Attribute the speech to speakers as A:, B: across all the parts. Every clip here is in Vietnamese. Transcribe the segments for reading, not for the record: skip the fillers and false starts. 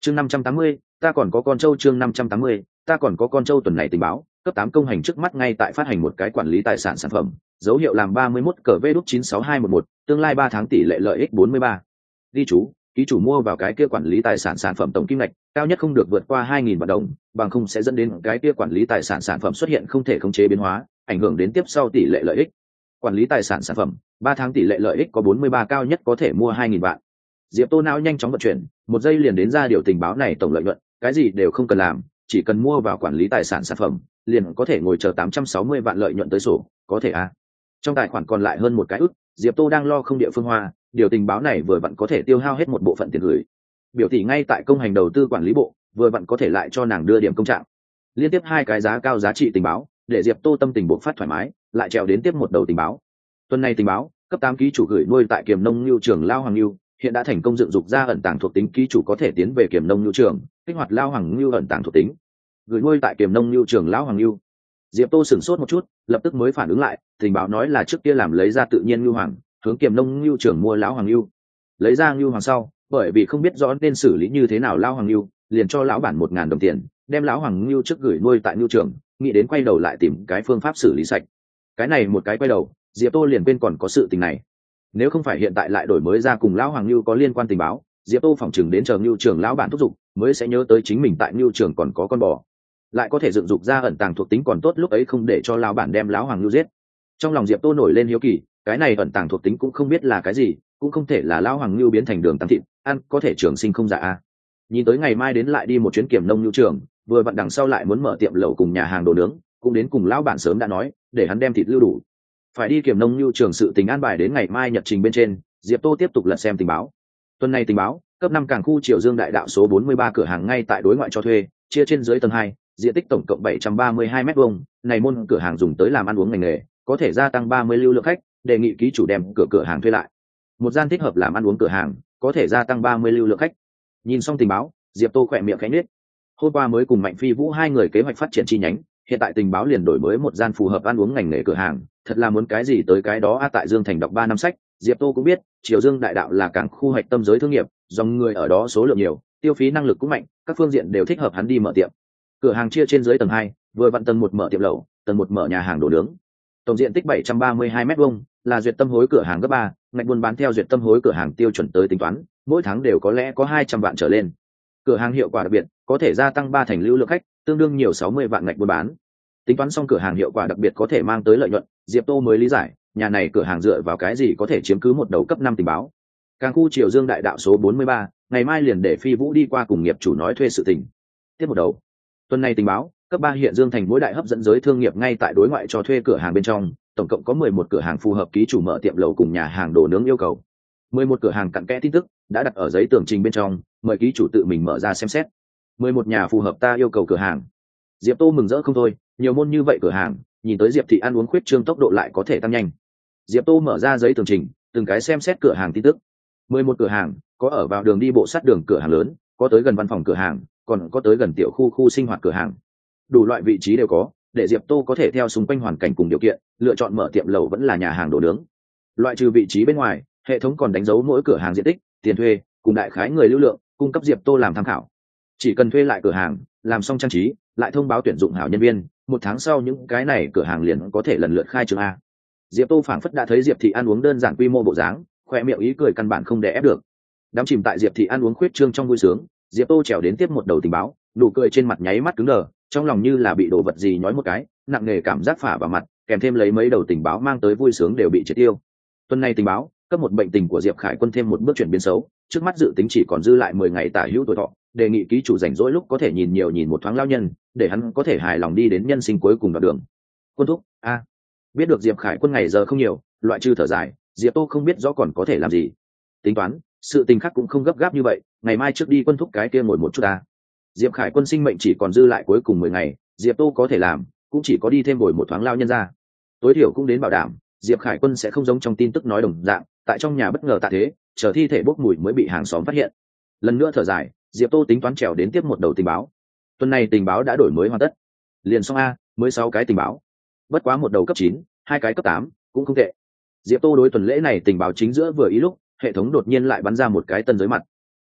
A: chương 580, ta còn có con trâu. Chương 580, ta còn có con trâu. Tuần này tình báo cấp 8 công hành trước mắt ngay tại phát hành một cái quản lý tài sản sản phẩm, dấu hiệu làm 31 cờ V96211, tương lai 3 tháng tỷ lệ lợi ích 43. Ghi chú, ký chủ mua vào cái kia quản lý tài sản sản phẩm tổng kim ngạch cao nhất không được vượt qua 2.000 vạn đồng, bằng không sẽ dẫn đến cái kia quản lý tài sản sản phẩm xuất hiện không thể khống chế biến hóa, ảnh hưởng đến tiếp sau tỷ lệ lợi ích. Quản lý tài sản sản phẩm 3 tháng tỷ lệ lợi ích có 43, cao nhất có thể mua 2.000 vạn. Diệp Tô não nhanh chóng vận chuyển, một giây liền đến ra điều tình báo này tổng lợi nhuận, cái gì đều không cần làm, chỉ cần mua vào quản lý tài sản sản phẩm, liền có thể ngồi chờ 860 vạn lợi nhuận tới sổ, có thể à? Trong tài khoản còn lại hơn một cái ức, Diệp Tô đang lo không địa phương hoa, điều tình báo này vừa vặn có thể tiêu hao hết một bộ phận tiền gửi. Biểu tỷ ngay tại công hành đầu tư quản lý bộ, vừa vặn có thể lại cho nàng đưa điểm công trạng. Liên tiếp hai cái giá cao giá trị tình báo, để Diệp Tô tâm tình bộc phát thoải mái, lại trèo đến tiếp một đầu tình báo. Tuần này tình báo, cấp 8 ký chủ gửi nuôi tại Kiềm Nông Nưu Trường Lao Hoàng Nưu, hiện đã thành công dựng dục ra ẩn tàng thuộc tính, ký chủ có thể tiến về Kiềm Nông Nưu Trường, kích hoạt Lao Hoàng Nưu ẩn tàng thuộc tính. Gửi nuôi tại Kiềm Nông Nưu Trường Lao Hoàng Nưu. Diệp Tô sửng sốt một chút, lập tức mới phản ứng lại, tình báo nói là trước kia làm lấy ra tự nhiên Nưu Hoàng, hướng Kiềm Nông Nưu Trường mua lão Hoàng Nưu. Lấy ra Nưu Hoàng sau, bởi vì không biết rõ nên xử lý như thế nào Lao Hoàng Nưu, liền cho lão bản 1.000 đồng tiền, đem lão Hoàng Nưu trước gửi nuôi tại Nưu Trường, nghĩ đến quay đầu lại tìm cái phương pháp xử lý sạch. Cái này một cái quay đầu, Diệp Tô liền quên còn có sự tình này. Nếu không phải hiện tại lại đổi mới ra cùng lão Hoàng Nưu có liên quan tình báo, Diệp Tô phỏng chừng đến chờ Nưu Trường lão bản thúc giục, mới sẽ nhớ tới chính mình tại Nưu Trường còn có con bò, lại có thể dựng dục ra ẩn tàng thuộc tính, còn tốt lúc ấy không để cho lão bản đem lão Hoàng Nưu giết. Trong lòng Diệp Tô nổi lên hiếu kỳ, cái này ẩn tàng thuộc tính cũng không biết là cái gì, cũng không thể là lão Hoàng Nưu biến thành đường tăng thịt ăn, có thể trường sinh không giả a. Nhìn tới ngày mai đến lại đi một chuyến Kiềm Nông Nưu Trường, vừa vặn đằng sau lại muốn mở tiệm lẩu cùng nhà hàng đồ nướng, cũng đến cùng lão bản sớm đã nói, để hắn đem thịt lưu đủ. Phải đi Kiềm Nông Nưu Trường sự tình an bài đến ngày mai nhật trình bên trên, Diệp Tô tiếp tục lật xem tình báo. Tuần này tình báo, cấp 5 Cảng khu Triều Dương đại đạo số 43 cửa hàng ngay tại đối ngoại cho thuê, chia trên dưới tầng 2, diện tích tổng cộng 732 m², này môn cửa hàng dùng tới làm ăn uống ngành nghề, có thể gia tăng 30 lưu lượng khách, đề nghị ký chủ đem cửa hàng thuê lại. Một gian thích hợp làm ăn uống cửa hàng, có thể gia tăng 30 lưu lượng khách. Nhìn xong tình báo, Diệp Tô khẽ miệng khẽ nhếch. Hôm qua mới cùng Mạnh Phi Vũ hai người kế hoạch phát triển chi nhánh, hiện tại tình báo liền đổi mới một gian phù hợp ăn uống ngành nghề cửa hàng, thật là muốn cái gì tới cái đó a. Tại Dương Thành đọc 3 năm sách, Diệp Tô cũng biết, Triều Dương đại đạo là cảng khu hoạch tâm giới thương nghiệp, dòng người ở đó số lượng nhiều, tiêu phí năng lực cũng mạnh, các phương diện đều thích hợp hắn đi mở tiệm. Cửa hàng chia trên dưới tầng 2, vừa vặn tầng 1 mở tiệm lẩu, tầng 1 mở nhà hàng đồ nướng. Tổng diện tích 732 m², là duyệt tâm hối cửa hàng cấp 3, ngạch buôn bán theo duyệt tâm hối cửa hàng tiêu chuẩn tới tính toán, mỗi tháng đều có lẽ có 200 vạn trở lên. Cửa hàng hiệu quả đặc biệt, có thể gia tăng 3 thành lưu lượng khách, tương đương nhiều 60 vạn ngạch buôn bán. Tính toán xong cửa hàng hiệu quả đặc biệt có thể mang tới lợi nhuận, Diệp Tô mới lý giải, nhà này cửa hàng dựa vào cái gì có thể chiếm cứ một đầu cấp 5 tình báo. Cảng khu Triều Dương đại đạo số 43, ngày mai liền để Phi Vũ đi qua cùng nghiệp chủ nói thuê sự tình. Tiếp một đầu. Tuần này tình báo, cấp 3 hiện Dương Thành mỗi đại hấp dẫn giới thương nghiệp ngay tại đối ngoại cho thuê cửa hàng bên trong, tổng cộng có 11 cửa hàng phù hợp ký chủ mở tiệm lẩu cùng nhà hàng đồ nướng yêu cầu. 11 cửa hàng cặn kẽ tin tức đã đặt ở giấy tường trình bên trong, mời ký chủ tự mình mở ra xem xét. 11 nhà phù hợp ta yêu cầu cửa hàng. Diệp Tô mừng rỡ không thôi, nhiều môn như vậy cửa hàng, nhìn tới Diệp thị ăn uống khuyết trương tốc độ lại có thể tăng nhanh. Diệp Tô mở ra giấy tường trình, từng cái xem xét cửa hàng tin tức. 11 cửa hàng, có ở vào đường đi bộ sát đường cửa hàng lớn, có tới gần văn phòng cửa hàng, còn có tới gần tiểu khu sinh hoạt cửa hàng. Đủ loại vị trí đều có, để Diệp Tô có thể theo xung quanh hoàn cảnh cùng điều kiện, lựa chọn mở tiệm lẩu vẫn là nhà hàng đồ nướng. Loại trừ vị trí bên ngoài, hệ thống còn đánh dấu mỗi cửa hàng diện tích, tiền thuê, cùng đại khái người lưu lượng, cung cấp Diệp Tô làm tham khảo. Chỉ cần thuê lại cửa hàng, làm xong trang trí, lại thông báo tuyển dụng hảo nhân viên, 1 tháng sau những cái này cửa hàng liền có thể lần lượt khai trương a. Diệp Tô phảng phất đã thấy Diệp thị ăn uống đơn giản quy mô bộ dáng, khoe miệng ý cười căn bản không đè ép được. Đắm chìm tại Diệp thị ăn uống khuyết trương trong vui sướng, Diệp Tô trèo đến tiếp một đầu tình báo, nụ cười trên mặt nháy mắt cứng đờ, trong lòng như là bị đồ vật gì nhói một cái, nặng nề cảm giác phả vào mặt, kèm thêm lấy mấy đầu tình báo mang tới vui sướng đều bị triệt tiêu. Tuần này tình báo, cấp một bệnh tình của Diệp Khải Quân thêm một bước chuyển biến xấu, trước mắt dự tính chỉ còn dư lại 10 ngày tả hữu tuổi thọ, đề nghị ký chủ rảnh rỗi lúc có thể nhìn một thoáng lao nhân, để hắn có thể hài lòng đi đến nhân sinh cuối cùng đoạn đường. Quân thúc a. Biết được Diệp Khải Quân ngày giờ không nhiều, loại trừ thở dài, Diệp Tô không biết rõ còn có thể làm gì. Tính toán, sự tình khác cũng không gấp gáp như vậy, ngày mai trước đi quân thúc cái kia ngồi một chút ta. Diệp Khải Quân sinh mệnh chỉ còn dư lại cuối cùng 10 ngày, Diệp Tô có thể làm, cũng chỉ có đi thêm bồi một thoáng lao nhân ra. Tối thiểu cũng đến bảo đảm, Diệp Khải Quân sẽ không giống trong tin tức nói đồng dạng, tại trong nhà bất ngờ tạ thế, chờ thi thể bốc mùi mới bị hàng xóm phát hiện. Lần nữa thở dài, Diệp Tô tính toán trèo đến tiếp một đầu tình báo. Tuần này tình báo đã đổi mới hoàn tất. Liền xong a, mới 6 cái tình báo. Bất quá một đầu cấp 9, 2 cái cấp 8, cũng không tệ. Diệp Tô đối tuần lễ này tình báo chính giữa vừa ý lúc, hệ thống đột nhiên lại bắn ra một cái tân giới mặt.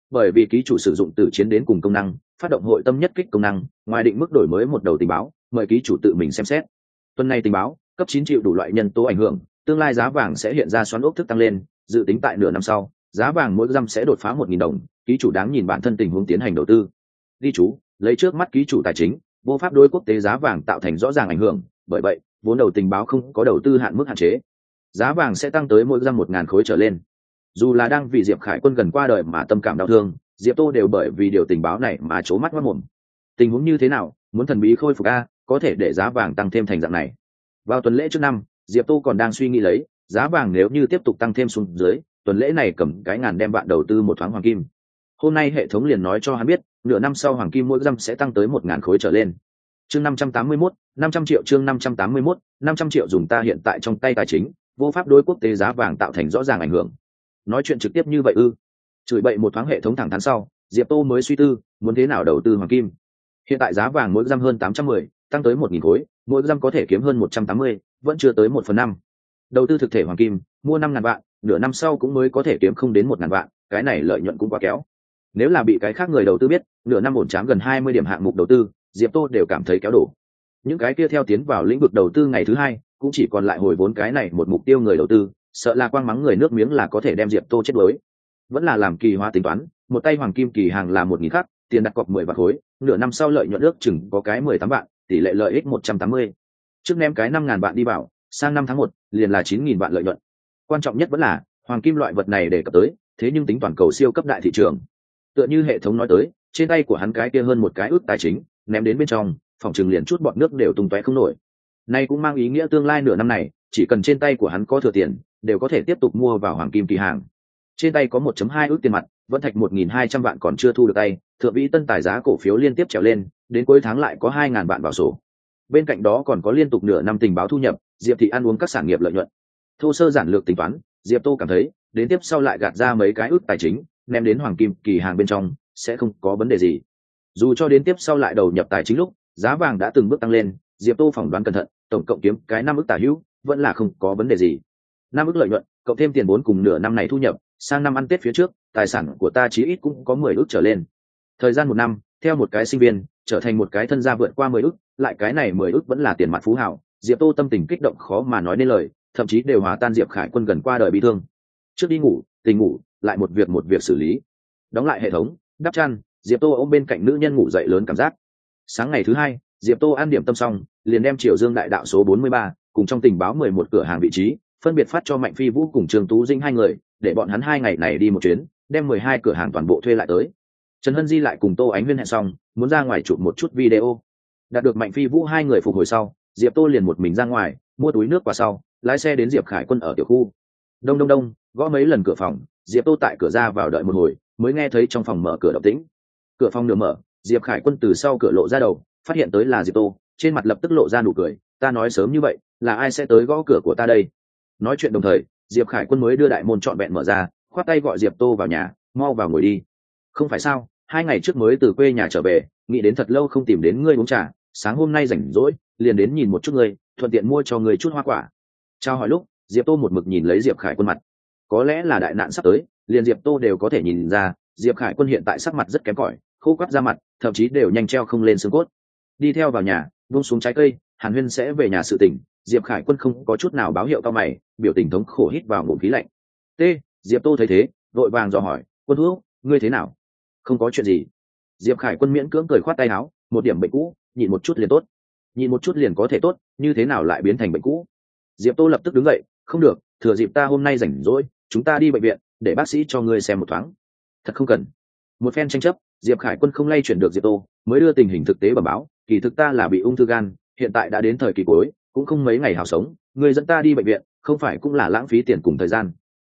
A: bởi vì ký chủ sử dụng từ chiến đến cùng công năng phát động hội tâm nhất kích công năng, ngoài định mức đổi mới một đầu tình báo, mời ký chủ tự mình xem xét. Tuần này tình báo cấp 9 chịu đủ loại nhân tố ảnh hưởng, tương lai giá vàng sẽ hiện ra xoắn ốc thức tăng lên, dự tính tại nửa năm sau giá vàng mỗi gram sẽ đột phá 1.000 đồng, ký chủ đáng nhìn bản thân tình huống tiến hành đầu tư. Ghi chú, lấy trước mắt ký chủ tài chính vô pháp đối quốc tế giá vàng tạo thành rõ ràng ảnh hưởng, bởi vậy vốn đầu tình báo không có đầu tư hạn mức hạn chế, giá vàng sẽ tăng tới mỗi gram 1.000 khối trở lên. Dù là đang vì Diệp Khải Quân gần qua đời mà tâm cảm đau thương, Diệp Tô đều bởi vì điều tình báo này mà trố mắt mất mồm. Tình huống như thế nào, muốn thần bí khôi phục a, có thể để giá vàng tăng thêm thành dạng này. Vào tuần lễ trước năm, Diệp Tô còn đang suy nghĩ lấy, giá vàng nếu như tiếp tục tăng thêm xuống dưới, tuần lễ này cầm cái ngàn đem bạn đầu tư một thoáng hoàng kim. Hôm nay hệ thống liền nói cho hắn biết, nửa năm sau hoàng kim mỗi gram sẽ tăng tới 1.000 khối trở lên. Chương 581, 500 triệu chương 581, 500 triệu dùng ta hiện tại trong tay tài chính, vô pháp đối quốc tế giá vàng tạo thành rõ ràng ảnh hưởng. Nói chuyện trực tiếp như vậy ư? Chửi bậy một thoáng hệ thống thẳng thắn sau, Diệp Tô mới suy tư, muốn thế nào đầu tư hoàng kim. Hiện tại giá vàng mỗi gram hơn 810, tăng tới 1.000 khối, mỗi gram có thể kiếm hơn 180, vẫn chưa tới 1/5. Đầu tư thực thể hoàng kim, mua 5.000 vạn, nửa năm sau cũng mới có thể kiếm không đến 1.000 vạn, cái này lợi nhuận cũng quá kéo. Nếu là bị cái khác người đầu tư biết, nửa năm ổn chám gần 20 điểm hạng mục đầu tư, Diệp Tô đều cảm thấy kéo đổ. Những cái kia theo tiến vào lĩnh vực đầu tư ngày thứ hai, cũng chỉ còn lại hồi vốn cái này một mục tiêu người đầu tư, sợ là quang mắng người nước miếng là có thể đem Diệp Tô chết đuối. Vẫn là làm kỳ hóa tính toán, một tay hoàng kim kỳ hàng là 1.000 khắc, tiền đặt cọc 10 vạn khối, nửa năm sau lợi nhuận ước chừng có cái 18 vạn, tỷ lệ lợi ích 180. Trước ném cái 5.000 vạn đi vào, sang năm tháng 1, liền là 9.000 vạn lợi nhuận. Quan trọng nhất vẫn là hoàng kim loại vật này để cập tới, thế nhưng tính toàn cầu siêu cấp đại thị trường. Tựa như hệ thống nói tới, trên tay của hắn cái kia hơn một cái ước tài chính, ném đến bên trong, phòng trường liền chút bọt nước đều tung tóe không nổi. Nay cũng mang ý nghĩa tương lai nửa năm này, chỉ cần trên tay của hắn có thừa tiền, đều có thể tiếp tục mua vào hoàng kim kỳ hàng. Trên tay có 1.2 ước tiền mặt, vẫn thạch 1.200 vạn còn chưa thu được tay, thượng vĩ tân tài giá cổ phiếu liên tiếp trèo lên, đến cuối tháng lại có 2.000 vạn vào sổ. Bên cạnh đó còn có liên tục nửa năm tình báo thu nhập, Diệp thị ăn uống các sản nghiệp lợi nhuận. Thô sơ giản lược tính toán, Diệp Tô cảm thấy, đến tiếp sau lại gạt ra mấy cái ước tài chính, ném đến hoàng kim kỳ hàng bên trong, sẽ không có vấn đề gì. Dù cho đến tiếp sau lại đầu nhập tài chính lúc, giá vàng đã từng bước tăng lên, Diệp Tô phỏng đoán cẩn thận, tổng cộng kiếm cái 5 ước tả hữu, vẫn là không có vấn đề gì. 5 ước lợi nhuận, cộng thêm tiền vốn cùng nửa năm này thu nhập, sang năm ăn Tết phía trước, tài sản của ta chí ít cũng có 10 ước trở lên. Thời gian 1 năm, theo một cái sinh viên, trở thành một cái thân gia vượt qua 10 ước, lại cái này 10 ước vẫn là tiền mặt phú hào, Diệp Tô tâm tình kích động khó mà nói nên lời, thậm chí đều hòa tan Diệp Khải Quân gần qua đời bị thương. Trước đi ngủ, tỉnh ngủ, lại một việc xử lý. Đóng lại hệ thống, đắp chăn, Diệp Tô ôm bên cạnh nữ nhân ngủ dậy lớn cảm giác. Sáng ngày thứ hai, Diệp Tô ăn điểm tâm xong, liền đem Triều Dương đại đạo số 43, cùng trong tình báo 11 cửa hàng vị trí, phân biệt phát cho Mạnh Phi Vũ cùng Trương Tú Dinh hai người, để bọn hắn 2 ngày này đi một chuyến, đem 12 cửa hàng toàn bộ thuê lại tới. Trần Hân Di lại cùng Tô Ánh Huyên hẹn xong, muốn ra ngoài chụp một chút video. Đạt được Mạnh Phi Vũ hai người phục hồi sau, Diệp Tô liền một mình ra ngoài, mua túi nước qua sau, lái xe đến Diệp Khải Quân ở tiểu khu. Đông đông đông, gõ mấy lần cửa phòng, Diệp Tô tại cửa ra vào đợi một hồi, mới nghe thấy trong phòng mở cửa động tĩnh. Cửa phòng nửa mở, Diệp Khải Quân từ sau cửa lộ ra đầu, phát hiện tới là Diệp Tô, trên mặt lập tức lộ ra nụ cười, ta nói sớm như vậy, là ai sẽ tới gõ cửa của ta đây? Nói chuyện đồng thời, Diệp Khải Quân mới đưa đại môn trọn vẹn mở ra, khoát tay gọi Diệp Tô vào nhà, mau vào ngồi đi. Không phải sao, 2 ngày trước mới từ quê nhà trở về, nghĩ đến thật lâu không tìm đến ngươi uống trà, sáng hôm nay rảnh rỗi, liền đến nhìn một chút ngươi, thuận tiện mua cho ngươi chút hoa quả. Chào hỏi lúc, Diệp Tô một mực nhìn lấy Diệp Khải Quân mặt. Có lẽ là đại nạn sắp tới, liền Diệp Tô đều có thể nhìn ra, Diệp Khải Quân hiện tại sắc mặt rất kém cỏi, khô quắt ra mặt, thậm chí đều nhanh treo không lên xương cốt. Đi theo vào nhà, buông xuống trái cây, Hàn Huyên sẽ về nhà sự tình, Diệp Khải Quân không có chút nào báo hiệu cao mày, biểu tình thống khổ hít vào ngụm khí lạnh. T, Diệp Tô thấy thế, vội vàng dò hỏi, Quân Thuốc, ngươi thế nào? Không có chuyện gì. Diệp Khải Quân miễn cưỡng cười khoát tay áo, một điểm bệnh cũ, nhịn một chút liền tốt. Nhịn một chút liền có thể tốt, như thế nào lại biến thành bệnh cũ? Diệp Tô lập tức đứng dậy, không được, thừa dịp ta hôm nay rảnh rỗi, chúng ta đi bệnh viện, để bác sĩ cho ngươi xem một thoáng. Thật không cần. Một phen tranh chấp, Diệp Khải Quân không lay chuyển được Diệp Tô, mới đưa tình hình thực tế bẩm báo, kỳ thực ta là bị ung thư gan, hiện tại đã đến thời kỳ cuối, cũng không mấy ngày hào sống, ngươi dẫn ta đi bệnh viện, không phải cũng là lãng phí tiền cùng thời gian.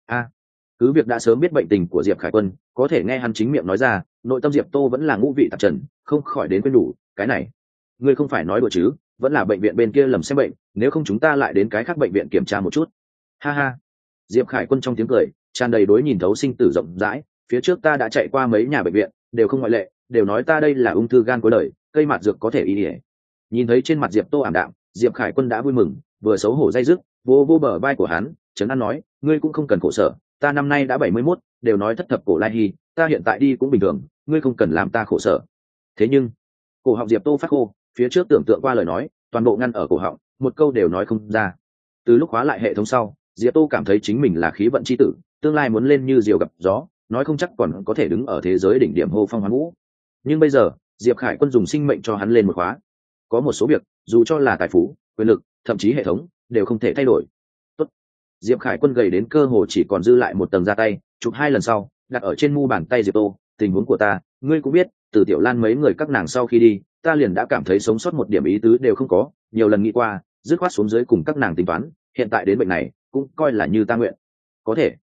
A: Cứ việc đã sớm biết bệnh tình của Diệp Khải Quân, có thể nghe hắn chính miệng nói ra, nội tâm Diệp Tô vẫn là ngũ vị tạp trần, không khỏi đến quên đủ, cái này, ngươi không phải nói đùa chứ, vẫn là bệnh viện bên kia lầm xem bệnh, nếu không chúng ta lại đến cái khác bệnh viện kiểm tra một chút. Ha ha. Diệp Khải Quân trong tiếng cười, tràn đầy đối nhìn thấu sinh tử rộng rãi, phía trước ta đã chạy qua mấy nhà bệnh viện, đều không ngoại lệ, đều nói ta đây là ung thư gan cuối đời, cây mạt dược có thể y điển. Nhìn thấy trên mặt Diệp Tô ảm đạm, Diệp Khải Quân đã vui mừng, vừa xấu hổ day dứt, vô vô bờ vai của hắn, trấn an nói, ngươi cũng không cần khổ sở, ta năm nay đã 71, đều nói thất thập cổ lai hy, ta hiện tại đi cũng bình thường, ngươi không cần làm ta khổ sở. Thế nhưng cổ họng Diệp Tô phát khô, phía trước tưởng tượng qua lời nói toàn bộ ngăn ở cổ họng, một câu đều nói không ra. Từ lúc khóa lại hệ thống sau, Diệp Tô cảm thấy chính mình là khí vận chi tử, tương lai muốn lên như diều gặp gió, nói không chắc còn có thể đứng ở thế giới đỉnh điểm hô phong hoán vũ. Nhưng bây giờ Diệp Khải Quân dùng sinh mệnh cho hắn lên một khóa, có một số việc dù cho là tài phú, quyền lực, thậm chí hệ thống đều không thể thay đổi. Tốt. Diệp Khải Quân gầy đến cơ hồ chỉ còn dư lại một tầng da tay, chụp 2 lần sau đặt ở trên mu bàn tay Diệp Tô. Tình huống của ta ngươi cũng biết, từ Tiểu Lan mấy người các nàng sau khi đi, ta liền đã cảm thấy sống sót một điểm ý tứ đều không có, nhiều lần nghĩ qua dứt khoát xuống dưới cùng các nàng tính toán, hiện tại đến bệnh này cũng coi là như ta nguyện. Có thể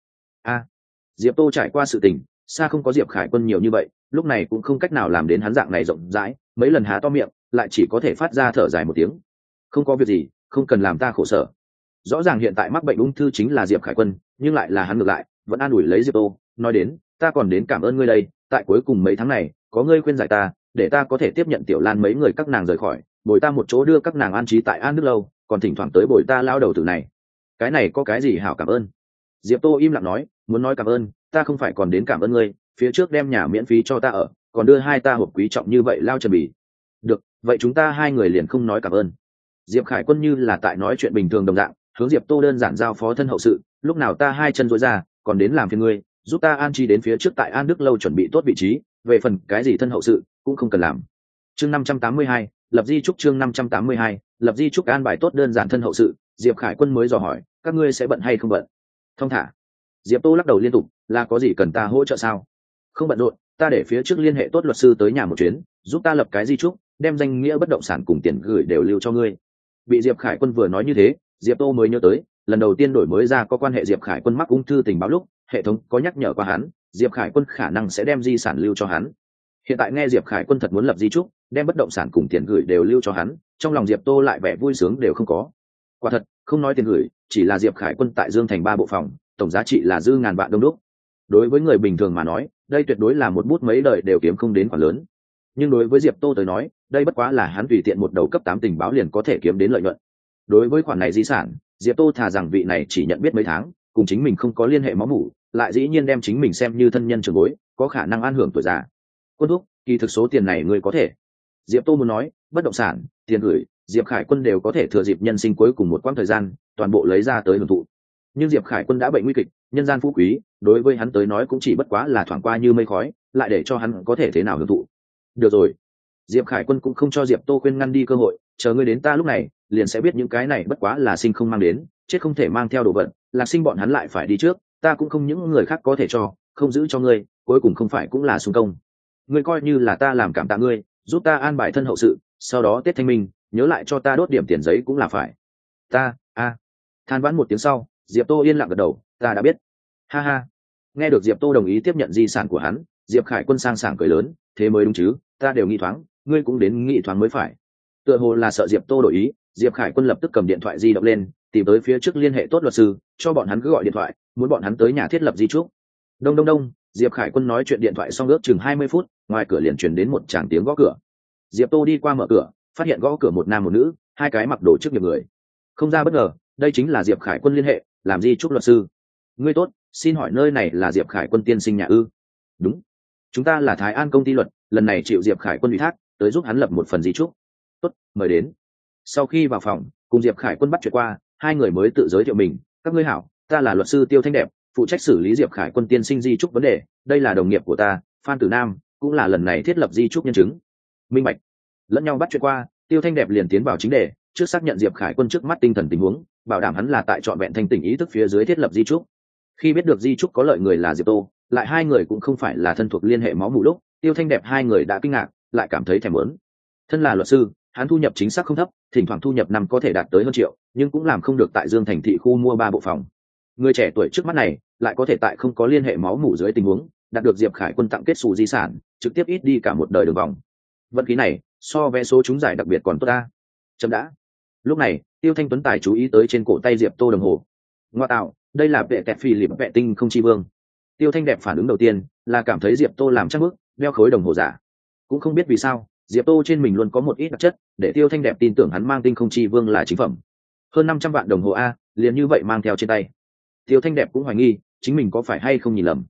A: Diệp Tô trải qua sự tình xa không có Diệp Khải Quân nhiều như vậy, lúc này cũng không cách nào làm đến hắn dạng này rộng rãi, mấy lần há to miệng lại chỉ có thể phát ra thở dài một tiếng. Không có việc gì, không cần làm ta khổ sở. Rõ ràng hiện tại mắc bệnh ung thư chính là Diệp Khải Quân, nhưng lại là hắn ngược lại vẫn an ủi lấy Diệp Tô, nói đến ta còn đến cảm ơn ngươi đây, tại cuối cùng mấy tháng này có ngươi khuyên giải ta, để ta có thể tiếp nhận Tiểu Lan mấy người các nàng rời khỏi, bồi ta một chỗ đưa các nàng an trí tại An Đức Lâu, còn thỉnh thoảng tới bồi ta lao đầu tử này. Cái này có cái gì hảo cảm ơn? Diệp Tô im lặng nói, muốn nói cảm ơn ta không phải còn đến cảm ơn ngươi, phía trước đem nhà miễn phí cho ta ở, còn đưa hai ta hộp quý trọng như vậy lao trần bì. Được, vậy chúng ta hai người liền không nói cảm ơn. Diệp Khải Quân như là tại nói chuyện bình thường đồng dạng, hướng Diệp Tô đơn giản giao phó thân hậu sự, lúc nào ta hai chân duỗi ra còn đến làm phiền ngươi, giúp ta an trí đến phía trước tại An Đức Lâu chuẩn bị tốt vị trí, về phần cái gì thân hậu sự cũng không cần làm. Chương 582, lập di trúc. Chương 582, lập di trúc. An bài tốt đơn giản thân hậu sự, Diệp Khải Quân mới dò hỏi, các ngươi sẽ bận hay không bận? Thong thả. Diệp Tô lắc đầu liên tục, là có gì cần ta hỗ trợ sao? Không bận rộn, ta để phía trước liên hệ tốt luật sư tới nhà một chuyến, giúp ta lập cái di trúc, đem danh nghĩa bất động sản cùng tiền gửi đều lưu cho ngươi. Bị Diệp Khải Quân vừa nói như thế, Diệp Tô mới nhớ tới lần đầu tiên đổi mới ra có quan hệ Diệp Khải Quân mắc ung thư tình báo lúc, hệ thống có nhắc nhở qua hắn Diệp Khải Quân khả năng sẽ đem di sản lưu cho hắn. Hiện tại nghe Diệp Khải Quân thật muốn lập di trúc, đem bất động sản cùng tiền gửi đều lưu cho hắn, trong lòng Diệp Tô lại vẻ vui sướng đều không có. Quả thật, không nói tiền gửi, chỉ là Diệp Khải Quân tại Dương Thành 3 bộ phòng, tổng giá trị là dư ngàn vạn đông đúc. Đối với người bình thường mà nói, đây tuyệt đối là một bút mấy đời đều kiếm không đến khoản lớn. Nhưng đối với Diệp Tô tới nói, đây bất quá là hắn tùy tiện một đầu cấp 8 tình báo liền có thể kiếm đến lợi nhuận. Đối với khoản này di sản, Diệp Tô thà rằng vị này chỉ nhận biết mấy tháng, cùng chính mình không có liên hệ máu mủ, lại dĩ nhiên đem chính mình xem như thân nhân trường bối, có khả năng an hưởng tuổi già. Quân thúc, kỳ thực số tiền này ngươi có thể. Diệp Tô muốn nói, bất động sản, tiền gửi, Diệp Khải Quân đều có thể thừa dịp nhân sinh cuối cùng một quãng thời gian, toàn bộ lấy ra tới hưởng thụ. Nhưng Diệp Khải Quân đã bệnh nguy kịch, nhân gian phú quý, đối với hắn tới nói cũng chỉ bất quá là thoảng qua như mây khói, lại để cho hắn có thể thế nào hưởng thụ. Được rồi. Diệp Khải Quân cũng không cho Diệp Tô khuyên ngăn đi cơ hội, chờ ngươi đến ta lúc này, liền sẽ biết những cái này bất quá là sinh không mang đến, chết không thể mang theo đồ vật, là sinh bọn hắn lại phải đi trước, ta cũng không những người khác có thể cho, không giữ cho ngươi, cuối cùng không phải cũng là xung công. Ngươi coi như là ta làm cảm tạ ngươi, giúp ta an bài thân hậu sự, sau đó Tết Thanh Minh, nhớ lại cho ta đốt điểm tiền giấy cũng là phải. Than vãn một tiếng sau, Diệp Tô yên lặng gật đầu, ta đã biết. Ha ha. Nghe được Diệp Tô đồng ý tiếp nhận di sản của hắn, Diệp Khải Quân sang sảng cười lớn, thế mới đúng chứ, ta đều nghĩ thoáng, ngươi cũng đến nghĩ thoáng mới phải. Tựa hồ là sợ Diệp Tô đổi ý, Diệp Khải Quân lập tức cầm điện thoại di động lên, tìm tới phía trước liên hệ tốt luật sư, cho bọn hắn cứ gọi điện thoại, muốn bọn hắn tới nhà thiết lập di trúc. Đông đông đông, Diệp Khải Quân nói chuyện điện thoại xong ước chừng 20 phút, ngoài cửa liền truyền đến một tràng tiếng gõ cửa. Diệp Tô đi qua mở cửa, phát hiện gõ cửa một nam một nữ, hai cái mặc đồ trước nghiệp người. Không ra bất ngờ, đây chính là Diệp Khải Quân liên hệ, làm di trúc luật sư. Ngươi tốt, xin hỏi nơi này là Diệp Khải Quân tiên sinh nhà ư? Đúng, chúng ta là Thái An công ty luật, lần này chịu Diệp Khải Quân ủy thác, tới giúp hắn lập một phần di trúc. Tốt, mời đến. Sau khi vào phòng, cùng Diệp Khải Quân bắt chuyện qua, hai người mới tự giới thiệu mình. Các ngươi hảo, ta là luật sư Tiêu Thanh Đẹp, phụ trách xử lý Diệp Khải Quân tiên sinh di trúc vấn đề. Đây là đồng nghiệp của ta, Phan Tử Nam, cũng là lần này thiết lập di trúc nhân chứng. Minh bạch. Lẫn nhau bắt chuyện qua, Tiêu Thanh Đẹp liền tiến vào chính đề, trước xác nhận Diệp Khải Quân trước mắt tinh thần tình huống, bảo đảm hắn là tại trọn vẹn thanh tỉnh ý thức phía dưới thiết lập di trúc. Khi biết được di trúc có lợi người là Diệp Tô, lại hai người cũng không phải là thân thuộc liên hệ máu mủ lúc, Tiêu Thanh Đẹp hai người đã kinh ngạc, lại cảm thấy thèm muốn. Thân là luật sư, hắn thu nhập chính xác không thấp, thỉnh thoảng thu nhập năm có thể đạt tới hơn triệu, nhưng cũng làm không được tại Dương Thành thị khu mua 3 bộ phòng. Người trẻ tuổi trước mắt này lại có thể tại không có liên hệ máu mủ dưới tình huống, đạt được Diệp Khải Quân tặng kết xù di sản, trực tiếp ít đi cả một đời đường vòng. Vận khí này, so vé số trúng giải đặc biệt còn tốt ta. Chấm đã. Lúc này, Tiêu Thanh Tuấn tài chú ý tới trên cổ tay Diệp Tô đồng hồ. Ngoa tạo, đây là vệ tẹt phi liệp vệ tinh không chi vương. Tiêu Thanh Đẹp phản ứng đầu tiên là cảm thấy Diệp Tô làm chắc mức, đeo khối đồng hồ giả. Cũng không biết vì sao, Diệp Tô trên mình luôn có một ít đặc chất, để Tiêu Thanh Đẹp tin tưởng hắn mang tinh không chi vương là chính phẩm. Hơn 500 vạn đồng hồ a, liền như vậy mang theo trên tay. Tiêu Thanh Đẹp cũng hoài nghi, chính mình có phải hay không nhìn lầm.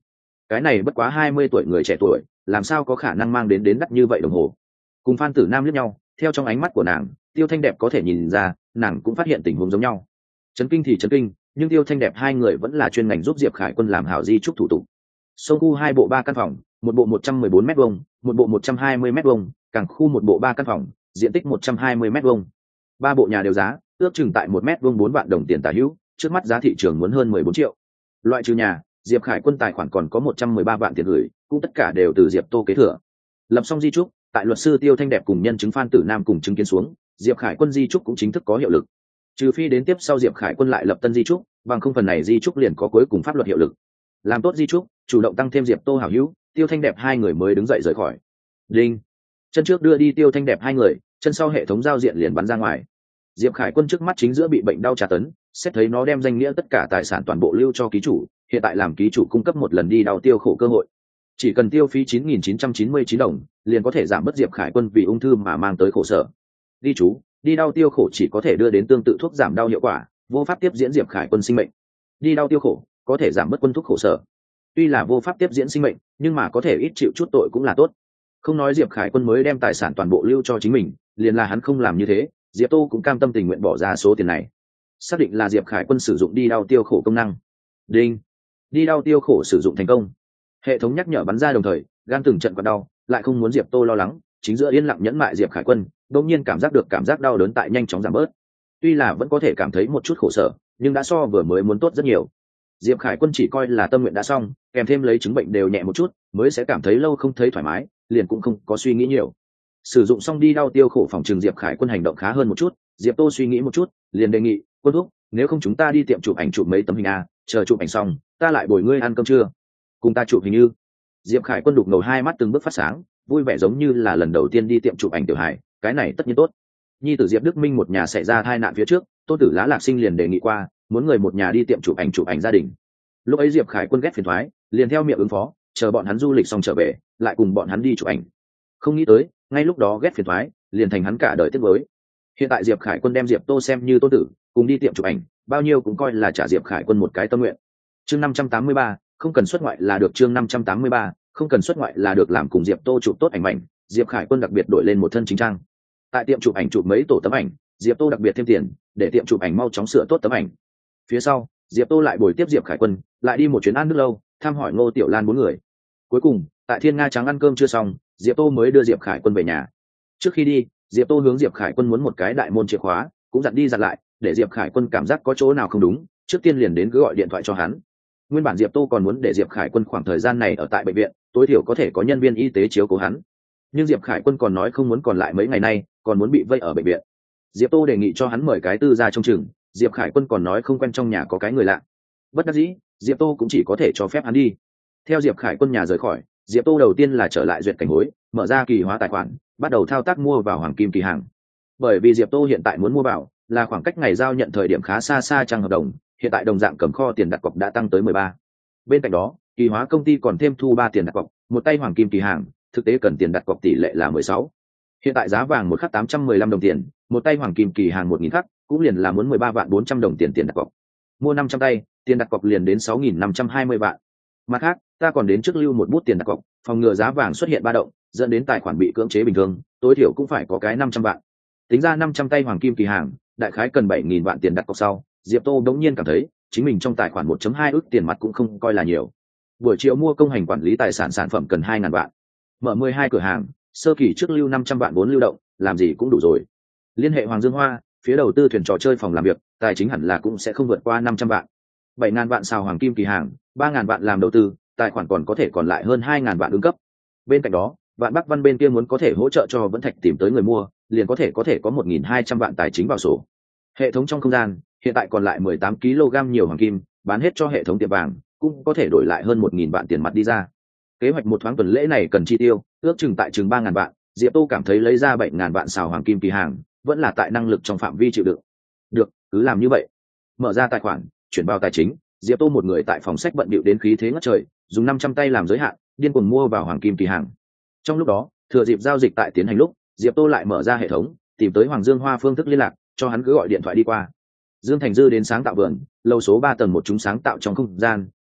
A: cái này bất quá 20 tuổi người trẻ tuổi làm sao có khả năng mang đến đắt như vậy đồng hồ. Cùng Phan Tử Nam liếc nhau, theo trong ánh mắt của nàng, Tiêu Thanh Đẹp có thể nhìn ra nàng cũng phát hiện tình huống giống nhau. Chấn kinh thì chấn kinh, nhưng Tiêu Thanh Đẹp hai người vẫn là chuyên ngành giúp Diệp Khải Quân làm hảo di trúc thủ tục. Sông khu 2 bộ 3 căn phòng, một bộ 114 m², một bộ 120 m², càng khu một bộ 3 căn phòng, diện tích 120 m². Ba bộ nhà đều giá, ước chừng tại 1 m² 4 vạn đồng tiền tả hữu, trước mắt giá thị trường muốn hơn 14 triệu. Loại trừ nhà, Diệp Khải Quân tài khoản còn có 113 vạn tiền gửi, cũng tất cả đều từ Diệp Tô kế thừa. Lập xong di trúc, tại luật sư Tiêu Thanh Đẹp cùng nhân chứng Phan Tử Nam cùng chứng kiến xuống, Diệp Khải Quân di trúc cũng chính thức có hiệu lực. Trừ phi đến tiếp sau Diệp Khải Quân lại lập tân di trúc, bằng không phần này di trúc liền có cuối cùng pháp luật hiệu lực. Làm tốt di trúc, chủ động tăng thêm Diệp Tô hảo hữu, Tiêu Thanh Đẹp hai người mới đứng dậy rời khỏi. Đinh. Chân trước đưa đi Tiêu Thanh Đẹp hai người, chân sau hệ thống giao diện liền bắn ra ngoài. Diệp Khải Quân trước mắt chính giữa bị bệnh đau tra tấn, xét thấy nó đem danh nghĩa tất cả tài sản toàn bộ lưu cho ký chủ, hiện tại làm ký chủ cung cấp một lần đi đau tiêu khổ cơ hội. Chỉ cần tiêu phí 9.999 đồng, liền có thể giảm bớt Diệp Khải Quân vì ung thư mà mang tới khổ sở. Ghi chú, đi đau tiêu khổ chỉ có thể đưa đến tương tự thuốc giảm đau hiệu quả, vô pháp tiếp diễn Diệp Khải Quân sinh mệnh. Đi đau tiêu khổ có thể giảm bớt quân thuốc khổ sở. Tuy là vô pháp tiếp diễn sinh mệnh, nhưng mà có thể ít chịu chút tội cũng là tốt. Không nói Diệp Khải Quân mới đem tài sản toàn bộ lưu cho chính mình, liền là hắn không làm như thế, Diệp Tô cũng cam tâm tình nguyện bỏ ra số tiền này. Xác định là Diệp Khải Quân sử dụng đi đau tiêu khổ công năng. Đinh. Đi đau tiêu khổ sử dụng thành công. Hệ thống nhắc nhở bắn ra đồng thời, gan từng trận quặn đau, lại không muốn Diệp Tô lo lắng, chính giữa yên lặng nhẫn mại Diệp Khải Quân, đột nhiên cảm giác được cảm giác đau đớn tại nhanh chóng giảm bớt. Tuy là vẫn có thể cảm thấy một chút khổ sở, nhưng đã so vừa mới muốn tốt rất nhiều. Diệp Khải Quân chỉ coi là tâm nguyện đã xong, kèm thêm lấy chứng bệnh đều nhẹ một chút, mới sẽ cảm thấy lâu không thấy thoải mái, liền cũng không có suy nghĩ nhiều. Sử dụng xong đi đau tiêu khổ phòng trường Diệp Khải Quân hành động khá hơn một chút, Diệp Tô suy nghĩ một chút, liền đề nghị, "Quân thúc, nếu không chúng ta đi tiệm chụp ảnh chụp mấy tấm hình a, chờ chụp ảnh xong, ta lại bồi ngươi ăn cơm trưa. Cùng ta chụp hình như." Diệp Khải Quân đục ngầu hai mắt từng bước phát sáng, vui vẻ giống như là lần đầu tiên đi tiệm chụp ảnh tiểu hải, cái này tất nhiên tốt. Nhi tử Diệp Đức Minh một nhà xảy ra tai nạn phía trước, Tôn Tử Lá Lạc Sinh liền đề nghị qua, muốn người một nhà đi tiệm chụp ảnh gia đình. Lúc ấy Diệp Khải Quân ghét phiền toái, liền theo miệng ứng phó, chờ bọn hắn du lịch xong trở về, lại cùng bọn hắn đi chụp ảnh. Không nghĩ tới, ngay lúc đó ghét phiền toái, liền thành hắn cả đời tiếc nuối. Hiện tại Diệp Khải Quân đem Diệp Tô xem như tôn tử, cùng đi tiệm chụp ảnh, bao nhiêu cũng coi là trả Diệp Khải Quân một cái tâm nguyện. Chương 583, không cần xuất ngoại là được. Chương 583, không cần xuất ngoại là được. Làm cùng Diệp Tô chụp tốt ảnh mạnh, Diệp Khải Quân đặc biệt đổi lên một thân chính trang. Tại tiệm chụp ảnh chụp mấy tổ tấm ảnh, Diệp Tô đặc biệt thêm tiền, để tiệm chụp ảnh mau chóng sửa tốt tấm ảnh. Phía sau, Diệp Tô lại bồi tiếp Diệp Khải Quân, lại đi một chuyến ăn nước lâu, thăm hỏi Ngô Tiểu Lan bốn người. Cuối cùng, tại Thiên Nga Trắng ăn cơm chưa xong, Diệp Tô mới đưa Diệp Khải Quân về nhà. Trước khi đi, Diệp Tô hướng Diệp Khải Quân muốn một cái đại môn chìa khóa, cũng dặn đi dặn lại, để Diệp Khải Quân cảm giác có chỗ nào không đúng, trước tiên liền đến cứ gọi điện thoại cho hắn. Nguyên bản Diệp Tô còn muốn để Diệp Khải Quân khoảng thời gian này ở tại bệnh viện, tối thiểu có thể có nhân viên y tế chiếu cố hắn. Nhưng Diệp Khải Quân còn nói không muốn còn lại mấy ngày nay, còn muốn bị vây ở bệnh viện. Diệp Tô đề nghị cho hắn mời cái tư gia trông chừng, Diệp Khải Quân còn nói không quen trong nhà có cái người lạ. Bất đắc dĩ, Diệp Tô cũng chỉ có thể cho phép hắn đi. Theo Diệp Khải Quân nhà rời khỏi, Diệp Tô đầu tiên là trở lại duyệt cảnh hối, mở ra kỳ hóa tài khoản, bắt đầu thao tác mua vào hoàng kim kỳ hàng. Bởi vì Diệp Tô hiện tại muốn mua vào là khoảng cách ngày giao nhận thời điểm khá xa trang hợp đồng, hiện tại đồng dạng cầm kho tiền đặt cọc đã tăng tới 13. Bên cạnh đó, kỳ hóa công ty còn thêm thu 3 tiền đặt cọc, một tay hoàng kim kỳ hàng, thực tế cần tiền đặt cọc tỷ lệ là 16. Hiện tại giá vàng một khắc 815 đồng tiền, một tay hoàng kim kỳ hàng 1000 khắc, cũng liền là muốn 13.400.000 đồng tiền đặt cọc. Mua 500 tay, tiền đặt cọc liền đến 6.520 vạn. Mặt khác, ta còn đến trước lưu một bút tiền đặt cọc, phòng ngừa giá vàng xuất hiện ba động, dẫn đến tài khoản bị cưỡng chế bình thường, tối thiểu cũng phải có cái 500 vạn. Tính ra 500 tay hoàng kim kỳ hàng, đại khái cần 7.000 vạn tiền đặt cọc sau, Diệp Tô đống nhiên cảm thấy, chính mình trong tài khoản 1.2 ức tiền mặt cũng không coi là nhiều. Buổi chiều mua công hành quản lý tài sản sản phẩm cần 2.000 vạn. Mở 12 cửa hàng, sơ kỳ trước lưu 500 vạn vốn lưu động, làm gì cũng đủ rồi. Liên hệ Hoàng Dương Hoa, phía đầu tư thuyền trò chơi phòng làm việc, tài chính hẳn là cũng sẽ không vượt qua 500 vạn. 7.000 vạn xào hoàng kim kỳ hàng, 3.000 vạn làm đầu tư, tài khoản còn có thể còn lại hơn 2.000 vạn ứng cấp. Bên cạnh đó, Vạn Bắc Văn bên kia muốn có thể hỗ trợ cho Vẫn Thạch tìm tới người mua, liền có thể có 1.200 vạn tài chính vào sổ. Hệ thống trong không gian hiện tại còn lại 18 kg nhiều hoàng kim, bán hết cho hệ thống tiệm vàng, cũng có thể đổi lại hơn 1.000 vạn tiền mặt đi ra. Kế hoạch một thoáng tuần lễ này cần chi tiêu, ước chừng tại chừng 3.000 vạn, Diệp Tô cảm thấy lấy ra 7.000 vạn xào hoàng kim kỳ hàng, vẫn là tại năng lực trong phạm vi chịu đựng. Được, cứ làm như vậy. Mở ra tài khoản, chuyển vào tài chính, Diệp Tô một người tại phòng sách bận bịu đến khí thế ngất trời, dùng 500 tay làm giới hạn, điên cuồng mua vào hoàng kim kỳ hàng. Trong lúc đó, thừa dịp giao dịch tại tiến hành lúc, Diệp Tô lại mở ra hệ thống, tìm tới Hoàng Dương Hoa phương thức liên lạc, cho hắn cứ gọi điện thoại đi qua. Dương Thành Dư đến sáng tạo vườn, lầu số 3 tầng một chúng sáng tạo trong không gian,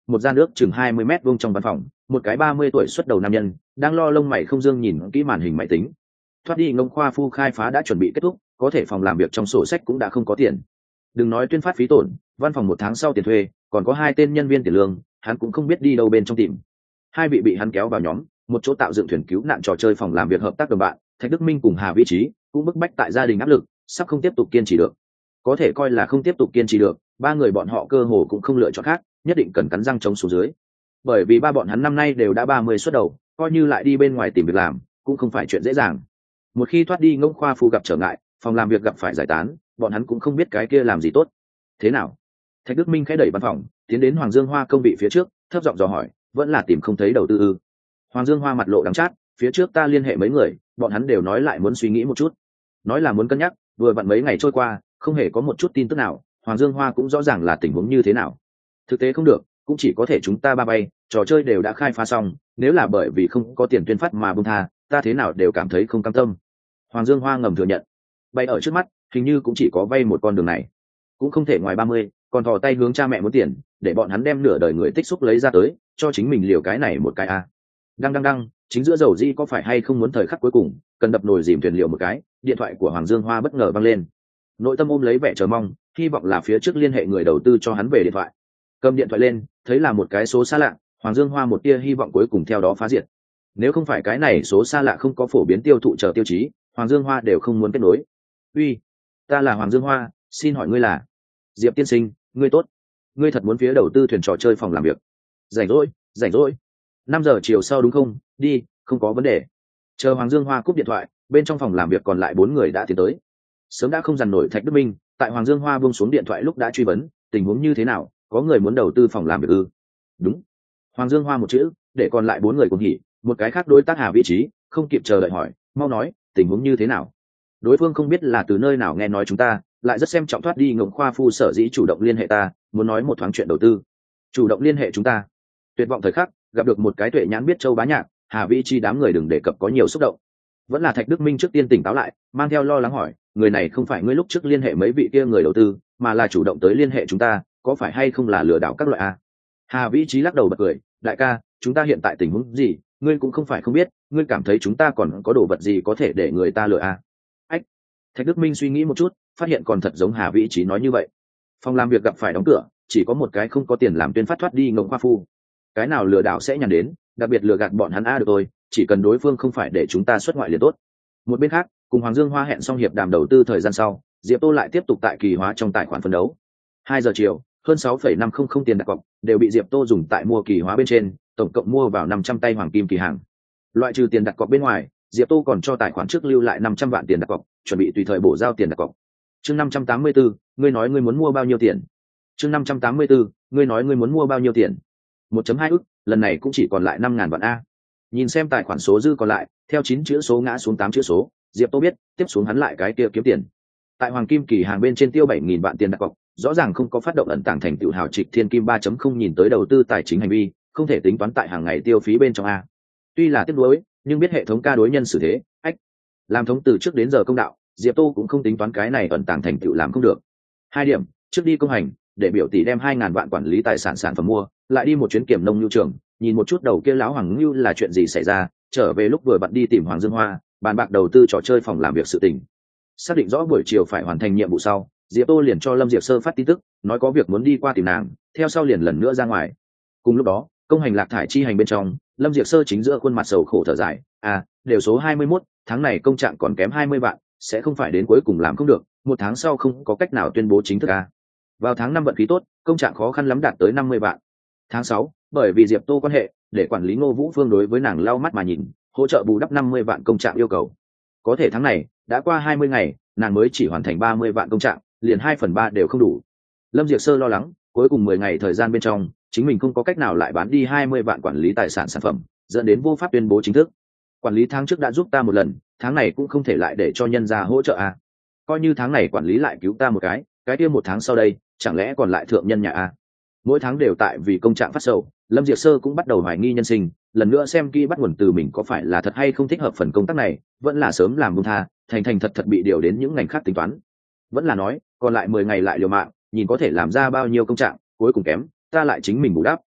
A: một gian nước chừng 20 mét vuông trong văn phòng, một cái 30 tuổi xuất đầu nam nhân đang lo lông mày không dương nhìn kỹ màn hình máy tính. Thoát đi ngông khoa phu khai phá đã chuẩn bị kết thúc, có thể phòng làm việc trong sổ sách cũng đã không có tiền. Đừng nói tuyên phát phí tổn, văn phòng 1 tháng sau tiền thuê, còn có 2 tên nhân viên tiền lương, hắn cũng không biết đi đâu bên trong tìm. Hai vị bị hắn kéo vào nhóm, một chỗ tạo dựng thuyền cứu nạn trò chơi phòng làm việc hợp tác đồng bạn, Thạch Đức Minh cùng Hà Vĩ Trí cũng bức bách tại gia đình áp lực, sắp không tiếp tục kiên trì được. Có thể coi là không tiếp tục kiên trì được, ba người bọn họ cơ hồ cũng không lựa chọn khác, nhất định cần cắn răng chống xuống dưới. Bởi vì ba bọn hắn năm nay đều đã 30 xuất đầu, coi như lại đi bên ngoài tìm việc làm, cũng không phải chuyện dễ dàng. Một khi thoát đi ngông khoa phu gặp trở ngại, phòng làm việc gặp phải giải tán, bọn hắn cũng không biết cái kia làm gì tốt. Thế nào? Thạch Đức Minh khẽ đẩy văn phòng, tiến đến Hoàng Dương Hoa công vị phía trước, thấp giọng dò hỏi, vẫn là tìm không thấy đầu tư ư? Hoàng Dương Hoa mặt lộ đắng chát, phía trước ta liên hệ mấy người, bọn hắn đều nói lại muốn suy nghĩ một chút, nói là muốn cân nhắc, vừa vặn mấy ngày trôi qua, không hề có một chút tin tức nào. Hoàng Dương Hoa cũng rõ ràng là tình huống như thế nào. Thực tế không được, cũng chỉ có thể chúng ta ba bay, trò chơi đều đã khai phá xong, nếu là bởi vì không có tiền tuyên phát mà buông tha, ta thế nào đều cảm thấy không cam tâm. Hoàng Dương Hoa ngầm thừa nhận, bay ở trước mắt, hình như cũng chỉ có vay một con đường này, cũng không thể ngoài 30, còn thò tay hướng cha mẹ muốn tiền, để bọn hắn đem nửa đời người tích xúc lấy ra tới, cho chính mình liều cái này một cái a. Đăng, chính giữa dầu di có phải hay không muốn thời khắc cuối cùng, cần đập nồi dìm thuyền liều một cái, điện thoại của Hoàng Dương Hoa bất ngờ vang lên. Nội tâm ôm lấy vẻ chờ mong, hy vọng là phía trước liên hệ người đầu tư cho hắn về điện thoại. Cầm điện thoại lên, thấy là một cái số xa lạ, Hoàng Dương Hoa một tia hy vọng cuối cùng theo đó phá diệt. Nếu không phải cái này số xa lạ không có phổ biến tiêu thụ chờ tiêu chí, Hoàng Dương Hoa đều không muốn kết nối. Uy, ta là Hoàng Dương Hoa, xin hỏi ngươi là? Diệp tiên sinh, ngươi tốt. Ngươi thật muốn phía đầu tư thuyền trò chơi phòng làm việc? Rảnh rỗi. 5 giờ chiều sau đúng không? Đi, không có vấn đề. Chờ Hoàng Dương Hoa cúp điện thoại, bên trong phòng làm việc còn lại 4 người đã tiến tới. Sớm đã không dằn nổi Thạch Đức Minh, tại Hoàng Dương Hoa buông xuống điện thoại lúc đã truy vấn, tình huống như thế nào, có người muốn đầu tư phòng làm việc ư? Đúng. Hoàng Dương Hoa một chữ, để còn lại 4 người cùng hỉ, một cái khác đối tác Hà Vĩ Trí, không kịp chờ đợi hỏi, mau nói, tình huống như thế nào? Đối phương không biết là từ nơi nào nghe nói chúng ta, lại rất xem trọng thoát đi ngộng khoa phu sở dĩ chủ động liên hệ ta, muốn nói một thoáng chuyện đầu tư. Chủ động liên hệ chúng ta. Tuyệt vọng thời khắc, gặp được một cái tuệ nhãn biết châu bá nhạc, Hà Vĩ Trí đám người đừng đề cập có nhiều xúc động. Vẫn là Thạch Đức Minh trước tiên tỉnh táo lại, mang theo lo lắng hỏi, người này không phải ngươi lúc trước liên hệ mấy vị kia người đầu tư, mà là chủ động tới liên hệ chúng ta, có phải hay không là lừa đảo các loại a? Hà Vĩ Trí lắc đầu bật cười, đại ca, chúng ta hiện tại tình huống gì, ngươi cũng không phải không biết, ngươi cảm thấy chúng ta còn có đồ vật gì có thể để người ta lừa a? Ách. Thạch Đức Minh suy nghĩ một chút, phát hiện còn thật giống Hà Vĩ Trí nói như vậy. Phòng làm việc gặp phải đóng cửa, chỉ có một cái không có tiền làm tuyên phát thoát đi ngộng khoa phu. Cái nào lừa đảo sẽ nhàn đến, đặc biệt lừa gạt bọn hắn a được thôi, chỉ cần đối phương không phải để chúng ta xuất ngoại liền tốt. Một bên khác, cùng Hoàng Dương Hoa hẹn xong hiệp đàm đầu tư thời gian sau, Diệp Tô lại tiếp tục tại kỳ hóa trong tài khoản phấn đấu. 2 giờ chiều, hơn 6,500 tiền đặt cọc đều bị Diệp Tô dùng tại mua kỳ hóa bên trên, tổng cộng mua vào 500 tay hoàng kim kỳ hàng. Loại trừ tiền đặt cọc bên ngoài, Diệp Tô còn cho tài khoản trước lưu lại 500 vạn tiền đặt cọc, chuẩn bị tùy thời bổ giao tiền đặt cọc. Chương 584, ngươi nói ngươi muốn mua bao nhiêu tiền? Chương 584, ngươi nói ngươi muốn mua bao nhiêu tiền? 1.2 ức, lần này cũng chỉ còn lại 5.000 vạn a. Nhìn xem tài khoản số dư còn lại, theo 9 chữ số ngã xuống 8 chữ số, Diệp Tô biết, tiếp xuống hắn lại cái kia kiếm tiền. Tại hoàng kim kỳ hàng bên trên tiêu 7.000 vạn tiền đặt cọc, rõ ràng không có phát động ẩn tàng thành tựu hào trịch thiên kim 3.0 nhìn tới đầu tư tài chính hành vi, không thể tính toán tại hàng ngày tiêu phí bên trong a. Tuy là tiếc nuối, nhưng biết hệ thống ca đối nhân xử thế, ách. Làm thống từ trước đến giờ công đạo, Diệp Tô cũng không tính toán cái này ẩn tàng thành tựu làm không được. 2 điểm, trước đi công hành, để biểu tỷ đem 2.000 vạn quản lý tài sản sản phẩm mua, lại đi một chuyến kiểm nông nhu trường, nhìn một chút đầu kia lão Hoàng Nưu là chuyện gì xảy ra, trở về lúc vừa bận đi tìm Hoàng Dương Hoa, bàn bạc đầu tư trò chơi phòng làm việc sự tình. Xác định rõ buổi chiều phải hoàn thành nhiệm vụ sau, Diệp Tô liền cho Lâm Diệp Sơ phát tin tức, nói có việc muốn đi qua tìm nàng, theo sau liền lần nữa ra ngoài. Cùng lúc đó, công hành lạc thải chi hành bên trong, Lâm Diệp Sơ chính giữa khuôn mặt sầu khổ thở dài, đều số 21, tháng này công trạng còn kém 20 vạn, sẽ không phải đến cuối cùng làm không được, 1 tháng sau không có cách nào tuyên bố chính thức a. Vào tháng 5 vận khí tốt, công trạng khó khăn lắm đạt tới 50 vạn. Tháng 6, bởi vì Diệp Tô quan hệ, để quản lý Ngô Vũ Phương đối với nàng lau mắt mà nhìn, hỗ trợ bù đắp 50 vạn công trạng yêu cầu. Có thể tháng này, đã qua 20 ngày, nàng mới chỉ hoàn thành 30 vạn công trạng, liền 2/3 đều không đủ. Lâm Diệp Sơ lo lắng, cuối cùng 10 ngày thời gian bên trong, chính mình không có cách nào lại bán đi 20 vạn quản lý tài sản sản phẩm, dẫn đến vô pháp tuyên bố chính thức. Quản lý tháng trước đã giúp ta một lần, tháng này cũng không thể lại để cho nhân gia hỗ trợ a. Coi như tháng này quản lý lại cứu ta một cái kia 1 tháng sau đây, chẳng lẽ còn lại thượng nhân nhà a. Mỗi tháng đều tại vì công trạng phát sầu, Lâm Diệp Sơ cũng bắt đầu hoài nghi nhân sinh, lần nữa xem kỹ bắt nguồn từ mình có phải là thật hay không thích hợp phần công tác này, vẫn là sớm làm buông tha, thành thật bị điều đến những ngành khác tính toán. Vẫn là nói, còn lại 10 ngày lại liều mạng, nhìn có thể làm ra bao nhiêu công trạng, cuối cùng kém, ta lại chính mình bù đắp.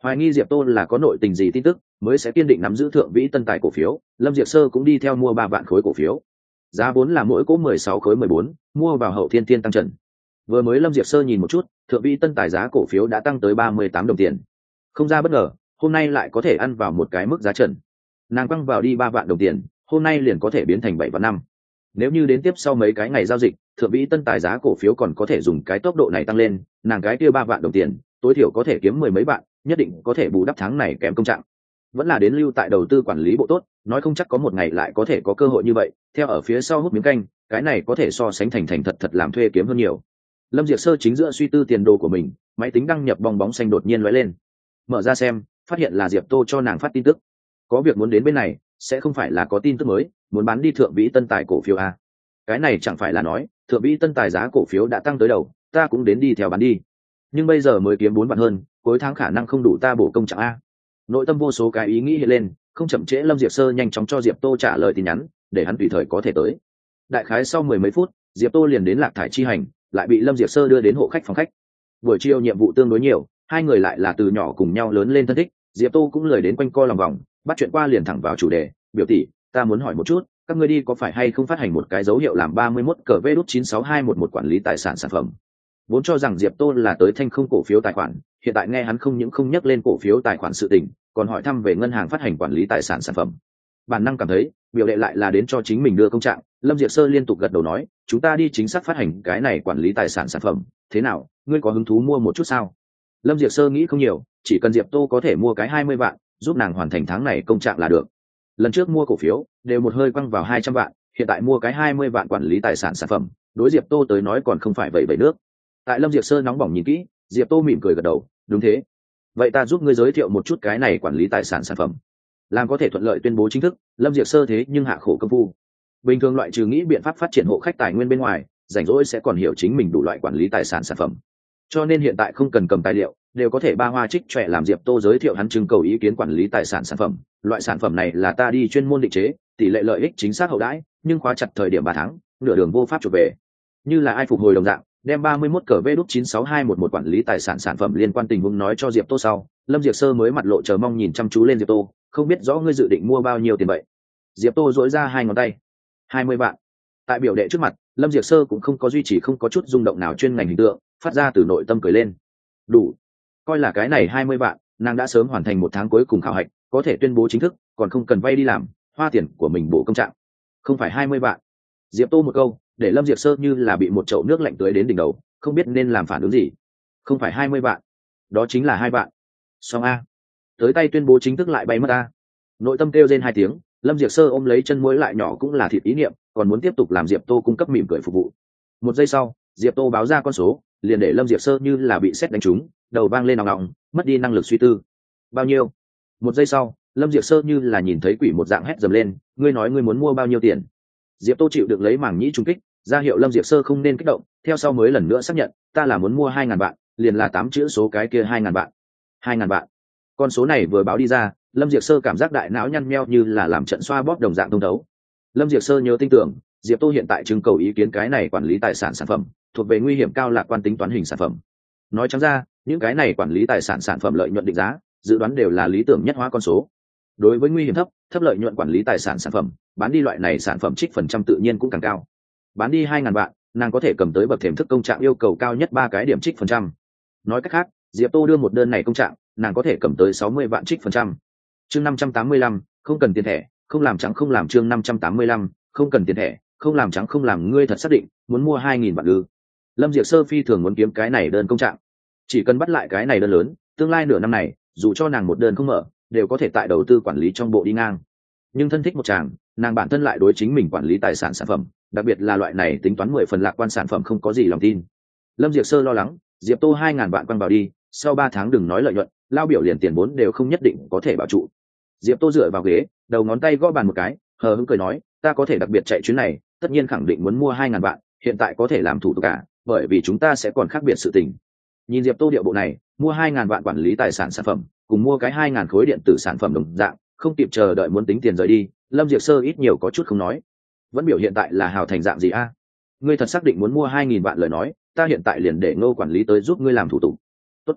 A: Hoài nghi Diệp Tô là có nội tình gì tin tức mới sẽ kiên định nắm giữ Thượng Vĩ Tân Tài cổ phiếu, Lâm Diệp Sơ cũng đi theo mua 3 vạn khối cổ phiếu. Giá vốn là mỗi cổ 16 khối 14, mua vào hậu thiên tăng trần. Vừa mới Lâm Diệp Sơ nhìn một chút, Thượng Vĩ Tân Tài giá cổ phiếu đã tăng tới 38 đồng tiền. Không ra bất ngờ, hôm nay lại có thể ăn vào một cái mức giá trần. Nàng quăng vào đi 3 vạn đồng tiền, hôm nay liền có thể biến thành 7 vạn 5. Nếu như đến tiếp sau mấy cái ngày giao dịch, Thượng Vĩ Tân Tài giá cổ phiếu còn có thể dùng cái tốc độ này tăng lên, nàng cái kia 3 vạn đồng tiền, tối thiểu có thể kiếm 10 mấy vạn, nhất định có thể bù đắp tháng này kém công trạng. Vẫn là đến lưu tại đầu tư quản lý bộ tốt, nói không chắc có một ngày lại có thể có cơ hội như vậy, theo ở phía sau hút miếng canh, cái này có thể so sánh thành thật thật làm thuê kiếm hơn nhiều. Lâm Diệp Sơ chính giữa suy tư tiền đồ của mình, máy tính đăng nhập bong bóng xanh đột nhiên lóe lên. Mở ra xem, phát hiện là Diệp Tô cho nàng phát tin tức. Có việc muốn đến bên này, sẽ không phải là có tin tức mới, muốn bán đi Thượng Vĩ Tân Tài cổ phiếu a. Cái này chẳng phải là nói, Thượng Vĩ Tân Tài giá cổ phiếu đã tăng tới đầu, ta cũng đến đi theo bán đi. Nhưng bây giờ mới kiếm 4 vạn hơn, cuối tháng khả năng không đủ ta bổ công trạng a. Nội tâm vô số cái ý nghĩ hiện lên, không chậm trễ Lâm Diệp Sơ nhanh chóng cho Diệp Tô trả lời tin nhắn, để hắn tùy thời có thể tới. Đại khái sau 10 mấy phút, Diệp Tô liền đến Lạc Thải chi hành, lại bị Lâm Diệp Sơ đưa đến hộ khách phòng khách. Buổi chiều nhiệm vụ tương đối nhiều, hai người lại là từ nhỏ cùng nhau lớn lên thân thích, Diệp Tô cũng lười đến quanh co lòng vòng, bắt chuyện qua liền thẳng vào chủ đề. Biểu tỷ, ta muốn hỏi một chút, các ngươi đi có phải hay không phát hành một cái dấu hiệu làm 31 cờ V96211 quản lý tài sản sản phẩm? Vốn cho rằng Diệp Tô là tới thanh không cổ phiếu tài khoản, hiện tại nghe hắn không những không nhắc lên cổ phiếu tài khoản sự tình, còn hỏi thăm về ngân hàng phát hành quản lý tài sản sản phẩm. Bản năng cảm thấy, biểu đệ lại là đến cho chính mình đưa công trạng, Lâm Diệp Sơ liên tục gật đầu nói, chúng ta đi chính xác phát hành cái này quản lý tài sản sản phẩm, thế nào, ngươi có hứng thú mua một chút sao? Lâm Diệp Sơ nghĩ không nhiều, chỉ cần Diệp Tô có thể mua cái 20 vạn, giúp nàng hoàn thành tháng này công trạng là được. Lần trước mua cổ phiếu, đều một hơi quăng vào 200 vạn, hiện tại mua cái 20 vạn quản lý tài sản sản phẩm, đối Diệp Tô tới nói còn không phải vậy vậy nước. Tại Lâm Diệp Sơ nóng bỏng nhìn kỹ, Diệp Tô mỉm cười gật đầu, đúng thế. Vậy ta giúp ngươi giới thiệu một chút cái này quản lý tài sản sản phẩm. Làm có thể thuận lợi tuyên bố chính thức, Lâm Diệp Sơ thế nhưng hạ khổ công phu. Bình thường loại trừ nghĩ biện pháp phát triển hộ khách tài nguyên bên ngoài, rảnh rỗi sẽ còn hiểu chính mình đủ loại quản lý tài sản sản phẩm. Cho nên hiện tại không cần cầm tài liệu, đều có thể ba hoa trích trẻ làm Diệp Tô giới thiệu hắn trưng cầu ý kiến quản lý tài sản sản phẩm. Loại sản phẩm này là ta đi chuyên môn định chế, tỷ lệ lợi ích chính xác hậu đãi, nhưng khóa chặt thời điểm 3 tháng, nửa đường vô pháp trở về. Như là ai phục hồi đồng dạng, đem 31 cờ V96211 quản lý tài sản sản phẩm liên quan tình huống nói cho Diệp Tô sau, Lâm Diệp Sơ mới mặt lộ chờ mong nhìn chăm chú lên Diệp Tô, không biết rõ ngươi dự định mua bao nhiêu tiền vậy? Diệp Tô duỗi ra 2 ngón tay. 20 vạn. Tại biểu đệ trước mặt, Lâm Diệp Sơ cũng không có duy trì không có chút rung động nào chuyên ngành hình tượng, phát ra từ nội tâm cười lên. Đủ. Coi là cái này 20 vạn, nàng đã sớm hoàn thành 1 tháng cuối cùng khảo hạch, có thể tuyên bố chính thức, còn không cần vay đi làm, hoa tiền của mình bổ công trạng. Không phải 20 vạn. Diệp Tô một câu, để Lâm Diệp Sơ như là bị một chậu nước lạnh tưới đến đỉnh đầu, không biết nên làm phản ứng gì. Không phải 20 vạn, đó chính là 2 vạn. Xong a. Tới tay tuyên bố chính thức lại bay mất a. Nội tâm kêu rên 2 tiếng, Lâm Diệp Sơ ôm lấy chân muối lại nhỏ cũng là thịt ý niệm, còn muốn tiếp tục làm Diệp Tô cung cấp mỉm cười phục vụ. 1 giây sau, Diệp Tô báo ra con số, liền để Lâm Diệp Sơ như là bị sét đánh trúng, đầu vang lên òng òng, mất đi năng lực suy tư. Bao nhiêu? 1 giây sau, Lâm Diệp Sơ như là nhìn thấy quỷ một dạng hét dầm lên, ngươi nói ngươi muốn mua bao nhiêu tiền? Diệp Tô chịu được lấy mảng nhĩ trúng kích, ra hiệu Lâm Diệp Sơ không nên kích động, theo sau mới lần nữa xác nhận, ta là muốn mua 2.000 vạn, liền là 8 chữ số cái kia 2.000 vạn. 2.000 vạn. Con số này vừa báo đi ra, Lâm Diệp Sơ cảm giác đại não nhăn nheo như là làm trận xoa bóp đồng dạng thông thấu. Lâm Diệp Sơ nhớ tin tưởng, Diệp Tô hiện tại trưng cầu ý kiến cái này quản lý tài sản sản phẩm, thuộc về nguy hiểm cao lạc quan tính toán hình sản phẩm. Nói trắng ra, những cái này quản lý tài sản sản phẩm lợi nhuận định giá, dự đoán đều là lý tưởng nhất hóa con số. Đối với nguy hiểm thấp, thấp lợi nhuận quản lý tài sản sản phẩm, bán đi loại này sản phẩm trích phần trăm tự nhiên cũng càng cao. Bán đi 2.000 vạn, nàng có thể cầm tới bậc thềm thức công trạng yêu cầu cao nhất 3 cái điểm trích phần trăm. Nói cách khác, Diệp Tô đưa một đơn này công trạng, nàng có thể cầm tới 60 vạn trích phần trăm. Chương 585, không cần tiền thẻ, không làm trắng không làm. Chương 585, không cần tiền thẻ, không làm trắng không làm. Ngươi thật xác định muốn mua 2.000 vạn ư? Lâm Diệp Sơ phi thường muốn kiếm cái này đơn công trạng, chỉ cần bắt lại cái này đơn lớn, tương lai nửa năm này, dù cho nàng một đơn không mở, đều có thể tại đầu tư quản lý trong bộ đi ngang. Nhưng thân thích một chàng, nàng bản thân lại đối chính mình quản lý tài sản sản phẩm, đặc biệt là loại này tính toán 10 phần lạc quan sản phẩm không có gì lòng tin. Lâm Diệp Sơ lo lắng, Diệp Tô 2.000 vạn quăng vào đi, sau 3 tháng đừng nói lợi nhuận, lao biểu liền tiền vốn đều không nhất định có thể bảo trụ. Diệp Tô dựa vào ghế, đầu ngón tay gõ bàn một cái, hờ hững cười nói, ta có thể đặc biệt chạy chuyến này, tất nhiên khẳng định muốn mua 2.000 vạn, hiện tại có thể làm thủ tục cả, bởi vì chúng ta sẽ còn khác biệt sự tình. Nhìn Diệp Tô điệu bộ này, mua 2.000 vạn quản lý tài sản sản phẩm, cùng mua cái 2.000 khối điện tử sản phẩm đồng dạng, không kịp chờ đợi muốn tính tiền rời đi. Lâm Diệp Sơ ít nhiều có chút không nói, vẫn biểu hiện tại là hào thành dạng gì a? Ngươi thật xác định muốn mua 2.000 vạn lời nói, ta hiện tại liền để Ngô quản lý tới giúp ngươi làm thủ tục. Tốt.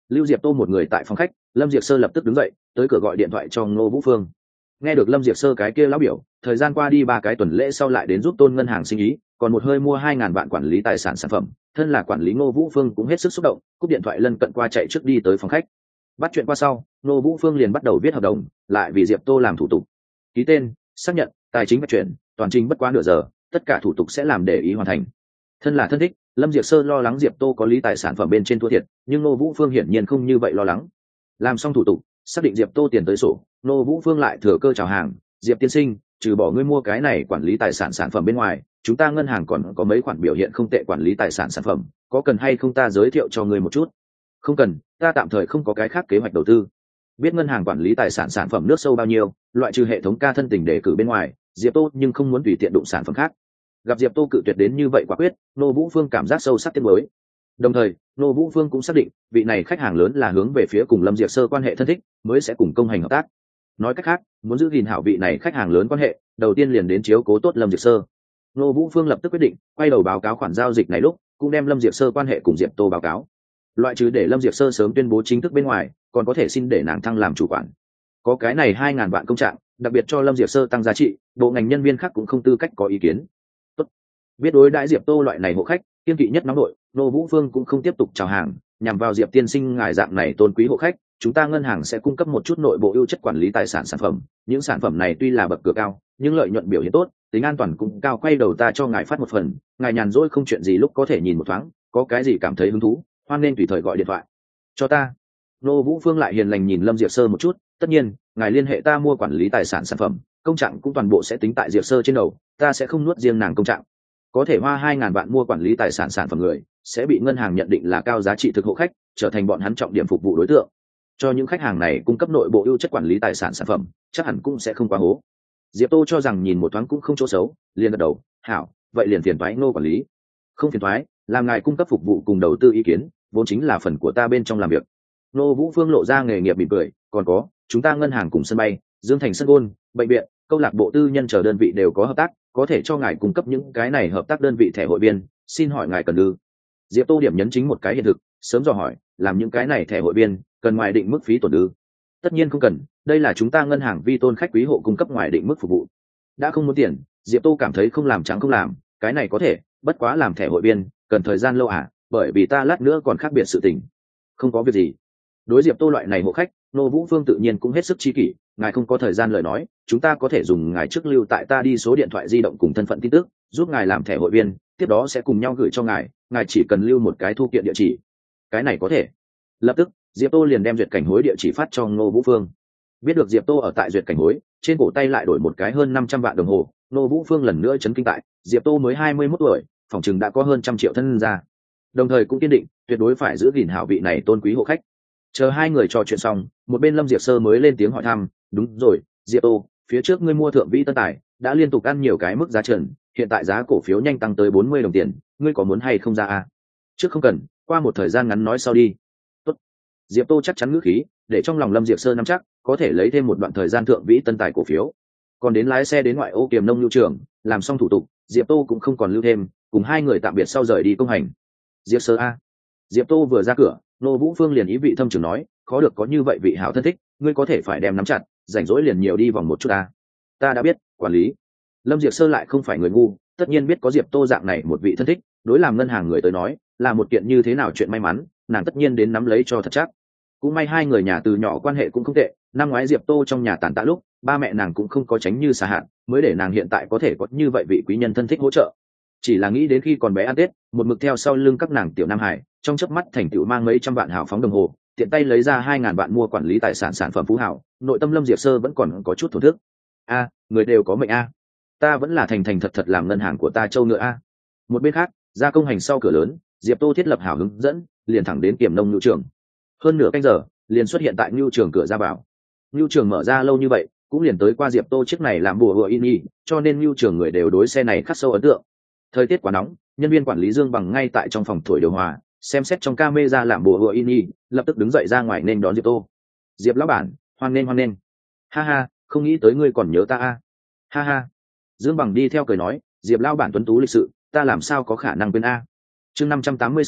A: lưu diệp tô một người tại phòng khách, lâm diệp sơ lập tức đứng dậy tới cửa gọi điện thoại cho ngô vũ phương. Nghe được lâm diệp sơ cái kia lão biểu thời gian qua đi 3 cái tuần lễ sau lại đến giúp tôn ngân hàng sinh ý, còn một hơi mua 2.000 vạn quản lý tài sản sản phẩm, thân là quản lý ngô vũ phương cũng hết sức xúc động, cúp điện thoại lân cận qua chạy trước đi tới phòng khách. Bắt chuyện qua sau, ngô vũ phương liền bắt đầu viết hợp đồng, lại vì diệp tô làm thủ tục, ký tên, xác nhận, tài chính vận chuyển, toàn trình bất quá nửa giờ, tất cả thủ tục sẽ làm để ý hoàn thành. Thân là thân thích, lâm diệp sơ lo lắng diệp tô có lý tài sản phẩm bên trên thua thiệt, nhưng ngô vũ phương hiển nhiên không như vậy lo lắng. Làm xong thủ tục, xác định diệp tô tiền tới sổ, ngô vũ phương lại thừa cơ chào hàng. Diệp tiên sinh, trừ bỏ ngươi mua cái này quản lý tài sản sản phẩm bên ngoài, chúng ta ngân hàng còn có mấy khoản biểu hiện không tệ quản lý tài sản sản phẩm, có cần hay không ta giới thiệu cho ngươi một chút? Không cần, ta tạm thời không có cái khác kế hoạch đầu tư. Biết ngân hàng quản lý tài sản sản phẩm nước sâu bao nhiêu, loại trừ hệ thống ca thân tình đề cử bên ngoài, diệp tô nhưng không muốn tùy tiện đụng sản phẩm khác. Gặp diệp tô cự tuyệt đến như vậy quả quyết, nô vũ phương cảm giác sâu sắc tiếc nuối. Đồng thời nô vũ phương cũng xác định vị này khách hàng lớn là hướng về phía cùng lâm diệp sơ quan hệ thân thích mới sẽ cùng công hành hợp tác. Nói cách khác, muốn giữ gìn hảo vị này khách hàng lớn quan hệ, đầu tiên liền đến chiếu cố tốt lâm diệp sơ. nô vũ phương lập tức quyết định quay đầu báo cáo khoản giao dịch này, lúc cũng đem lâm diệp sơ quan hệ cùng diệp tô báo cáo. Loại trừ để lâm diệp sơ sớm tuyên bố chính thức bên ngoài, còn có thể xin để nàng thăng làm chủ quản. Có cái này 2.000 vạn công trạng, đặc biệt cho lâm diệp sơ tăng giá trị, bộ ngành nhân viên khác cũng không tư cách có ý kiến. Tốt. Biết đối đãi diệp tô loại này hộ khách kiên kỵ nhất nóng nội, nô vũ phương cũng không tiếp tục chào hàng, nhằm vào diệp tiên sinh ngài dạng này tôn quý hộ khách, chúng ta ngân hàng sẽ cung cấp một chút nội bộ ưu chất quản lý tài sản sản phẩm. Những sản phẩm này tuy là bậc cửa cao, nhưng lợi nhuận biểu hiện tốt, tính an toàn cũng cao. Quay đầu ta cho ngài phát một phần, ngài nhàn rỗi không chuyện gì lúc có thể nhìn một thoáng, có cái gì cảm thấy hứng thú, hoan nên tùy thời gọi điện thoại cho ta. nô vũ phương lại hiền lành nhìn lâm diệp sơ một chút. Tất nhiên, ngài liên hệ ta mua quản lý tài sản sản phẩm, công trạng cũng toàn bộ sẽ tính tại diệp sơ trên đầu, ta sẽ không nuốt riêng nàng công trạng. Có thể hoa 2.000 vạn mua quản lý tài sản sản phẩm người sẽ bị ngân hàng nhận định là cao giá trị thực hộ khách, trở thành bọn hắn trọng điểm phục vụ đối tượng. Cho những khách hàng này cung cấp nội bộ ưu chất quản lý tài sản sản phẩm, chắc hẳn cũng sẽ không quá hố. Diệp tô cho rằng nhìn một thoáng cũng không chỗ xấu, liền gật đầu. Hảo, vậy liền phiền thoái nô quản lý. Không phiền thoái, làm ngài cung cấp phục vụ cùng đầu tư ý kiến, vốn chính là phần của ta bên trong làm việc. Nô vũ phương lộ ra nghề nghiệp mỉm cười. Còn có, chúng ta ngân hàng cùng sân bay, Dương Thành sân gôn, bệnh viện, câu lạc bộ tư nhân chờ đơn vị đều có hợp tác, có thể cho ngài cung cấp những cái này hợp tác đơn vị thẻ hội viên. Xin hỏi ngài cần ư? Diệp tô điểm nhấn chính một cái hiện thực, sớm dò hỏi, làm những cái này thẻ hội viên cần ngoài định mức phí tổn ư? Tất nhiên không cần, đây là chúng ta ngân hàng vi tôn khách quý hộ cung cấp ngoài định mức phục vụ. Đã không muốn tiền, Diệp tô cảm thấy không làm trắng không làm, cái này có thể, bất quá làm thẻ hội viên cần thời gian lâu à, bởi vì ta lát nữa còn khác biệt sự tình. Không có việc gì. Đối Diệp tô loại này hộ khách, nô vũ phương tự nhiên cũng hết sức chi kỷ. Ngài không có thời gian lời nói, chúng ta có thể dùng ngài trước lưu tại ta đi số điện thoại di động cùng thân phận tin tức, giúp ngài làm thẻ hội viên, tiếp đó sẽ cùng nhau gửi cho ngài, ngài chỉ cần lưu một cái thu kiện địa chỉ. Cái này có thể. Lập tức Diệp tô liền đem duyệt cảnh hối địa chỉ phát cho Ngô vũ phương. Biết được Diệp tô ở tại duyệt cảnh hối, trên cổ tay lại đổi một cái hơn 500 vạn đồng hồ. Ngô vũ phương lần nữa chấn kinh tại, Diệp tô mới 21 tuổi, phòng chừng đã có hơn 100 triệu thân ra. Đồng thời cũng kiên định tuyệt đối phải giữ gìn hảo vị này tôn quý hộ khách. Chờ hai người trò chuyện xong, một bên lâm diệp sơ mới lên tiếng hỏi thăm. Đúng rồi, Diệp tô, phía trước ngươi mua Thượng Vĩ Tân Tài đã liên tục ăn nhiều cái mức giá trần, hiện tại giá cổ phiếu nhanh tăng tới 40 đồng tiền, ngươi có muốn hay không ra à? Trước không cần, qua một thời gian ngắn nói sau đi. Tốt. Diệp tô chắc chắn ngữ khí, để trong lòng lâm diệp sơ nắm chắc có thể lấy thêm một đoạn thời gian Thượng Vĩ Tân Tài cổ phiếu. Còn đến lái xe đến ngoại ô Kiềm Nông Nhu Trường, làm xong thủ tục, Diệp tô cũng không còn lưu thêm, cùng hai người tạm biệt sau rời đi công hành. Diệp sơ a. Diệp tô vừa ra cửa, Nô vũ phương liền ý vị thâm trường nói, khó được có như vậy vị hảo thân thích, ngươi có thể phải đem nắm chặt, rảnh rỗi liền nhiều đi vòng một chút ta. Ta đã biết, quản lý. Lâm diệp sơ lại không phải người ngu, tất nhiên biết có Diệp tô dạng này một vị thân thích, đối làm ngân hàng người tới nói là một kiện như thế nào chuyện may mắn, nàng tất nhiên đến nắm lấy cho thật chắc. Cũng may hai người nhà từ nhỏ quan hệ cũng không tệ, năm ngoái Diệp tô trong nhà tàn tạ lúc ba mẹ nàng cũng không có tránh như xà hạn, mới để nàng hiện tại có thể có như vậy vị quý nhân thân thích hỗ trợ. Chỉ là nghĩ đến khi còn bé ăn Tết, một mực theo sau lưng các nàng tiểu Nam Hải, trong chớp mắt thành tựu mang mấy trăm vạn hào phóng đồng hồ, tiện tay lấy ra 2.000 vạn mua quản lý tài sản sản phẩm phú hảo, nội tâm lâm diệp sơ vẫn còn có chút thổn thức. A, người đều có mệnh a, ta vẫn là thành thành thật thật làm ngân hàng của ta châu ngựa a. Một bên khác, ra công hành sau cửa lớn, Diệp tô thiết lập hảo hướng dẫn, liền thẳng đến Kiềm Nông Nhu Trường. Hơn nửa canh giờ liền xuất hiện tại Nhu Trường cửa ra vào. Nhu Trường mở ra lâu như vậy, cũng liền tới qua Diệp tô chiếc này làm bùa hựa in, cho nên Nhu Trường người đều đối xe này khắc sâu ấn tượng. Thời tiết quá nóng, nhân viên quản lý Dương Bằng ngay tại trong phòng thổi điều hòa, xem xét trong camera làm bùa hựa in, lập tức đứng dậy ra ngoài nên đón Diệp tô. Diệp lão bản, hoan nghênh. Ha ha, không nghĩ tới ngươi còn nhớ ta a. Ha ha. Dương Bằng đi theo cười nói, Diệp lão bản tuấn tú lịch sự, ta làm sao có khả năng quên a. Chương 586,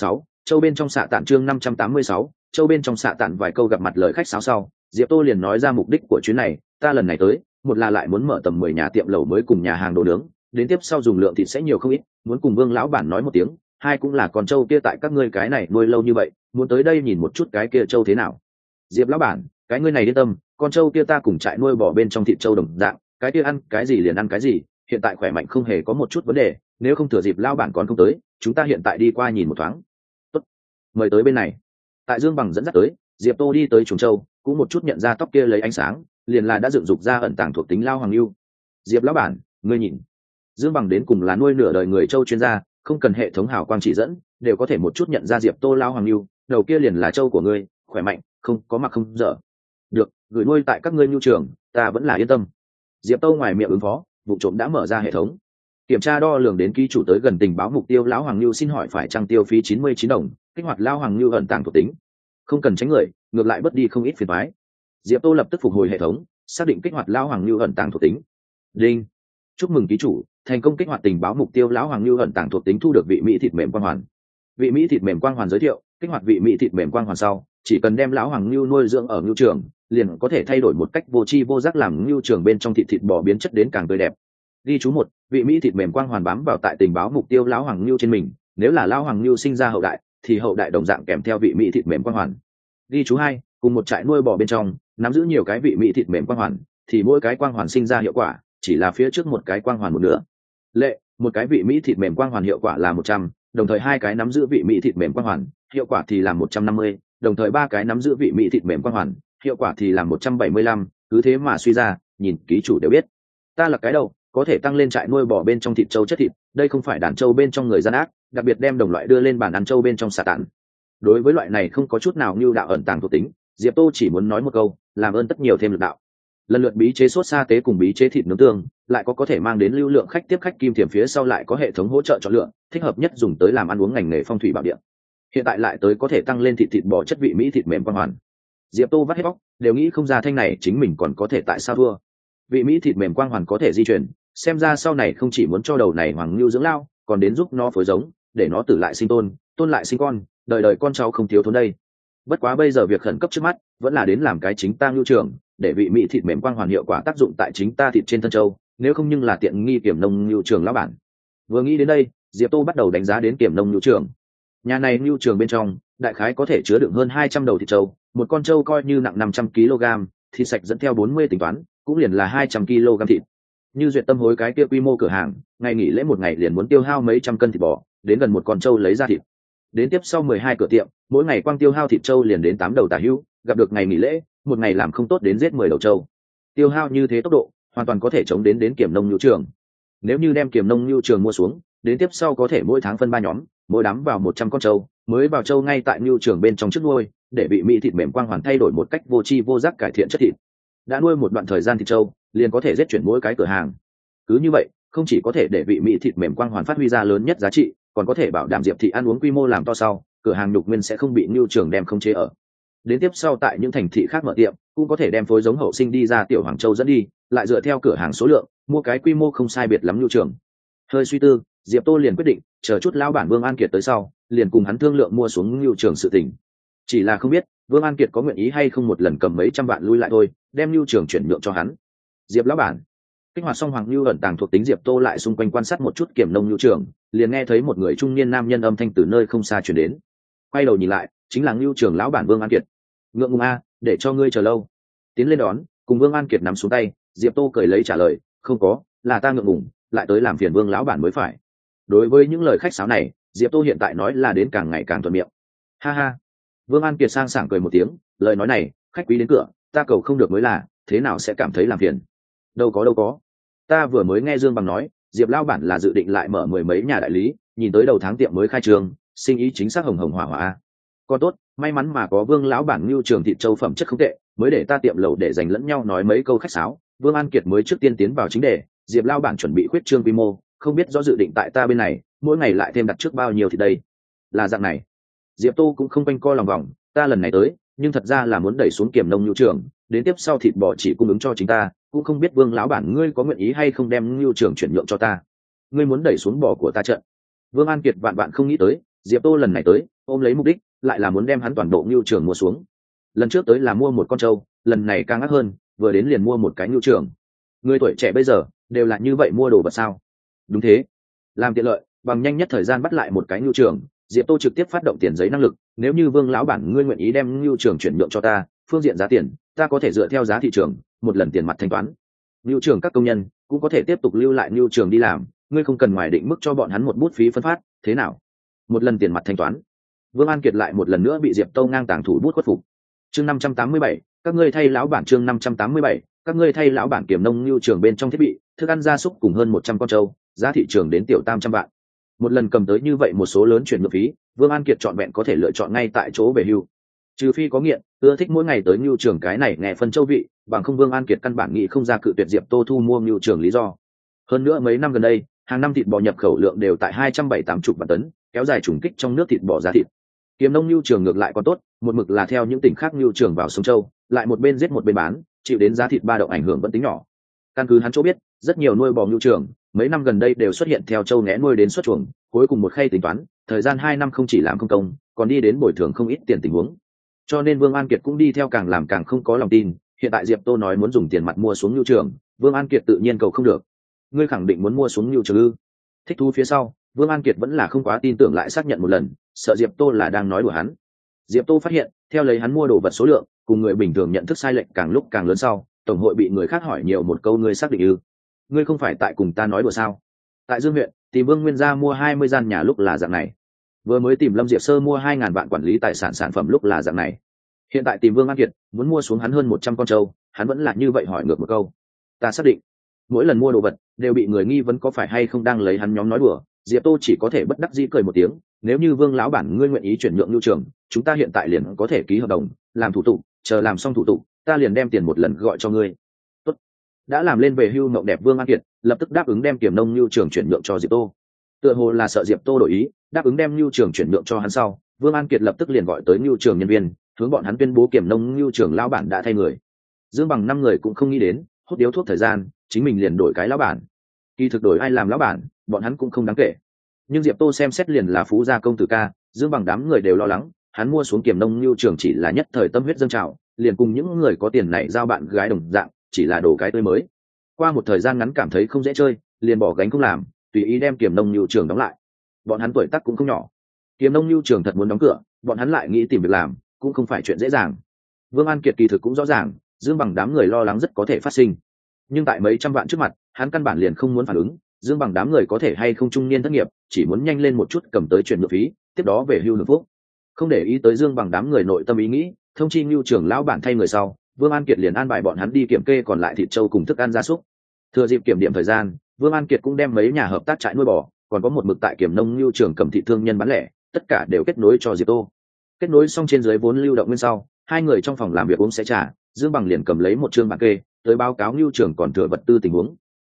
A: Châu bên trong xạ tản chương 586, châu bên trong xạ tản vài câu gặp mặt lời khách sáo sau, Diệp Tô liền nói ra mục đích của chuyến này, ta lần này tới, một là lại muốn mở tầm 10 nhà tiệm lẩu mới cùng nhà hàng đồ nướng, đến tiếp sau dùng lượng thịt sẽ nhiều không ít, muốn cùng Vương lão bản nói một tiếng, hai cũng là con trâu kia tại các ngươi cái này nuôi lâu như vậy, muốn tới đây nhìn một chút cái kia trâu thế nào. Diệp lão bản, cái ngươi này yên tâm, con trâu kia ta cùng trại nuôi bỏ bên trong thịt trâu đồng dạng, cái kia ăn cái gì liền ăn cái gì, hiện tại khỏe mạnh không hề có một chút vấn đề, nếu không thừa dịp lão bản còn không tới, chúng ta hiện tại đi qua nhìn một thoáng. Tốt, mời tới bên này. Tại Dương Bằng dẫn dắt tới, Diệp Tô đi tới chuồng trâu, cũng một chút nhận ra tóc kia lấy ánh sáng, liền là đã dựng dục ra ẩn tàng thuộc tính lao hoàng lưu. Diệp lão bản, ngươi nhìn. Dương Bằng đến cùng là nuôi nửa đời người trâu chuyên gia, không cần hệ thống hào quang chỉ dẫn, đều có thể một chút nhận ra Diệp Tô lao hoàng lưu, đầu kia liền là trâu của ngươi, khỏe mạnh, không có mặc không dở. Được, gửi nuôi tại các ngươi nhu trường, ta vẫn là yên tâm. Diệp Tô ngoài miệng ứng phó, vụ trộm đã mở ra hệ thống. Kiểm tra đo lường đến ký chủ tới gần tình báo mục tiêu lão hoàng lưu, xin hỏi phải trang tiêu phí 99 đồng, kích hoạt lao hoàng lưu ẩn tàng thuộc tính. Không cần tránh người, ngược lại bớt đi không ít phiền toái. Diệp Tô lập tức phục hồi hệ thống, xác định kích hoạt lão hoàng lưu ẩn tàng thuộc tính. Đinh, chúc mừng ký chủ thành công kích hoạt tình báo mục tiêu lão hoàng lưu ẩn tàng thuộc tính, thu được vị mỹ thịt mềm quang hoàn. Vị mỹ thịt mềm quang hoàn giới thiệu, kích hoạt vị mỹ thịt mềm quang hoàn sau, chỉ cần đem lão hoàng lưu nuôi dưỡng ở ngưu trường, liền có thể thay đổi một cách vô tri vô giác làm ngưu trường bên trong thịt bò biến chất đến càng tươi đẹp. Ghi chú 1, vị mỹ thịt mềm quang hoàn bám vào tại tình báo mục tiêu lão hoàng lưu trên mình, nếu là lão hoàng lưu sinh ra hậu đại, thì hậu đại đồng dạng kèm theo vị mỹ thịt mềm quang hoàn. Ghi chú 2, cùng một trại nuôi bò bên trong nắm giữ nhiều cái vị mỹ thịt mềm quang hoàn, thì mỗi cái quang hoàn sinh ra hiệu quả chỉ là phía trước một cái quang hoàn một nửa. Lệ, một cái vị mỹ thịt mềm quang hoàn hiệu quả là 100, đồng thời hai cái nắm giữ vị mỹ thịt mềm quang hoàn, hiệu quả thì là 150, đồng thời ba cái nắm giữ vị mỹ thịt mềm quang hoàn, hiệu quả thì là 175, cứ thế mà suy ra, nhìn ký chủ đều biết. Ta là cái đầu, có thể tăng lên trại nuôi bò bên trong thịt trâu chất thịt, đây không phải đàn trâu bên trong người gian ác, đặc biệt đem đồng loại đưa lên bàn ăn trâu bên trong xà tản. Đối với loại này không có chút nào như đạo ẩn tàng thuộc tính, Diệp Tô chỉ muốn nói một câu, làm ơn tất nhiều thêm lực đạo. Lần lượt bí chế sốt sa tế cùng bí chế thịt nướng tương, lại có thể mang đến lưu lượng khách tiếp khách kim thiểm, phía sau lại có hệ thống hỗ trợ chọn lựa, thích hợp nhất dùng tới làm ăn uống ngành nghề phong thủy bảo địa. Hiện tại lại tới có thể tăng lên thịt bò chất vị mỹ thịt mềm quang hoàn. Diệp Tô vắt hết bóc, đều nghĩ không ra thanh này chính mình còn có thể tại sao thua. Vị mỹ thịt mềm quang hoàn có thể di chuyển, xem ra sau này không chỉ muốn cho đầu này hoàng lưu dưỡng lao, còn đến giúp nó phối giống, để nó tử lại sinh tôn, tôn lại sinh con, đời đời con cháu không thiếu thốn đây. Bất quá bây giờ việc khẩn cấp trước mắt vẫn là đến làm cái chính ta ngưu trường, để vị mỹ thịt mềm quang hoàn hiệu quả tác dụng tại chính ta thịt trên thân châu, nếu không nhưng là tiện nghi kiểm nông ngưu trường lão bản. Vừa nghĩ đến đây, Diệp Tô bắt đầu đánh giá đến kiểm nông ngưu trường. Nhà này ngưu trường bên trong đại khái có thể chứa đựng hơn 200 đầu thịt trâu, một con trâu coi như nặng 500 kg, thịt sạch dẫn theo 40 tính toán, cũng liền là 200 kg thịt. Như Duyệt Tâm hối cái kia quy mô cửa hàng, ngày nghỉ lễ một ngày liền muốn tiêu hao mấy trăm cân thịt bò, đến gần một con trâu lấy ra thịt. Đến tiếp sau 12 cửa tiệm, mỗi ngày quang tiêu hao thịt trâu liền đến 8 đầu tả hữu, gặp được ngày nghỉ lễ, một ngày làm không tốt đến giết 10 đầu trâu. Tiêu hao như thế tốc độ, hoàn toàn có thể chống đến kiểm nông nhu trường. Nếu như đem kiểm nông nhu trường mua xuống, đến tiếp sau có thể mỗi tháng phân 3 nhóm, mỗi đám vào 100 con trâu, mới vào trâu ngay tại nhu trường bên trong trước nuôi, để bị mỹ thịt mềm quang hoàn thay đổi một cách vô tri vô giác cải thiện chất thịt. Đã nuôi một đoạn thời gian thịt trâu, liền có thể giết chuyển mỗi cái cửa hàng. Cứ như vậy, không chỉ có thể để vị mỹ thịt mềm quang hoàn phát huy ra lớn nhất giá trị, còn có thể bảo đảm Diệp thị ăn uống quy mô làm to sau, cửa hàng nhục nguyên sẽ không bị nhu trường đem không chế ở. Đến tiếp sau tại những thành thị khác mở tiệm, cũng có thể đem phối giống hậu sinh đi ra tiểu hoàng châu dẫn đi, lại dựa theo cửa hàng số lượng, mua cái quy mô không sai biệt lắm nhu trường. Hơi suy tư, Diệp Tô liền quyết định, chờ chút lão bản Vương An Kiệt tới sau, liền cùng hắn thương lượng mua xuống nhu trường sự tình. Chỉ là không biết, Vương An Kiệt có nguyện ý hay không một lần cầm mấy trăm vạn lui lại thôi, đem nhu trường chuyển nhượng cho hắn. Diệp lão bản. Kích hoạt xong hoàng lưu ẩn tàng thuộc tính, Diệp Tô lại xung quanh quan sát một chút kiểm nông nhu trường, liền nghe thấy một người trung niên nam nhân âm thanh từ nơi không xa truyền đến. Quay đầu nhìn lại, chính là nhu trường lão bản Vương An Kiệt. Ngượng ngùng a, để cho ngươi chờ lâu. Tiến lên đón, cùng Vương An Kiệt nắm xuống tay, Diệp Tô cười lấy trả lời, không có, là ta ngượng ngùng, lại tới làm phiền Vương lão bản mới phải. Đối với những lời khách sáo này, Diệp Tô hiện tại nói là đến càng ngày càng thuận miệng. Ha ha. Vương An Kiệt sang sảng cười một tiếng, lời nói này, khách quý đến cửa, ta cầu không được mới là, thế nào sẽ cảm thấy làm phiền. Đâu có. Ta vừa mới nghe Dương Bằng nói, Diệp lão bản là dự định lại mở 10 mấy nhà đại lý, nhìn tới đầu tháng tiệm mới khai trương, sinh ý chính xác hồng hồng hỏa hỏa. Còn tốt, may mắn mà có Vương lão bản nhu trường thịt châu phẩm chất không tệ, mới để ta tiệm lẩu để dành lẫn nhau nói mấy câu khách sáo. Vương An Kiệt mới trước tiên tiến vào chính đề, Diệp lão bản chuẩn bị khuyết trương quy mô, không biết rõ dự định tại ta bên này, mỗi ngày lại thêm đặt trước bao nhiêu thì đây. Là dạng này. Diệp Tô cũng không quanh co lòng vòng, ta lần này tới, nhưng thật ra là muốn đẩy xuống kiểm nông nhu trường, đến tiếp sau thịt bò chỉ cung ứng cho chính ta, cũng không biết Vương lão bản ngươi có nguyện ý hay không đem nhu trường chuyển nhượng cho ta. Ngươi muốn đẩy xuống bò của ta trận. Vương An Kiệt vạn vạn không nghĩ tới, Diệp Tô lần này tới, ôm lấy mục đích lại là muốn đem hắn toàn bộ ngưu trường mua xuống. Lần trước tới là mua một con trâu, lần này càng ác hơn, vừa đến liền mua một cái ngưu trường. Người tuổi trẻ bây giờ đều là như vậy mua đồ vật sao? Đúng thế, làm tiện lợi, bằng nhanh nhất thời gian bắt lại một cái ngưu trường. Diệp Tô trực tiếp phát động tiền giấy năng lực, nếu như Vương lão bản ngươi nguyện ý đem ngưu trường chuyển nhượng cho ta, phương diện giá tiền ta có thể dựa theo giá thị trường một lần tiền mặt thanh toán. Ngưu trường các công nhân cũng có thể tiếp tục lưu lại ngưu trường đi làm, ngươi không cần ngoài định mức cho bọn hắn một bút phí phân phát, thế nào? Một lần tiền mặt thanh toán. Vương An Kiệt lại một lần nữa bị Diệp Tô ngang tàng thủ bút khuất phục. Chương 587, các ngươi thay lão bản. Chương 587, các ngươi thay lão bản. Kiểm nông ngưu trường bên trong thiết bị, thức ăn gia súc cùng hơn 100 con trâu, giá thị trường đến tiểu 300 vạn. Một lần cầm tới như vậy một số lớn chuyển nhượng phí, Vương An Kiệt chọn vẹn có thể lựa chọn ngay tại chỗ về hưu. Trừ phi có nghiện, ưa thích mỗi ngày tới ngưu trường cái này nghe phân châu vị, bằng không Vương An Kiệt căn bản nghĩ không ra cự tuyệt Diệp Tô thu mua ngưu trường lý do. Hơn nữa mấy năm gần đây, hàng năm thịt bò nhập khẩu lượng đều tại 270-280 vạn tấn, kéo dài trùng kích trong nước thịt bò giá thịt. Kiếm nông ngưu trường ngược lại còn tốt, một mực là theo những tỉnh khác ngưu trường vào sông châu, lại một bên giết một bên bán, chịu đến giá thịt ba động ảnh hưởng vẫn tính nhỏ. Căn cứ hắn chỗ biết, rất nhiều nuôi bò ngưu trường mấy năm gần đây đều xuất hiện theo châu né nuôi đến xuất chuồng, cuối cùng một khay tính toán, thời gian 2 năm không chỉ làm không công, còn đi đến bồi thường không ít tiền tình huống. Cho nên Vương An Kiệt cũng đi theo càng làm càng không có lòng tin. Hiện tại Diệp Tô nói muốn dùng tiền mặt mua xuống ngưu trường, Vương An Kiệt tự nhiên cầu không được. Ngươi khẳng định muốn mua xuống ngưu trường ư? Thích thú phía sau, Vương An Kiệt vẫn là không quá tin tưởng, lại xác nhận một lần, sợ Diệp Tô là đang nói đùa hắn. Diệp Tô phát hiện, theo lấy hắn mua đồ vật số lượng cùng người bình thường nhận thức sai lệch càng lúc càng lớn sau, tổng hội bị người khác hỏi nhiều một câu, ngươi xác định ư? Ngươi không phải tại cùng ta nói đùa sao? Tại Dương huyện tìm Vương Nguyên gia mua 20 gian nhà lúc là dạng này, vừa mới tìm Lâm Diệp Sơ mua 2.000 vạn quản lý tài sản sản phẩm lúc là dạng này, hiện tại tìm Vương An Kiệt muốn mua xuống hắn hơn 100 con trâu, hắn vẫn là như vậy hỏi ngược một câu. Ta xác định. Mỗi lần mua đồ vật đều bị người nghi vấn có phải hay không đang lấy hắn nhóm nói đùa. Diệp Tô chỉ có thể bất đắc dĩ cười một tiếng, nếu như Vương lão bản ngươi nguyện ý chuyển nhượng ngưu trường, chúng ta hiện tại liền có thể ký hợp đồng, làm thủ tục, chờ làm xong thủ tục ta liền đem tiền một lần gọi cho ngươi. Tốt. Đã làm lên về hưu mộng đẹp Vương An Kiệt lập tức đáp ứng đem Kiểm nông ngưu trường chuyển nhượng cho Diệp Tô. Tựa hồ là sợ Diệp Tô đổi ý, đáp ứng đem ngưu trường chuyển nhượng cho hắn sau, Vương An Kiệt lập tức liền gọi tới ngưu trường nhân viên, hướng bọn hắn tuyên bố Kiểm nông ngưu trường lão bản đã thay người. Dương Bằng 5 người cũng không nghĩ đến, hút điếu thuốc thời gian chính mình liền đổi cái lão bản. Kỳ thực đổi ai làm lão bản bọn hắn cũng không đáng kể, nhưng Diệp Tô xem xét liền là phú gia công tử ca. Dương Bằng đám người đều lo lắng hắn mua xuống Kiểm nông ngưu trường chỉ là nhất thời tâm huyết dâng trào, liền cùng những người có tiền này giao bạn gái đồng dạng, chỉ là đồ cái tươi mới. Qua một thời gian ngắn cảm thấy không dễ chơi, liền bỏ gánh không làm, tùy ý đem Kiểm nông ngưu trường đóng lại. Bọn hắn tuổi tác cũng không nhỏ, Kiểm nông ngưu trường thật muốn đóng cửa, bọn hắn lại nghĩ tìm việc làm cũng không phải chuyện dễ dàng. Vương An Kiệt kỳ thực cũng rõ ràng Dương Bằng đám người lo lắng rất có thể phát sinh, nhưng tại mấy trăm vạn trước mặt hắn căn bản liền không muốn phản ứng. Dương Bằng đám người có thể hay không trung niên thất nghiệp, chỉ muốn nhanh lên một chút cầm tới chuyển nhượng phí, tiếp đó về hưu hưởng phúc. Không để ý tới Dương Bằng đám người nội tâm ý nghĩ, thông chi ngưu trường lão bản thay người sau, Vương An Kiệt liền an bài bọn hắn đi kiểm kê còn lại thịt trâu cùng thức ăn gia súc. Thừa dịp kiểm điểm thời gian, Vương An Kiệt cũng đem mấy nhà hợp tác trại nuôi bò, còn có một mực tại Kiểm nông ngưu trường cầm thị thương nhân bán lẻ, tất cả đều kết nối cho Diệp Tô. Kết nối xong trên dưới vốn lưu động nguyên sau, hai người trong phòng làm việc uống sẽ trà, Dương Bằng liền cầm lấy một chương bảng kê tới báo cáo ngưu trường còn thừa vật tư tình huống.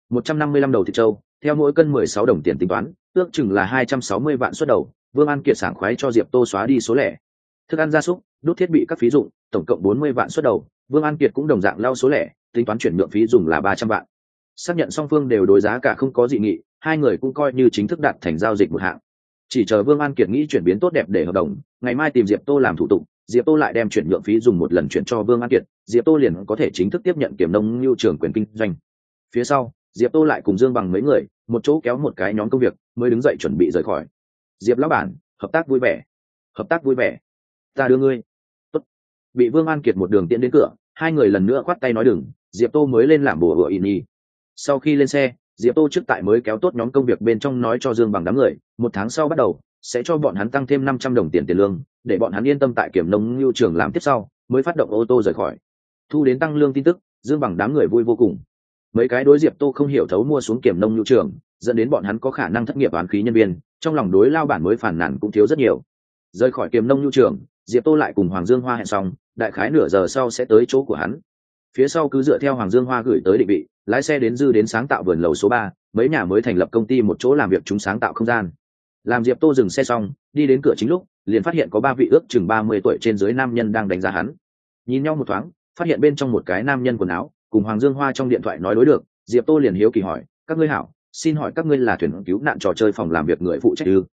A: 155 đầu thịt trâu, theo mỗi cân 16 đồng tiền tính toán, ước chừng là 260 vạn xuất đầu. Vương An Kiệt sảng khoái cho Diệp Tô xóa đi số lẻ. Thức ăn gia súc, đốt thiết bị các phí dụng, tổng cộng 40 vạn xuất đầu. Vương An Kiệt cũng đồng dạng lao số lẻ, tính toán chuyển nhượng phí dùng là 300 vạn. Xác nhận song phương đều đối giá cả không có dị nghị, hai người cũng coi như chính thức đạt thành giao dịch một hạng. Chỉ chờ Vương An Kiệt nghĩ chuyển biến tốt đẹp để hợp đồng, ngày mai tìm Diệp Tô làm thủ tục, Diệp Tô lại đem chuyển nhượng phí dùng một lần chuyển cho Vương An Kiệt, Diệp Tô liền có thể chính thức tiếp nhận Kiểm nông ngưu trường quyền kinh doanh. Phía sau, Diệp Tô lại cùng Dương Bằng mấy người một chỗ kéo một cái nhóm công việc, mới đứng dậy chuẩn bị rời khỏi. Diệp lão bản, hợp tác vui vẻ. Hợp tác vui vẻ. Ta đưa ngươi. Tốt. Bị Vương An Kiệt một đường tiễn đến cửa, hai người lần nữa khoát tay nói đừng, Diệp Tô mới lên làm bùa hựa y. Sau khi lên xe, Diệp Tô trước tại mới kéo tốt nhóm công việc bên trong nói cho Dương Bằng đám người, 1 tháng sau bắt đầu sẽ cho bọn hắn tăng thêm 500 đồng tiền lương, để bọn hắn yên tâm tại Kiểm nông ngưu trường làm tiếp sau, mới phát động ô tô rời khỏi. Thu đến tăng lương tin tức, Dương Bằng đám người vui vô cùng. Mấy cái đối Diệp Tô không hiểu thấu mua xuống Kiểm nông ngưu trường, dẫn đến bọn hắn có khả năng thất nghiệp oán khí nhân viên, trong lòng đối lao bản mới phản nàn cũng thiếu rất nhiều. Rời khỏi Kiểm nông ngưu trường, Diệp Tô lại cùng Hoàng Dương Hoa hẹn xong, đại khái nửa giờ sau sẽ tới chỗ của hắn. Phía sau cứ dựa theo Hoàng Dương Hoa gửi tới định vị, lái xe đến sáng tạo vườn lầu số 3, mấy nhà mới thành lập công ty một chỗ làm việc chúng sáng tạo không gian. Làm Diệp Tô dừng xe xong, đi đến cửa chính lúc, liền phát hiện có 3 vị ước chừng 30 tuổi trên dưới nam nhân đang đánh giá hắn. Nhìn nhau một thoáng, phát hiện bên trong một cái nam nhân quần áo cùng Hoàng Dương Hoa trong điện thoại nói đối được, Diệp Tô liền hiếu kỳ hỏi, các ngươi hảo, xin hỏi các ngươi là thuyền cứu nạn trò chơi phòng làm việc người phụ trách ư?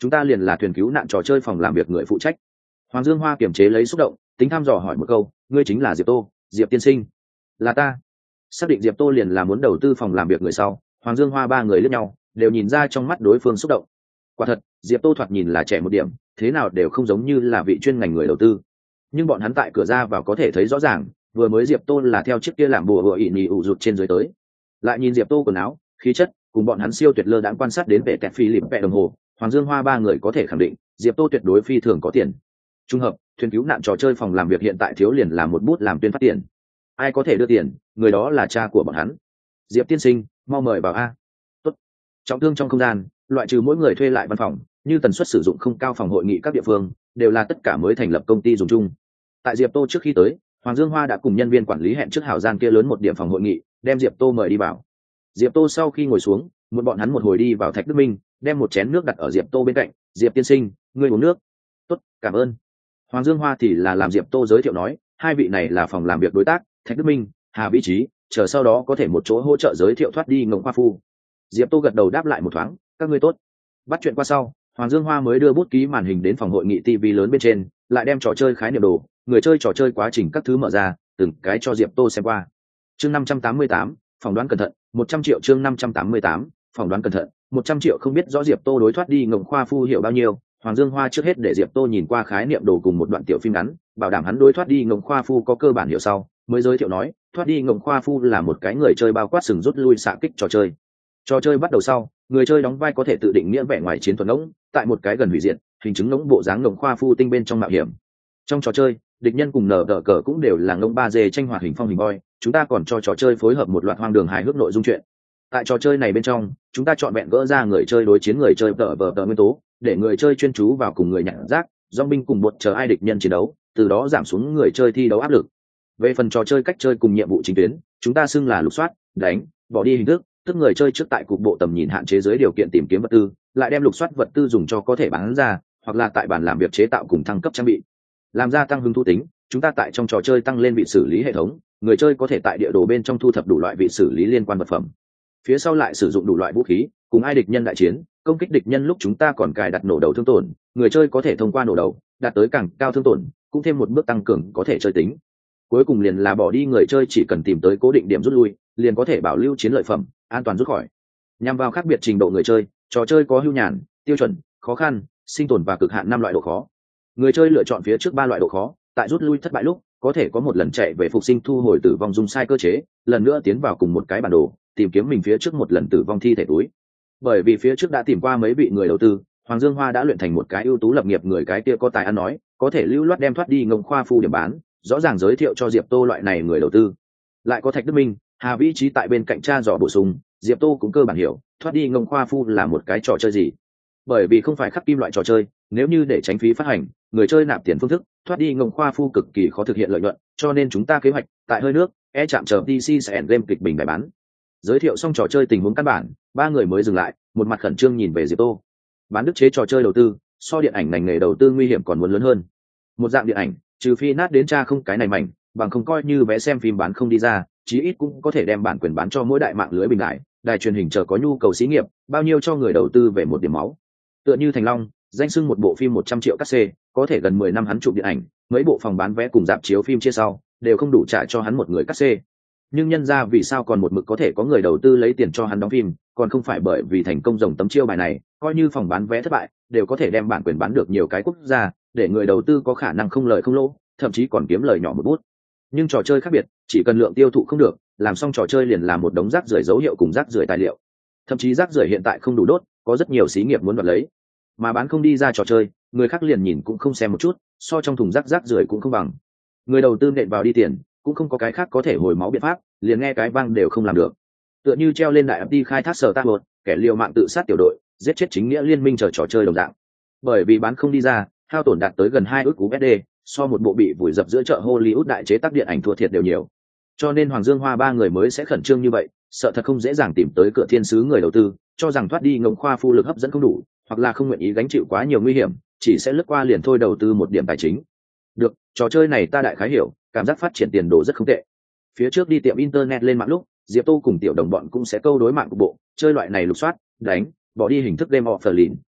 A: chúng ta liền là thuyền cứu nạn trò chơi phòng làm việc người phụ trách. Hoàng Dương Hoa kiềm chế lấy xúc động, tính thăm dò hỏi một câu, ngươi chính là Diệp Tô, Diệp tiên sinh? Là ta. Xác định Diệp Tô liền là muốn đầu tư phòng làm việc người sau, Hoàng Dương Hoa ba người liếc nhau, đều nhìn ra trong mắt đối phương xúc động. Quả thật, Diệp Tô thoạt nhìn là trẻ một điểm, thế nào đều không giống như là vị chuyên ngành người đầu tư. Nhưng bọn hắn tại cửa ra vào có thể thấy rõ ràng, vừa mới Diệp Tô là theo chiếc kia làm bùa hựa ị nhì ụ rụt trên dưới tới. Lại nhìn Diệp Tô quần áo, khí chất, cùng bọn hắn siêu tuyệt lơ đãng quan sát đến vẻ tẹt phi lịp vẹ đồng hồ, Hoàng Dương Hoa ba người có thể khẳng định, Diệp Tô tuyệt đối phi thường có tiền. Trung hợp, thuyền cứu nạn trò chơi phòng làm việc hiện tại thiếu liền là một bút làm tuyên phát tiền. Ai có thể đưa tiền, người đó là cha của bọn hắn. Diệp tiên sinh, mau mời vào a. Tốt. Trọng thương trong không gian, loại trừ mỗi người thuê lại văn phòng, như tần suất sử dụng không cao phòng hội nghị các địa phương, đều là tất cả mới thành lập công ty dùng chung. Tại Diệp Tô trước khi tới, Hoàng Dương Hoa đã cùng nhân viên quản lý hẹn trước hảo gian kia lớn một điểm phòng hội nghị, đem Diệp Tô mời đi vào. Diệp Tô sau khi ngồi xuống, bọn hắn một hồi đi vào Thạch Đức Minh, đem một chén nước đặt ở Diệp Tô bên cạnh. Diệp tiên sinh, ngươi uống nước. Tốt, cảm ơn. Hoàng Dương Hoa thì là làm Diệp Tô giới thiệu nói, hai vị này là phòng làm việc đối tác, Thạch Đức Minh, Hà Vĩ Trí, chờ sau đó có thể một chỗ hỗ trợ giới thiệu thoát đi Ngộng Khoa Phu. Diệp Tô gật đầu đáp lại một thoáng, các ngươi tốt. Bắt chuyện qua sau, Hoàng Dương Hoa mới đưa bút ký màn hình đến phòng hội nghị TV lớn bên trên, lại đem trò chơi khái niệm đồ, người chơi trò chơi quá trình các thứ mở ra, từng cái cho Diệp Tô xem qua. Chương 588, phỏng đoán cẩn thận, 100 triệu. Chương 588, phỏng đoán cẩn thận, 100 triệu. Không biết rõ Diệp Tô đối thoát đi Ngộng Khoa Phu hiểu bao nhiêu, Hoàng Dương Hoa trước hết để Diệp Tô nhìn qua khái niệm đồ cùng một đoạn tiểu phim ngắn, bảo đảm hắn đối thoát đi Ngộng Khoa Phu có cơ bản hiểu sau, mới giới thiệu nói, thoát đi Ngộng Khoa Phu là một cái người chơi bao quát sừng rút lui xạ kích trò chơi. Trò chơi bắt đầu sau, người chơi đóng vai có thể tự định nghĩa vẻ ngoài chiến thuật ngỗng, tại một cái gần hủy diệt, hình chứng ngỗng bộ dáng Ngộng Khoa Phu tinh bên trong mạo hiểm. Trong trò chơi, địch nhân cùng nở đỡ cờ cũng đều là ngỗng 3D tranh hoạt hình phong hình boy, chúng ta còn cho trò chơi phối hợp một loạt hoang đường hài hước nội dung truyện. Tại trò chơi này bên trong, chúng ta chọn vẹn gỡ ra người chơi đối chiến người chơi tờ nguyên tố, để người chơi chuyên chú vào cùng người nhặt rác, dòng binh cùng một chờ ai địch nhân chiến đấu, từ đó giảm xuống người chơi thi đấu áp lực. Về phần trò chơi cách chơi cùng nhiệm vụ chính tuyến, chúng ta xưng là lục soát, đánh, bỏ đi hình thức, tức người chơi trước tại cục bộ tầm nhìn hạn chế dưới điều kiện tìm kiếm vật tư, lại đem lục soát vật tư dùng cho có thể bán ra, hoặc là tại bàn làm việc chế tạo cùng thăng cấp trang bị. Làm gia tăng hứng thú tính, chúng ta tại trong trò chơi tăng lên vị xử lý hệ thống, người chơi có thể tại địa đồ bên trong thu thập đủ loại vị xử lý liên quan vật phẩm. Phía sau lại sử dụng đủ loại vũ khí, cùng ai địch nhân đại chiến, công kích địch nhân lúc chúng ta còn cài đặt nổ đầu thương tổn, người chơi có thể thông qua nổ đầu đạt tới càng cao thương tổn, cũng thêm một bước tăng cường có thể chơi tính. Cuối cùng liền là bỏ đi người chơi chỉ cần tìm tới cố định điểm rút lui, liền có thể bảo lưu chiến lợi phẩm, an toàn rút khỏi. Nhằm vào khác biệt trình độ người chơi, trò chơi có hưu nhàn, tiêu chuẩn, khó khăn, sinh tồn và cực hạn 5 loại độ khó. Người chơi lựa chọn phía trước 3 loại độ khó, tại rút lui thất bại lúc, có thể có một lần chạy về phục sinh thu hồi tử vong dùng sai cơ chế, lần nữa tiến vào cùng một cái bản đồ, tìm kiếm mình phía trước một lần tử vong thi thể túi. Bởi vì phía trước đã tìm qua mấy vị người đầu tư, Hoàng Dương Hoa đã luyện thành một cái ưu tú lập nghiệp người, cái kia có tài ăn nói, có thể lưu loát đem thoát đi Ngộng Khoa Phu điểm bán, rõ ràng giới thiệu cho Diệp Tô loại này người đầu tư. Lại có Thạch Đức Minh, Hà Vĩ Trí tại bên cạnh tra dò bổ sung, Diệp Tô cũng cơ bản hiểu thoát đi Ngộng Khoa Phu là một cái trò chơi gì. Bởi vì không phải khắc kim loại trò chơi, nếu như để tránh phí phát hành, người chơi nạp tiền phương thức, thoát đi Ngộng Khoa Phu cực kỳ khó thực hiện lợi nhuận, cho nên chúng ta kế hoạch tại hơi nước, chạm chờ DC sẽ end game kịch bình bày bán. Giới thiệu xong trò chơi tình huống căn bản, ba người mới dừng lại, một mặt khẩn trương nhìn về Diệp Tô. Bán đức chế trò chơi đầu tư, so điện ảnh ngành nghề đầu tư nguy hiểm còn muốn lớn hơn. Một dạng điện ảnh, trừ phi nát đến cha không cái này mảnh, bằng không coi như vé xem phim bán không đi ra, chí ít cũng có thể đem bản quyền bán cho mỗi đại mạng lưới bình đại, đài truyền hình chờ có nhu cầu xí nghiệp, bao nhiêu cho người đầu tư về một điểm máu. Tựa như Thành Long, danh xưng một bộ phim 100 triệu cắt xê, có thể gần 10 năm hắn chụp điện ảnh, mấy bộ phòng bán vé cùng dạp chiếu phim chia sau, đều không đủ trả cho hắn một người cắt xê. Nhưng nhân ra vì sao còn một mực có thể có người đầu tư lấy tiền cho hắn đóng phim, còn không phải bởi vì thành công rồng tấm chiêu bài này, coi như phòng bán vé thất bại, đều có thể đem bản quyền bán được nhiều cái quốc gia, để người đầu tư có khả năng không lời không lỗ, thậm chí còn kiếm lời nhỏ một bút. Nhưng trò chơi khác biệt, chỉ cần lượng tiêu thụ không được, làm xong trò chơi liền là một đống rác rưởi dấu hiệu cùng rác rưởi tài liệu. Thậm chí rác rưởi hiện tại không đủ đốt, có rất nhiều xí nghiệp muốn đoạt lấy, mà bán không đi ra trò chơi, người khác liền nhìn cũng không xem một chút, so trong thùng rác rác rưởi cũng không bằng. Người đầu tư nện vào đi tiền, cũng không có cái khác có thể hồi máu biện pháp, liền nghe cái vang đều không làm được. Tựa như treo lên đại FT khai thác sở tác một, kẻ liều mạng tự sát tiểu đội, giết chết chính nghĩa liên minh chờ trò chơi đồng dạng. Bởi vì bán không đi ra, hao tổn đạt tới gần 2 ức USD, so một bộ bị vùi dập giữa chợ Hollywood đại chế tác điện ảnh thua thiệt đều nhiều. Cho nên Hoàng Dương Hoa ba người mới sẽ khẩn trương như vậy, sợ thật không dễ dàng tìm tới cửa thiên sứ người đầu tư, cho rằng thoát đi Ngộng Khoa Phu lực hấp dẫn không đủ, hoặc là không nguyện ý gánh chịu quá nhiều nguy hiểm, chỉ sẽ lướt qua liền thôi đầu tư một điểm tài chính. Được, trò chơi này ta đại khái hiểu, cảm giác phát triển tiền đồ rất không tệ. Phía trước đi tiệm internet lên mạng lúc, Diệp Tô cùng tiểu đồng bọn cũng sẽ câu đối mạng của bộ, chơi loại này lục soát, đánh, bỏ đi hình thức game offline.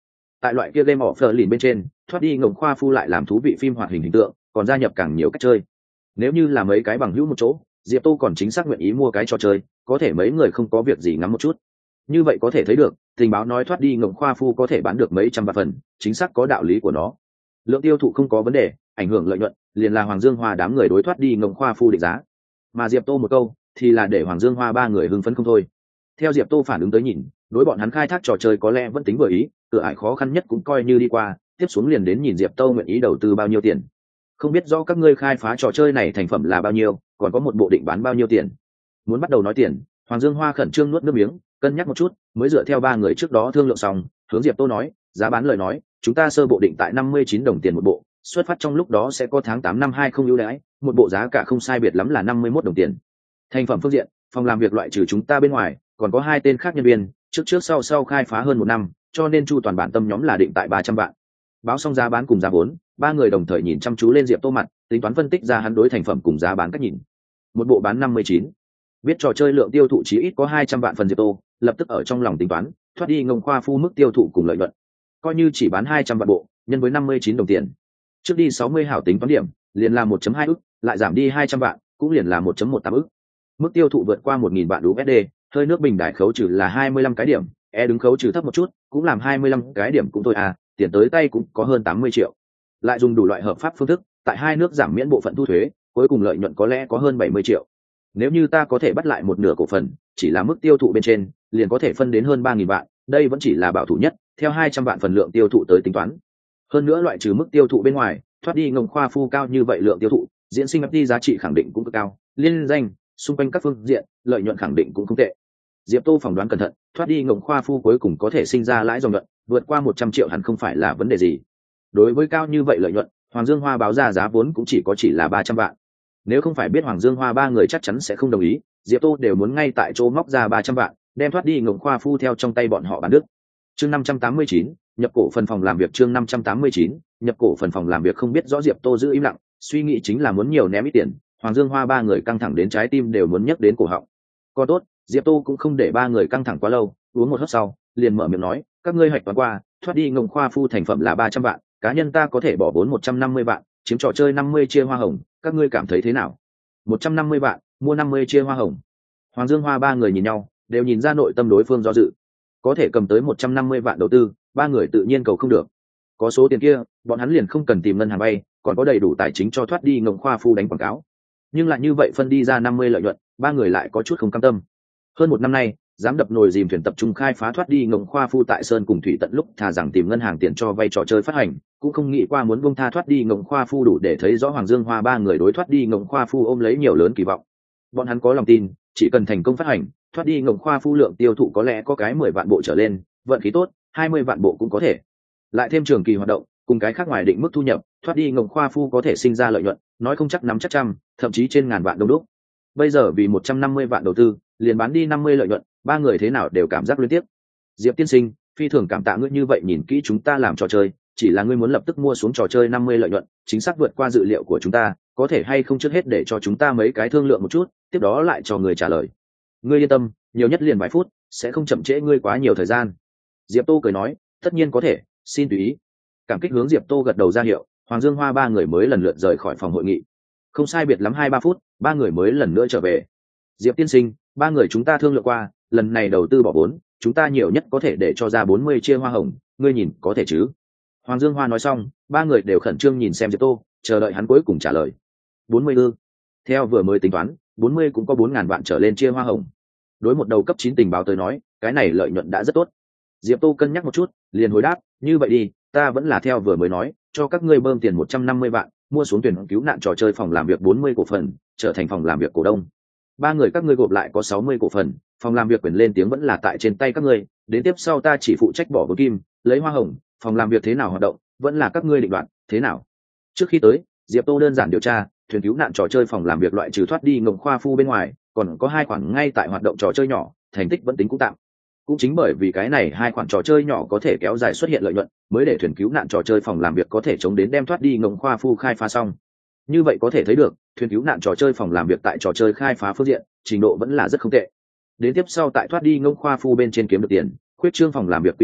A: Tại loại kia game offline bên trên, thoát đi ngộng khoa phu lại làm thú vị phim hoạt hình hình tượng, còn gia nhập càng nhiều cách chơi. Nếu như là mấy cái bằng hữu một chỗ, Diệp Tô còn chính xác nguyện ý mua cái trò chơi, có thể mấy người không có việc gì ngắm một chút. Như vậy có thể thấy được, tình báo nói thoát đi ngộng khoa phu có thể bán được mấy trăm vạn phần, chính xác có đạo lý của nó. Lượng tiêu thụ không có vấn đề, ảnh hưởng lợi nhuận, liền là Hoàng Dương Hoa đám người đối thoát đi ngộng khoa phu định giá. Mà Diệp Tô một câu, thì là để Hoàng Dương Hoa ba người hưng phấn không thôi. Theo Diệp Tô phản ứng tới nhìn, đối bọn hắn khai thác trò chơi có lẽ vẫn tính vừa ý, cửa ải khó khăn nhất cũng coi như đi qua, tiếp xuống liền đến nhìn Diệp Tô nguyện ý đầu tư bao nhiêu tiền. Không biết rõ các ngươi khai phá trò chơi này thành phẩm là bao nhiêu, còn có một bộ định bán bao nhiêu tiền. Muốn bắt đầu nói tiền, Hoàng Dương Hoa khẩn trương nuốt nước miếng, cân nhắc một chút, mới dựa theo ba người trước đó thương lượng xong, hướng Diệp Tô nói, giá bán lời nói, chúng ta sơ bộ định tại 59 đồng tiền một bộ, xuất phát trong lúc đó sẽ có tháng 8 năm 20 ưu đãi, một bộ giá cả không sai biệt lắm là 51 đồng tiền. Thành phẩm phương diện, phòng làm việc loại trừ chúng ta bên ngoài, còn có 2 tên khác nhân viên, trước sau khai phá hơn 1 năm, cho nên chu toàn bản tâm nhóm là định tại 300 vạn. Báo xong giá bán cùng giá vốn, ba người đồng thời nhìn chăm chú lên Diệp Tô mặt, tính toán phân tích ra hắn đối thành phẩm cùng giá bán cách nhìn. Một bộ bán 59. Biết trò chơi lượng tiêu thụ chí ít có 200 vạn phần. Diệp Tô lập tức ở trong lòng tính toán, thoát đi ngông khoa phu mức tiêu thụ cùng lợi nhuận. Coi như chỉ bán 200 vạn bộ, nhân với 59 đồng tiền. Trước đi 60 hảo tính toán điểm, liền là 1.2 ức, lại giảm đi 200 vạn, cũng liền là 1.18 ức. Mức tiêu thụ vượt qua 1000 vạn USD, hơi nước bình đại khấu trừ là 25 cái điểm, đứng khấu trừ thấp một chút, cũng làm 25 cái điểm cũng thôi à, tiền tới tay cũng có hơn 80 triệu. Lại dùng đủ loại hợp pháp phương thức, tại hai nước giảm miễn bộ phận thu thuế, cuối cùng lợi nhuận có lẽ có hơn 70 triệu. Nếu như ta có thể bắt lại một nửa cổ phần, chỉ là mức tiêu thụ bên trên, liền có thể phân đến hơn 3000 vạn, đây vẫn chỉ là bảo thủ nhất, theo 200 vạn phần lượng tiêu thụ tới tính toán. Hơn nữa loại trừ mức tiêu thụ bên ngoài, thoát đi ngông khoa phu cao như vậy lượng tiêu thụ, diễn sinh FT giá trị khẳng định cũng cực cao, liên danh, xung quanh các phương diện, lợi nhuận khẳng định cũng không tệ. Diệp Tô phỏng đoán cẩn thận, thoát đi ngông khoa phu cuối cùng có thể sinh ra lãi dòng nhuận, vượt qua 100 triệu hẳn không phải là vấn đề gì. Đối với cao như vậy lợi nhuận, Hoàng Dương Hoa báo ra giá vốn cũng chỉ là 300 vạn. Nếu không phải biết Hoàng Dương Hoa ba người chắc chắn sẽ không đồng ý, Diệp Tô đều muốn ngay tại chỗ móc ra 300 vạn, đem thoát đi ngông khoa phu theo trong tay bọn họ bán đứt. Chương 589, nhập cổ phần phòng làm việc. Chương 589, nhập cổ phần phòng làm việc. Không biết rõ Diệp Tô giữ im lặng, suy nghĩ chính là muốn nhiều ném ít tiền. Hoàng Dương Hoa ba người căng thẳng đến trái tim đều muốn nhấc đến cổ họng. Còn tốt, Diệp Tô cũng không để ba người căng thẳng quá lâu, uống một hớp sau, liền mở miệng nói, các ngươi hoạch toán qua, thoát đi ngông khoa phu thành phẩm là 300 vạn, cá nhân ta có thể bỏ vốn 150 vạn, chiếm trò chơi 50 chia hoa hồng, các ngươi cảm thấy thế nào? 150 vạn, mua 50 chia hoa hồng. Hoàng Dương Hoa ba người nhìn nhau, đều nhìn ra nội tâm đối phương do dự. Có thể cầm tới 150 vạn đầu tư, ba người tự nhiên cầu không được. Có số tiền kia, bọn hắn liền không cần tìm ngân hàng vay, còn có đầy đủ tài chính cho thoát đi ngông khoa phu đánh quảng cáo. Nhưng lại như vậy phân đi ra 50 lợi nhuận, ba người lại có chút không cam tâm. Hơn một năm nay, dám đập nồi dìm thuyền tập trung khai phá thoát đi ngông khoa phu tại sơn cùng thủy tận lúc thà rằng tìm ngân hàng tiền cho vay trò chơi phát hành, cũng không nghĩ qua muốn buông tha thoát đi ngông khoa phu đủ để thấy rõ Hoàng Dương Hoa ba người đối thoát đi ngông khoa phu ôm lấy nhiều lớn kỳ vọng. Bọn hắn có lòng tin, chỉ cần thành công phát hành, thoát đi ngông khoa phu lượng tiêu thụ có lẽ có cái 10 vạn bộ trở lên, vận khí tốt, 20 vạn bộ cũng có thể. Lại thêm trường kỳ hoạt động, cùng cái khác ngoài định mức thu nhập, thoát đi ngông khoa phu có thể sinh ra lợi nhuận, nói không chắc nắm chắc trăm, thậm chí trên ngàn vạn đông đúc. Bây giờ vì 150 vạn đầu tư, liền bán đi 50 lợi nhuận, ba người thế nào đều cảm giác liên tiếp. Diệp tiên sinh, phi thường cảm tạ ngươi như vậy nhìn kỹ chúng ta làm trò chơi, chỉ là ngươi muốn lập tức mua xuống trò chơi 50 lợi nhuận, chính xác vượt qua dự liệu của chúng ta, có thể hay không trước hết để cho chúng ta mấy cái thương lượng một chút, tiếp đó lại cho người trả lời. Ngươi yên tâm, nhiều nhất liền vài phút, sẽ không chậm trễ ngươi quá nhiều thời gian. Diệp Tô cười nói, tất nhiên có thể, xin tùy ý. Cảm kích hướng Diệp Tô gật đầu ra hiệu, Hoàng Dương Hoa ba người mới lần lượt rời khỏi phòng hội nghị. Không sai biệt lắm 2-3 phút, ba người mới lần nữa trở về. Diệp tiên sinh, ba người chúng ta thương lượng qua, lần này đầu tư bỏ vốn, chúng ta nhiều nhất có thể để cho ra 40 chia hoa hồng, ngươi nhìn có thể chứ? Hoàng Dương Hoa nói xong, ba người đều khẩn trương nhìn xem Diệp Tô, chờ đợi hắn cuối cùng trả lời. 40 ư? Theo vừa mới tính toán, 40 cũng có 4000 vạn trở lên chia hoa hồng. Đối một đầu cấp 9 tình báo tới nói, cái này lợi nhuận đã rất tốt. Diệp Tô cân nhắc một chút, liền hồi đáp, như vậy đi, ta vẫn là theo vừa mới nói, cho các ngươi bơm tiền 150 vạn, mua xuống tuyển cứu nạn trò chơi phòng làm việc 40 cổ phần, trở thành phòng làm việc cổ đông. Ba người các ngươi gộp lại có 60 cổ phần, phòng làm việc quyền lên tiếng vẫn là tại trên tay các ngươi, đến tiếp sau ta chỉ phụ trách bỏ vốn kim, lấy hoa hồng, phòng làm việc thế nào hoạt động, vẫn là các ngươi định đoạt, thế nào? Trước khi tới, Diệp Tô đơn giản điều tra, thuyền cứu nạn trò chơi phòng làm việc loại trừ thoát đi ngông khoa phu bên ngoài, còn có 2 khoản ngay tại hoạt động trò chơi nhỏ, thành tích vẫn tính cũng tạm. Cũng chính bởi vì cái này 2 khoản trò chơi nhỏ có thể kéo dài xuất hiện lợi nhuận, mới để thuyền cứu nạn trò chơi phòng làm việc có thể chống đến đem thoát đi ngông khoa phu khai phá xong. Như vậy có thể thấy được, thuyền cứu nạn trò chơi phòng làm việc tại trò chơi khai phá phương diện, trình độ vẫn là rất không tệ. Đến tiếp sau tại thoát đi ngông khoa phu bên trên kiếm được tiền, khuyết trương phòng làm việc quy mô,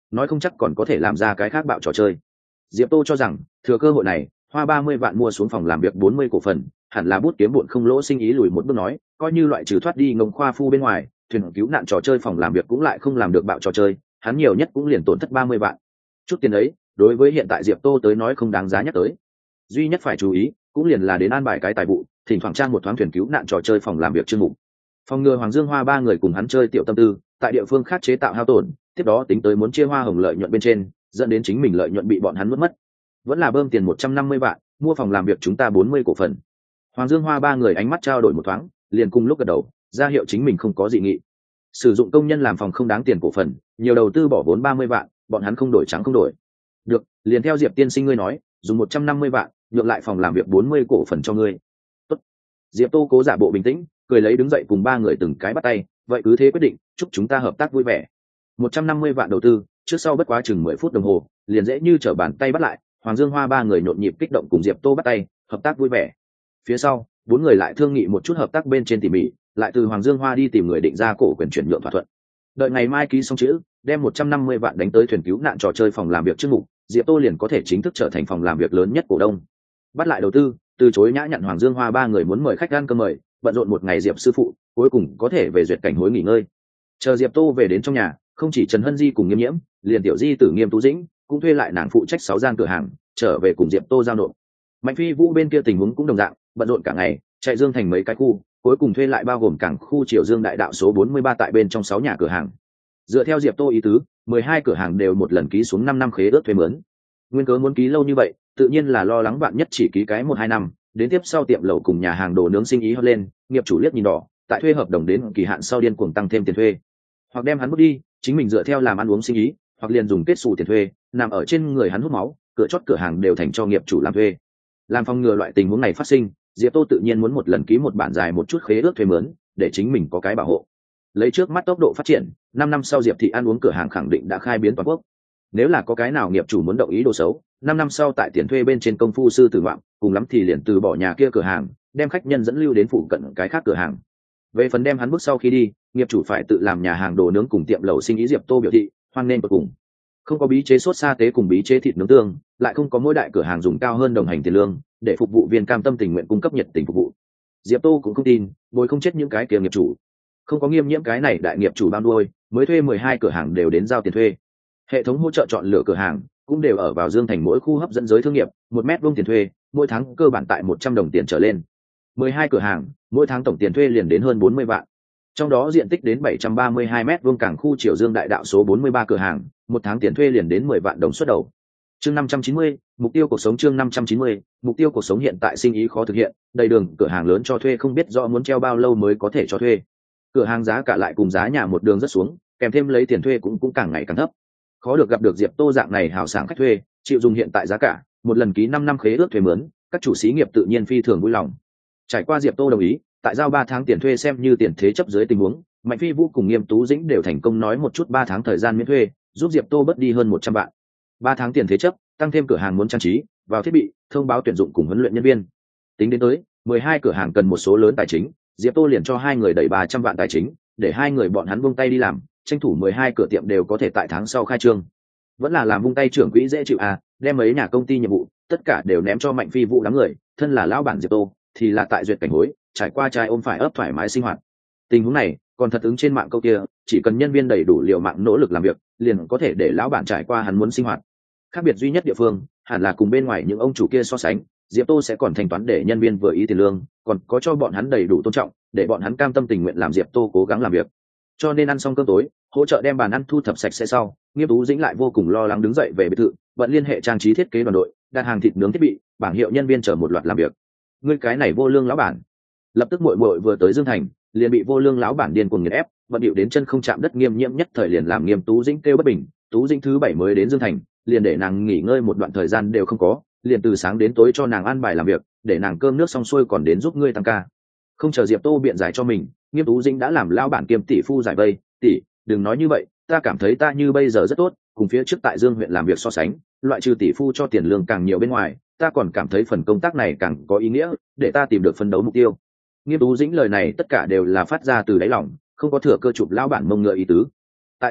A: nói không chắc còn có thể làm ra cái khác bạo trò chơi. Diệp Tô cho rằng thừa cơ hội này hoa 30 vạn mua xuống phòng làm việc 40 cổ phần, hẳn là bút kiếm bộn không lỗ sinh ý lùi một bước nói, coi như loại trừ thoát đi ngông khoa phu bên ngoài, thuyền cứu nạn trò chơi phòng làm việc cũng lại không làm được bạo trò chơi, hắn nhiều nhất cũng liền tổn thất 30 vạn. Chút tiền ấy, đối với hiện tại Diệp Tô tới nói không đáng giá nhắc tới. Duy nhất phải chú ý, cũng liền là đến an bài cái tài vụ, thỉnh thoảng trang một thoáng thuyền cứu nạn trò chơi phòng làm việc chương mục. Phòng ngừa Hoàng Dương Hoa ba người cùng hắn chơi tiểu tâm tư, tại địa phương khác chế tạo hao tổn, tiếp đó tính tới muốn chia hoa hồng lợi nhuận bên trên, dẫn đến chính mình lợi nhuận bị bọn hắn mất. Vẫn là bơm tiền 150 vạn, mua phòng làm việc chúng ta 40 cổ phần. Hoàng Dương Hoa ba người ánh mắt trao đổi một thoáng, liền cùng lúc gật đầu, ra hiệu chính mình không có dị nghị. Sử dụng công nhân làm phòng không đáng tiền cổ phần, nhiều đầu tư bỏ vốn 30 vạn, bọn hắn không đổi trắng không đổi. Được, liền theo Diệp tiên sinh ngươi nói, dùng 150 vạn, nhượng lại phòng làm việc 40 cổ phần cho ngươi. Tốt. Diệp Tô cố giả bộ bình tĩnh, cười lấy đứng dậy cùng ba người từng cái bắt tay, vậy cứ thế quyết định, chúc chúng ta hợp tác vui vẻ. 150 vạn đầu tư, trước sau bất quá chừng 10 phút đồng hồ, liền dễ như trở bàn tay bắt lại. Hoàng Dương Hoa ba người nhộn nhịp kích động cùng Diệp Tô bắt tay, hợp tác vui vẻ. Phía sau, bốn người lại thương nghị một chút hợp tác bên trên tỉ mỉ, lại từ Hoàng Dương Hoa đi tìm người định ra cổ quyền chuyển nhượng thỏa thuận. Đợi ngày mai ký xong chữ, đem 150 vạn đánh tới thuyền cứu nạn trò chơi phòng làm việc trước mục, Diệp Tô liền có thể chính thức trở thành phòng làm việc lớn nhất cổ đông. Bắt lại đầu tư, từ chối nhã nhặn Hoàng Dương Hoa ba người muốn mời khách ăn cơm mời, bận rộn một ngày Diệp sư phụ, cuối cùng có thể về duyệt cảnh hối nghỉ ngơi. Chờ Diệp Tô về đến trong nhà, không chỉ Trần Hân Di cùng Nghiêm Nhiễm, liền tiểu Di tử Nghiêm Tú Dĩnh cũng thuê lại nàng phụ trách 6 gian cửa hàng, trở về cùng Diệp Tô giao nộp. Mạnh Phi Vũ bên kia tình huống cũng đồng dạng, bận rộn cả ngày, chạy Dương thành mấy cái khu, cuối cùng thuê lại bao gồm cảng khu Triều Dương đại đạo số 43 tại bên trong 6 nhà cửa hàng. Dựa theo Diệp Tô ý tứ, 12 cửa hàng đều một lần ký xuống 5 năm khế ước thuê mướn. Nguyên cớ muốn ký lâu như vậy, tự nhiên là lo lắng bạn nhất chỉ ký cái 1-2 năm, đến tiếp sau tiệm lẩu cùng nhà hàng đồ nướng sinh ý hơn lên, nghiệp chủ liếc nhìn đỏ, tại thuê hợp đồng đến kỳ hạn sau điên cuồng tăng thêm tiền thuê. Hoặc đem hắn bước đi, chính mình dựa theo làm ăn uống sinh ý, hoặc liền dùng kết xù tiền thuê, nằm ở trên người hắn hút máu, cửa chót cửa hàng đều thành cho nghiệp chủ làm thuê. Làm phòng ngừa loại tình huống này phát sinh, Diệp Tô tự nhiên muốn một lần ký một bản dài một chút khế ước thuê mướn, để chính mình có cái bảo hộ. Lấy trước mắt tốc độ phát triển, 5 năm sau Diệp thị ăn uống cửa hàng khẳng định đã khai biến toàn quốc. Nếu là có cái nào nghiệp chủ muốn động ý đồ xấu, 5 năm sau tại tiền thuê bên trên công phu sư tử ngoạm, cùng lắm thì liền từ bỏ nhà kia cửa hàng, đem khách nhân dẫn lưu đến phụ cận cái khác cửa hàng. Về phần đem hắn bước sau khi đi, nghiệp chủ phải tự làm nhà hàng đồ nướng cùng tiệm lẩu sinh ý, Diệp Tô biểu thị hoan nên cuối cùng. Không có bí chế sốt sa tế cùng bí chế thịt nướng tương, lại không có mỗi đại cửa hàng dùng cao hơn đồng hành tiền lương, để phục vụ viên cam tâm tình nguyện cung cấp nhiệt tình phục vụ. Diệp Tô cũng không tin, bồi không chết những cái kia nghiệp chủ. Không có Nghiêm Nhiễm cái này đại nghiệp chủ bao nuôi, mới thuê 12 cửa hàng đều đến giao tiền thuê. Hệ thống hỗ trợ chọn lựa cửa hàng cũng đều ở vào Dương thành mỗi khu hấp dẫn giới thương nghiệp, 1 mét vuông tiền thuê, mỗi tháng cơ bản tại 100 đồng tiền trở lên. 12 cửa hàng, mỗi tháng tổng tiền thuê liền đến hơn 40 vạn. Trong đó diện tích đến 732 mét vuông cảng khu Triều Dương đại đạo số 43 cửa hàng, một tháng tiền thuê liền đến 10 vạn đồng xuất đầu. Chương 590, mục tiêu cuộc sống. Chương 590, mục tiêu cuộc sống. Hiện tại sinh ý khó thực hiện, đầy đường cửa hàng lớn cho thuê không biết rõ muốn treo bao lâu mới có thể cho thuê. Cửa hàng giá cả lại cùng giá nhà một đường rất xuống, kèm thêm lấy tiền thuê cũng càng ngày càng thấp. Khó được gặp được Diệp Tô dạng này hào sảng khách thuê, chịu dùng hiện tại giá cả, một lần ký 5 năm khế ước thuê mướn, các chủ xí nghiệp tự nhiên phi thường vui lòng. Trải qua Diệp Tô đồng ý, tại giao 3 tháng tiền thuê xem như tiền thế chấp dưới tình huống, Mạnh Phi Vũ cùng Nghiêm Tú Dĩnh đều thành công nói một chút 3 tháng thời gian miễn thuê, giúp Diệp Tô bớt đi hơn 100 vạn. 3 tháng tiền thế chấp, tăng thêm cửa hàng muốn trang trí, vào thiết bị, thông báo tuyển dụng cùng huấn luyện nhân viên. Tính đến tới, 12 cửa hàng cần một số lớn tài chính, Diệp Tô liền cho hai người đẩy 300 vạn tài chính, để hai người bọn hắn buông tay đi làm, tranh thủ 12 cửa tiệm đều có thể tại tháng sau khai trương. Vẫn là làm vung tay trưởng quỹ dễ chịu à, đem mấy nhà công ty nhiệm vụ, tất cả đều ném cho Mạnh Phi Vũ đám người, thân là lão bản Diệp Tô, thì là tại duyệt cảnh hối, trải qua trai ôm phải ấp thoải mái sinh hoạt. Tình huống này, còn thật ứng trên mạng câu kia, chỉ cần nhân viên đầy đủ liều mạng nỗ lực làm việc, liền có thể để lão bản trải qua hắn muốn sinh hoạt. Khác biệt duy nhất địa phương, hẳn là cùng bên ngoài những ông chủ kia so sánh, Diệp Tô sẽ còn thanh toán để nhân viên vừa ý tiền lương, còn có cho bọn hắn đầy đủ tôn trọng, để bọn hắn cam tâm tình nguyện làm Diệp Tô cố gắng làm việc. Cho nên ăn xong cơm tối, hỗ trợ đem bàn ăn thu thập sạch sẽ sau, Nghiêm Tú Dĩnh lại vô cùng lo lắng đứng dậy về biệt thự, bận liên hệ trang trí thiết kế đoàn đội, đặt hàng thịt nướng thiết bị, bảng hiệu nhân viên chờ một loạt làm việc. Ngươi cái này vô lương lão bản. Lập tức muội muội vừa tới Dương thành, liền bị vô lương lão bản điên cuồng nghiền ép, bận điệu đến chân không chạm đất. Nghiêm Nhiễm nhất thời liền làm Nghiêm Tú Dĩnh kêu bất bình. Tú Dĩnh thứ 7 mới đến Dương thành, liền để nàng nghỉ ngơi một đoạn thời gian đều không có, liền từ sáng đến tối cho nàng ăn bài làm việc, để nàng cơm nước xong xuôi còn đến giúp ngươi tăng ca. Không chờ Diệp Tô biện giải cho mình, Nghiêm Tú Dĩnh đã làm lão bản kiêm tỷ phu giải vây. Tỷ, đừng nói như vậy, ta cảm thấy ta như bây giờ rất tốt, cùng phía trước tại Dương huyện làm việc so sánh, loại trừ tỷ phu cho tiền lương càng nhiều bên ngoài, ta còn cảm thấy phần công tác này càng có ý nghĩa, để ta tìm được phấn đấu mục tiêu. Nghiêm Tú Dĩnh lời này tất cả đều là phát ra từ đáy lòng, không có thừa cơ chụp lão bản mông ngựa ý tứ. Tại Dương huyện,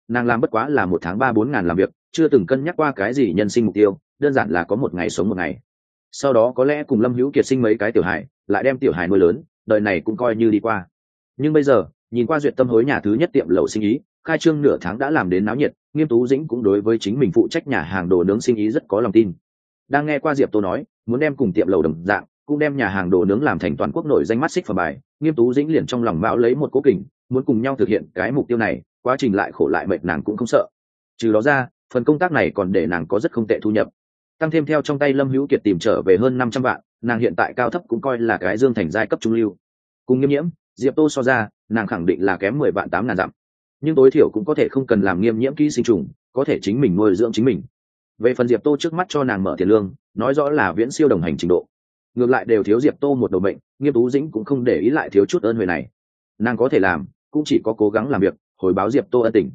A: nàng làm bất quá là 1 tháng 3-4 ngàn làm việc, chưa từng cân nhắc qua cái gì nhân sinh mục tiêu, đơn giản là có một ngày sống một ngày. Sau đó có lẽ cùng Lâm Hữu Kiệt sinh mấy cái tiểu hài, lại đem tiểu hài nuôi lớn, đời này cũng coi như đi qua. Nhưng bây giờ nhìn qua Duyệt Tâm hối nhà thứ nhất tiệm lẩu sinh ý khai trương nửa tháng đã làm đến náo nhiệt, Nghiêm Tú Dĩnh cũng đối với chính mình phụ trách nhà hàng đồ nướng sinh ý rất có lòng tin. Đang nghe qua Diệp Tô nói muốn đem cùng tiệm lẩu đồng dạng cũng đem nhà hàng đồ nướng làm thành toàn quốc nổi danh mắt xích phẩm bài, Nghiêm Tú Dĩnh liền trong lòng bão lấy một cố kình, muốn cùng nhau thực hiện cái mục tiêu này, quá trình lại khổ lại mệt nàng cũng không sợ. Trừ đó ra phần công tác này còn để nàng có rất không tệ thu nhập, tăng thêm theo trong tay Lâm Hữu Kiệt tìm trở về hơn 500 vạn, nàng hiện tại cao thấp cũng coi là cái dương thành giai cấp trung lưu. Cùng Nghiêm Nhiễm, Diệp Tô so ra nàng khẳng định là kém 10 vạn 8 ngàn dặm, nhưng tối thiểu cũng có thể không cần làm Nghiêm Nhiễm ký sinh trùng, có thể chính mình nuôi dưỡng chính mình. Về phần Diệp Tô trước mắt cho nàng mở tiền lương, nói rõ là viễn siêu đồng hành trình độ, ngược lại đều thiếu Diệp Tô một đầu mệnh, Nghiêm Tú Dĩnh cũng không để ý lại thiếu chút ơn huệ này. Nàng có thể làm cũng chỉ có cố gắng làm việc hồi báo Diệp Tô ân tình.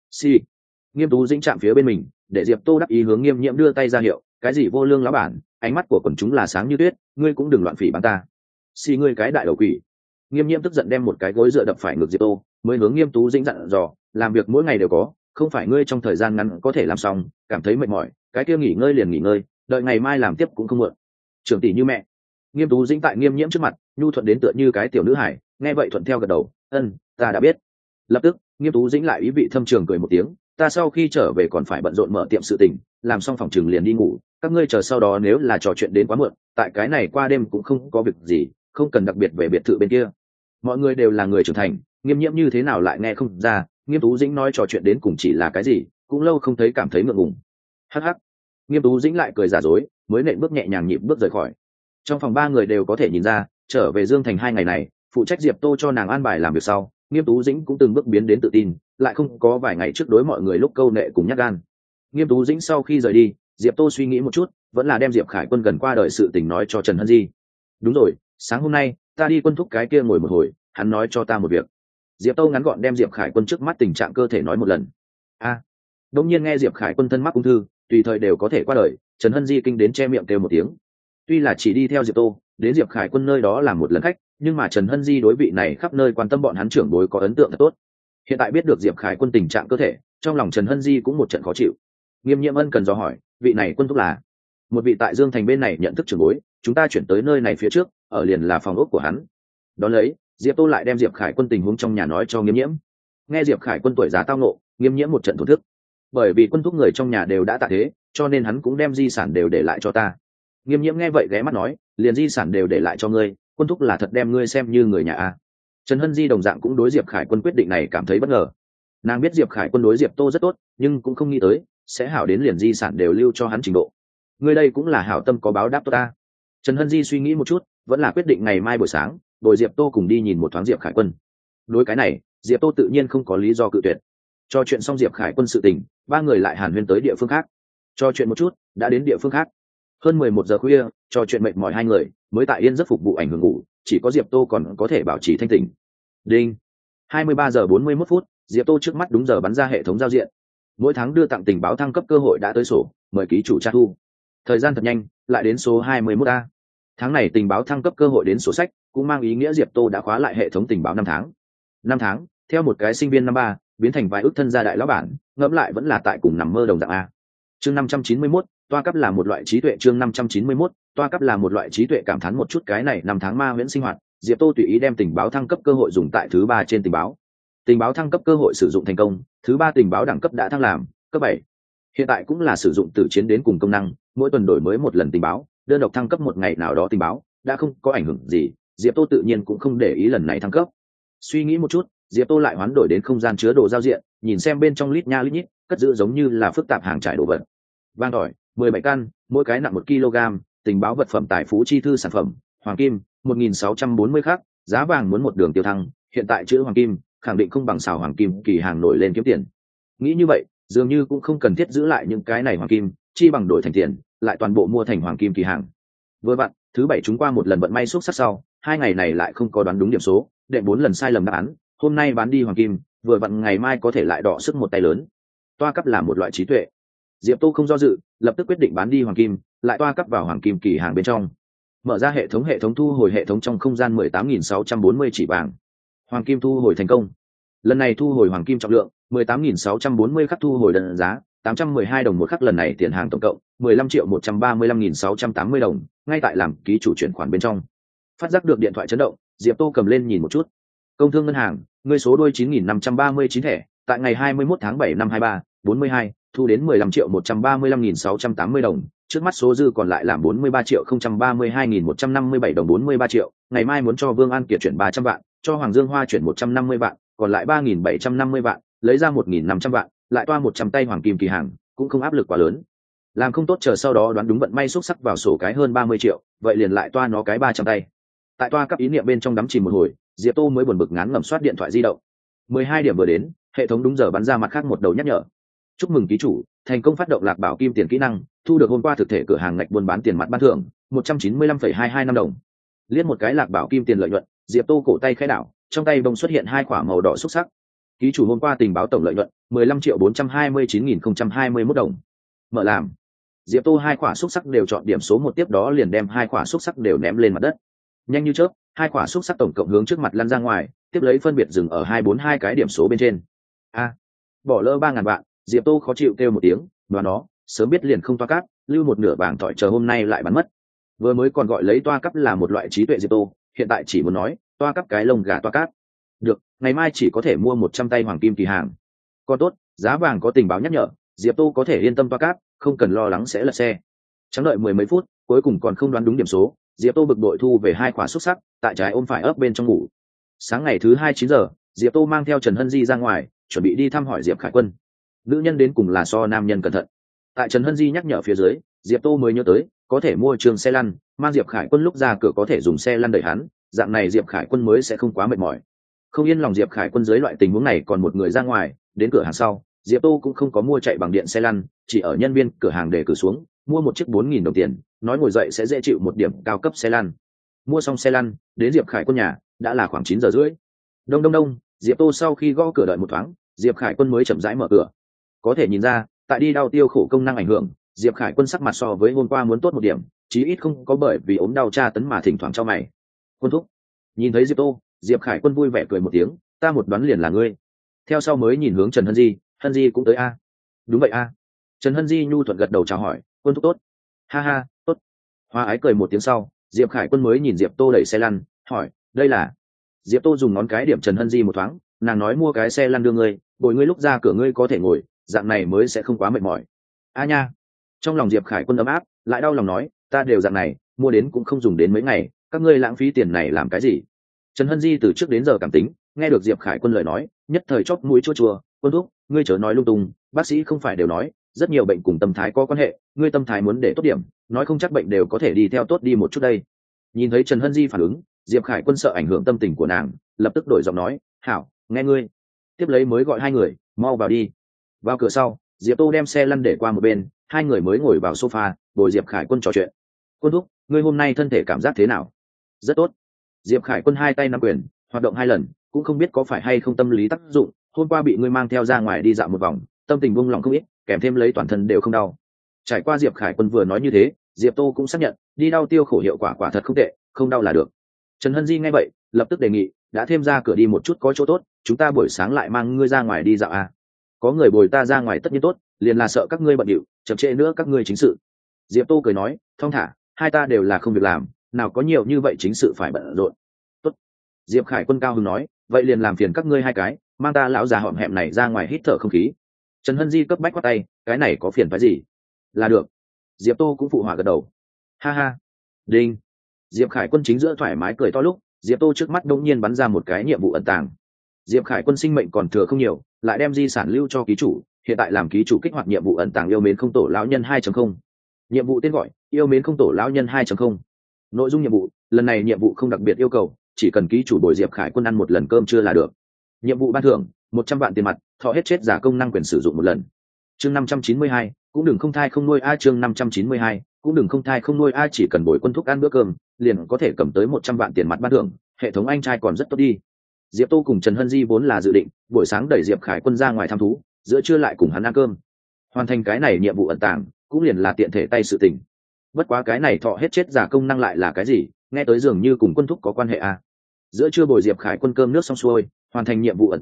A: Nghiêm Tú Dĩnh chạm phía bên mình, để Diệp Tô đắc ý hướng Nghiêm Nhiễm đưa tay ra hiệu, cái gì vô lương lão bản, ánh mắt của quần chúng là sáng như tuyết, ngươi cũng đừng loạn phỉ báng ta. Ngươi cái đại đầu quỷ. Nghiêm Nhiễm tức giận đem một cái gối dựa đập phải ngực Diệp Tô, mới hướng Nghiêm Tú Dĩnh dặn dò, làm việc mỗi ngày đều có, không phải ngươi trong thời gian ngắn có thể làm xong, cảm thấy mệt mỏi, cái kia nghỉ ngơi liền nghỉ ngơi, đợi ngày mai làm tiếp cũng không muộn. Trưởng tỷ như mẹ. Nghiêm Tú Dĩnh tại Nghiêm Nhiễm trước mặt nhu thuận đến tựa như cái tiểu nữ hải, nghe vậy thuận theo gật đầu, ta đã biết. Lập tức Nghiêm Tú Dĩnh lại ý vị thâm trường cười một tiếng, ta sau khi trở về còn phải bận rộn mở tiệm sự tình, làm xong phòng trường liền đi ngủ, các ngươi chờ sau đó nếu là trò chuyện đến quá muộn, tại cái này qua đêm cũng không có việc gì, không cần đặc biệt về biệt thự bên kia. Mọi người đều là người trưởng thành, Nghiêm Nhiễm như thế nào lại nghe không ra, Nghiêm Tú Dĩnh nói trò chuyện đến cùng chỉ là cái gì, cũng lâu không thấy cảm thấy ngượng ngùng. Hắc hắc. Nghiêm Tú Dĩnh lại cười giả dối, mới nện bước nhẹ nhàng nhịp bước rời khỏi. Trong phòng 3 người đều có thể nhìn ra, trở về Dương Thành 2 ngày này, phụ trách Diệp Tô cho nàng an bài làm việc sau, Nghiêm Tú Dĩnh cũng từng bước biến đến tự tin, lại không có vài ngày trước đối mọi người lúc câu nệ cùng nhát gan. Nghiêm Tú Dĩnh sau khi rời đi, Diệp Tô suy nghĩ một chút, vẫn là đem Diệp Khải Quân gần qua đời sự tình nói cho Trần Hân Di. Đúng rồi, sáng hôm nay ta đi Quân thúc cái kia ngồi một hồi, hắn nói cho ta một việc. Diệp Tô ngắn gọn đem Diệp Khải Quân trước mắt tình trạng cơ thể nói một lần. Đống nhiên nghe Diệp Khải Quân thân mắc ung thư, tùy thời đều có thể qua đời, Trần Hân Di kinh đến che miệng kêu một tiếng. Tuy là chỉ đi theo Diệp Tô đến Diệp Khải Quân nơi đó làm một lần khách, nhưng mà Trần Hân Di đối vị này khắp nơi quan tâm bọn hắn trưởng bối có ấn tượng thật tốt. Hiện tại biết được Diệp Khải Quân tình trạng cơ thể, trong lòng Trần Hân Di cũng một trận khó chịu. Nghiêm Nhiễm ân cần dò hỏi, vị này Quân thúc là một vị tại Dương Thành bên này nhận thức trưởng bối, chúng ta chuyển tới nơi này phía trước ở liền là phòng ốc của hắn. Đón lấy Diệp Tô lại đem Diệp Khải Quân tình huống trong nhà nói cho Nghiêm Nhiễm. Nghe Diệp Khải Quân tuổi già tao ngộ, Nghiêm Nhiễm một trận thổn thức. Bởi vì Quân thúc người trong nhà đều đã tạ thế, cho nên hắn cũng đem di sản đều để lại cho ta. Nghiêm Nhiễm nghe vậy ghé mắt nói, liền di sản đều để lại cho ngươi, Quân thúc là thật đem ngươi xem như người nhà a. Trần Hân Di đồng dạng cũng đối Diệp Khải Quân quyết định này cảm thấy bất ngờ. Nàng biết Diệp Khải Quân đối Diệp Tô rất tốt, nhưng cũng không nghĩ tới sẽ hảo đến liền di sản đều lưu cho hắn trình độ. Ngươi đây cũng là hảo tâm có báo đáp tốt ta. Trần Hân Di suy nghĩ một chút, vẫn là quyết định ngày mai buổi sáng bồi Diệp Tô cùng đi nhìn một thoáng Diệp Khải Quân. Đối cái này Diệp Tô tự nhiên không có lý do cự tuyệt. Cho chuyện xong Diệp Khải Quân sự tình, 3 người lại hàn huyên tới địa phương khác. Cho chuyện một chút đã đến địa phương khác. Hơn 11 giờ khuya, trò chuyện mệt mỏi 2 người mới tại yên giấc phục vụ ảnh hưởng ngủ, chỉ có Diệp Tô còn có thể bảo trì thanh tỉnh. Đinh. 23 giờ 41 phút, Diệp Tô trước mắt đúng giờ bắn ra hệ thống giao diện. Mỗi tháng đưa tặng tình báo thăng cấp cơ hội đã tới sổ, mời ký chủ tra thu. Thời gian thật nhanh, lại đến số 21A. Tháng này tình báo thăng cấp cơ hội đến sổ sách, cũng mang ý nghĩa Diệp Tô đã khóa lại hệ thống tình báo 5 tháng. 5 tháng, theo một cái sinh viên năm 3, biến thành vài ước thân gia đại lão bản, ngẫm lại vẫn là tại cùng nằm mơ đồng dạng a. Chương 591, toa cấp là một loại trí tuệ. Chương 591, toa cấp là một loại trí tuệ. Cảm thán một chút cái này 5 tháng ma huyễn sinh hoạt, Diệp Tô tùy ý đem tình báo thăng cấp cơ hội dùng tại thứ 3 trên tình báo. Tình báo thăng cấp cơ hội sử dụng thành công, thứ 3 tình báo đẳng cấp đã thăng làm cấp 7. Hiện tại cũng là sử dụng từ chiến đến cùng công năng, mỗi tuần đổi mới một lần tình báo, đơn độc thăng cấp một ngày nào đó tình báo, đã không có ảnh hưởng gì, Diệp Tô tự nhiên cũng không để ý lần này thăng cấp. Suy nghĩ một chút, Diệp Tô lại hoán đổi đến không gian chứa đồ giao diện, nhìn xem bên trong lít nha lít nhít, cất giữ giống như là phức tạp hàng trải đồ vật. Vang tỏi 17 căn, mỗi cái nặng 1 kg, tình báo vật phẩm tài phú chi thư sản phẩm, hoàng kim 1640 khắc, giá vàng muốn một đường tiêu thăng, hiện tại chữ hoàng kim khẳng định không bằng xào hoàng kim kỳ hàng nổi lên kiếm tiền. Nghĩ như vậy, dường như cũng không cần thiết giữ lại những cái này hoàng kim, chi bằng đổi thành tiền, lại toàn bộ mua thành hoàng kim kỳ hàng. Vừa vặn, thứ 7 chúng qua một lần vận may xúc sắc sau, 2 ngày này lại không có đoán đúng điểm số, đệ 4 lần sai lầm đáp án, hôm nay bán đi hoàng kim, vừa vặn ngày mai có thể lại đọ sức một tay lớn. Toa cấp là một loại trí tuệ. Diệp Tô không do dự, lập tức quyết định bán đi hoàng kim, lại toa cấp vào hoàng kim kỳ hàng bên trong. Mở ra hệ thống thu hồi hệ thống trong không gian 18.640 chỉ vàng. Hoàng kim thu hồi thành công. Lần này thu hồi hoàng kim trọng lượng 18.640 khắc thu hồi đơn giá, 812 đồng một khắc, lần này tiền hàng tổng cộng 15.135.680 đồng, ngay tại làm ký chủ chuyển khoản bên trong. Phát giác được điện thoại chấn động, Diệp Tô cầm lên nhìn một chút. Công thương ngân hàng, ngươi số đôi 9.539 thẻ, tại ngày 21 tháng 7 năm 23/42, thu đến 15.135.680 đồng, trước mắt số dư còn lại là 43.032.157 đồng. 43 triệu, ngày mai muốn cho Vương An Kiệt chuyển 300 vạn, cho Hoàng Dương Hoa chuyển 150 vạn, còn lại 3.750 vạn, lấy ra 1.500 vạn, lại toa 100 tay hoàng kim kỳ hàng, cũng không áp lực quá lớn. Làm không tốt chờ sau đó đoán đúng vận may xúc sắc vào sổ cái hơn 30 triệu, vậy liền lại toa nó cái 300 tay. Tại toa cấp ý niệm bên trong đắm chìm một hồi, Diệp Tô mới buồn bực ngán ngẩm soát điện thoại di động. 12 điểm vừa đến, hệ thống đúng giờ bắn ra mặt khác một đầu nhắc nhở. Chúc mừng ký chủ thành công phát động lạc bảo kim tiền kỹ năng, thu được hôm qua thực thể cửa hàng ngạch buôn bán tiền mặt ban thưởng 195,225 đồng. Liên một cái lạc bảo kim tiền lợi nhuận, Diệp Tô cổ tay khẽ đảo, trong tay bông xuất hiện hai quả màu đỏ xúc sắc. Ký chủ hôm qua tình báo tổng lợi nhuận 15.429.021 đồng. Mở làm. Diệp Tô hai quả xúc sắc đều chọn điểm số một, tiếp đó liền đem hai quả xúc sắc đều ném lên mặt đất. Nhanh như chớp, hai quả xúc sắc tổng cộng hướng trước mặt lăn ra ngoài, tiếp lấy phân biệt dừng ở 242 cái điểm số bên trên. Bỏ lỡ 3.000 vạn, Diệp Tô khó chịu kêu một tiếng, đoán đó, sớm biết liền không toa cáp, lưu một nửa vàng tỏi chờ hôm nay lại bắn mất. Vừa mới còn gọi lấy toa cáp là một loại trí tuệ Diệp Tô, hiện tại chỉ muốn nói, toa cáp cái lông gà toa cáp. Được, ngày mai chỉ có thể mua 100 tay hoàng kim kỳ hàng. Còn tốt, giá vàng có tình báo nhắc nhở, Diệp Tô có thể yên tâm toa cáp, không cần lo lắng sẽ lật xe. Chẳng đợi mười mấy phút, cuối cùng còn không đoán đúng điểm số, Diệp Tô bực bội thu về hai quả xúc sắc, tại trái ôm phải ấp bên trong ngủ. Sáng ngày thứ 2 9 giờ, Diệp Tô mang theo Trần Hân Di ra ngoài, chuẩn bị đi thăm hỏi Diệp Khải Quân. Nữ nhân đến cùng là so nam nhân cẩn thận. Tại Trần Hân Di nhắc nhở phía dưới, Diệp Tô mới nhớ tới có thể mua trường xe lăn, mang Diệp Khải Quân lúc ra cửa có thể dùng xe lăn đẩy hắn, dạng này Diệp Khải Quân mới sẽ không quá mệt mỏi. Không yên lòng Diệp Khải Quân dưới loại tình huống này còn một người ra ngoài, đến cửa hàng sau, Diệp Tô cũng không có mua chạy bằng điện xe lăn, chỉ ở nhân viên cửa hàng để cử xuống, mua một chiếc 4.000 đồng tiền, nói ngồi dậy sẽ dễ chịu một điểm cao cấp xe lăn. Mua xong xe lăn, đến Diệp Khải Quân nhà, đã là khoảng 9 giờ rưỡi. Đông, Diệp Tô sau khi gõ cửa đợi một thoáng, Diệp Khải Quân mới chậm rãi mở cửa. Có thể nhìn ra, tại đi đau tiêu khổ công năng ảnh hưởng, Diệp Khải Quân sắc mặt so với hôm qua muốn tốt một điểm, chí ít không có bởi vì ốm đau tra tấn mà thỉnh thoảng cho mày. Quân thúc. Nhìn thấy Diệp Tô, Diệp Khải Quân vui vẻ cười một tiếng, ta một đoán liền là ngươi. Theo sau mới nhìn hướng Trần Hân Di cũng tới a. Đúng vậy a. Trần Hân Di nhu thuận gật đầu chào hỏi, quân thúc tốt. Ha ha, tốt. Hoa ái cười một tiếng sau, Diệp Khải Quân mới nhìn Diệp Tô đẩy xe lăn, hỏi, đây là? Diệp Tô dùng ngón cái điểm Trần Hân Di một thoáng, nàng nói mua cái xe lăn đưa ngươi, bồi ngươi lúc ra cửa ngươi có thể ngồi, dạng này mới sẽ không quá mệt mỏi. A nha. Trong lòng Diệp Khải Quân ấm áp, lại đau lòng nói, ta đều dạng này, mua đến cũng không dùng đến mấy ngày, các ngươi lãng phí tiền này làm cái gì? Trần Hân Di từ trước đến giờ cảm tính, nghe được Diệp Khải Quân lời nói, nhất thời chóp mũi chua chua, quân thúc, ngươi chớ nói lung tung, bác sĩ không phải đều nói, rất nhiều bệnh cùng tâm thái có quan hệ, ngươi tâm thái muốn để tốt điểm, nói không chắc bệnh đều có thể đi theo tốt đi một chút đây. Nhìn thấy Trần Hân Di phản ứng, Diệp Khải Quân sợ ảnh hưởng tâm tình của nàng, lập tức đổi giọng nói, hảo, nghe ngươi. Tiếp lấy mới gọi hai người, mau vào đi. Vào cửa sau, Diệp Tô đem xe lăn để qua một bên, hai người mới ngồi vào sofa, bồi Diệp Khải Quân trò chuyện. Quân thúc, ngươi hôm nay thân thể cảm giác thế nào? Rất tốt. Diệp Khải Quân hai tay nắm quyền, hoạt động 2 lần, cũng không biết có phải hay không tâm lý tác dụng, hôm qua bị ngươi mang theo ra ngoài đi dạo một vòng, tâm tình buông lỏng không ít, kèm thêm lấy toàn thân đều không đau. Trải qua Diệp Khải Quân vừa nói như thế, Diệp Tô cũng xác nhận, đi đau tiêu khổ hiệu quả quả thật không tệ, không đau là được. Trần Hân Di nghe vậy, lập tức đề nghị, đã thêm ra cửa đi một chút có chỗ tốt, chúng ta buổi sáng lại mang ngươi ra ngoài đi dạo à? Có người bồi ta ra ngoài tất nhiên tốt, liền là sợ các ngươi bận điệu, chậm trễ nữa các ngươi chính sự. Diệp Tô cười nói, thong thả, hai ta đều là không việc làm, nào có nhiều như vậy chính sự phải bận rộn. Tốt. Diệp Khải Quân cao hứng nói, vậy liền làm phiền các ngươi hai cái, mang ta lão già hõm hẹm này ra ngoài hít thở không khí. Trần Hân Di cấp bách quát tay, cái này có phiền phái gì? Là được. Diệp Tô cũng phụ họa gật đầu. Ha ha. Đinh. Diệp Khải Quân chính giữa thoải mái cười to lúc, Diệp Tô trước mắt đột nhiên bắn ra một cái nhiệm vụ ẩn tàng. Diệp Khải Quân sinh mệnh còn thừa không nhiều, lại đem di sản lưu cho ký chủ, hiện tại làm ký chủ kích hoạt nhiệm vụ ẩn tàng yêu mến không tổ lão nhân 2.0. Nhiệm vụ tên gọi, yêu mến không tổ lão nhân 2.0. Nội dung nhiệm vụ, lần này nhiệm vụ không đặc biệt yêu cầu, chỉ cần ký chủ bồi Diệp Khải Quân ăn một lần cơm trưa là được. Nhiệm vụ ban thưởng, 100 vạn tiền mặt, thọ hết chết giả công năng quyền sử dụng một lần. Chương 592, cũng đừng không thai không nuôi a. Chương 592, cũng đừng không thai không nuôi a. Chỉ cần bồi quân thúc ăn bữa cơm, liền có thể cầm tới 100 vạn tiền mặt ban thưởng, hệ thống anh trai còn rất tốt đi. Diệp Tô cùng Trần Hân Di vốn là dự định buổi sáng đẩy Diệp Khải Quân ra ngoài thăm thú, giữa trưa lại cùng hắn ăn cơm. Hoàn thành cái này nhiệm vụ ẩn tàng, cũng liền là tiện thể tay sự tình. Bất quá cái này thọ hết chết giả công năng lại là cái gì, nghe tới dường như cùng quân thúc có quan hệ a. Giữa trưa bồi Diệp Khải Quân cơm nước xong xuôi, hoàn thành nhiệm vụ ẩn tàng,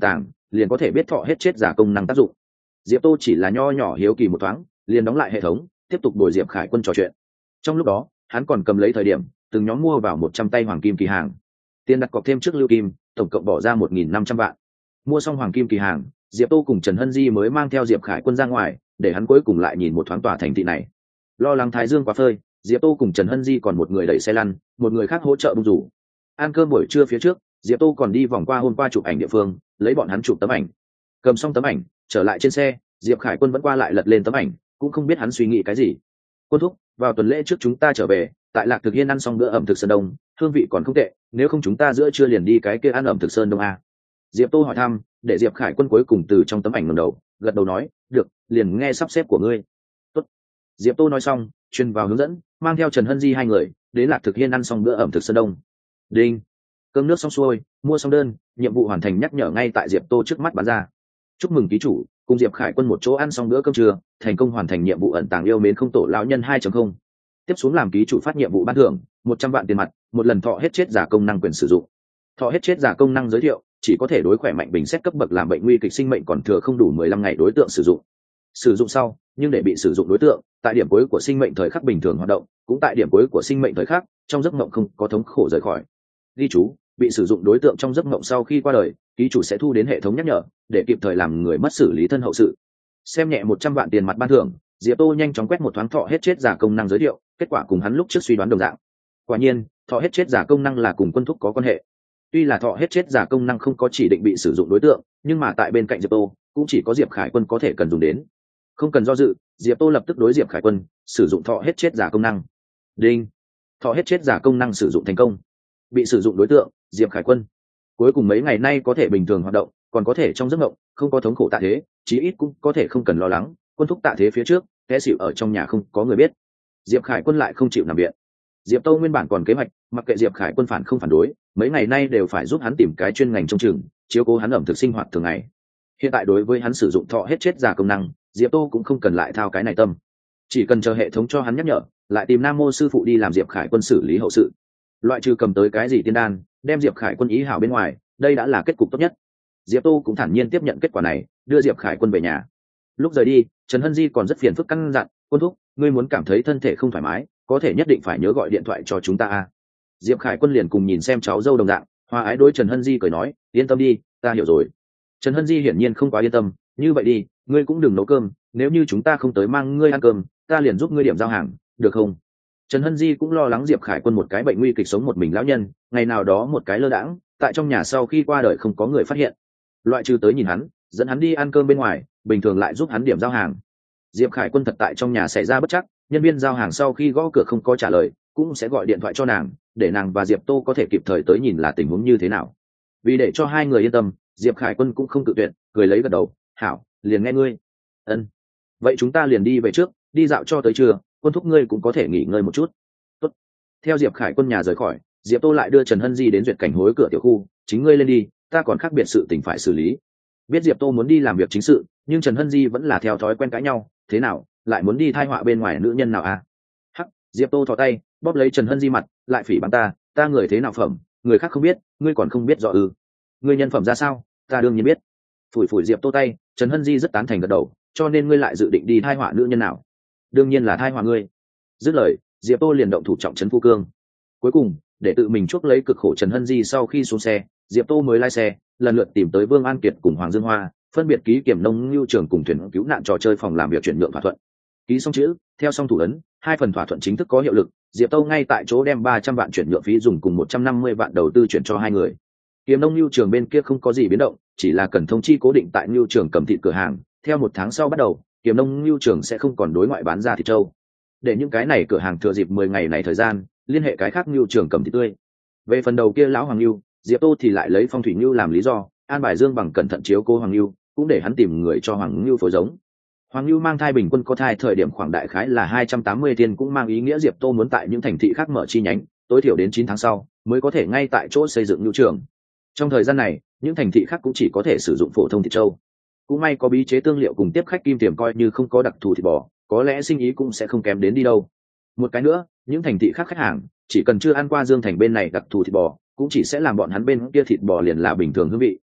A: liền có thể biết thọ hết chết giả công năng tác dụng. Diệp Tô chỉ là nho nhỏ hiếu kỳ một thoáng, liền đóng lại hệ thống, tiếp tục bồi Diệp Khải Quân trò chuyện. Trong lúc đó hắn còn cầm lấy thời điểm từng nhóm mua vào 100 tay hoàng kim kỳ hàng, tiền đặt cọc thêm trước lưu kim, tổng cộng bỏ ra 1.500 vạn. Mua xong hoàng kim kỳ hàng, Diệp Tô cùng Trần Hân Di mới mang theo Diệp Khải Quân ra ngoài, để hắn cuối cùng lại nhìn một thoáng tòa thành thị này. Lo lắng thái dương quá phơi, Diệp Tô cùng Trần Hân Di còn một người đẩy xe lăn, một người khác hỗ trợ bung rủ. Ăn cơm buổi trưa phía trước, Diệp Tô còn đi vòng qua hôm qua chụp ảnh địa phương, lấy bọn hắn chụp tấm ảnh. Cầm xong tấm ảnh, trở lại trên xe, Diệp Khải Quân vẫn qua lại lật lên tấm ảnh, cũng không biết hắn suy nghĩ cái gì. Quân thúc, vào tuần lễ trước chúng ta trở về, tại Lạc Thực Hiên ăn xong bữa ẩm thực sơn đông, hương vị còn không tệ, nếu không chúng ta giữa trưa liền đi cái kia ăn ẩm thực sơn đông a. Diệp Tô hỏi thăm, để Diệp Khải Quân cuối cùng từ trong tấm ảnh ngẩng đầu, gật đầu nói, được, liền nghe sắp xếp của ngươi. Tốt. Diệp Tô nói xong, truyền vào hướng dẫn, mang theo Trần Hân Di hai người đến Lạc Thực Hiên ăn xong bữa ẩm thực sơn đông. Đinh. Cơm nước xong xuôi, mua xong đơn, nhiệm vụ hoàn thành nhắc nhở ngay tại Diệp Tô trước mắt bắn ra. Chúc mừng ký chủ, cùng Diệp Khải Quân một chỗ ăn xong bữa cơm trưa, thành công hoàn thành nhiệm vụ ẩn tàng yêu mến không tổ lão nhân 2.0. Tiếp xuống làm ký chủ phát nhiệm vụ ban thưởng 100 vạn tiền mặt, một lần thọ hết chết giả công năng quyền sử dụng. Thọ hết chết giả công năng giới thiệu, chỉ có thể đối khỏe mạnh bình xét cấp bậc làm bệnh nguy kịch sinh mệnh còn thừa không đủ 15 ngày đối tượng sử dụng. Sử dụng sau, nhưng để bị sử dụng đối tượng, tại điểm cuối của sinh mệnh thời khắc bình thường hoạt động, cũng tại điểm cuối của sinh mệnh thời khắc, trong giấc mộng không có thống khổ rời khỏi. Ghi chú, bị sử dụng đối tượng trong giấc mộng sau khi qua đời, ký chủ sẽ thu đến hệ thống nhắc nhở, để kịp thời làm người mất xử lý thân hậu sự. Xem nhẹ 100 vạn tiền mặt ban thưởng, Diệp Tô nhanh chóng quét một thoáng thọ hết chết giả công năng giới thiệu, kết quả cùng hắn lúc trước suy đoán đồng dạng. Quả nhiên, thọ hết chết giả công năng là cùng quân thúc có quan hệ. Tuy là thọ hết chết giả công năng không có chỉ định bị sử dụng đối tượng, nhưng mà tại bên cạnh Diệp Tô, cũng chỉ có Diệp Khải Quân có thể cần dùng đến. Không cần do dự, Diệp Tô lập tức đối Diệp Khải Quân sử dụng thọ hết chết giả công năng. Đinh. Thọ hết chết giả công năng sử dụng thành công. Bị sử dụng đối tượng, Diệp Khải Quân. Cuối cùng mấy ngày nay có thể bình thường hoạt động, còn có thể trong giấc mộng không có thống khổ tạ thế, chí ít cũng có thể không cần lo lắng, quân thúc tạ thế phía trước té xỉu ở trong nhà không có người biết. Diệp Khải Quân lại không chịu nằm viện. Diệp Tô nguyên bản còn kế hoạch, mặc kệ Diệp Khải Quân phản không phản đối, mấy ngày nay đều phải giúp hắn tìm cái chuyên ngành trông chừng, chiếu cố hắn ẩm thực sinh hoạt thường ngày. Hiện tại đối với hắn sử dụng thọ hết chết giả công năng, Diệp Tô cũng không cần lại thao cái này tâm, chỉ cần chờ hệ thống cho hắn nhắc nhở, lại tìm Nam Mô sư phụ đi làm Diệp Khải Quân xử lý hậu sự. Loại trừ cầm tới cái gì tiên đan, đem Diệp Khải Quân ý hảo bên ngoài, đây đã là kết cục tốt nhất. Diệp Tô cũng thản nhiên tiếp nhận kết quả này, đưa Diệp Khải Quân về nhà. Lúc rời đi, Trần Hân Di còn rất phiền phức căn dặn, quân thúc, ngươi muốn cảm thấy thân thể không thoải mái, có thể nhất định phải nhớ gọi điện thoại cho chúng ta a. Diệp Khải Quân liền cùng nhìn xem cháu dâu đồng dạng, hòa ái đối Trần Hân Di cười nói, yên tâm đi, ta hiểu rồi. Trần Hân Di hiển nhiên không quá yên tâm, như vậy đi, ngươi cũng đừng nấu cơm, nếu như chúng ta không tới mang ngươi ăn cơm, ta liền giúp ngươi điểm giao hàng, được không? Trần Hân Di cũng lo lắng Diệp Khải Quân một cái bệnh nguy kịch sống một mình lão nhân, ngày nào đó một cái lơ đãng, tại trong nhà sau khi qua đời không có người phát hiện. Loại trừ tới nhìn hắn, dẫn hắn đi ăn cơm bên ngoài, bình thường lại giúp hắn điểm giao hàng. Diệp Khải Quân thật tại trong nhà xảy ra bất trắc, nhân viên giao hàng sau khi gõ cửa không có trả lời, cũng sẽ gọi điện thoại cho nàng, để nàng và Diệp Tô có thể kịp thời tới nhìn là tình huống như thế nào. Vì để cho hai người yên tâm, Diệp Khải Quân cũng không tự tuyệt, cười lấy gật đầu, hảo, liền nghe ngươi. Ân, vậy chúng ta liền đi về trước, đi dạo cho tới trưa, quân thúc ngươi cũng có thể nghỉ ngơi một chút. Tốt. Theo Diệp Khải Quân nhà rời khỏi, Diệp Tô lại đưa Trần Hân Di đến duyệt cảnh hối cửa tiểu khu, chính ngươi lên đi, ta còn khác biệt sự tình phải xử lý. Biết Diệp Tô muốn đi làm việc chính sự, nhưng Trần Hân Di vẫn là theo thói quen cãi nhau, thế nào, lại muốn đi thai họa bên ngoài nữ nhân nào à? Hắc, Diệp Tô thò tay, bóp lấy Trần Hân Di mặt, lại phỉ báng ta người thế nào phẩm, người khác không biết, ngươi còn không biết rõ ư? Ngươi nhân phẩm ra sao, ta đương nhiên biết. Phủi phủi Diệp Tô tay, Trần Hân Di rất tán thành gật đầu, cho nên ngươi lại dự định đi thai họa nữ nhân nào? Đương nhiên là thai họa ngươi. Dứt lời, Diệp Tô liền động thủ trọng trấn Phu Cương. Cuối cùng, để tự mình chuốc lấy cực khổ Trần Hân Di sau khi xuống xe, Diệp Tô mới lái xe lần lượt tìm tới Vương An Kiệt cùng Hoàng Dương Hoa, phân biệt ký kiểm nông lưu trường cùng thuyền cứu nạn trò chơi phòng làm việc chuyển nhượng thỏa thuận. Ký xong chữ, theo xong thủ ấn, hai phần thỏa thuận chính thức có hiệu lực. Diệp Tô ngay tại chỗ đem 300 vạn chuyển nhượng phí dùng cùng 150 vạn đầu tư chuyển cho hai người. Kiểm nông lưu trường bên kia không có gì biến động, chỉ là cần thông chi cố định tại lưu trường cầm thịt cửa hàng. Theo một tháng sau bắt đầu, Kiểm nông lưu trường sẽ không còn đối ngoại bán ra thịt trâu. Để những cái này cửa hàng thừa dịp 10 ngày này thời gian, liên hệ cái khác lưu trường cầm thịt tươi. Về phần đầu kia lão Hoàng Lưu, Diệp Tô thì lại lấy Phong Thủy Lưu làm lý do, an bài Dương Bằng cẩn thận chiếu cố Hoàng Lưu, cũng để hắn tìm người cho Hoàng Lưu phối giống. Hoàng Lưu mang thai bình quân có thai thời điểm khoảng đại khái là 280 thiên, cũng mang ý nghĩa Diệp Tô muốn tại những thành thị khác mở chi nhánh, tối thiểu đến 9 tháng sau mới có thể ngay tại chỗ xây dựng lưu trường. Trong thời gian này, những thành thị khác cũng chỉ có thể sử dụng phổ thông thịt trâu. Cũng may có bí chế tương liệu cùng tiếp khách kim tiềm, coi như không có đặc thù thịt bò, có lẽ sinh ý cũng sẽ không kém đến đi đâu. Một cái nữa, những thành thị khác khách hàng chỉ cần chưa ăn qua Dương Thành bên này đặc thù thịt bò, cũng chỉ sẽ làm bọn hắn bên kia thịt bò liền là bình thường hương vị,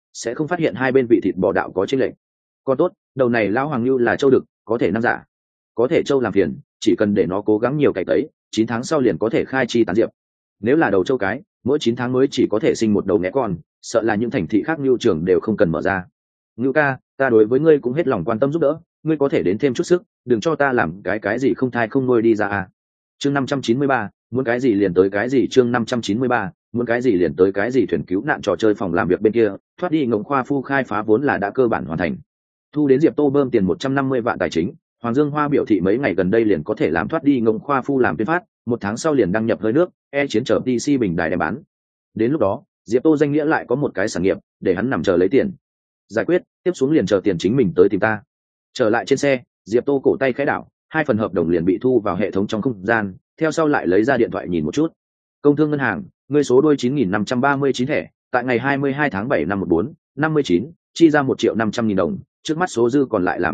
A: sẽ không phát hiện hai bên vị thịt bò đạo có chênh lệch. Còn tốt, đầu này lão hoàng lưu là châu đực, có thể năm giả, có thể châu làm phiền, chỉ cần để nó cố gắng nhiều cày tấy, 9 tháng sau liền có thể khai chi tán diệp. Nếu là đầu châu cái, mỗi 9 tháng mới chỉ có thể sinh một đầu né con, sợ là những thành thị khác lưu trường đều không cần mở ra. Ngưu ca, ta đối với ngươi cũng hết lòng quan tâm giúp đỡ, ngươi có thể đến thêm chút sức, đừng cho ta làm cái gì không thai không nuôi đi ra à. Chương 593, muốn cái gì liền tới cái gì. Chương 593, muốn cái gì liền tới cái gì. Thuyền cứu nạn trò chơi phòng làm việc bên kia, thoát đi ngộng khoa phu khai phá vốn là đã cơ bản hoàn thành. Thu đến Diệp Tô bơm tiền 150 vạn tài chính, Hoàng Dương Hoa biểu thị mấy ngày gần đây liền có thể làm thoát đi ngộng khoa phu làm tuyên phát, 1 tháng sau liền đăng nhập hơi nước, chiến chở DC bình đài đem bán. Đến lúc đó, Diệp Tô danh nghĩa lại có một cái sản nghiệp, để hắn nằm chờ lấy tiền. Giải quyết, tiếp xuống liền chờ tiền chính mình tới tìm ta. Trở lại trên xe, Diệp Tô cổ tay khẽ đảo, 2 phần hợp đồng liền bị thu vào hệ thống trong không gian, theo sau lại lấy ra điện thoại nhìn một chút. Công thương ngân hàng, ngươi số đuôi 9539 thẻ, tại ngày 22 tháng 7 năm 14, 59, chi ra 1.500.000 đồng, trước mắt số dư còn lại làm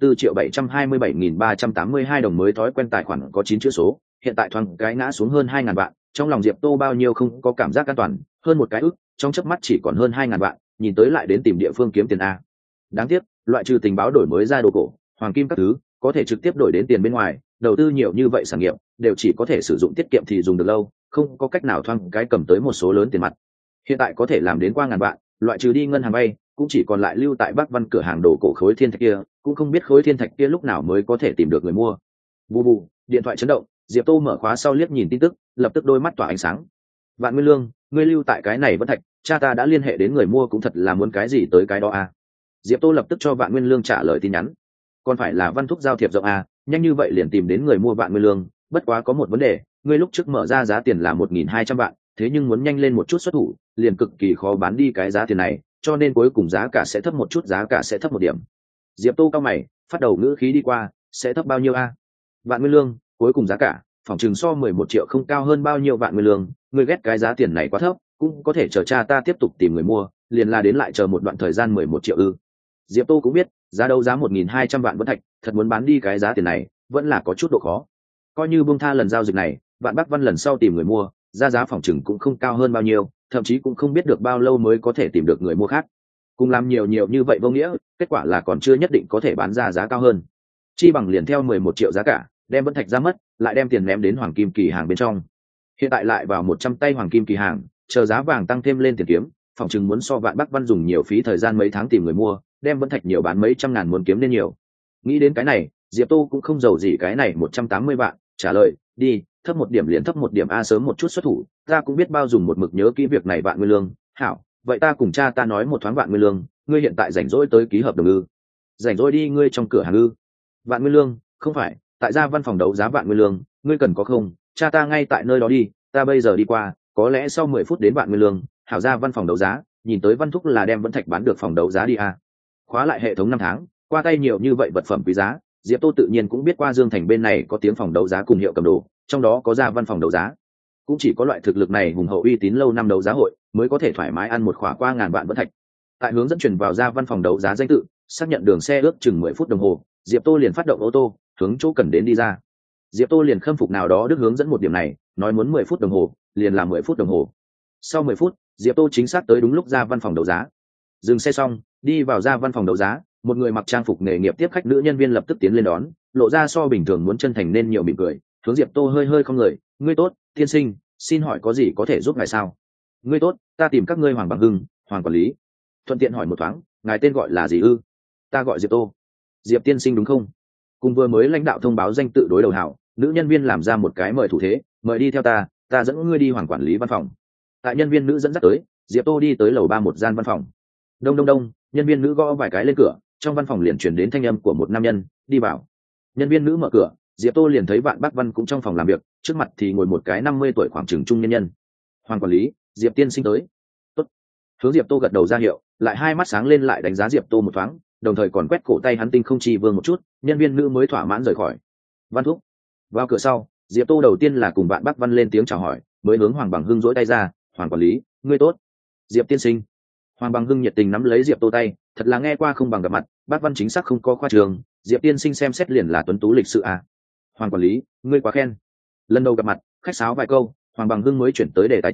A: 24.727.382 đồng. Mới thói quen tài khoản có 9 chữ số, hiện tại thoáng cái ngã xuống hơn 2.000 vạn, trong lòng Diệp Tô bao nhiêu không có cảm giác an toàn, hơn một cái ức, trong chớp mắt chỉ còn hơn 2.000 vạn, nhìn tới lại đến tìm địa phương kiếm tiền a. Đáng tiếc, loại trừ tình báo đổi mới ra đồ cổ, hoàng kim các thứ, có thể trực tiếp đổi đến tiền bên ngoài, đầu tư nhiều như vậy sản nghiệp, đều chỉ có thể sử dụng tiết kiệm thì dùng được lâu, không có cách nào thoáng cái cầm tới một số lớn tiền mặt. Hiện tại có thể làm đến qua ngàn vạn, loại trừ đi ngân hàng vay, cũng chỉ còn lại lưu tại Bắc Văn cửa hàng đồ cổ khối thiên thạch kia, cũng không biết khối thiên thạch kia lúc nào mới có thể tìm được người mua. Bù bù, điện thoại chấn động, Diệp Tô mở khóa sau liếc nhìn tin tức, lập tức đôi mắt tỏa ánh sáng. Vạn Nguyên Lương, ngươi lưu tại cái này vẫn thạch, cha ta đã liên hệ đến người mua cũng thật là muốn cái gì tới cái đó à. Diệp Tô lập tức cho Vạn Nguyên Lương trả lời tin nhắn. Còn phải là Văn Thúc giao thiệp rộng à, nhanh như vậy liền tìm đến người mua Vạn Nguyên Lương, bất quá có một vấn đề, ngươi lúc trước mở ra giá tiền là 1.200 vạn, thế nhưng muốn nhanh lên một chút xuất thủ, liền cực kỳ khó bán đi cái giá tiền này, cho nên cuối cùng giá cả sẽ thấp một chút, giá cả sẽ thấp một điểm. Diệp Tô cao mày, phát đầu ngữ khí đi qua, sẽ thấp bao nhiêu a? Vạn Nguyên Lương, cuối cùng giá cả, phòng chừng so 11 triệu không cao hơn bao nhiêu. Vạn Nguyên Lương, ngươi ghét cái giá tiền này quá thấp, cũng có thể chờ cha ta tiếp tục tìm người mua, liền là đến lại chờ một đoạn thời gian 11 triệu ư? Diệp Tô cũng biết, giá đấu giá 1.200 vạn vẫn thạch, thật muốn bán đi cái giá tiền này, vẫn là có chút độ khó. Coi như buông tha lần giao dịch này, Vạn Bắc Văn lần sau tìm người mua, ra giá phòng chừng cũng không cao hơn bao nhiêu, thậm chí cũng không biết được bao lâu mới có thể tìm được người mua khác. Cùng làm nhiều như vậy vô nghĩa, kết quả là còn chưa nhất định có thể bán ra giá cao hơn. Chi bằng liền theo 11 triệu giá cả, đem vẫn thạch ra mất, lại đem tiền ném đến hoàng kim kỳ hàng bên trong. Hiện tại lại vào 100 tay hoàng kim kỳ hàng, chờ giá vàng tăng thêm lên tiền kiếm, phòng chừng muốn so Vạn Bắc Văn dùng nhiều phí thời gian mấy tháng tìm người mua, đem vẫn thạch nhiều bán mấy trăm ngàn muốn kiếm nên nhiều. Nghĩ đến cái này, Diệp Tô cũng không giàu gì cái này 180 vạn, trả lời, đi, thấp một điểm liền thấp một điểm a, sớm một chút xuất thủ, ta cũng biết bao dùng một mực nhớ kỹ việc này. Vạn Nguyên Lương, hảo, vậy ta cùng cha ta nói một thoáng. Vạn Nguyên Lương, ngươi hiện tại rảnh rỗi tới ký hợp đồng ư? Rảnh rỗi đi ngươi trong cửa hàng ư? Vạn Nguyên Lương, không phải, tại gia văn phòng đấu giá. Vạn Nguyên Lương, ngươi cần có không? Cha ta ngay tại nơi đó đi, ta bây giờ đi qua, có lẽ sau 10 phút đến. Vạn Nguyên Lương, hảo, ra văn phòng đấu giá, nhìn tới Văn Thúc là đem vẫn thạch bán được phòng đấu giá đi a. Khóa lại hệ thống 5 tháng, qua tay nhiều như vậy vật phẩm quý giá, Diệp Tô tự nhiên cũng biết qua Dương Thành bên này có tiếng phòng đấu giá cùng hiệu cầm đồ, trong đó có ra văn phòng đấu giá. Cũng chỉ có loại thực lực này hùng hậu uy tín lâu năm đấu giá hội mới có thể thoải mái ăn một khóa qua ngàn vạn vẫn thạch. Tại hướng dẫn chuyển vào ra văn phòng đấu giá danh tự, xác nhận đường xe ước chừng 10 phút đồng hồ, Diệp Tô liền phát động ô tô, hướng chỗ cần đến đi ra. Diệp Tô liền khâm phục nào đó đức hướng dẫn một điểm này, nói muốn 10 phút đồng hồ, liền làm 10 phút đồng hồ. Sau 10 phút, Diệp Tô chính xác tới đúng lúc ra văn phòng đấu giá. Dừng xe xong, đi vào ra văn phòng đấu giá, một người mặc trang phục nghề nghiệp tiếp khách nữ nhân viên lập tức tiến lên đón, lộ ra so bình thường muốn chân thành nên nhiều mỉm cười, hướng Diệp Tô hơi không người, ngươi tốt, tiên sinh, xin hỏi có gì có thể giúp ngài sao? Ngươi tốt, ta tìm các ngươi Hoàng Bằng Hưng, Hoàng quản lý. Thuận tiện hỏi một thoáng, ngài tên gọi là gì ư? Ta gọi Diệp Tô. Diệp tiên sinh đúng không? Cùng vừa mới lãnh đạo thông báo danh tự đối đầu hảo, nữ nhân viên làm ra một cái mời thủ thế, mời đi theo ta, ta dẫn ngươi đi Hoàng quản lý văn phòng. Tại nhân viên nữ dẫn dắt tới, Diệp Tô đi tới lầu 3 một gian văn phòng. Đông đông đông, nhân viên nữ gõ vài cái lên cửa, trong văn phòng liền chuyển đến thanh âm của một nam nhân, đi vào. Nhân viên nữ mở cửa, Diệp Tô liền thấy Vạn Bắc Văn cũng trong phòng làm việc, trước mặt thì ngồi một cái 50 tuổi khoảng chừng trung nhân nhân. Hoàng quản lý, Diệp tiên sinh tới. Tốt. Hướng Diệp Tô gật đầu ra hiệu, lại hai mắt sáng lên lại đánh giá Diệp Tô một thoáng, đồng thời còn quét cổ tay hắn tinh không chi vương một chút, nhân viên nữ mới thỏa mãn rời khỏi. Văn thúc. Vào cửa sau, Diệp Tô đầu tiên là cùng Vạn Bắc Văn lên tiếng chào hỏi, mới hướng Hoàng Bằng Hưng duỗi tay ra, Hoàng quản lý, ngươi tốt. Diệp tiên sinh. Hoàng Bằng Hưng nhiệt tình nắm lấy Diệp Tô tay, thật là nghe qua không bằng gặp mặt, Bác Văn chính xác không có khoa trường, Diệp tiên sinh xem xét liền là tuấn tú lịch sự à. Hoàng quản lý, ngươi quá khen. Lần đầu gặp mặt, khách sáo vài câu, Hoàng Bằng Hưng mới chuyển tới đề tài chính,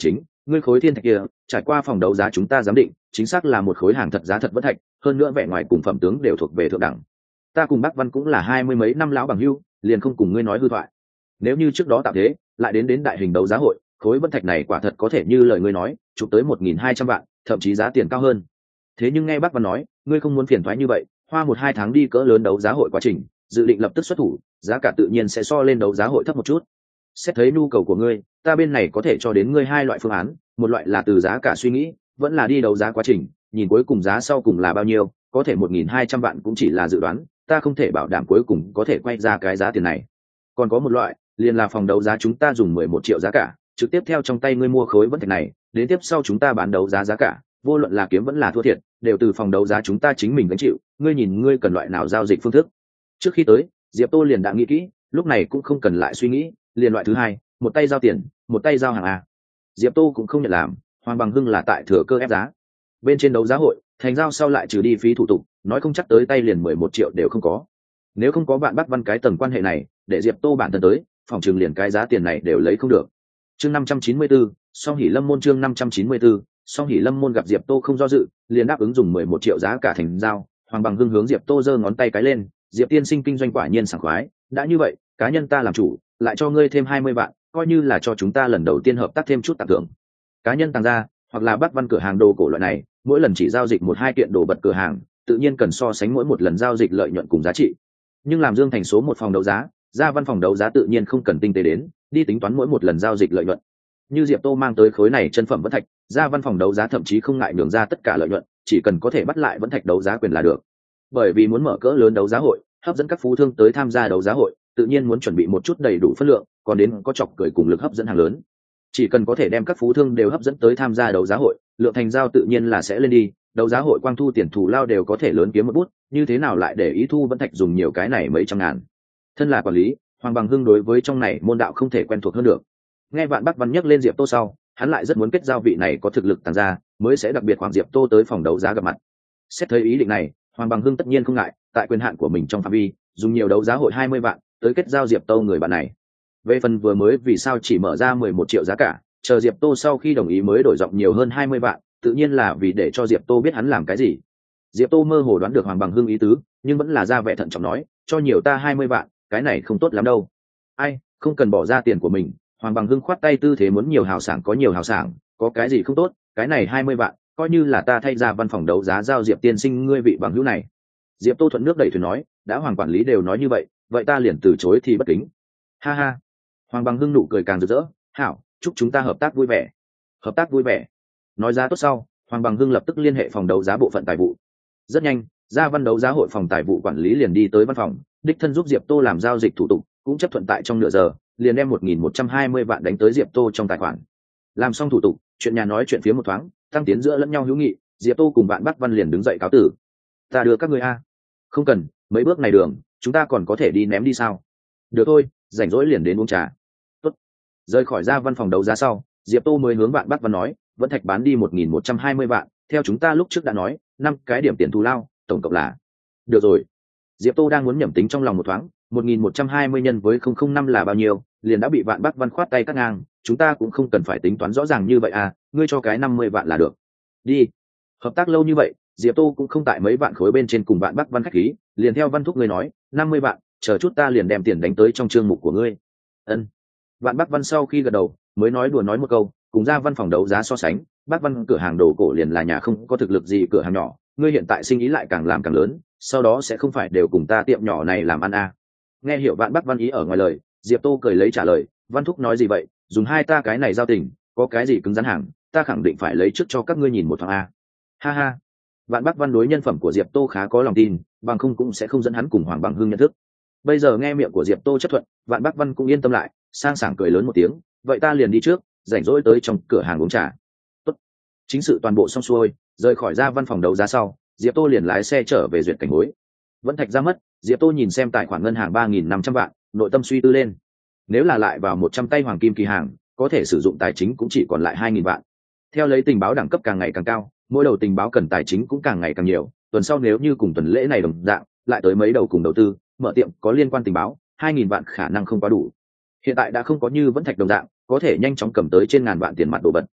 A: ngươi khối thiên thạch kia trải qua phòng đấu giá chúng ta giám định chính xác là một khối hàng thật giá thật vẫn thạch, hơn nữa vẻ ngoài cùng phẩm tướng đều thuộc về thượng đẳng. Ta cùng Bác Văn cũng là 20 mấy năm lão bằng hữu, liền không cùng ngươi nói hư thoại. Nếu như trước đó tạo thế lại đến đại hình đấu giá hội, khối vẫn thạch này quả thật có thể như lời ngươi nói chụp tới 1.200 vạn, thậm chí giá tiền cao hơn. Thế nhưng nghe Bác Văn nói ngươi không muốn phiền thoái như vậy, hoa 1-2 tháng đi cỡ lớn đấu giá hội quá trình, dự định lập tức xuất thủ, giá cả tự nhiên sẽ so lên đấu giá hội thấp một chút. Xét thấy nhu cầu của ngươi, ta bên này có thể cho đến ngươi hai loại phương án, một loại là từ giá cả suy nghĩ, vẫn là đi đấu giá quá trình, nhìn cuối cùng giá sau cùng là bao nhiêu, có thể 1.200 vạn cũng chỉ là dự đoán, ta không thể bảo đảm cuối cùng có thể quay ra cái giá tiền này. Còn có một loại, liền là phòng đấu giá chúng ta dùng 11 triệu giá cả, trực tiếp theo trong tay ngươi mua khối vẫn thạch này, đến tiếp sau chúng ta bán đấu giá giá cả, vô luận là kiếm vẫn là thua thiệt, đều từ phòng đấu giá chúng ta chính mình gánh chịu, ngươi nhìn ngươi cần loại nào giao dịch phương thức. Trước khi tới, Diệp Tô liền đã nghĩ kỹ, lúc này cũng không cần lại suy nghĩ, liền loại thứ hai, một tay giao tiền, một tay giao hàng a. Diệp Tô cũng không nhận làm, Hoàng Bằng Hưng là tại thừa cơ ép giá. Bên trên đấu giá hội, thành giao sau lại trừ đi phí thủ tục, nói không chắc tới tay liền 11 triệu đều không có. Nếu không có bạn Bắc Văn cái tầng quan hệ này, để Diệp Tô bản thân tới, phòng trường liền cái giá tiền này đều lấy không được. Chương 594, Song Hỷ Lâm môn chương 594, Song Hỷ Lâm môn gặp Diệp Tô không do dự, liền đáp ứng dùng 11 triệu giá cả thành giao. Hoàng Bằng Hưng hướng Diệp Tô giơ ngón tay cái lên, Diệp tiên sinh kinh doanh quả nhiên sảng khoái, đã như vậy, cá nhân ta làm chủ, lại cho ngươi thêm 20 vạn, coi như là cho chúng ta lần đầu tiên hợp tác thêm chút tặng thưởng. Cá nhân tăng ra, hoặc là Bắc Văn cửa hàng đồ cổ loại này, mỗi lần chỉ giao dịch 1-2 kiện đồ vật cửa hàng, tự nhiên cần so sánh mỗi một lần giao dịch lợi nhuận cùng giá trị. Nhưng làm Dương thành số một phòng đấu giá, ra văn phòng đấu giá tự nhiên không cần tinh tế đến, đi tính toán mỗi một lần giao dịch lợi nhuận. Như Diệp Tô mang tới khối này chân phẩm vẫn thạch, ra văn phòng đấu giá thậm chí không ngại nhường ra tất cả lợi nhuận, chỉ cần có thể bắt lại vẫn thạch đấu giá quyền là được. Bởi vì muốn mở cỡ lớn đấu giá hội, hấp dẫn các phú thương tới tham gia đấu giá hội, tự nhiên muốn chuẩn bị một chút đầy đủ phân lượng, còn đến có chọc cười cùng lực hấp dẫn hàng lớn. Chỉ cần có thể đem các phú thương đều hấp dẫn tới tham gia đấu giá hội, lượng thành giao tự nhiên là sẽ lên đi, đấu giá hội quang thu tiền thù lao đều có thể lớn kiếm một bút, như thế nào lại để ý thu vẫn thạch dùng nhiều cái này mấy trăm ngàn. Thân là quản lý, Hoàng Bằng Hưng đối với trong này môn đạo không thể quen thuộc hơn được. Nghe Vạn Bắc Văn nhắc lên Diệp Tô sau, hắn lại rất muốn kết giao vị này có thực lực tàng ra, mới sẽ đặc biệt Hoàng Diệp Tô tới phòng đấu giá gặp mặt. Xét thấy ý định này, Hoàng Bằng Hưng tất nhiên không ngại, tại quyền hạn của mình trong phạm vi, dùng nhiều đấu giá hội 20 vạn tới kết giao Diệp Tô người bạn này. Về phần vừa mới vì sao chỉ mở ra 11 triệu giá cả, chờ Diệp Tô sau khi đồng ý mới đổi giọng nhiều hơn 20 vạn, tự nhiên là vì để cho Diệp Tô biết hắn làm cái gì. Diệp Tô mơ hồ đoán được Hoàng Bằng Hưng ý tứ, nhưng vẫn là ra vẻ thận trọng nói, cho nhiều ta 20 vạn, cái này không tốt lắm đâu. Ai, không cần bỏ ra tiền của mình. Hoàng Bằng Hưng khoát tay tư thế muốn nhiều hào sảng có nhiều hào sảng, có cái gì không tốt, cái này 20 vạn, coi như là ta thay ra văn phòng đấu giá giao Diệp tiên sinh ngươi vị bằng hữu này. Diệp Tô thuận nước đẩy thuyền nói, đã Hoàng quản lý đều nói như vậy, vậy ta liền từ chối thì bất kính. Ha ha. Hoàng Bằng Hưng nụ cười càng rực rỡ, hảo, chúc chúng ta hợp tác vui vẻ. Hợp tác vui vẻ. Nói giá tốt sau, Hoàng Bằng Hưng lập tức liên hệ phòng đấu giá bộ phận tài vụ. Rất nhanh, ra văn đấu giá hội phòng tài vụ quản lý liền đi tới văn phòng, đích thân giúp Diệp Tô làm giao dịch thủ tục, cũng chấp thuận tại trong nửa giờ, liền đem 1.120 vạn đánh tới Diệp Tô trong tài khoản. Làm xong thủ tục, chuyện nhà nói chuyện phía một thoáng, tăng tiến giữa lẫn nhau hữu nghị, Diệp Tô cùng bạn Bắc Văn liền đứng dậy cáo tử. Ta đưa các ngươi a. Không cần, mấy bước này đường, chúng ta còn có thể đi ném đi sao? Được thôi, rảnh rỗi liền đến uống trà. Tốt. Rời khỏi ra văn phòng đấu giá sau, Diệp Tô mới hướng bạn Bắc Văn nói, vẫn thạch bán đi 1.120 vạn, theo chúng ta lúc trước đã nói, 5 cái điểm tiền thù lao, tổng cộng là. Được rồi. Diệp Tô đang muốn nhẩm tính trong lòng một thoáng, 1.120 nhân với 005 là bao nhiêu, liền đã bị Vạn Bắc Văn khoát tay cắt ngang, chúng ta cũng không cần phải tính toán rõ ràng như vậy à, ngươi cho cái 50 vạn là được. Đi. Hợp tác lâu như vậy, Diệp Tô cũng không tại mấy vạn khối bên trên cùng Vạn Bắc Văn khách khí, liền theo Văn Thúc ngươi nói, 50 vạn, chờ chút ta liền đem tiền đánh tới trong chương mục của ngươi. Ân. Vạn Bắc Văn sau khi gật đầu, mới nói đùa nói một câu, cùng ra văn phòng đấu giá so sánh, Bắc Văn cửa hàng đồ cổ liền là nhà không có thực lực gì cửa hàng nhỏ, ngươi hiện tại sinh ý lại càng làm càng lớn, sau đó sẽ không phải đều cùng ta tiệm nhỏ này làm ăn à. Nghe hiểu Vạn Bắc Văn ý ở ngoài lời, Diệp Tô cười lấy trả lời, Văn Thúc nói gì vậy, dùng hai ta cái này giao tình, có cái gì cứng rắn hàng, ta khẳng định phải lấy trước cho các ngươi nhìn một thoáng a. Ha ha. Vạn Bắc Văn đối nhân phẩm của Diệp Tô khá có lòng tin, bằng không cũng sẽ không dẫn hắn cùng Hoàng Bằng Hưng nhận thức. Bây giờ nghe miệng của Diệp Tô chấp thuận, Vạn Bắc Văn cũng yên tâm lại, sang sảng cười lớn một tiếng, vậy ta liền đi trước, rảnh rỗi tới trong cửa hàng uống trà. Tốt. Chính sự toàn bộ xong xuôi, rời khỏi ra văn phòng đấu giá sau, Diệp Tô liền lái xe trở về duyệt cảnh hối. Vẫn thạch ra mất, Diệp Tô nhìn xem tài khoản ngân hàng 3.500 vạn, nội tâm suy tư lên. Nếu là lại vào 100 tay hoàng kim kỳ hàng, có thể sử dụng tài chính cũng chỉ còn lại 2.000 vạn. Theo lấy tình báo đẳng cấp càng ngày càng cao, mỗi đầu tình báo cần tài chính cũng càng ngày càng nhiều, tuần sau nếu như cùng tuần lễ này đồng dạng, lại tới mấy đầu cùng đầu tư, mở tiệm có liên quan tình báo, 2.000 vạn khả năng không quá đủ. Hiện tại đã không có như vẫn thạch đồng dạng, có thể nhanh chóng cầm tới trên ngàn vạn tiền mặt đồ vật.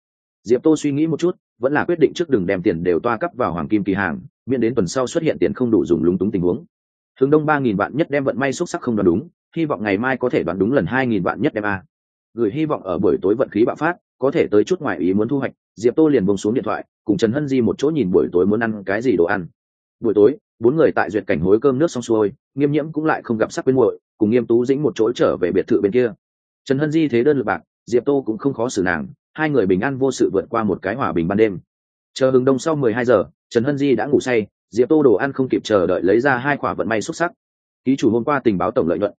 A: Diệp Tô suy nghĩ một chút, vẫn là quyết định trước đừng đem tiền đều toa cắp vào hoàng kim kỳ hàng, miễn đến tuần sau xuất hiện tiền không đủ dùng lúng túng tình huống. Hướng Đông 3.000 vạn nhất đem vận may xúc sắc không đoán đúng, hy vọng ngày mai có thể đoán đúng lần 2.000 vạn nhất đem a. Gửi hy vọng ở buổi tối vận khí bạo phát, có thể tới chút ngoài ý muốn thu hoạch. Diệp Tô liền buông xuống điện thoại, cùng Trần Hân Di một chỗ nhìn buổi tối muốn ăn cái gì đồ ăn. Buổi tối, bốn người tại duyệt cảnh hối cơm nước xong xuôi, Nghiêm Nhiễm cũng lại không gặp sắc bên muội, cùng Nghiêm Tú Dĩnh một chỗ trở về biệt thự bên kia. Trần Hân Di thế đơn lực bạc, Diệp Tô cũng không khó xử nàng, hai người bình an vô sự vượt qua một cái hòa bình ban đêm. Chờ Hừng Đông sau 12 giờ, Trần Hân Di đã ngủ say, Diệp Tô đồ ăn không kịp chờ đợi lấy ra hai quả vận may xuất sắc. Ký chủ hôm qua tình báo tổng lợi nhuận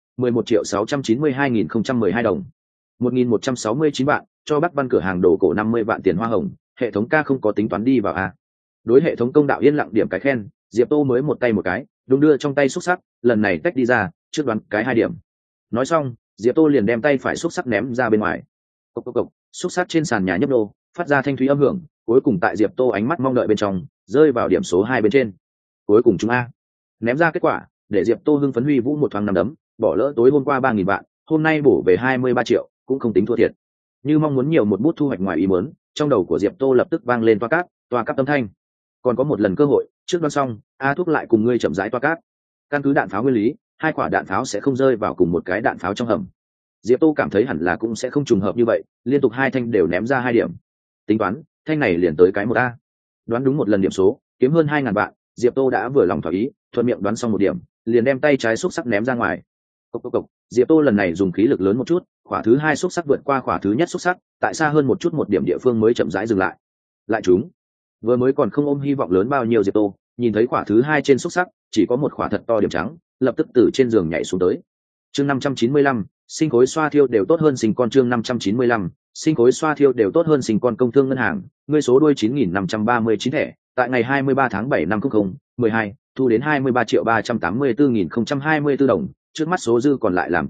A: 11.692.012 đồng, 1.169 vạn, cho Bắc Văn cửa hàng đồ cổ 50 vạn tiền hoa hồng, hệ thống ca không có tính toán đi vào a. Đối hệ thống công đạo yên lặng điểm cái khen, Diệp Tô mới một tay một cái, đung đưa trong tay xuất sắc, lần này tách đi ra, trước đoán cái 2 điểm. Nói xong, Diệp Tô liền đem tay phải xuất sắc ném ra bên ngoài. Cộc cộc cộc, xuất sắc trên sàn nhà nhấp nô, phát ra thanh thúy âm hưởng, cuối cùng tại Diệp Tô ánh mắt mong đợi bên trong, rơi vào điểm số 2 bên trên. Cuối cùng chúng a. Ném ra kết quả, để Diệp Tô hưng phấn huy vũ một thoáng nằm đấm, bỏ lỡ tối hôm qua 3.000 vạn, hôm nay bổ về 23 triệu, cũng không tính thua thiệt. Như mong muốn nhiều một bút thu hoạch ngoài ý muốn, trong đầu của Diệp Tô lập tức vang lên toa cáp âm thanh. Còn có một lần cơ hội, trước đoán xong, a thuốc lại cùng ngươi chậm rãi toa cáp. Căn cứ đạn pháo nguyên lý, hai quả đạn pháo sẽ không rơi vào cùng một cái đạn pháo trong hầm. Diệp Tô cảm thấy hẳn là cũng sẽ không trùng hợp như vậy, liên tục hai thanh đều ném ra 2 điểm. Tính toán, thanh này liền tới cái 1A. Đoán đúng một lần điểm số, kiếm hơn 2.000 vạn, Diệp Tô đã vừa lòng thỏa ý, thuận miệng đoán xong một điểm, liền đem tay trái xúc sắc ném ra ngoài. Cộc cộc cộc, Diệp Tô lần này dùng khí lực lớn một chút, quả thứ 2 xúc sắc vượt qua quả thứ nhất xúc sắc, tại xa hơn một chút một điểm địa phương mới chậm rãi dừng lại. Lại trúng. Vừa mới còn không ôm hy vọng lớn bao nhiêu Diệp Tô, nhìn thấy quả thứ 2 trên xúc sắc, chỉ có một quả thật to điểm trắng, lập tức từ trên giường nhảy xuống tới. Chương 595, sinh khối xoa thiêu đều tốt hơn sinh con. Chương 595, sinh khối xoa thiêu đều tốt hơn sinh con. Công thương ngân hàng, ngươi số đuôi 9.539 thẻ, tại ngày 23 tháng 7 năm 0012, thu đến 23.384.024 đồng, trước mắt số dư còn lại làm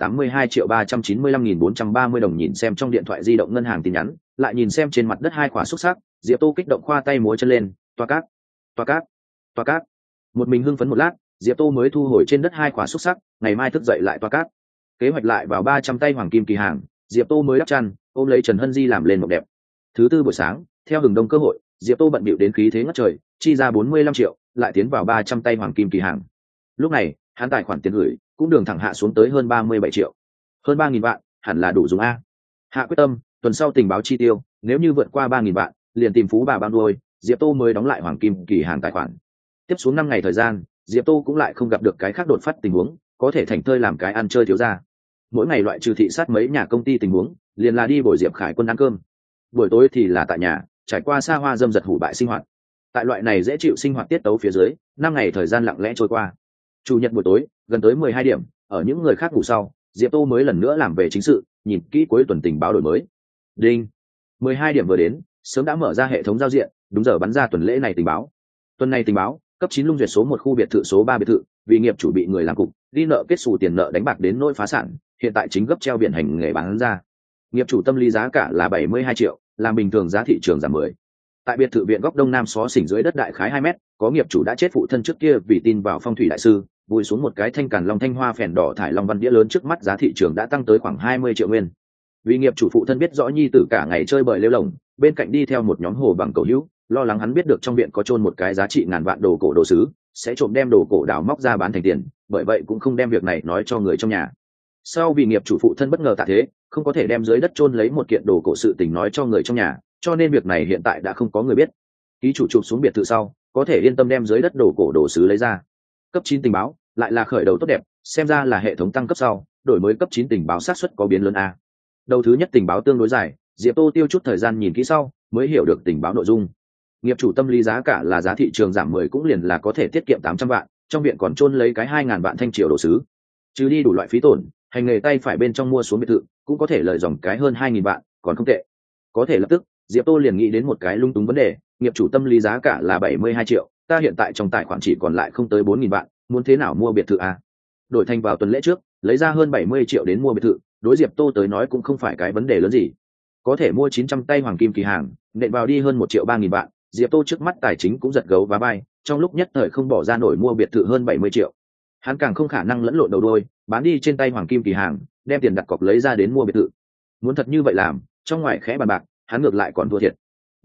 A: 82.395.430 đồng. Nhìn xem trong điện thoại di động ngân hàng tin nhắn, lại nhìn xem trên mặt đất hai quả xúc sắc, Diệp Tô kích động khoa tay múa chân lên, toa cát, toa cát, toa cát. Một mình hưng phấn một lát, Diệp Tô mới thu hồi trên đất hai quả xúc sắc, ngày mai thức dậy lại toa cát. Kế hoạch lại vào 300 tay hoàng kim kỳ hàng, Diệp Tô mới đắp chăn, ôm lấy Trần Hân Di làm lên mộng đẹp. Thứ tư buổi sáng, theo Hừng Đông cơ hội, Diệp Tô bận bịu đến khí thế ngất trời, chi ra 45 triệu, lại tiến vào 300 tay hoàng kim kỳ hàng. Lúc này, hắn tài khoản tiền gửi cũng đường thẳng hạ xuống tới hơn 37 triệu. Hơn 3.000 vạn, hẳn là đủ dùng a. Hạ quyết tâm, tuần sau tình báo chi tiêu, nếu như vượt qua 3.000 vạn, liền tìm phú bà ban đuôi, Diệp Tô mới đóng lại hoàng kim kỳ hàng tài khoản. Tiếp xuống 5 ngày thời gian, Diệp Tô cũng lại không gặp được cái khác đột phát tình huống, có thể thành thơi làm cái ăn chơi thiếu gia. Mỗi ngày loại trừ thị sát mấy nhà công ty tình huống, liền là đi bồi Diệp Khải Quân ăn cơm. Buổi tối thì là tại nhà, trải qua xa hoa dâm dật hủ bại sinh hoạt. Tại loại này dễ chịu sinh hoạt tiết tấu phía dưới, 5 ngày thời gian lặng lẽ trôi qua. Chủ nhật buổi tối, gần tới 12 điểm, ở những người khác ngủ sau, Diệp Tô mới lần nữa làm về chính sự, nhìn kỹ cuối tuần tình báo đổi mới. Đinh. 12 điểm vừa đến, sớm đã mở ra hệ thống giao diện, đúng giờ bắn ra tuần lễ này tình báo. Tuần này tình báo, cấp 9 Lung Duyệt số 1 khu biệt thự số 3 biệt thự, vì nghiệp chủ bị người làm cục, đi nợ kết xù tiền nợ đánh bạc đến nỗi phá sản, hiện tại chính gấp treo biển hành nghề bán ra. Nghiệp chủ tâm lý giá cả là 72 triệu, làm bình thường giá thị trường giảm 10. Tại biệt thự viện góc đông nam xó xỉnh dưới đất đại khái 2 mét, có nghiệp chủ đã chết phụ thân trước kia vì tin vào phong thủy đại sư, vùi xuống một cái thanh càn long thanh hoa phèn đỏ thải long văn đĩa lớn, trước mắt giá thị trường đã tăng tới khoảng 20 triệu nguyên. Vì nghiệp chủ phụ thân biết rõ nhi tử cả ngày chơi bời lêu lồng, bên cạnh đi theo một nhóm hồ bằng cầu hữu, lo lắng hắn biết được trong viện có chôn một cái giá trị ngàn vạn đồ cổ đồ sứ, sẽ trộm đem đồ cổ đào móc ra bán thành tiền, bởi vậy cũng không đem việc này nói cho người trong nhà. Sau vì nghiệp chủ phụ thân bất ngờ tạ thế, không có thể đem dưới đất chôn lấy một kiện đồ cổ sự tình nói cho người trong nhà, cho nên việc này hiện tại đã không có người biết. Ký chủ chụp xuống biệt thự sau, có thể yên tâm đem dưới đất đồ cổ đồ sứ lấy ra. Cấp 9 tình báo, lại là khởi đầu tốt đẹp, xem ra là hệ thống tăng cấp sau, đổi mới cấp 9 tình báo xác suất có biến lớn a. Đầu thứ nhất tình báo tương đối dài, Diệp Tô tiêu chút thời gian nhìn kỹ sau, mới hiểu được tình báo nội dung. Nghiệp chủ tâm lý giá cả là giá thị trường giảm 10 cũng liền là có thể tiết kiệm 800 vạn, trong viện còn chôn lấy cái 2.000 vạn thanh triều đồ sứ. Trừ đi đủ loại phí tổn, hành nghề tay phải bên trong mua xuống biệt thự, cũng có thể lợi dòng cái hơn 2.000 vạn, còn không tệ. Có thể lập tức, Diệp Tô liền nghĩ đến một cái lung túng vấn đề, nghiệp chủ tâm lý giá cả là 72 triệu, ta hiện tại trong tài khoản chỉ còn lại không tới 4.000 vạn, muốn thế nào mua biệt thự a? Đổi thành vào tuần lễ trước, lấy ra hơn 70 triệu đến mua biệt thự, đối Diệp Tô tới nói cũng không phải cái vấn đề lớn gì. Có thể mua 900 tay hoàng kim kỳ hàng, nện vào đi hơn 1 triệu 3.000 vạn, Diệp Tô trước mắt tài chính cũng giật gấu và bay, trong lúc nhất thời không bỏ ra nổi mua biệt thự hơn 70 triệu. Hắn càng không khả năng lẫn lộn đầu đuôi, bán đi trên tay hoàng kim kỳ hàng, đem tiền đặt cọc lấy ra đến mua biệt thự. Muốn thật như vậy làm, trong ngoài khẽ bàn bạc, hắn ngược lại còn thua thiệt.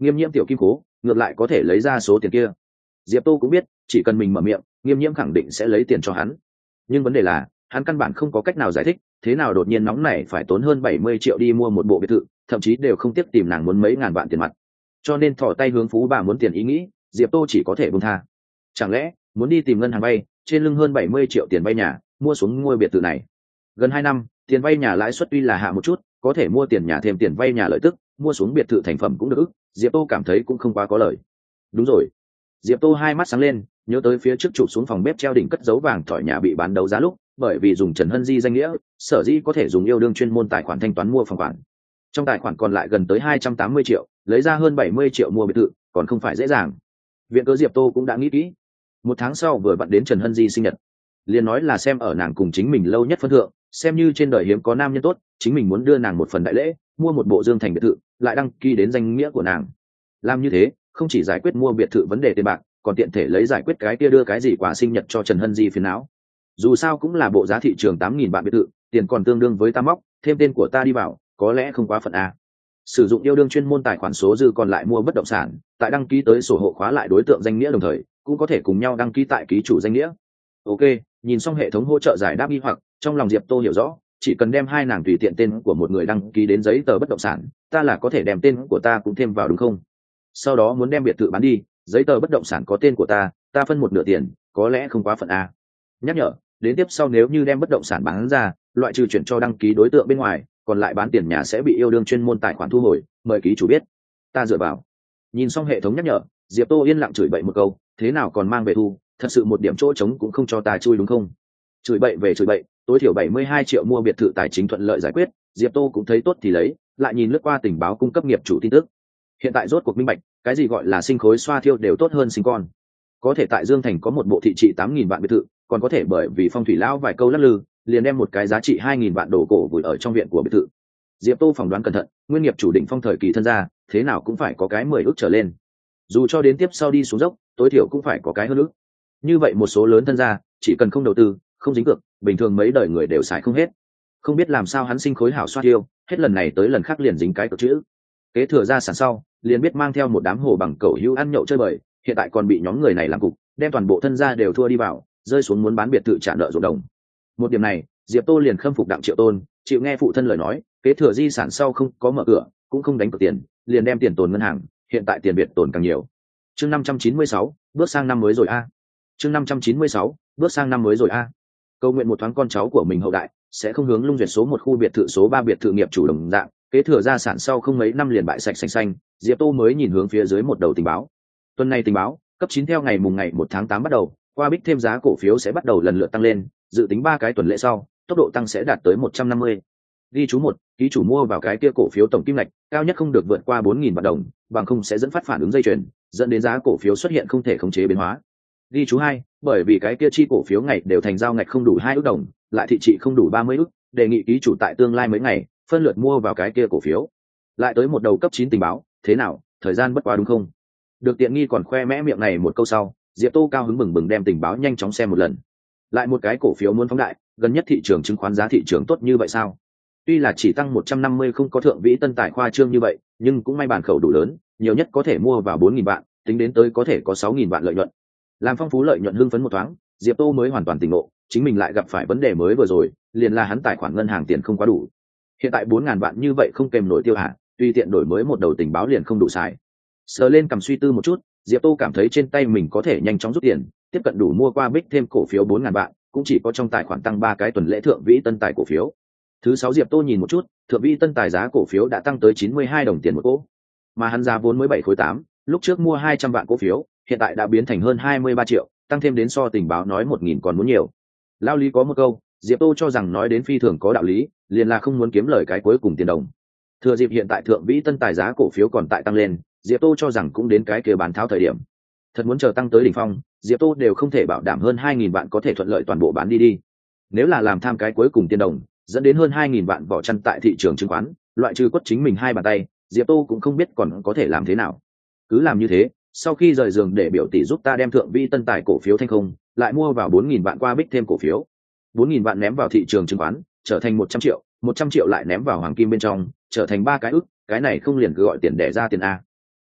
A: Nghiêm Nhiễm tiểu kim cố ngược lại có thể lấy ra số tiền kia. Diệp Tô cũng biết chỉ cần mình mở miệng, Nghiêm Nhiễm khẳng định sẽ lấy tiền cho hắn, nhưng vấn đề là hắn căn bản không có cách nào giải thích thế nào đột nhiên nóng này phải tốn hơn 70 triệu đi mua một bộ biệt thự, thậm chí đều không tiếc tìm nàng muốn mấy ngàn vạn tiền mặt. Cho nên thò tay hướng phú bà muốn tiền ý nghĩ, Diệp Tô chỉ có thể buông tha. Chẳng lẽ muốn đi tìm ngân hàng vay, trên lưng hơn 70 triệu tiền vay nhà, mua xuống ngôi biệt thự này. Gần 2 năm, tiền vay nhà lãi suất tuy là hạ một chút, có thể mua tiền nhà thêm tiền vay nhà lợi tức, mua xuống biệt thự thành phẩm cũng được, Diệp Tô cảm thấy cũng không quá có lời. Đúng rồi. Diệp Tô hai mắt sáng lên, nhớ tới phía trước chụp xuống phòng bếp treo đỉnh cất dấu vàng thỏi nhà bị bán đấu giá lúc, bởi vì dùng Trần Hân Di danh nghĩa, sở dĩ có thể dùng yêu đương chuyên môn tài khoản thanh toán mua phòng khoản. Trong tài khoản còn lại gần tới 280 triệu, lấy ra hơn 70 triệu mua biệt thự, còn không phải dễ dàng. Viện cớ Diệp Tô cũng đã nghĩ kỹ. Một tháng sau vừa vặn đến Trần Hân Di sinh nhật, liền nói là xem ở nàng cùng chính mình lâu nhất phân thượng, xem như trên đời hiếm có nam nhân tốt, chính mình muốn đưa nàng một phần đại lễ, mua một bộ Dương Thành biệt thự, lại đăng ký đến danh nghĩa của nàng. Làm như thế, không chỉ giải quyết mua biệt thự vấn đề tiền bạc, còn tiện thể lấy giải quyết cái kia đưa cái gì quà sinh nhật cho Trần Hân Di phiền não. Dù sao cũng là bộ giá thị trường 8.000 vạn biệt thự, tiền còn tương đương với ta móc, thêm tên của ta đi vào, có lẽ không quá phận a. Sử dụng yêu đương chuyên môn tài khoản số dư còn lại mua bất động sản, tại đăng ký tới sổ hộ khóa lại đối tượng danh nghĩa đồng thời, cũng có thể cùng nhau đăng ký tại ký chủ danh nghĩa. Ok, nhìn xong hệ thống hỗ trợ giải đáp nghi hoặc, trong lòng Diệp Tô hiểu rõ, chỉ cần đem hai nàng tùy tiện tên của một người đăng ký đến giấy tờ bất động sản, ta là có thể đem tên của ta cũng thêm vào đúng không? Sau đó muốn đem biệt thự bán đi, giấy tờ bất động sản có tên của ta phân một nửa tiền, có lẽ không quá phận a. Nhắc nhở, đến tiếp sau nếu như đem bất động sản bán ra, loại trừ chuyển cho đăng ký đối tượng bên ngoài, còn lại bán tiền nhà sẽ bị yêu đương chuyên môn tài khoản thu hồi, mời ký chủ biết. Ta dựa vào. Nhìn xong hệ thống nhắc nhở, Diệp Tô yên lặng chửi bậy một câu, thế nào còn mang về thu, thật sự một điểm chỗ trống cũng không cho ta chui đúng không? Chửi bậy về chửi bậy, tối thiểu 72 triệu mua biệt thự tài chính thuận lợi giải quyết, Diệp Tô cũng thấy tốt thì lấy, lại nhìn lướt qua tình báo cung cấp nghiệp chủ tin tức. Hiện tại rốt cuộc minh bạch, cái gì gọi là sinh khối xoa thiêu đều tốt hơn sinh con. Có thể tại Dương Thành có một bộ thị trị 8.000 vạn biệt thự, còn có thể bởi vì phong thủy lão vài câu lắc lư, liền đem một cái giá trị 2.000 vạn đồ cổ vùi ở trong viện của biệt thự. Diệp Tô phỏng đoán cẩn thận, nguyên nghiệp chủ định phong thời kỳ thân gia, thế nào cũng phải có cái 10 ức trở lên. Dù cho đến tiếp sau đi xuống dốc, tối thiểu cũng phải có cái hơn ức. Như vậy một số lớn thân gia, chỉ cần không đầu tư, không dính cược, bình thường mấy đời người đều xài không hết. Không biết làm sao hắn sinh khối hảo xoa tiêu, hết lần này tới lần khác liền dính cái cược chữ. Kế thừa gia sản sau, liền biết mang theo một đám hồ bằng cẩu hữu ăn nhậu chơi bời, hiện tại còn bị nhóm người này làm cục, đem toàn bộ thân gia đều thua đi vào, rơi xuống muốn bán biệt thự trả nợ ruộng đồng. Một điểm này, Diệp Tô liền khâm phục Đặng Triệu Tôn, chịu nghe phụ thân lời nói, kế thừa di sản sau không có mở cửa, cũng không đánh cược tiền, liền đem tiền tồn ngân hàng, hiện tại tiền Việt tồn càng nhiều. Chương 596, bước sang năm mới rồi a. Chương 596, bước sang năm mới rồi a. Cầu nguyện một thoáng con cháu của mình hậu đại sẽ không hướng Lung Duyệt số 1 khu biệt thự số 3 biệt thự nghiệp chủ đồng dạng, kế thừa gia sản sau không mấy năm liền bại sạch xanh, Diệp Tô mới nhìn hướng phía dưới một đầu tình báo. Tuần này tình báo, cấp 9 theo ngày mùng ngày 1 tháng 8 bắt đầu, qua bích thêm giá cổ phiếu sẽ bắt đầu lần lượt tăng lên, dự tính 3 cái tuần lễ sau, tốc độ tăng sẽ đạt tới 150. Ghi chú 1, ký chủ mua vào cái kia cổ phiếu tổng kim ngạch, cao nhất không được vượt qua 4.000 vạn đồng, bằng không sẽ dẫn phát phản ứng dây chuyền, dẫn đến giá cổ phiếu xuất hiện không thể khống chế biến hóa. Ghi chú 2, bởi vì cái kia chi cổ phiếu ngày đều thành giao ngạch không đủ 2 ức đồng, lại thị trị không đủ 30 ức, đề nghị ký chủ tại tương lai mấy ngày phân lượt mua vào cái kia cổ phiếu. Lại tới một đầu cấp 9 tình báo, thế nào, thời gian bất quá đúng không? Được tiện nghi còn khoe mẽ miệng này một câu sau, Diệp Tô cao hứng bừng bừng đem tình báo nhanh chóng xem một lần. Lại một cái cổ phiếu muốn phóng đại, gần nhất thị trường chứng khoán giá thị trường tốt như vậy sao? Tuy là chỉ tăng 150 không có thượng vĩ tân tài khoa trương như vậy, nhưng cũng may bản khẩu đủ lớn, nhiều nhất có thể mua vào 4.000 vạn, tính đến tới có thể có 6.000 vạn lợi nhuận. Làm phong phú lợi nhuận hưng phấn một thoáng, Diệp Tô mới hoàn toàn tỉnh ngộ, chính mình lại gặp phải vấn đề mới vừa rồi, liền là hắn tài khoản ngân hàng tiền không quá đủ. Hiện tại 4.000 vạn như vậy không kèm nổi tiêu hả, tùy tiện đổi mới một đầu tình báo liền không đủ xài. Sờ lên cầm suy tư một chút, Diệp Tô cảm thấy trên tay mình có thể nhanh chóng rút tiền, tiếp cận đủ mua qua bích thêm cổ phiếu 4.000 vạn, cũng chỉ có trong tài khoản tăng 3 cái tuần lễ thượng vĩ tân tài cổ phiếu. Thứ 6 Diệp Tô nhìn một chút, thượng vĩ tân tài giá cổ phiếu đã tăng tới 92 đồng tiền một cổ, mà hắn giá vốn mới 7 khối 8, lúc trước mua 200 vạn cổ phiếu, hiện tại đã biến thành hơn 23 triệu, tăng thêm đến so tình báo nói 1.000 còn muốn nhiều. Lao lý có một câu, Diệp Tô cho rằng nói đến phi thường có đạo lý, liền là không muốn kiếm lời cái cuối cùng tiền đồng. Thừa dịp hiện tại thượng vĩ tân tài giá cổ phiếu còn tại tăng lên, Diệp Tô cho rằng cũng đến cái kia bán tháo thời điểm. Thật muốn chờ tăng tới đỉnh phong, Diệp Tô đều không thể bảo đảm hơn 2.000 vạn có thể thuận lợi toàn bộ bán đi. Nếu là làm tham cái cuối cùng tiền đồng, dẫn đến hơn 2.000 vạn vỏ chăn tại thị trường chứng khoán, loại trừ quất chính mình hai bàn tay, Diệp Tô cũng không biết còn có thể làm thế nào. Cứ làm như thế, sau khi rời giường để biểu tỷ giúp ta đem thượng vĩ tân tài cổ phiếu thanh không, lại mua vào 4.000 vạn qua bích thêm cổ phiếu. 4.000 vạn ném vào thị trường chứng khoán, trở thành 100 triệu, 100 triệu lại ném vào hoàng kim bên trong, trở thành 3 cái ức, cái này không liền cứ gọi tiền đẻ ra tiền a.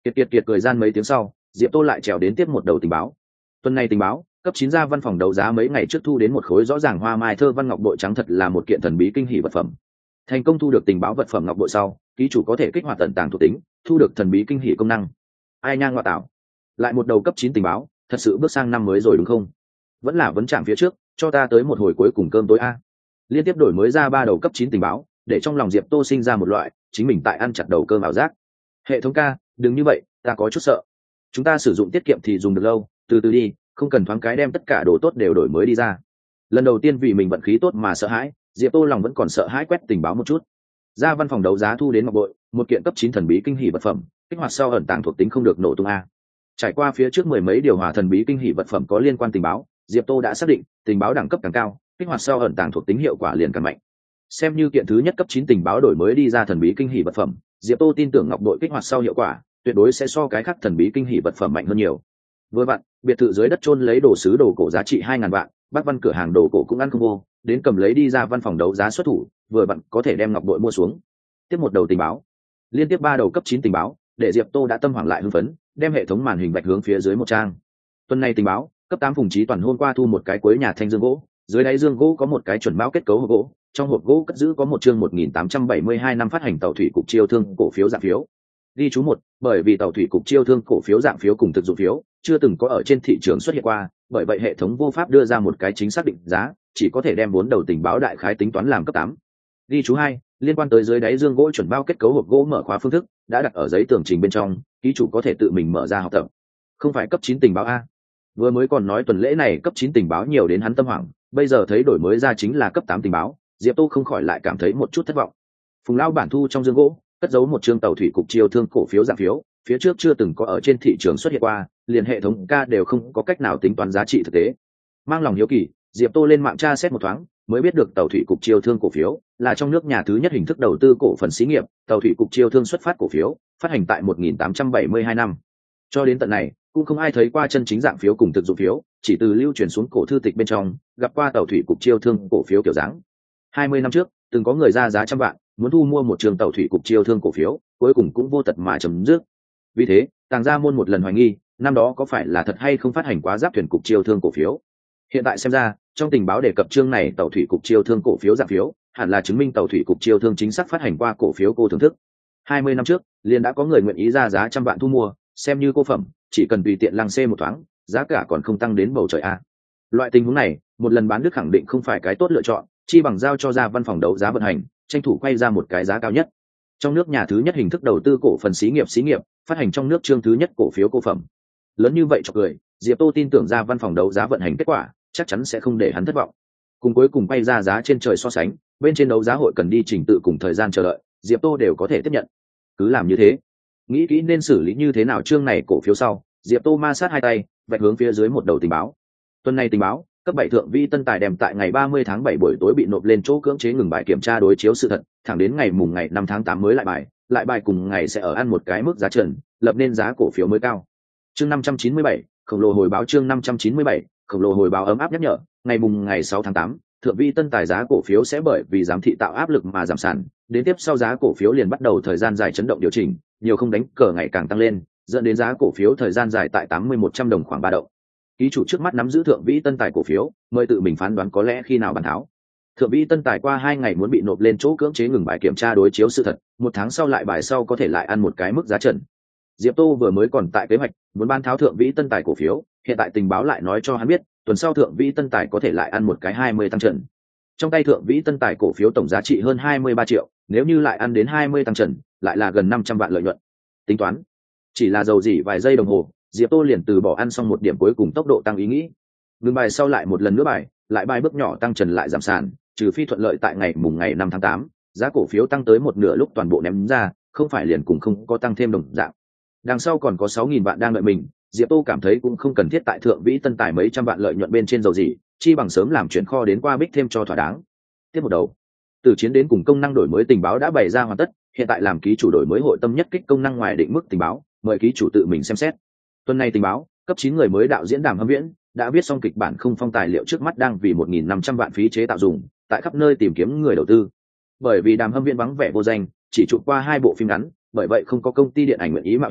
A: Kiệt cười gian mấy tiếng sau, Diệp Tô lại trèo đến tiếp một đầu tình báo. Tuần này tình báo, cấp 9 ra văn phòng đấu giá mấy ngày trước thu đến một khối rõ ràng hoa mai thơ văn ngọc bội trắng, thật là một kiện thần bí kinh hỉ vật phẩm. Thành công thu được tình báo vật phẩm ngọc bội sau, ký chủ có thể kích hoạt tận tàng thuộc tính, thu được thần bí kinh hỉ công năng. Ai nha ngoại tạo, lại một đầu cấp 9 tình báo, thật sự bước sang năm mới rồi đúng không? Vẫn là vấn chạm phía trước, cho ta tới một hồi cuối cùng cơm tối a. Liên tiếp đổi mới ra 3 đầu cấp 9 tình báo, để trong lòng Diệp Tô sinh ra một loại chính mình tại ăn chặt đầu cơm ảo giác. Hệ thống ca, đừng như vậy, ta có chút sợ. Chúng ta sử dụng tiết kiệm thì dùng được lâu, từ từ đi, không cần thoáng cái đem tất cả đồ tốt đều đổi mới đi ra. Lần đầu tiên vì mình vận khí tốt mà sợ hãi, Diệp Tô lòng vẫn còn sợ hãi, quét tình báo một chút. Ra văn phòng đấu giá thu đến ngọc bội, một kiện cấp 9 thần bí kinh hỉ vật phẩm, kích hoạt sau ẩn tàng thuộc tính không được nổ tung a. Trải qua phía trước mười mấy điều hòa thần bí kinh hỉ vật phẩm có liên quan tình báo, Diệp Tô đã xác định tình báo đẳng cấp càng cao, kích hoạt sau ẩn tàng thuộc tính hiệu quả liền càng mạnh. Xem như kiện thứ nhất cấp 9 tình báo đổi mới đi ra thần bí kinh hỉ vật phẩm, Diệp Tô tin tưởng ngọc bội kích hoạt sau hiệu quả tuyệt đối sẽ so cái khác thần bí kinh hỉ vật phẩm mạnh hơn nhiều. Vừa vặn, biệt thự dưới đất chôn lấy đồ sứ đồ cổ giá trị 2000 vạn, Bác Văn cửa hàng đồ cổ cũng ăn không vô, đến cầm lấy đi ra văn phòng đấu giá xuất thủ, vừa vặn có thể đem ngọc bội mua xuống. Tiếp một đầu tình báo, liên tiếp 3 đầu cấp 9 tình báo, để Diệp Tô đã tâm hoảng lại hưng phấn, đem hệ thống màn hình vạch hướng phía dưới một trang. Tuần này tình báo, cấp 8 Phùng Chí Toàn hôm qua thu một cái cuối nhà thanh dương gỗ, dưới đáy dương gỗ có một cái chuẩn báo kết cấu hộp gỗ, trong hộp gỗ cất giữ có một chương 1872 năm phát hành tàu thủy cục chiêu thương cổ phiếu dạng phiếu. Ghi chú 1, bởi vì tàu thủy cục chiêu thương cổ phiếu dạng phiếu cùng thực dụng phiếu chưa từng có ở trên thị trường xuất hiện qua, bởi vậy hệ thống vô pháp đưa ra một cái chính xác định giá, chỉ có thể đem 4 đầu tình báo đại khái tính toán làm cấp 8. Ghi chú 2, liên quan tới dưới đáy dương gỗ chuẩn bao kết cấu hộp gỗ mở khóa phương thức đã đặt ở giấy tường trình bên trong, ký chủ có thể tự mình mở ra học tập. Không phải cấp 9 tình báo a. Vừa mới còn nói tuần lễ này cấp 9 tình báo nhiều đến hắn tâm hoảng, bây giờ thấy đổi mới ra chính là cấp 8 tình báo, Diệp Tô không khỏi lại cảm thấy một chút thất vọng. Phùng lão bản thu trong dương gỗ cất giấu một chương tàu thủy cục chiêu thương cổ phiếu dạng phiếu, phía trước chưa từng có ở trên thị trường xuất hiện qua, liền hệ thống ca đều không có cách nào tính toán giá trị thực tế. Mang lòng hiếu kỳ, Diệp Tô lên mạng tra xét một thoáng, mới biết được tàu thủy cục chiêu thương cổ phiếu là trong nước nhà thứ nhất hình thức đầu tư cổ phần xí nghiệp. Tàu thủy cục chiêu thương xuất phát cổ phiếu phát hành tại 1872 năm, cho đến tận này cũng không ai thấy qua chân chính dạng phiếu cùng thực dụng phiếu, chỉ từ lưu truyền xuống cổ thư tịch bên trong gặp qua tàu thủy cục chiêu thương cổ phiếu kiểu dáng. 20 năm trước từng có người ra giá trăm vạn muốn thu mua một trường tàu thủy cục chiêu thương cổ phiếu, cuối cùng cũng vô tật mà chấm dứt. Vì thế Tàng Gia Môn một lần hoài nghi năm đó có phải là thật hay không phát hành quá giáp thuyền cục chiêu thương cổ phiếu. Hiện tại xem ra, trong tình báo đề cập chương này tàu thủy cục chiêu thương cổ phiếu dạng phiếu hẳn là chứng minh tàu thủy cục chiêu thương chính xác phát hành qua cổ phiếu cô thưởng thức. 20 năm trước liền đã có người nguyện ý ra giá trăm vạn thu mua, xem như cô phẩm, chỉ cần tùy tiện lăng xê một thoáng, giá cả còn không tăng đến bầu trời a. Loại tình huống này, một lần bán đứt khẳng định không phải cái tốt lựa chọn, chi bằng giao cho ra văn phòng đấu giá vận hành, tranh thủ quay ra một cái giá cao nhất. Trong nước nhà thứ nhất hình thức đầu tư cổ phần xí nghiệp phát hành trong nước chương thứ nhất cổ phiếu cô phẩm. Lớn như vậy cho cười, Diệp Tô tin tưởng ra văn phòng đấu giá vận hành kết quả chắc chắn sẽ không để hắn thất vọng. Cùng cuối cùng quay ra giá trên trời so sánh, bên trên đấu giá hội cần đi trình tự cùng thời gian chờ đợi, Diệp Tô đều có thể tiếp nhận. Cứ làm như thế, nghĩ kỹ nên xử lý như thế nào chương này cổ phiếu sau, Diệp Tô ma sát hai tay vạch hướng phía dưới một đầu tình báo. Tuần này tình báo, cấp 7 thượng vi tân tài đem tại ngày 30 tháng 7 buổi tối bị nộp lên chỗ cưỡng chế ngừng bài kiểm tra đối chiếu sự thật, thẳng đến ngày mùng ngày 5 tháng 8 mới lại bài cùng ngày sẽ ở ăn một cái mức giá trần, lập nên giá cổ phiếu mới cao. Chương 597, khổng lồ hồi báo. Chương 597, khổng lồ hồi báo ấm áp nhắc nhở, ngày mùng ngày 6 tháng 8, thượng vi tân tài giá cổ phiếu sẽ bởi vì giám thị tạo áp lực mà giảm sản, đến tiếp sau giá cổ phiếu liền bắt đầu thời gian dài chấn động điều chỉnh, nhiều không đánh cờ ngày càng tăng lên, dẫn đến giá cổ phiếu thời gian dài tại 80-100 đồng khoảng ba động. Ký chủ trước mắt nắm giữ thượng vĩ tân tài cổ phiếu, mời tự mình phán đoán có lẽ khi nào bàn tháo. Thượng vĩ tân tài qua 2 ngày muốn bị nộp lên chỗ cưỡng chế ngừng bài kiểm tra đối chiếu sự thật, 1 tháng sau lại bài sau có thể lại ăn một cái mức giá trần. Diệp Tô vừa mới còn tại kế hoạch muốn ban tháo thượng vĩ tân tài cổ phiếu, hiện tại tình báo lại nói cho hắn biết, tuần sau thượng vĩ tân tài có thể lại ăn một cái 20 tăng trần. Trong tay thượng vĩ tân tài cổ phiếu tổng giá trị hơn 23 triệu, nếu như lại ăn đến 20 tăng trần, lại là gần 500 vạn lợi nhuận. Tính toán, chỉ là dầu dỉ vài giây đồng hồ, Diệp Tô liền từ bỏ ăn xong một điểm cuối cùng tốc độ tăng ý nghĩ. Ngừng bài sau lại một lần nữa lại bài bước nhỏ tăng trần lại giảm sàn, trừ phi thuận lợi tại ngày mùng ngày 5 tháng 8, giá cổ phiếu tăng tới một nửa lúc toàn bộ ném ra, không phải liền cùng không có tăng thêm đồng dạng. Đằng sau còn có 6.000 vạn đang đợi mình, Diệp Tô cảm thấy cũng không cần thiết tại thượng vĩ tân tài mấy trăm vạn lợi nhuận bên trên dầu gì, chi bằng sớm làm chuyển kho đến qua bích thêm cho thỏa đáng. Tiếp một đầu, từ chiến đến cùng công năng đổi mới tình báo đã bày ra hoàn tất, hiện tại làm ký chủ đổi mới hội tâm nhất kích công năng ngoài định mức tình báo, mời ký chủ tự mình xem xét. Tuần này tình báo, cấp 9 người mới đạo diễn Đàm Hâm Viễn đã viết xong kịch bản không phong tài liệu, trước mắt đang vì 1.500 vạn phí chế tạo dùng, tại khắp nơi tìm kiếm người đầu tư. Bởi vì Đàm Hâm Viễn vắng vẻ vô danh, chỉ chụp qua 2 bộ phim ngắn, bởi vậy không có công ty điện ảnh nguyện ý mạo hiểm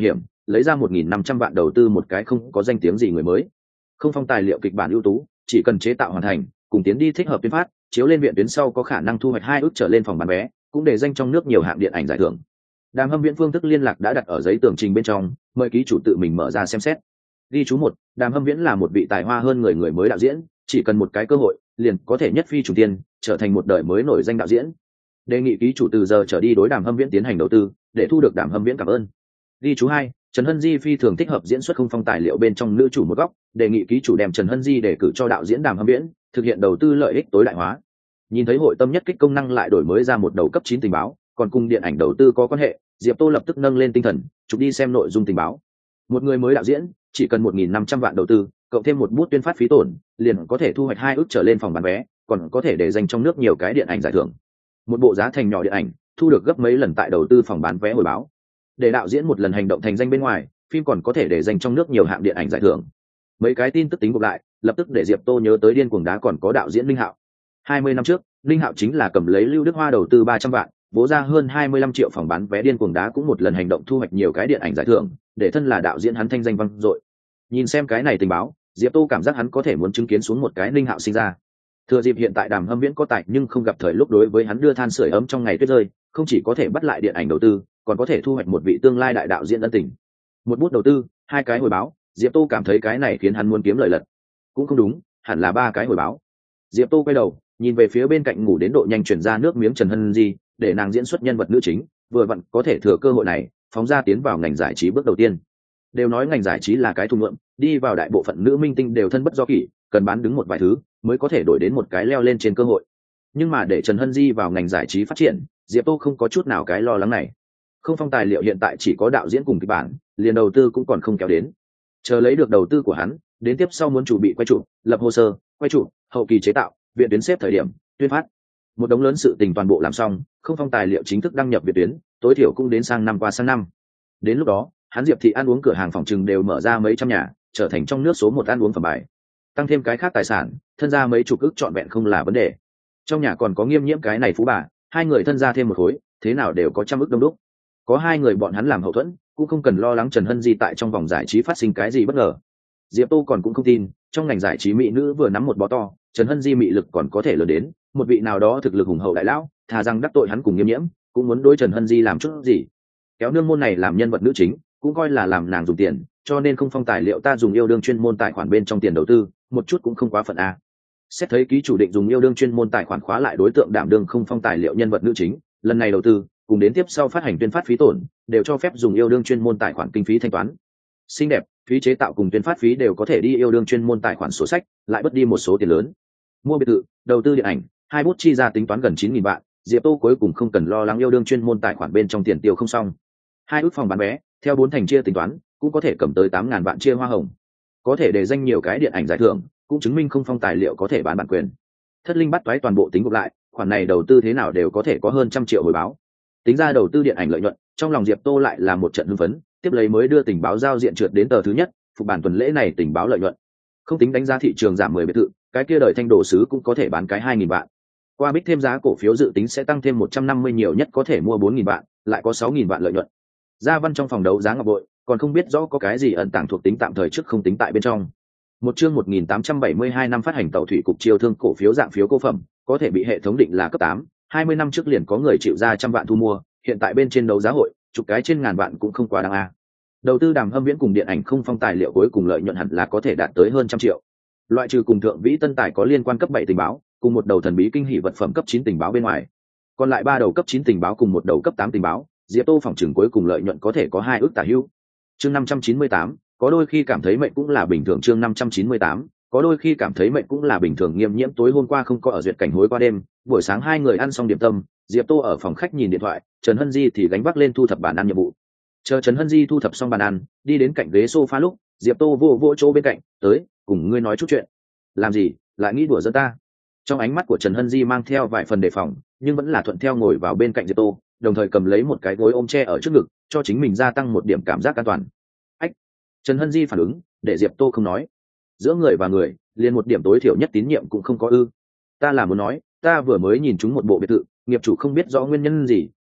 A: lấy ra 1.500 vạn đầu tư một cái không có danh tiếng gì người mới. Không phong tài liệu kịch bản ưu tú, chỉ cần chế tạo hoàn thành, cùng tiến đi thích hợp tuyên phát, chiếu lên viện tuyến sau có khả năng thu hoạch 2 ức trở lên phòng bán vé, cũng để danh trong nước nhiều hạng điện ảnh giải thưởng. Đàm Hâm Viễn phương thức liên lạc đã đặt ở giấy tường trình bên trong, mời ký chủ tự mình mở ra xem xét. Ghi chú 1, Đàm Hâm Viễn là một vị tài hoa hơn người mới đạo diễn, chỉ cần một cái cơ hội, liền có thể nhất phi trùng tiên, trở thành một đời mới nổi danh đạo diễn. Đề nghị ký chủ từ giờ trở đi đối Đàm Hâm Viễn tiến hành đầu tư, để thu được Đàm Hâm Viễn cảm ơn. Ghi chú 2, Trần Hân Di phi thường thích hợp diễn xuất không phong tài liệu bên trong nữ chủ một góc, đề nghị ký chủ đem Trần Hân Di để cử cho đạo diễn Đàm Hâm Viễn, thực hiện đầu tư lợi ích tối đại hóa. Nhìn thấy hội tâm nhất kích công năng lại đổi mới ra một đầu cấp 9 tình báo, còn cùng điện ảnh đầu tư có quan hệ, Diệp Tô lập tức nâng lên tinh thần, chụp đi xem nội dung tình báo. Một người mới đạo diễn, chỉ cần 1.500 vạn đầu tư, cộng thêm một bút tuyên phát phí tổn, liền có thể thu hoạch 2 ức trở lên phòng bán vé, còn có thể để dành trong nước nhiều cái điện ảnh giải thưởng. Một bộ giá thành nhỏ điện ảnh, thu được gấp mấy lần tại đầu tư phòng bán vé hồi báo. Để đạo diễn một lần hành động thành danh bên ngoài, phim còn có thể để dành trong nước nhiều hạng điện ảnh giải thưởng. Mấy cái tin tức tính gộp lại, lập tức để Diệp Tô nhớ tới Điên Cuồng Đá còn có đạo diễn Linh Hạo. 20 năm trước, Linh Hạo chính là cầm lấy Lưu Đức Hoa đầu tư 300 vạn, vỗ ra hơn 25 triệu phòng bán vé. Điên Cuồng Đá cũng một lần hành động thu hoạch nhiều cái điện ảnh giải thưởng, để thân là đạo diễn hắn thanh danh vang dội. Nhìn xem cái này tình báo, Diệp Tô cảm giác hắn có thể muốn chứng kiến xuống một cái Linh Hạo sinh ra. Thừa dịp hiện tại Đàm Hâm Viễn có tài nhưng không gặp thời lúc, đối với hắn đưa than sưởi ấm trong ngày tuyết rơi, không chỉ có thể bắt lại điện ảnh đầu tư, còn có thể thu hoạch một vị tương lai đại đạo diễn ân tình. Một bút đầu tư, 2 cái hồi báo, Diệp Tô cảm thấy cái này khiến hắn muốn kiếm lợi lật. Cũng không đúng, hẳn là 3 cái hồi báo. Diệp Tô quay đầu, nhìn về phía bên cạnh ngủ đến độ nhanh chuyển ra nước miếng Trần Hân Di, để nàng diễn xuất nhân vật nữ chính, vừa vặn có thể thừa cơ hội này, phóng ra tiến vào ngành giải trí bước đầu tiên. Đều nói ngành giải trí là cái thùng lượm, đi vào đại bộ phận nữ minh tinh đều thân bất do kỷ, cần bán đứng một vài thứ mới có thể đổi đến một cái leo lên trên cơ hội. Nhưng mà để Trần Hân Di vào ngành giải trí phát triển, Diệp Tô không có chút nào cái lo lắng này. Không phong tài liệu hiện tại chỉ có đạo diễn cùng kịch bản, liền đầu tư cũng còn không kéo đến. Chờ lấy được đầu tư của hắn, đến tiếp sau muốn chủ bị quay chụp, lập hồ sơ, quay chụp, hậu kỳ chế tạo, viện tuyến xếp thời điểm, tuyên phát. Một đống lớn sự tình toàn bộ làm xong, không phong tài liệu chính thức đăng nhập viện tuyến, tối thiểu cũng đến sang năm qua sang năm. Đến lúc đó, hắn Diệp thị ăn uống cửa hàng phòng trừng đều mở ra mấy trăm nhà, trở thành trong nước số 1 ăn uống phẩm bài. Tăng thêm cái khác tài sản, thân gia mấy chục ức trọn vẹn không là vấn đề. Trong nhà còn có Nghiêm Nhiễm cái này phú bà, 2 người thân gia thêm một khối, thế nào đều có trăm ức đông đúc. Có 2 người bọn hắn làm hậu thuẫn, cũng không cần lo lắng Trần Hân Di tại trong vòng giải trí phát sinh cái gì bất ngờ. Diệp Tô còn cũng không tin, trong ngành giải trí mỹ nữ vừa nắm một bó to, Trần Hân Di mị lực còn có thể lớn đến một vị nào đó thực lực hùng hậu đại lão, thà rằng đắc tội hắn cùng Nghiêm Nhiễm, cũng muốn đối Trần Hân Di làm chút gì. Kéo nương môn này làm nhân vật nữ chính, cũng coi là làm nàng dùng tiền, cho nên không phong tài liệu ta dùng yêu đương chuyên môn tài khoản bên trong tiền đầu tư, một chút cũng không quá phận a. Xét thấy ký chủ định dùng yêu đương chuyên môn tài khoản khóa lại đối tượng đảm đương không phong tài liệu nhân vật nữ chính, lần này đầu tư cùng đến tiếp sau phát hành tuyên phát phí tổn đều cho phép dùng yêu đương chuyên môn tài khoản kinh phí thanh toán. Xinh đẹp, phí chế tạo cùng tuyên phát phí đều có thể đi yêu đương chuyên môn tài khoản sổ sách, lại bớt đi một số tiền lớn. Mua biệt thự, đầu tư điện ảnh, 2 bút chi ra tính toán gần 9.000 vạn, Diệp Tô cuối cùng không cần lo lắng yêu đương chuyên môn tài khoản bên trong tiền tiêu không xong. 2 ước phòng bán vé, theo 4 thành chia tính toán, cũng có thể cầm tới 8.000 vạn chia hoa hồng. Có thể để danh nhiều cái điện ảnh giải thưởng, cũng chứng minh không phong tài liệu có thể bán bản quyền. Thất linh bắt toái toàn bộ tính gộp lại, khoản này đầu tư thế nào đều có thể có hơn 100 triệu hồi báo. Tính ra đầu tư điện ảnh lợi nhuận, trong lòng Diệp Tô lại là một trận hưng phấn, tiếp lấy mới đưa tình báo giao diện trượt đến tờ thứ nhất, phục bản tuần lễ này tình báo lợi nhuận. Không tính đánh giá thị trường giảm 10 biệt thự, cái kia đời Thanh Đồ sứ cũng có thể bán cái 2.000 vạn. Qua bích thêm giá cổ phiếu dự tính sẽ tăng thêm 150, nhiều nhất có thể mua 4.000 vạn, lại có 6.000 vạn lợi nhuận. Gia Văn trong phòng đấu giá ngọc bội, còn không biết rõ có cái gì ẩn tàng thuộc tính tạm thời trước không tính tại bên trong. Một chương 1872 năm phát hành tàu thủy cục chiêu thương cổ phiếu dạng phiếu cô phẩm, có thể bị hệ thống định là cấp 8, 20 năm trước liền có người chịu ra 100 vạn thu mua, hiện tại bên trên đấu giá hội, chục cái trên ngàn vạn cũng không quá đáng a. Đầu tư Đàm Hâm Viễn cùng điện ảnh không phong tài liệu cuối cùng lợi nhuận hẳn là có thể đạt tới hơn 100 triệu. Loại trừ cùng thượng vĩ tân tài có liên quan cấp 7 tình báo, cùng một đầu thần bí kinh hỉ vật phẩm cấp 9 tình báo bên ngoài, còn lại 3 đầu cấp 9 tình báo cùng một đầu cấp 8 tình báo, Diệp Tô phỏng chừng cuối cùng lợi nhuận có thể có 2 ức tả hữu. Chương 598, có đôi khi cảm thấy mệnh cũng là bình thường. Chương 598, có đôi khi cảm thấy mệnh cũng là bình thường. Nghiêm Nhiễm tối hôm qua không có ở duyệt cảnh hối qua đêm, buổi sáng 2 người ăn xong điểm tâm, Diệp Tô ở phòng khách nhìn điện thoại, Trần Hân Di thì gánh vác lên thu thập bàn ăn nhiệm vụ. Chờ Trần Hân Di thu thập xong bàn ăn, đi đến cạnh ghế sofa lúc, Diệp Tô vô chỗ bên cạnh, tới, cùng ngươi nói chút chuyện. Làm gì, lại nghĩ đùa giỡn ta? Trong ánh mắt của Trần Hân Di mang theo vài phần đề phòng, nhưng vẫn là thuận theo ngồi vào bên cạnh Diệp Tô, đồng thời cầm lấy một cái gối ôm che ở trước ngực, cho chính mình gia tăng một điểm cảm giác an toàn. Ách! Trần Hân Di phản ứng, để Diệp Tô không nói. Giữa người và người, liền một điểm tối thiểu nhất tín nhiệm cũng không có ư? Ta là muốn nói, ta vừa mới nhìn chúng một bộ biệt thự, nghiệp chủ không biết rõ nguyên nhân gì,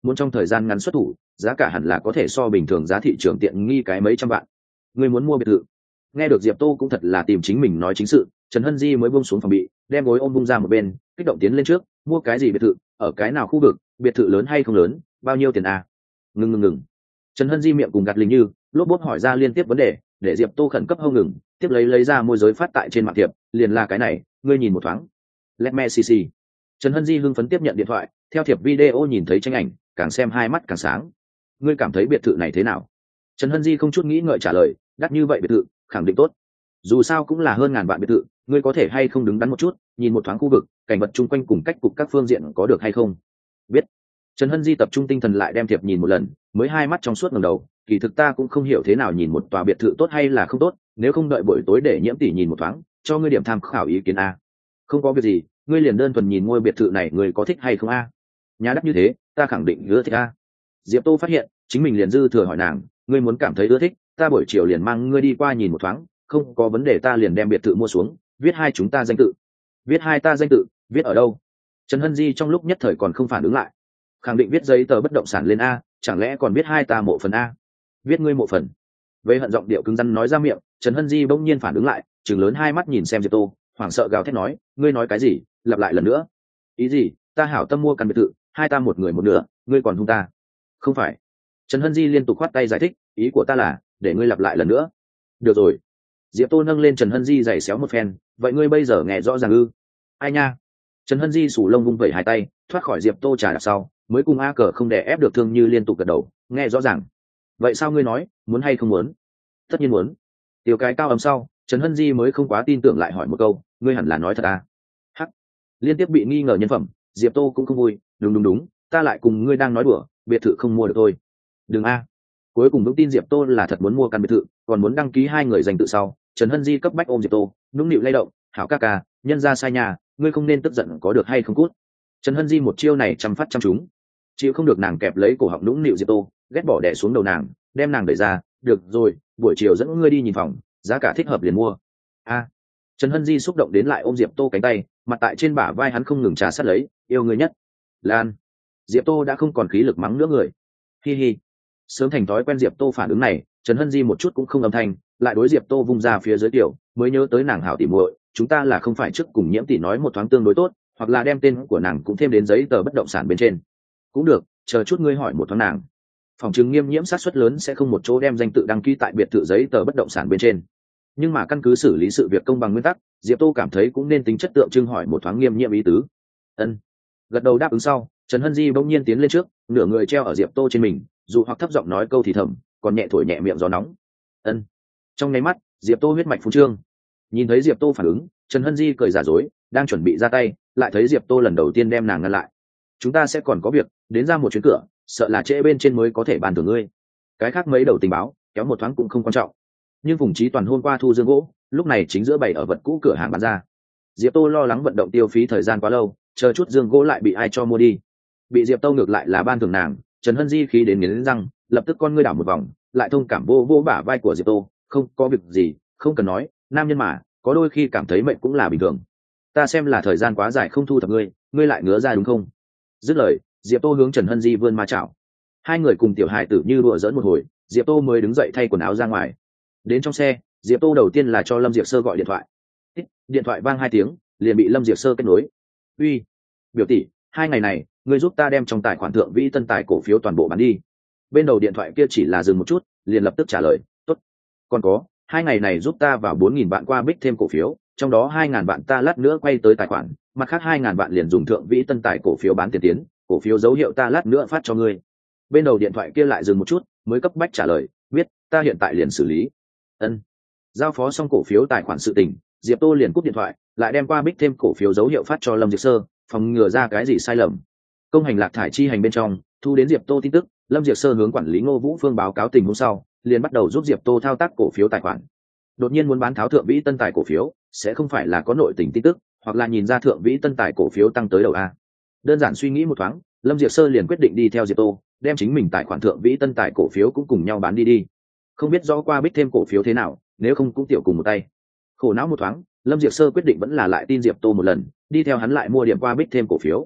A: muốn trong thời gian ngắn xuất thủ, giá cả hẳn là có thể so bình thường giá thị trường tiện nghi cái mấy trăm vạn. Ngươi muốn mua biệt thự? Nghe được Diệp Tô cũng thật là tìm chính mình nói chính sự, Trần Hân Di mới buông xuống phòng bị, đem gối ôm bung ra một bên, kích động tiến lên trước. Mua cái gì biệt thự? Ở cái nào khu vực? Biệt thự lớn hay không lớn? Bao nhiêu tiền à? Ngừng. Trần Hân Di miệng cùng gạt lình như lốp bốp hỏi ra liên tiếp vấn đề, để Diệp Tô khẩn cấp hông ngừng, tiếp lấy ra môi giới phát tại trên mạng tiệp, liền là cái này, ngươi nhìn một thoáng. Let me see. Trần Hân Di hưng phấn tiếp nhận điện thoại, theo thiệp video nhìn thấy tranh ảnh, càng xem hai mắt càng sáng. Ngươi cảm thấy biệt thự này thế nào? Trần Hân Di không chút nghĩ ngợi trả lời, đắt như vậy biệt thự, khẳng định tốt. Dù sao cũng là hơn ngàn vạn biệt thự, ngươi có thể hay không đứng đắn một chút, nhìn một thoáng khu vực, cảnh vật chung quanh cùng cách cục các phương diện có được hay không? Biết. Trần Hân Di tập trung tinh thần lại đem thiệp nhìn một lần, mới hai mắt trong suốt ngẩng đầu, kỳ thực ta cũng không hiểu thế nào nhìn một tòa biệt thự tốt hay là không tốt, nếu không đợi buổi tối để Nhiễm tỷ nhìn một thoáng, cho ngươi điểm tham khảo ý kiến a. Không có việc gì, ngươi liền đơn thuần nhìn ngôi biệt thự này ngươi có thích hay không a? Nhà đắt như thế, ta khẳng định ưa thích a. Diệp Tô phát hiện, chính mình liền dư thừa hỏi nàng, ngươi muốn cảm thấy ưa thích, ta buổi chiều liền mang ngươi đi qua nhìn một thoáng, không có vấn đề ta liền đem biệt thự mua xuống, viết hai chúng ta danh tự. Viết hai ta danh tự, viết ở đâu? Trần Hân Di trong lúc nhất thời còn không phản ứng lại. Khẳng định viết giấy tờ bất động sản lên a, chẳng lẽ còn viết hai ta mộ phần a? Viết ngươi mộ phần. Với hận giọng điệu cứng rắn nói ra miệng, Trần Hân Di bỗng nhiên phản ứng lại, trừng lớn hai mắt nhìn xem Diệp Tô, hoảng sợ gào thét nói, ngươi nói cái gì? Lặp lại lần nữa. Ý gì? Ta hảo tâm mua căn biệt thự, hai ta một người một nửa, ngươi còn hung ta? Không phải. Trần Hân Di liên tục khoát tay giải thích, ý của ta là, để ngươi lặp lại lần nữa. Được rồi. Diệp Tô nâng lên Trần Hân Di giày xéo một phen, vậy ngươi bây giờ nghe rõ ràng ư? Ai nha? Trần Hân Di sủ lông vung vẩy hai tay, thoát khỏi Diệp Tô trả đạp sau, mới cùng A Cờ không đè ép được Thương Như liên tục gật đầu, nghe rõ ràng. Vậy sao ngươi nói, muốn hay không muốn? Tất nhiên muốn. Tiêu cái cao ấm sau, Trần Hân Di mới không quá tin tưởng lại hỏi một câu, ngươi hẳn là nói thật à? Hắc. Liên tiếp bị nghi ngờ nhân phẩm, Diệp Tô cũng không vui, đúng, ta lại cùng ngươi đang nói đùa, biệt thự không mua được thôi. Đừng a. Cuối cùng vững tin Diệp Tô là thật muốn mua căn biệt thự, còn muốn đăng ký hai người dành tự sau, Trần Hân Di cấp bách ôm Diệp Tô, nũng nịu lay động, hảo ca ca, nhân ra sai nhà, ngươi không nên tức giận có được hay không cút. Trần Hân Di một chiêu này chăm phát chăm trúng, chịu không được nàng kẹp lấy cổ họng nũng nịu Diệp Tô, ghét bỏ đè xuống đầu nàng, đem nàng đẩy ra, được rồi, buổi chiều dẫn ngươi đi nhìn phòng, giá cả thích hợp liền mua. A. Trần Hân Di xúc động đến lại ôm Diệp Tô cánh tay, mặt tại trên bả vai hắn không ngừng trà sát lấy, yêu ngươi nhất. Lan. Diệp Tô đã không còn khí lực mắng nữa người. Hi hi. Sớm thành thói quen Diệp Tô phản ứng này, Trần Hân Di một chút cũng không âm thanh, lại đối Diệp Tô vung ra phía dưới tiểu, mới nhớ tới nàng hảo tỉ muội, chúng ta là không phải trước cùng Nhiễm tỷ nói một thoáng tương đối tốt, hoặc là đem tên của nàng cũng thêm đến giấy tờ bất động sản bên trên. Cũng được, chờ chút ngươi hỏi một thoáng nàng. Phòng chứng Nghiêm Nhiễm sát suất lớn sẽ không một chỗ đem danh tự đăng ký tại biệt thự giấy tờ bất động sản bên trên. Nhưng mà căn cứ xử lý sự việc công bằng nguyên tắc, Diệp Tô cảm thấy cũng nên tính chất tượng trưng hỏi một thoáng Nghiêm Nhiễm ý tứ. Ân. Gật đầu đáp ứng sau, Trần Hân Di bỗng nhiên tiến lên trước, nửa người treo ở Diệp Tô trên mình, dù hoặc thấp giọng nói câu thì thầm, còn nhẹ thổi nhẹ miệng gió nóng. Ân. Trong nháy mắt, Diệp Tô huyết mạch phun trương. Nhìn thấy Diệp Tô phản ứng, Trần Hân Di cười giả dối, đang chuẩn bị ra tay, lại thấy Diệp Tô lần đầu tiên đem nàng ngăn lại. Chúng ta sẽ còn có việc, đến ra một chuyến cửa, sợ là trễ bên trên mới có thể bàn thưởng ngươi. Cái khác mấy đầu tình báo, kéo một thoáng cũng không quan trọng. Nhưng Phùng Chí Toàn hôm qua thu dương gỗ, lúc này chính giữa bày ở vật cũ cửa hàng bán ra. Diệp Tô lo lắng vận động tiêu phí thời gian quá lâu, chờ chút dương gỗ lại bị ai cho mua đi. Bị Diệp Tô ngược lại là ban thưởng nàng, Trần Hân Di khí đến nghiến răng, lập tức con ngươi đảo một vòng, lại thông cảm vô bả vai của Diệp Tô, không có việc gì, không cần nói, nam nhân mà, có đôi khi cảm thấy mệnh cũng là bình thường. Ta xem là thời gian quá dài không thu thập ngươi, ngươi lại ngứa ra đúng không? Dứt lời, Diệp Tô hướng Trần Hân Di vươn ma chảo. Hai người cùng tiểu hài tử như đùa giỡn một hồi, Diệp Tô mới đứng dậy thay quần áo ra ngoài. Đến trong xe, Diệp Tô đầu tiên là cho Lâm Diệp Sơ gọi điện thoại. Điện thoại vang 2 tiếng, liền bị Lâm Diệp Sơ kết nối. Uy, biểu tỷ, 2 ngày này, ngươi giúp ta đem trong tài khoản thượng vĩ tân tài cổ phiếu toàn bộ bán đi. Bên đầu điện thoại kia chỉ là dừng một chút, liền lập tức trả lời, tốt. Còn có, 2 ngày này giúp ta vào 4.000 vạn qua bích thêm cổ phiếu, trong đó 2.000 vạn ta lát nữa quay tới tài khoản, mặt khác 2.000 vạn liền dùng thượng vĩ tân tài cổ phiếu bán tiền tiến, cổ phiếu dấu hiệu ta lát nữa phát cho ngươi. Bên đầu điện thoại kia lại dừng một chút, mới cấp bách trả lời, biết, ta hiện tại liền xử lý. Ân. Giao phó xong cổ phiếu tài khoản sự tình, Diệp Tô liền cúp điện thoại, lại đem qua bích thêm cổ phiếu dấu hiệu phát cho Lâm Diệp Sơ, phòng ngừa ra cái gì sai lầm. Công hành lạc thải chi hành bên trong, thu đến Diệp Tô tin tức, Lâm Diệp Sơ hướng quản lý Ngô Vũ Phương báo cáo tình huống sau, liền bắt đầu giúp Diệp Tô thao tác cổ phiếu tài khoản. Đột nhiên muốn bán tháo thượng vĩ tân tài cổ phiếu, sẽ không phải là có nội tình tin tức, hoặc là nhìn ra thượng vĩ tân tài cổ phiếu tăng tới đầu a. Đơn giản suy nghĩ một thoáng, Lâm Diệp Sơ liền quyết định đi theo Diệp Tô, đem chính mình tài khoản thượng vĩ tân tài cổ phiếu cũng cùng nhau bán đi. Không biết rõ qua bích thêm cổ phiếu thế nào, nếu không cũng tiểu cùng một tay. Khổ não một thoáng, Lâm Diệp Sơ quyết định vẫn là lại tin Diệp Tô một lần, đi theo hắn lại mua điểm qua bích thêm cổ phiếu.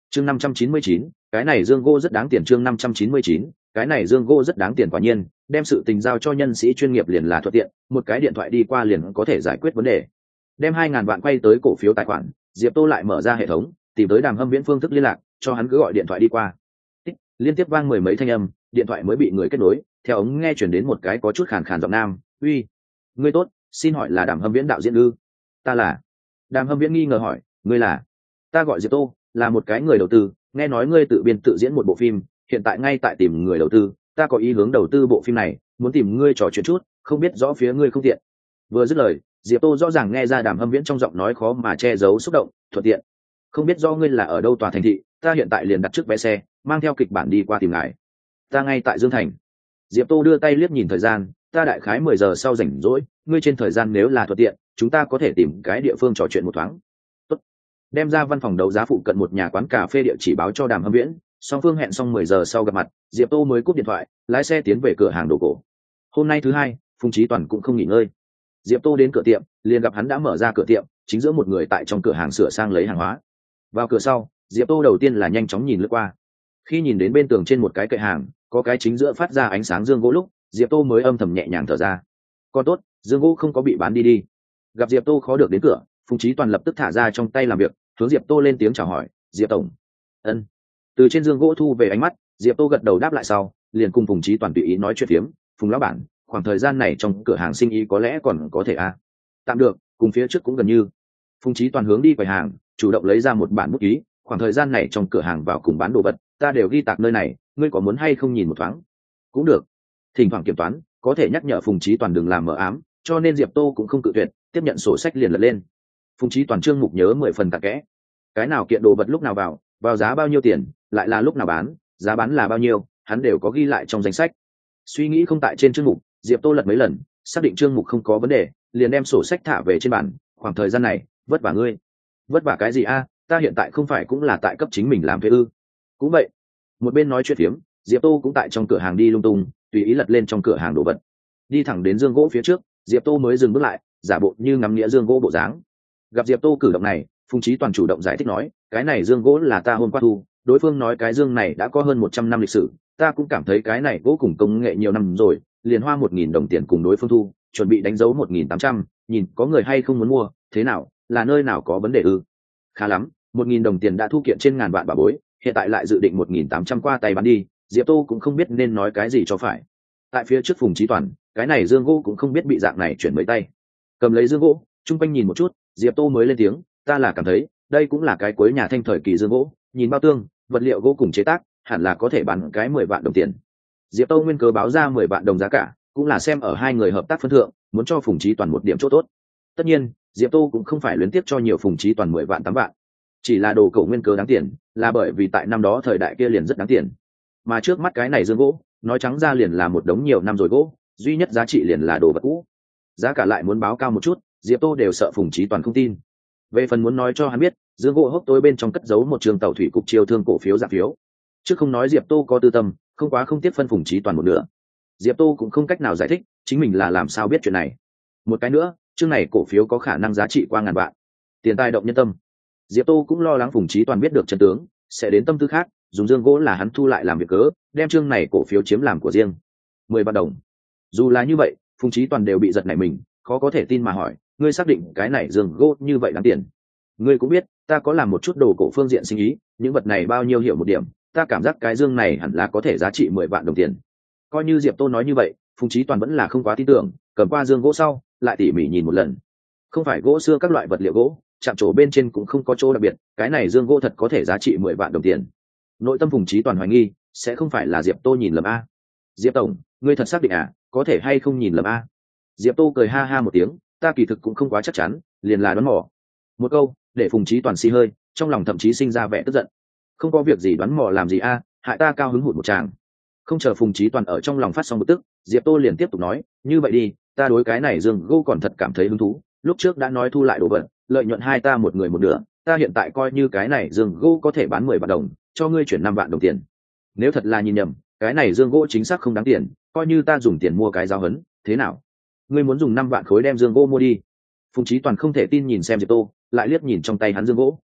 A: chương 599, cái này dương gỗ rất đáng tiền. chương 599, cái này dương gỗ rất đáng tiền. Quả nhiên đem sự tình giao cho nhân sĩ chuyên nghiệp liền là thuận tiện, một cái điện thoại đi qua liền có thể giải quyết vấn đề. Đem 2.000 vạn quay tới cổ phiếu tài khoản, Diệp Tô lại mở ra hệ thống, tìm tới Đàm Hâm Viễn phương thức liên lạc, cho hắn cứ gọi điện thoại đi qua. Liên tiếp vang mười mấy thanh âm, điện thoại mới bị người kết nối, theo ống nghe chuyển đến một cái có chút khàn khàn giọng nam. Uy, ngươi tốt, xin hỏi là Đàm Hâm Viễn đạo diễn ư? Ta là. Đàm Hâm Viễn nghi ngờ hỏi, ngươi là? Ta gọi Diệp Tô, là một cái người đầu tư, nghe nói ngươi tự biên tự diễn một bộ phim, hiện tại ngay tại tìm người đầu tư, ta có ý hướng đầu tư bộ phim này, muốn tìm ngươi trò chuyện chút, không biết rõ phía ngươi không tiện. Vừa dứt lời, Diệp Tô rõ ràng nghe ra Đàm Hâm Viễn trong giọng nói khó mà che giấu xúc động. Thuận tiện, không biết do ngươi là ở đâu tòa thành thị, ta hiện tại liền đặt trước vé xe, mang theo kịch bản đi qua tìm ngài. Ta ngay tại Dương Thành. Diệp Tô đưa tay liếc nhìn thời gian, ta đại khái 10 giờ sau rảnh rỗi, ngươi trên thời gian nếu là thuận tiện, chúng ta có thể tìm cái địa phương trò chuyện một thoáng. Tốt. Đem ra văn phòng đấu giá phụ cận một nhà quán cà phê địa chỉ báo cho Đàm Hâm Viễn, song phương hẹn xong 10 giờ sau gặp mặt, Diệp Tô mới cúp điện thoại, lái xe tiến về cửa hàng đồ cổ. Hôm nay thứ hai, Phùng Chí Toàn cũng không nghỉ ngơi. Diệp Tô đến cửa tiệm, liền gặp hắn đã mở ra cửa tiệm, chính giữa một người tại trong cửa hàng sửa sang lấy hàng hóa. Vào cửa sau, Diệp Tô đầu tiên là nhanh chóng nhìn lướt qua. Khi nhìn đến bên tường trên một cái kệ hàng, có cái chính giữa phát ra ánh sáng dương gỗ lúc, Diệp Tô mới âm thầm nhẹ nhàng thở ra. Còn tốt, dương gỗ không có bị bán đi. Gặp Diệp Tô khó được đến cửa, Phùng Chí Toàn lập tức thả ra trong tay làm việc, hướng Diệp Tô lên tiếng chào hỏi. Diệp tổng. Ân. Từ trên dương gỗ thu về ánh mắt, Diệp Tô gật đầu đáp lại sau, liền cùng Phùng Chí Toàn tùy ý nói chuyện phiếm. Phùng lão bản, khoảng thời gian này trong cửa hàng sinh ý có lẽ còn có thể tạm được, cùng phía trước cũng gần như. Phùng Chí Toàn hướng đi quầy hàng, chủ động lấy ra một bản bút ký. Khoảng thời gian này trong cửa hàng vào cùng bán đồ vật, ta đều ghi tạc nơi này, ngươi có muốn hay không nhìn một thoáng? Cũng được. Thỉnh thoảng kiểm toán, có thể nhắc nhở Phùng Chí Toàn đừng làm mờ ám, cho nên Diệp Tô cũng không cự tuyệt, tiếp nhận sổ sách liền lật lên. Phùng Chí Toàn trương mục nhớ 10 phần tạc kẽ. Cái nào kiện đồ vật lúc nào vào giá bao nhiêu tiền, lại là lúc nào bán, giá bán là bao nhiêu, hắn đều có ghi lại trong danh sách. Suy nghĩ không tại trên chương mục, Diệp Tô lật mấy lần, xác định chương mục không có vấn đề, liền đem sổ sách thả về trên bàn. Khoảng thời gian này, vất vả ngươi. Vất vả cái gì ta hiện tại không phải cũng là tại cấp chính mình làm thuê ư? Cũng vậy. Một bên nói chuyện phiếm, Diệp Tô cũng tại trong cửa hàng đi lung tung, tùy ý lật lên trong cửa hàng đồ vật. Đi thẳng đến dương gỗ phía trước, Diệp Tô mới dừng bước lại, giả bộ như ngắm nghĩa dương gỗ bộ dáng. Gặp Diệp Tô cử động này, Phùng Chí Toàn chủ động giải thích nói, cái này dương gỗ là ta hôm qua thu, đối phương nói cái dương này đã có hơn 100 năm lịch sử, ta cũng cảm thấy cái này gỗ cùng công nghệ nhiều năm rồi, liền hoa 1.000 đồng tiền cùng đối phương thu, chuẩn bị đánh dấu 1.800, nhìn có người hay không muốn mua, thế nào, là nơi nào có vấn đề ư? Khá lắm, 1.000 đồng tiền đã thu kiện trên ngàn vạn bà bối, hiện tại lại dự định 1.800 qua tay bán đi, Diệp Tô cũng không biết nên nói cái gì cho phải. Tại phía trước Phùng Chí Toàn, cái này dương gỗ cũng không biết bị dạng này chuyển mấy tay. Cầm lấy dương gỗ, trung quanh nhìn một chút, Diệp Tô mới lên tiếng, ta là cảm thấy, đây cũng là cái cuối nhà Thanh thời kỳ dương gỗ, nhìn bao tương, vật liệu gỗ cùng chế tác, hẳn là có thể bán cái 10 vạn đồng tiền. Diệp Tô nguyên cớ báo ra 10 vạn đồng giá cả, cũng là xem ở hai người hợp tác phân thượng, muốn cho Phùng Chí Toàn một điểm chỗ tốt. Tất nhiên, Diệp Tô cũng không phải luyến tiếc cho nhiều Phùng Chí Toàn 10 vạn 8 vạn. Chỉ là đồ cổ nguyên cớ đáng tiền, là bởi vì tại năm đó thời đại kia liền rất đáng tiền. Mà trước mắt cái này dương gỗ, nói trắng ra liền là một đống nhiều năm rồi gỗ, duy nhất giá trị liền là đồ vật cũ. Giá cả lại muốn báo cao một chút, Diệp Tô đều sợ Phùng Chí Toàn không tin. Về phần muốn nói cho hắn biết, dương gỗ hốc tối bên trong cất giấu một trường tàu thủy cục chiêu thương cổ phiếu dạng phiếu. Chứ không nói Diệp Tô có tư tâm, không quá không tiếp phân Phùng Chí Toàn một nửa. Diệp Tô cũng không cách nào giải thích, chính mình là làm sao biết chuyện này. Một cái nữa, chương này cổ phiếu có khả năng giá trị qua ngàn vạn. Tiền tài động nhân tâm. Diệp Tô cũng lo lắng Phùng Chí Toàn biết được chân tướng, sẽ đến tâm tư khác, dùng dương gỗ là hắn thu lại làm việc cớ, đem chương này cổ phiếu chiếm làm của riêng. 10 vạn đồng. Dù là như vậy, Phùng Chí Toàn đều bị giật nảy mình, khó có thể tin mà hỏi, ngươi xác định cái này dương gỗ như vậy đáng tiền? Ngươi cũng biết, ta có làm một chút đồ cổ phương diện sinh ý, những vật này bao nhiêu hiểu một điểm, ta cảm giác cái dương này hẳn là có thể giá trị 10 vạn đồng tiền. Coi như Diệp Tô nói như vậy, Phùng Chí Toàn vẫn là không quá tin tưởng, cầm qua dương gỗ sau, lại tỉ mỉ nhìn một lần. Không phải gỗ xưa các loại vật liệu gỗ, chạm trổ bên trên cũng không có chỗ đặc biệt, cái này dương gỗ thật có thể giá trị 10 vạn đồng tiền. Nội tâm Phùng Chí Toàn hoài nghi, sẽ không phải là Diệp Tô nhìn lầm Diệp tổng, ngươi thật xác định có thể hay không nhìn lầm Diệp Tô cười ha ha một tiếng, ta kỳ thực cũng không quá chắc chắn, liền là đoán mò. Một câu, để Phùng Chí Toàn xì hơi, trong lòng thậm chí sinh ra vẻ tức giận. Không có việc gì đoán mò làm gì hại ta cao hứng hụt một tràng. Không chờ Phùng Chí Toàn ở trong lòng phát xong bực tức, Diệp Tô liền tiếp tục nói, như vậy đi, ta đối cái này dương gỗ còn thật cảm thấy hứng thú, lúc trước đã nói thu lại đồ vật, lợi nhuận hai ta một người một nửa, ta hiện tại coi như cái này dương gỗ có thể bán 10 vạn đồng, cho ngươi chuyển 5 vạn đồng tiền. Nếu thật là nhìn nhầm, cái này dương gỗ chính xác không đáng tiền, coi như ta dùng tiền mua cái giáo hấn, thế nào? Ngươi muốn dùng 5 vạn khối đem dương gỗ mua đi? Phùng Chí Toàn không thể tin nhìn xem Diệp Tô, lại liếc nhìn trong tay hắn dương gỗ.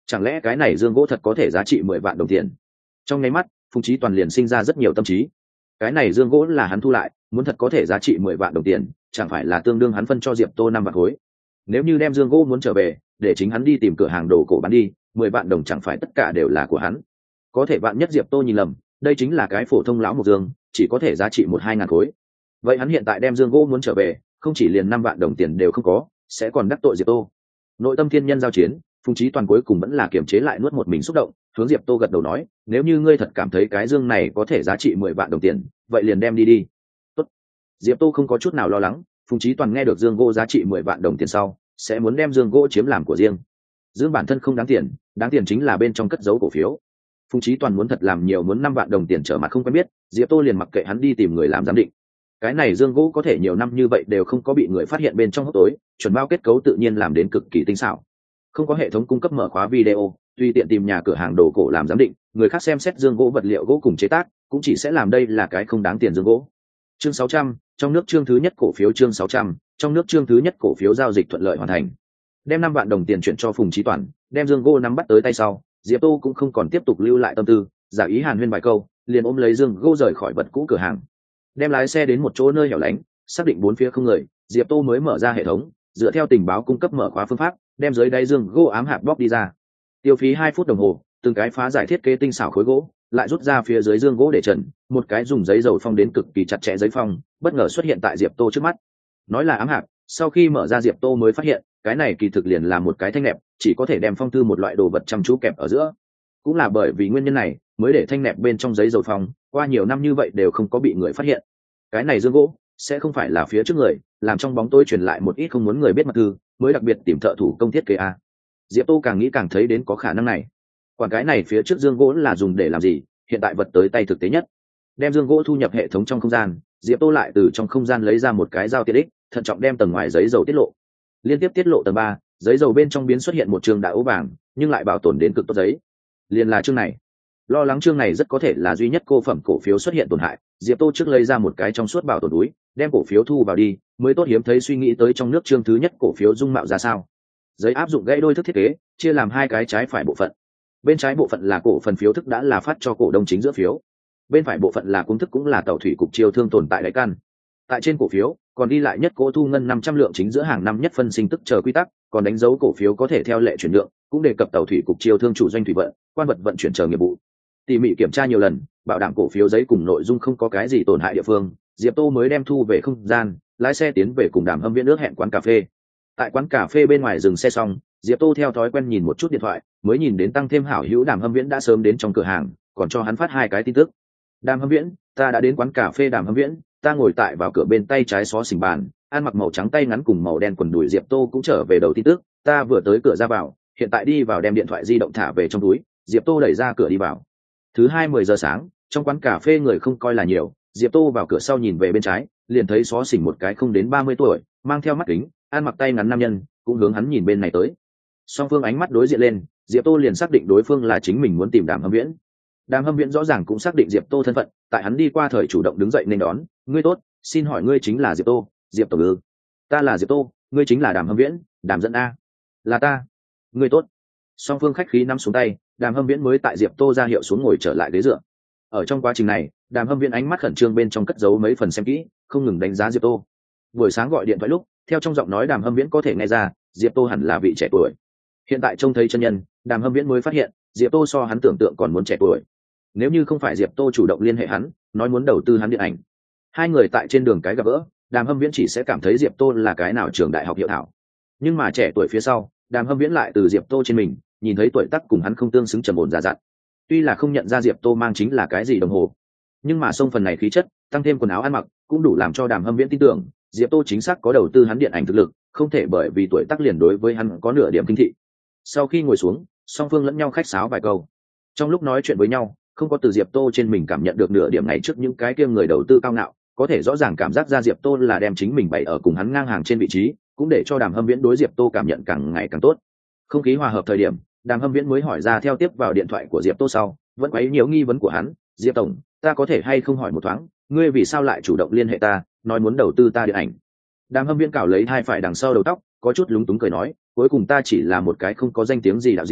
A: chẳng lẽ cái này dương gỗ thật có thể giá trị 10 vạn đồng tiền? Trong nháy mắt Phùng Chí Toàn liền sinh ra rất nhiều tâm trí. Cái này dương gỗ là hắn thu lại, muốn thật có thể giá trị 10 vạn đồng tiền, chẳng phải là tương đương hắn phân cho Diệp Tô 5 vạn khối. Nếu như đem dương gỗ muốn trở về để chính hắn đi tìm cửa hàng đồ cổ bán đi, 10 vạn đồng chẳng phải tất cả đều là của hắn. Có thể vạn nhất Diệp Tô nhìn lầm, đây chính là cái phổ thông lão mộc dương, chỉ có thể giá trị 1-2 ngàn khối. Vậy hắn hiện tại đem dương gỗ muốn trở về, không chỉ liền 5 vạn đồng tiền đều không có, sẽ còn đắc tội Diệp Tô. Nội tâm thiên nhân giao chiến, Phùng Chí Toàn cuối cùng vẫn là kiềm chế lại nuốt một mình xúc động, hướng Diệp Tô gật đầu nói, nếu như ngươi thật cảm thấy cái dương này có thể giá trị 10 vạn đồng tiền, vậy liền đem đi đi. Tốt. Diệp Tô không có chút nào lo lắng, Phùng Chí Toàn nghe được dương gỗ giá trị 10 vạn đồng tiền sau, sẽ muốn đem dương gỗ chiếm làm của riêng. Dương bản thân không đáng tiền chính là bên trong cất giấu cổ phiếu. Phùng Chí Toàn muốn thật làm nhiều, muốn 5 vạn đồng tiền trở mặt không quen biết, Diệp Tô liền mặc kệ hắn đi tìm người làm giám định. Cái này dương gỗ có thể nhiều năm như vậy đều không có bị người phát hiện bên trong hốc tối, chuẩn bao kết cấu tự nhiên làm đến cực kỳ tinh xảo. Không có hệ thống cung cấp mở khóa video, tùy tiện tìm nhà cửa hàng đồ cổ làm giám định, người khác xem xét dương gỗ vật liệu gỗ cùng chế tác, cũng chỉ sẽ làm đây là cái không đáng tiền dương gỗ. Chương 600, trong nước chương thứ nhất cổ phiếu chương 600, trong nước chương thứ nhất cổ phiếu giao dịch thuận lợi hoàn thành. Đem 5 vạn đồng tiền chuyển cho Phùng Chí Toàn, đem dương gỗ nắm bắt tới tay sau, Diệp Tô cũng không còn tiếp tục lưu lại tâm tư, giả ý hàn huyên vài câu, liền ôm lấy dương gỗ rời khỏi vật cũ cửa hàng. Đem lái xe đến một chỗ nơi hẻo lánh, xác định 4 phía không người, Diệp Tô mới mở ra hệ thống, dựa theo tình báo cung cấp mở khóa phương pháp, đem dưới đáy dương gỗ ám hạp bóc đi ra. Tiêu phí 2 phút đồng hồ, từng cái phá giải thiết kế tinh xảo khối gỗ, lại rút ra phía dưới dương gỗ để trần, một cái dùng giấy dầu phong đến cực kỳ chặt chẽ giấy phong, bất ngờ xuất hiện tại Diệp Tô trước mắt. Nói là ám hạp, sau khi mở ra Diệp Tô mới phát hiện, cái này kỳ thực liền là một cái thanh nẹp, chỉ có thể đem phong thư một loại đồ vật chăm chú kẹp ở giữa. Cũng là bởi vì nguyên nhân này, mới để thanh nẹp bên trong giấy dầu phong, qua nhiều năm như vậy đều không có bị người phát hiện. Cái này dương gỗ sẽ không phải là phía trước người làm trong bóng tối truyền lại một ít không muốn người biết mật thư, mới đặc biệt tìm thợ thủ công thiết kế a. Diệp Tô càng nghĩ càng thấy đến có khả năng này. Quản cái này phía trước dương gỗ là dùng để làm gì, hiện tại vật tới tay thực tế nhất. Đem dương gỗ thu nhập hệ thống trong không gian, Diệp Tô lại từ trong không gian lấy ra một cái dao tiện ích, thận trọng đem tầng ngoài giấy dầu tiết lộ. Liên tiếp tiết lộ tầng 3, giấy dầu bên trong biến xuất hiện một chương đã ố vàng, nhưng lại bảo tồn đến cực tốt giấy. Liền là chương này. Lo lắng chương này rất có thể là duy nhất cô phẩm cổ phiếu xuất hiện tổn hại, Diệp Tô trước lấy ra một cái trong suốt bảo tồn túi, đem cổ phiếu thu vào đi, mới tốt hiếm thấy suy nghĩ tới trong nước chương thứ nhất cổ phiếu dung mạo ra sao. Giấy áp dụng gãy đôi thức thiết kế, chia làm 2 cái trái phải bộ phận. Bên trái bộ phận là cổ phần phiếu thức đã là phát cho cổ đông chính giữa phiếu. Bên phải bộ phận là cung thức cũng là tàu thủy cục chiêu thương tồn tại đáy căn. Tại trên cổ phiếu, còn đi lại nhất cổ thu ngân 500 lượng chính giữa hàng năm nhất phân sinh tức chờ quy tắc, còn đánh dấu cổ phiếu có thể theo lệ chuyển nhượng, cũng đề cập tàu thủy cục chiêu thương chủ doanh thủy vận, quan vật vận chuyển chờ nghiệp vụ. Tỉ mỉ kiểm tra nhiều lần, bảo đảm cổ phiếu giấy cùng nội dung không có cái gì tổn hại địa phương, Diệp Tô mới đem thu về không gian, lái xe tiến về cùng Đàm Hâm Viễn nước hẹn quán cà phê. Tại quán cà phê bên ngoài dừng xe xong, Diệp Tô theo thói quen nhìn một chút điện thoại, mới nhìn đến tăng thêm hảo hữu Đàm Hâm Viễn đã sớm đến trong cửa hàng, còn cho hắn phát 2 cái tin tức. Đàm Hâm Viễn, ta đã đến quán cà phê Đàm Hâm Viễn, ta ngồi tại vào cửa bên tay trái xó xỉnh bàn, ăn mặc màu trắng tay ngắn cùng màu đen quần đùi. Diệp Tô cũng trở về đầu tin tức, ta vừa tới cửa ra vào, hiện tại đi vào đem điện thoại di động thả về trong túi. Diệp Tô đẩy ra cửa đi vào. Thứ 10 giờ sáng, trong quán cà phê người không coi là nhiều, Diệp Tô vào cửa sau nhìn về bên trái, liền thấy xó xỉnh một cái không đến 30 tuổi, mang theo mắt kính, ăn mặc tay ngắn nam nhân, cũng hướng hắn nhìn bên này tới. Song phương ánh mắt đối diện lên, Diệp Tô liền xác định đối phương là chính mình muốn tìm Đàm Hâm Viễn. Đàm Hâm Viễn rõ ràng cũng xác định Diệp Tô thân phận, tại hắn đi qua thời chủ động đứng dậy nên đón, "Ngươi tốt, xin hỏi ngươi chính là Diệp Tô?" "Diệp tổng ư?" "Ta là Diệp Tô, ngươi chính là Đàm Hâm Viễn?" "Đàm dẫn a." "Là ta." "Ngươi tốt." Song phương khách khí nắm xuống tay, Đàm Hâm Viễn mới tại Diệp Tô ra hiệu xuống ngồi trở lại ghế dựa. Ở trong quá trình này, Đàm Hâm Viễn ánh mắt khẩn trương bên trong cất giấu mấy phần xem kỹ, không ngừng đánh giá Diệp Tô. Buổi sáng gọi điện thoại lúc, theo trong giọng nói Đàm Hâm Viễn có thể nghe ra, Diệp Tô hẳn là vị trẻ tuổi. Hiện tại trông thấy chân nhân, Đàm Hâm Viễn mới phát hiện, Diệp Tô so hắn tưởng tượng còn muốn trẻ tuổi. Nếu như không phải Diệp Tô chủ động liên hệ hắn, nói muốn đầu tư hắn điện ảnh, 2 người tại trên đường cái gặp gỡ, Đàm Hâm Viễn chỉ sẽ cảm thấy Diệp Tô là cái nào trường đại học hiệu thảo. Nhưng mà trẻ tuổi phía sau, Đàm Hâm Viễn lại từ Diệp Tô trên mình, nhìn thấy tuổi tác cùng hắn không tương xứng, trầm ổn già dặn. Tuy là không nhận ra Diệp Tô mang chính là cái gì đồng hồ, nhưng mà xông phần này khí chất, tăng thêm quần áo ăn mặc, cũng đủ làm cho Đàm Hâm Viễn tin tưởng Diệp Tô chính xác có đầu tư hắn điện ảnh thực lực, không thể bởi vì tuổi tác liền đối với hắn có nửa điểm kinh thị. Sau khi ngồi xuống, song phương lẫn nhau khách sáo vài câu. Trong lúc nói chuyện với nhau, không có từ Diệp Tô trên mình cảm nhận được nửa điểm này trước những cái kia người đầu tư cao ngạo, có thể rõ ràng cảm giác ra Diệp Tô là đem chính mình bày ở cùng hắn ngang hàng trên vị trí, cũng để cho Đàm Hâm Viễn đối Diệp Tô cảm nhận càng ngày càng tốt. Không khí hòa hợp thời điểm, Đàm Hâm Viễn mới hỏi ra theo tiếp vào điện thoại của Diệp Tô sau, vẫn quấy nhiễu nghi vấn của hắn, "Diệp tổng, ta có thể hay không hỏi một thoáng, ngươi vì sao lại chủ động liên hệ ta, nói muốn đầu tư ta điện ảnh?" Đàm Hâm Viễn cào lấy hai phải đằng sau đầu tóc, có chút lúng túng cười nói, "Cuối cùng ta chỉ là một cái không có danh tiếng gì đạo diễn,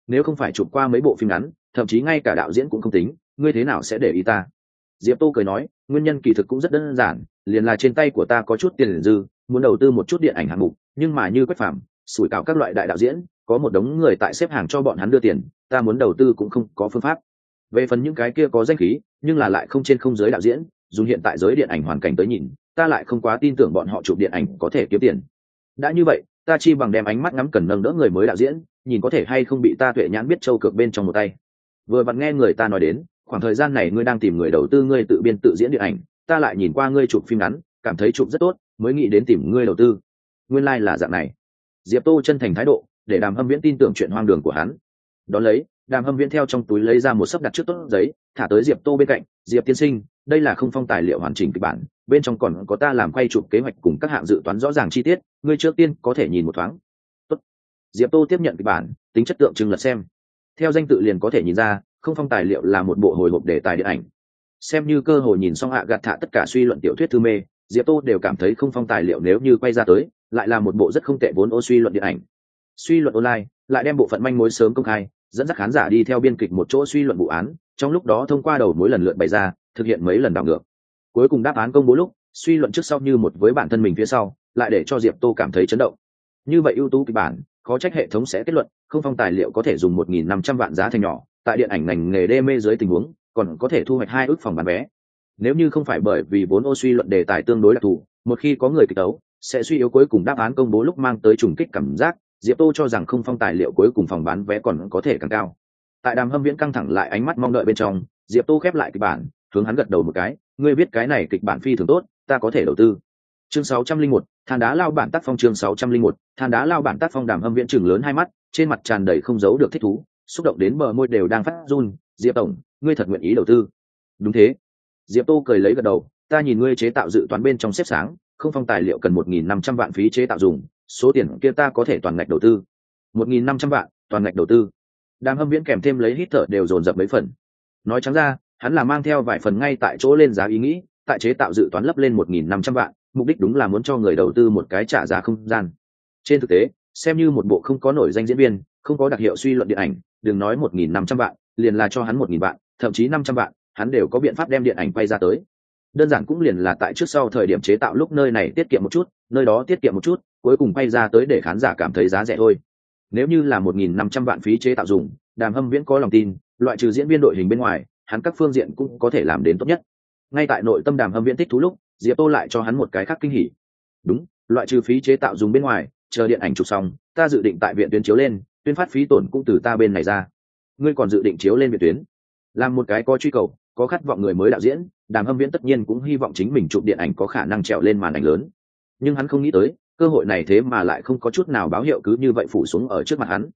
A: nếu không phải chụp qua mấy bộ phim ngắn, thậm chí ngay cả đạo diễn cũng không tính, ngươi thế nào sẽ để ý ta? Diệp Tô cười nói, nguyên nhân kỳ thực cũng rất đơn giản, liền là trên tay của ta có chút tiền dư, muốn đầu tư một chút điện ảnh hạng mục, nhưng mà như Quách Phạm, sủi cảo các loại đại đạo diễn, có một đống người tại xếp hàng cho bọn hắn đưa tiền, ta muốn đầu tư cũng không có phương pháp. Về phần những cái kia có danh khí, nhưng là lại không trên không giới đạo diễn, dùng hiện tại giới điện ảnh hoàn cảnh tới nhìn, ta lại không quá tin tưởng bọn họ chụp điện ảnh có thể kiếm tiền. Đã như vậy, ta chi bằng đem ánh mắt ngắm cần nâng đỡ người mới đạo diễn, nhìn có thể hay không bị ta tuệ nhãn biết châu cược bên trong một tay. Vừa vặn nghe người ta nói đến, khoảng thời gian này ngươi đang tìm người đầu tư ngươi tự biên tự diễn điện ảnh, ta lại nhìn qua ngươi chụp phim ngắn, cảm thấy chụp rất tốt, mới nghĩ đến tìm ngươi đầu tư. Nguyên lai là dạng này. Diệp Tô chân thành thái độ, để Đàm Hâm Viễn tin tưởng chuyện hoang đường của hắn. Đón lấy, Đàm Hâm Viễn theo trong túi lấy ra một sấp đặt trước tốt giấy, thả tới Diệp Tô bên cạnh. Diệp tiên sinh, đây là không phong tài liệu hoàn chỉnh kịch bản, bên trong còn có ta làm quay chụp kế hoạch cùng các hạng dự toán rõ ràng chi tiết, ngươi trước tiên có thể nhìn một thoáng. Tốt. Diệp Tô tiếp nhận kịch bản, tính chất tượng trưng lật xem. Theo danh tự liền có thể nhìn ra, không phong tài liệu là một bộ hồi hộp đề tài điện ảnh. Xem như cơ hội nhìn xong gạt thả tất cả suy luận tiểu thuyết thư mê, Diệp Tô đều cảm thấy không phong tài liệu nếu như quay ra tới, lại là một bộ rất không tệ vốn ô suy luận điện ảnh. Suy luận online, lại đem bộ phận manh mối sớm công khai, dẫn dắt khán giả đi theo biên kịch một chỗ suy luận vụ án, trong lúc đó thông qua đầu mối lần lượt bày ra, thực hiện mấy lần đảo ngược. Cuối cùng đáp án công bố lúc, suy luận trước sau như một với bản thân mình phía sau, lại để cho Diệp Tô cảm thấy chấn động. Như vậy ưu tú kịch bản, khó trách hệ thống sẽ kết luận, không phong tài liệu có thể dùng 1.500 vạn giá thành nhỏ, tại điện ảnh ngành nghề đê mê dưới tình huống, còn có thể thu hoạch 2 ức phòng bán vé. Nếu như không phải bởi vì vốn ô suy luận đề tài tương đối đặc thù, một khi có người kịch tấu, sẽ suy yếu cuối cùng đáp án công bố lúc mang tới trùng kích cảm giác, Diệp Tô cho rằng không phong tài liệu cuối cùng phòng bán vé còn có thể càng cao. Tại Đàm Hâm Viễn căng thẳng lại ánh mắt mong đợi bên trong, Diệp Tô khép lại kịch bản, hướng hắn gật đầu một cái, ngươi biết cái này kịch bản phi thường tốt, ta có thể đầu tư. Chương 601, than đá lao bản tác phong. Chương 601, than đá lao bản tác phong. Đàm Hâm Viễn trừng lớn hai mắt, trên mặt tràn đầy không giấu được thích thú, xúc động đến bờ môi đều đang phát run. Diệp tổng, ngươi thật nguyện ý đầu tư? Đúng thế. Diệp Tô cười lấy gật đầu, ta nhìn ngươi chế tạo dự toán bên trong xếp sáng, không phong tài liệu cần 1.500 vạn phí chế tạo dùng, số tiền kia ta có thể toàn ngạch đầu tư. 1.500 vạn, toàn ngạch đầu tư. Đàm Hâm Viễn kèm thêm lấy hít thở đều dồn dập mấy phần. Nói trắng ra, hắn là mang theo vài phần ngay tại chỗ lên giá ý nghĩ, tại chế tạo dự toán lấp lên 1.500 vạn, mục đích đúng là muốn cho người đầu tư một cái trả giá không gian. Trên thực tế, xem như một bộ không có nổi danh diễn viên, không có đặc hiệu suy luận điện ảnh, đừng nói 1.500 vạn, liền là cho hắn 1.000 vạn, thậm chí 500 vạn, hắn đều có biện pháp đem điện ảnh quay ra tới. Đơn giản cũng liền là tại trước sau thời điểm chế tạo lúc nơi này tiết kiệm một chút, nơi đó tiết kiệm một chút, cuối cùng quay ra tới để khán giả cảm thấy giá rẻ thôi. Nếu như là 1.500 vạn phí chế tạo dùng, Đàm Hâm Viễn có lòng tin, loại trừ diễn viên đội hình bên ngoài, hắn các phương diện cũng có thể làm đến tốt nhất. Ngay tại nội tâm Đàm Hâm Viễn thích thú lúc, Diệp Tô lại cho hắn một cái khác kinh hỉ. Đúng, loại trừ phí chế tạo dùng bên ngoài, chờ điện ảnh chụp xong, ta dự định tại viện tuyến chiếu lên, tuyên phát phí tổn cũng từ ta bên này ra. Ngươi còn dự định chiếu lên viện tuyến? Làm một cái có truy cầu, có khát vọng người mới đạo diễn, Đàm Hâm Viễn tất nhiên cũng hy vọng chính mình chụp điện ảnh có khả năng trèo lên màn ảnh lớn. Nhưng hắn không nghĩ tới, cơ hội này thế mà lại không có chút nào báo hiệu cứ như vậy phủ xuống ở trước mặt hắn.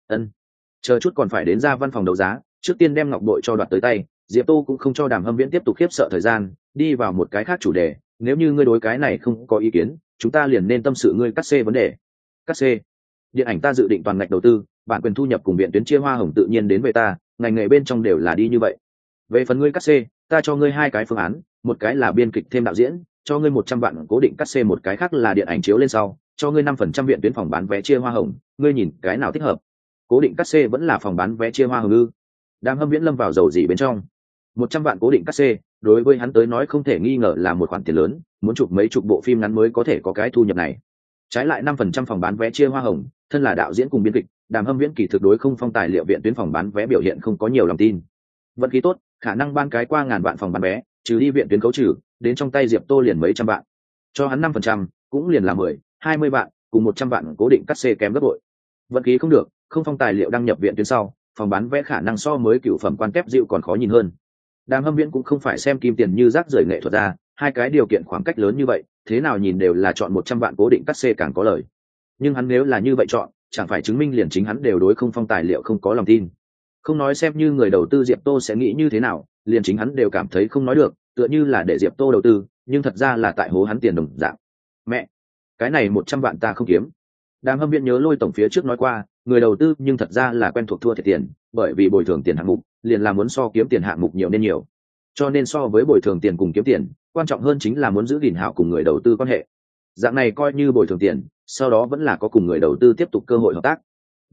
A: Chờ chút còn phải đến ra văn phòng đấu giá, trước tiên đem ngọc bội cho đoạt tới tay. Diệp Tô cũng không cho Đàm Hâm Viễn tiếp tục khiếp sợ thời gian, đi vào một cái khác chủ đề. Nếu như ngươi đối cái này không có ý kiến, chúng ta liền nên tâm sự ngươi cắt xê vấn đề. Cắt xê? Điện ảnh ta dự định toàn ngạch đầu tư, bản quyền thu nhập cùng viện tuyến chia hoa hồng tự nhiên đến về ta, ngành nghề bên trong đều là đi như vậy. Về phần ngươi cắt xê, ta cho ngươi 2 cái phương án, một cái là biên kịch thêm đạo diễn, cho ngươi 100 vạn cố định cắt xê, một cái khác là điện ảnh chiếu lên sau, cho ngươi 5% viện tuyến phòng bán vé chia hoa hồng, ngươi nhìn cái nào thích hợp? Cố định cắt xê vẫn là phòng bán vé chia hoa hồng ư? Đàm Hâm Viễn lâm vào dầu gì bên trong. 100 vạn cố định cắt xê, đối với hắn tới nói không thể nghi ngờ là một khoản tiền lớn, muốn chụp mấy chục bộ phim ngắn mới có thể có cái thu nhập này. Trái lại 5% phòng bán vé chia hoa hồng, thân là đạo diễn cùng biên kịch, Đàm Hâm Viễn kỳ thực đối không phong tài liệu viện tuyến phòng bán vé biểu hiện không có nhiều lòng tin. Vận khí tốt, khả năng ban cái qua ngàn vạn phòng bán vé, trừ đi viện tuyến khấu trừ, đến trong tay Diệp Tô liền mấy trăm vạn. Cho hắn 5%, cũng liền là 10, 20 vạn, cùng 100 vạn cố định cắt xê kém gấp bội. Vận khí không được, không phong tài liệu đăng nhập viện tuyến sau, phòng bán vé khả năng so mới cựu phẩm quan kép dịu còn khó nhìn hơn. Đàm Hâm Viễn cũng không phải xem kim tiền như rác rưởi nghệ thuật ra, 2 cái điều kiện khoảng cách lớn như vậy, thế nào nhìn đều là chọn 100 vạn cố định cắt xê càng có lời. Nhưng hắn nếu là như vậy chọn, chẳng phải chứng minh liền chính hắn đều đối không phong tài liệu không có lòng tin. Không nói xem như người đầu tư Diệp Tô sẽ nghĩ như thế nào, liền chính hắn đều cảm thấy không nói được, tựa như là để Diệp Tô đầu tư, nhưng thật ra là tại hố hắn tiền đồng dạng. Mẹ, cái này 100 vạn ta không kiếm. Đàm Hâm Viễn nhớ Lôi tổng phía trước nói qua, người đầu tư nhưng thật ra là quen thuộc thua thiệt tiền, bởi vì bồi thường tiền hạng mục, liền là muốn so kiếm tiền hạng mục nhiều nên nhiều. Cho nên so với bồi thường tiền cùng kiếm tiền, quan trọng hơn chính là muốn giữ gìn hảo cùng người đầu tư quan hệ. Dạng này coi như bồi thường tiền, sau đó vẫn là có cùng người đầu tư tiếp tục cơ hội hợp tác.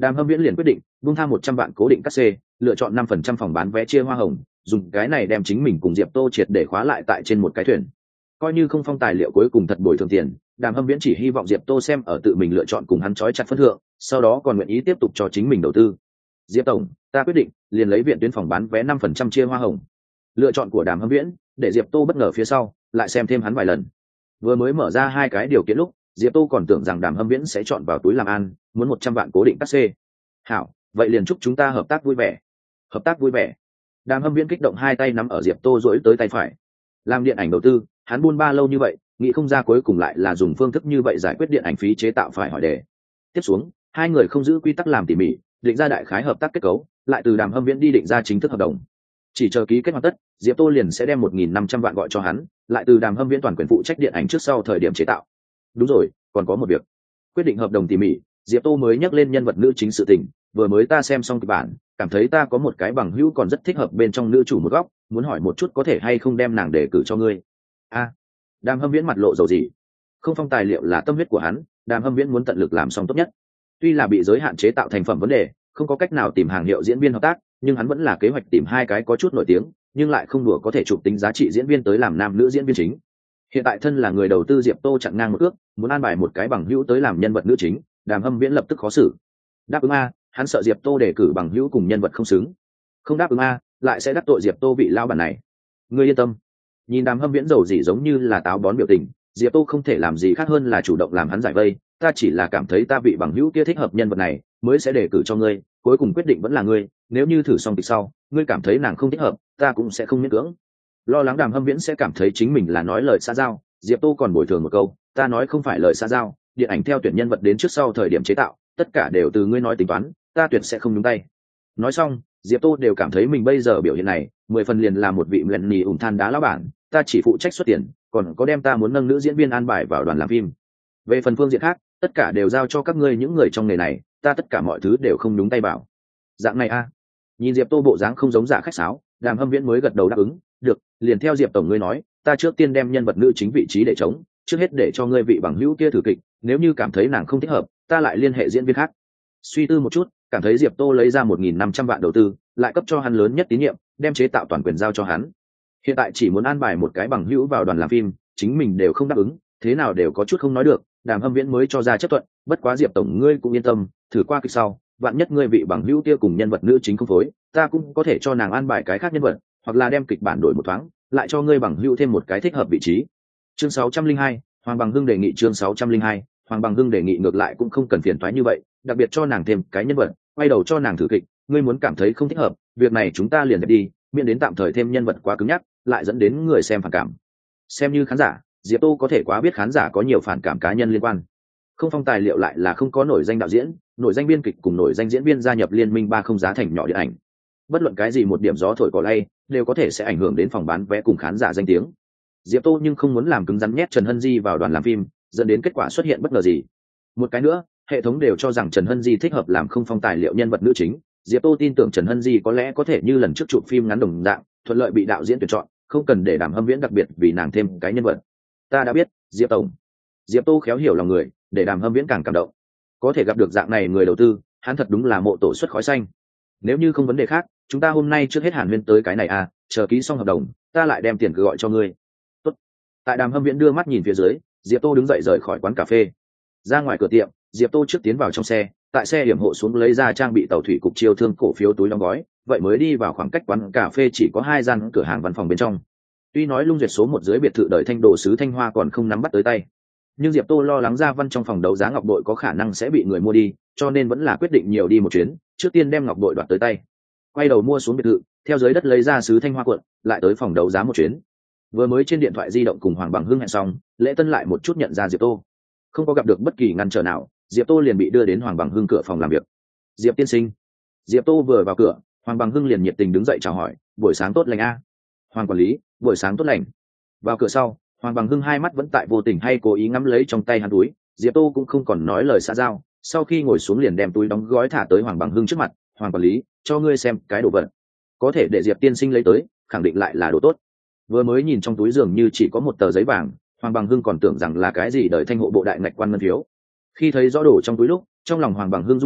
A: Đàm Hâm Viễn liền quyết định buông tha 100 vạn cố định cắt xê, lựa chọn 5% phòng bán vé chia hoa hồng, dùng cái này đem chính mình cùng Diệp Tô triệt để khóa lại tại trên một cái thuyền. Coi như không phong tài liệu cuối cùng thật bồi thường tiền, Đàm Hâm Viễn chỉ hy vọng Diệp Tô xem ở tự mình lựa chọn cùng hắn trói chặt phân thượng, sau đó còn nguyện ý tiếp tục cho chính mình đầu tư. Diệp tổng, ta quyết định liền lấy viện tuyến phòng bán vé 5% chia hoa hồng. Lựa chọn của Đàm Hâm Viễn để Diệp Tô bất ngờ phía sau, lại xem thêm hắn vài lần. Vừa mới mở ra hai cái điều kiện lúc, Diệp Tô còn tưởng rằng Đàm Hâm Viễn sẽ chọn vào túi làm ăn, muốn 100 vạn cố định cắt xê. Hảo, vậy liền chúc chúng ta hợp tác vui vẻ. Hợp tác vui vẻ. Đàm Hâm Viễn kích động hai tay nắm ở Diệp Tô duỗi tới tay phải. Làm điện ảnh đầu tư, hắn buôn ba lâu như vậy, nghĩ không ra cuối cùng lại là dùng phương thức như vậy giải quyết điện ảnh phí chế tạo phải hỏi đề. Tiếp xuống, hai người không giữ quy tắc làm tỉ mỉ, định ra đại khái hợp tác kết cấu, lại từ Đàm Hâm Viễn đi định ra chính thức hợp đồng. Chỉ chờ ký kết hoàn tất, Diệp Tô liền sẽ đem 1.500 vạn gọi cho hắn, lại từ Đàm Hâm Viễn toàn quyền phụ trách điện ảnh trước sau thời điểm chế tạo. Đúng rồi, còn có một việc. Quyết định hợp đồng tỉ mỉ, Diệp Tô mới nhắc lên nhân vật nữ chính sự tình, vừa mới ta xem xong kịch bản, cảm thấy ta có một cái bằng hữu còn rất thích hợp bên trong nữ chủ một góc, muốn hỏi một chút có thể hay không đem nàng đề cử cho ngươi. A. Đàm Hâm Viễn mặt lộ dầu gì? Không phong tài liệu là tâm huyết của hắn, Đàm Hâm Viễn muốn tận lực làm xong tốt nhất. Tuy là bị giới hạn chế tạo thành phẩm vấn đề, không có cách nào tìm hàng hiệu diễn viên hợp tác, nhưng hắn vẫn là kế hoạch tìm hai cái có chút nổi tiếng, nhưng lại không đùa có thể chụp tính giá trị diễn viên tới làm nam nữ diễn viên chính. Hiện tại thân là người đầu tư Diệp Tô chặn ngang một ước, muốn an bài một cái bằng hữu tới làm nhân vật nữ chính, Đàm Hâm Viễn lập tức khó xử. Đáp ứng a, hắn sợ Diệp Tô đề cử bằng hữu cùng nhân vật không xứng. Không đáp ứng a, lại sẽ đắc tội Diệp Tô vị lao bản này. Ngươi yên tâm. Nhìn Đàm Hâm Viễn dầu gì giống như là táo bón biểu tình, Diệp Tô không thể làm gì khác hơn là chủ động làm hắn giải vây. Ta chỉ là cảm thấy ta vị bằng hữu kia thích hợp nhân vật này, mới sẽ đề cử cho ngươi, cuối cùng quyết định vẫn là ngươi. Nếu như thử xong kịch sau, ngươi cảm thấy nàng không thích hợp, ta cũng sẽ không miễn cưỡng. Lo lắng Đàm Hâm Viễn sẽ cảm thấy chính mình là nói lời xã giao, Diệp Tô còn bồi thường một câu, ta nói không phải lời xã giao, điện ảnh theo tuyển nhân vật đến trước sau thời điểm chế tạo, tất cả đều từ ngươi nói tính toán, ta tuyệt sẽ không nhúng tay. Nói xong, Diệp Tô đều cảm thấy mình bây giờ biểu hiện này 10 phần liền là một vị lần nì ủng than đá lão bản, ta chỉ phụ trách xuất tiền, còn có đem ta muốn nâng nữ diễn viên an bài vào đoàn làm phim. Về phần phương diện khác, tất cả đều giao cho các ngươi những người trong nghề này, ta tất cả mọi thứ đều không nhúng tay vào. Dạng này a. Nhìn Diệp Tô bộ dáng không giống giả khách sáo, Đàm Hâm Viễn mới gật đầu đáp ứng, được, liền theo Diệp tổng ngươi nói, ta trước tiên đem nhân vật nữ chính vị trí để trống, trước hết để cho ngươi vị bằng hữu kia thử kịch, nếu như cảm thấy nàng không thích hợp, ta lại liên hệ diễn viên khác. Suy tư một chút, cảm thấy Diệp Tô lấy ra 1.500 vạn đầu tư, lại cấp cho hắn lớn nhất tín nhiệm, đem chế tạo toàn quyền giao cho hắn. Hiện tại chỉ muốn an bài một cái bằng hữu vào đoàn làm phim, chính mình đều không đáp ứng, thế nào đều có chút không nói được, Đàm Hâm Viễn mới cho ra chấp thuận, bất quá Diệp tổng ngươi cũng yên tâm, thử qua kịch sau, vạn nhất ngươi vị bằng hữu kia cùng nhân vật nữ chính không phối, ta cũng có thể cho nàng an bài cái khác nhân vật, hoặc là đem kịch bản đổi một thoáng, lại cho ngươi bằng hữu thêm một cái thích hợp vị trí. Chương 602, Hoàng Bằng Hưng đề nghị. Chương 602, Hoàng Bằng Hưng đề nghị ngược lại cũng không cần phiền toái như vậy, đặc biệt cho nàng thêm cái nhân vật, quay đầu cho nàng thử kịch, ngươi muốn cảm thấy không thích hợp, việc này chúng ta liền đi, miễn đến tạm thời thêm nhân vật quá cứng nhắc, lại dẫn đến người xem phản cảm. Xem như khán giả, Diệp Tô có thể quá biết khán giả có nhiều phản cảm cá nhân liên quan. Không phong tài liệu lại là không có nổi danh đạo diễn, nổi danh biên kịch cùng nổi danh diễn viên gia nhập liên minh ba không giá thành nhỏ điện ảnh. Bất luận cái gì một điểm gió thổi cỏ lay, đều có thể sẽ ảnh hưởng đến phòng bán vé cùng khán giả danh tiếng. Diệp Tô nhưng không muốn làm cứng rắn nhét Trần Hân Di vào đoàn làm phim, dẫn đến kết quả xuất hiện bất ngờ gì. Một cái nữa, hệ thống đều cho rằng Trần Hân Di thích hợp làm không phong tài liệu nhân vật nữ chính. Diệp Tô tin tưởng Trần Hân Di có lẽ có thể như lần trước chụp phim ngắn đồng dạng, thuận lợi bị đạo diễn tuyển chọn, không cần để Đàm Hâm Viễn đặc biệt vì nàng thêm cái nhân vật. Ta đã biết, Diệp tổng. Diệp Tô khéo hiểu lòng người, để Đàm Hâm Viễn càng cảm động. Có thể gặp được dạng này người đầu tư, hắn thật đúng là mộ tổ xuất khói xanh. Nếu như không vấn đề khác, chúng ta hôm nay trước hết hàn huyên tới cái này à, chờ ký xong hợp đồng, ta lại đem tiền cứ gọi cho ngươi. Tốt. Tại Đàm Hâm Viễn đưa mắt nhìn phía dưới, Diệp Tô đứng dậy rời khỏi quán cà phê. Ra ngoài cửa tiệm, Diệp Tô trước tiến vào trong xe, tại xe hiểm hộ xuống lấy ra trang bị tàu thủy cục chiêu thương cổ phiếu túi đóng gói, vậy mới đi vào khoảng cách quán cà phê chỉ có 2 gian cửa hàng văn phòng bên trong. Tuy nói Lung Duyệt số 1 dưới biệt thự đời Thanh Đồ sứ Thanh Hoa còn không nắm bắt tới tay, nhưng Diệp Tô lo lắng Gia Văn trong phòng đấu giá ngọc bội có khả năng sẽ bị người mua đi, cho nên vẫn là quyết định nhiều đi một chuyến, trước tiên đem ngọc bội đoạt tới tay. Quay đầu mua xuống biệt thự, theo dưới đất lấy ra sứ Thanh Hoa cuộn, lại tới phòng đấu giá một chuyến. Vừa mới trên điện thoại di động cùng Hoàng Bằng Hưng hẹn xong, Lễ Tân lại một chút nhận ra Diệp Tô. Không có gặp được bất kỳ ngăn trở nào, Diệp Tô liền bị đưa đến Hoàng Bằng Hưng cửa phòng làm việc. Diệp tiên sinh. Diệp Tô vừa vào cửa, Hoàng Bằng Hưng liền nhiệt tình đứng dậy chào hỏi, buổi sáng tốt lành a. Hoàng quản lý, buổi sáng tốt lành. Vào cửa sau, Hoàng Bằng Hưng hai mắt vẫn tại vô tình hay cố ý ngắm lấy trong tay hắn túi, Diệp Tô cũng không còn nói lời xã giao, sau khi ngồi xuống liền đem túi đóng gói thả tới Hoàng Bằng Hưng trước mặt. Hoàng quản lý, cho ngươi xem cái đồ vật. Có thể để Diệp tiên sinh lấy tới, khẳng định lại là đồ tốt. Vừa mới nhìn trong túi dường như chỉ có một tờ giấy vàng, Hoàng Bằng Hưng còn tưởng rằng là cái gì đời Thanh hộ bộ đại ngạch quan ngân phiếu. Khi thấy rõ đồ trong túi lúc, trong lòng Hoàng Bằng Hưng rung mạnh,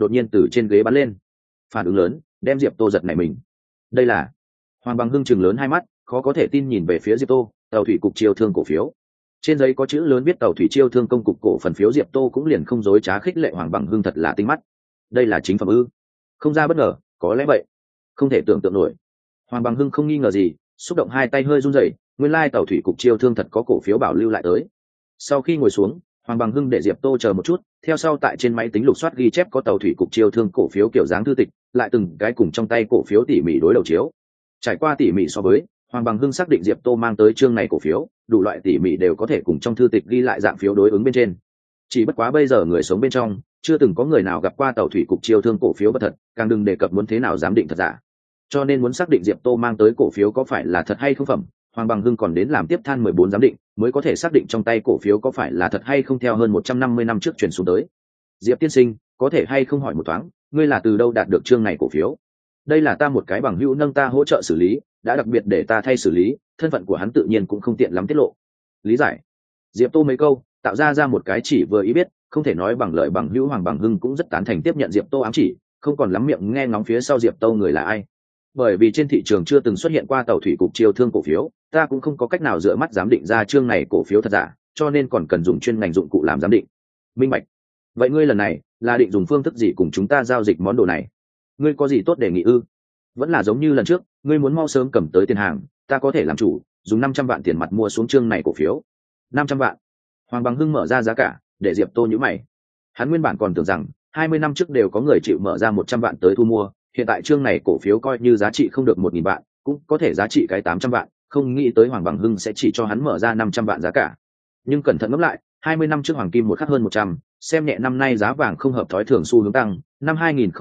A: đột nhiên từ trên ghế bắn lên. Phản ứng lớn đem Diệp Tô giật nảy mình. Đây là Hoàng Bằng Hưng chừng lớn hai mắt, khó có thể tin nhìn về phía Diệp Tô. Tàu thủy cục chiêu thương cổ phiếu, trên giấy có chữ lớn viết tàu thủy chiêu thương công cục cổ phần phiếu. Diệp Tô cũng liền không dối trá khích lệ Hoàng Bằng Hưng thật là tinh mắt. Đây là chính phẩm ư? Không ra bất ngờ, có lẽ vậy. Không thể tưởng tượng nổi. Hoàng Bằng Hưng không nghi ngờ gì, xúc động hai tay hơi run rẩy. Nguyên lai tàu thủy cục chiêu thương thật có cổ phiếu bảo lưu lại tới. Sau khi ngồi xuống, Hoàng Bằng Hưng để Diệp Tô chờ một chút, theo sau tại trên máy tính lục soát ghi chép có tàu thủy cục chiêu thương cổ phiếu kiểu dáng thư tịch, lại từng cái cùng trong tay cổ phiếu tỉ mỉ đối đầu chiếu. Trải qua tỉ mỉ so với, Hoàng Bằng Hưng xác định Diệp Tô mang tới chương này cổ phiếu, đủ loại tỉ mỉ đều có thể cùng trong thư tịch ghi lại dạng phiếu đối ứng bên trên. Chỉ bất quá bây giờ người sống bên trong, chưa từng có người nào gặp qua tàu thủy cục chiêu thương cổ phiếu bất thật, càng đừng đề cập muốn thế nào giám định thật giả. Cho nên muốn xác định Diệp Tô mang tới cổ phiếu có phải là thật hay không phẩm, Hoàng Bằng Hưng còn đến làm tiếp than 14 giám định, mới có thể xác định trong tay cổ phiếu có phải là thật hay không theo hơn 150 năm trước truyền xuống tới. Diệp tiên sinh, có thể hay không hỏi một thoáng, ngươi là từ đâu đạt được chương này cổ phiếu? Đây là ta một cái bằng hữu nâng ta hỗ trợ xử lý, đã đặc biệt để ta thay xử lý, thân phận của hắn tự nhiên cũng không tiện lắm tiết lộ. Lý giải. Diệp Tô mấy câu tạo ra một cái chỉ vừa ý biết, không thể nói bằng lời bằng hữu. Hoàng Bằng Hưng cũng rất tán thành tiếp nhận Diệp Tô ám chỉ, không còn lắm miệng nghe ngóng phía sau Diệp Tô người là ai. Bởi vì trên thị trường chưa từng xuất hiện qua tàu thủy cục chiêu thương cổ phiếu, ta cũng không có cách nào dựa mắt giám định ra chương này cổ phiếu thật giả, cho nên còn cần dùng chuyên ngành dụng cụ làm giám định. Minh bạch. Vậy ngươi lần này là định dùng phương thức gì cùng chúng ta giao dịch món đồ này? Ngươi có gì tốt đề nghị ư? Vẫn là giống như lần trước, ngươi muốn mau sớm cầm tới tiền hàng, ta có thể làm chủ, dùng 500 vạn tiền mặt mua xuống chương này cổ phiếu. 500 vạn. Hoàng Bằng Hưng mở ra giá cả, để Diệp Tô nhíu mày. Hắn nguyên bản còn tưởng rằng 20 năm trước đều có người chịu mở ra 100 vạn tới thu mua, hiện tại chương này cổ phiếu coi như giá trị không được 1000 vạn, cũng có thể giá trị cái 800 vạn, không nghĩ tới Hoàng Bằng Hưng sẽ chỉ cho hắn mở ra 500 vạn giá cả. Nhưng cẩn thận ngẫm lại, 20 năm trước hoàng kim một khắc hơn 100, xem nhẹ năm nay giá vàng không hợp thói thường xu hướng tăng, năm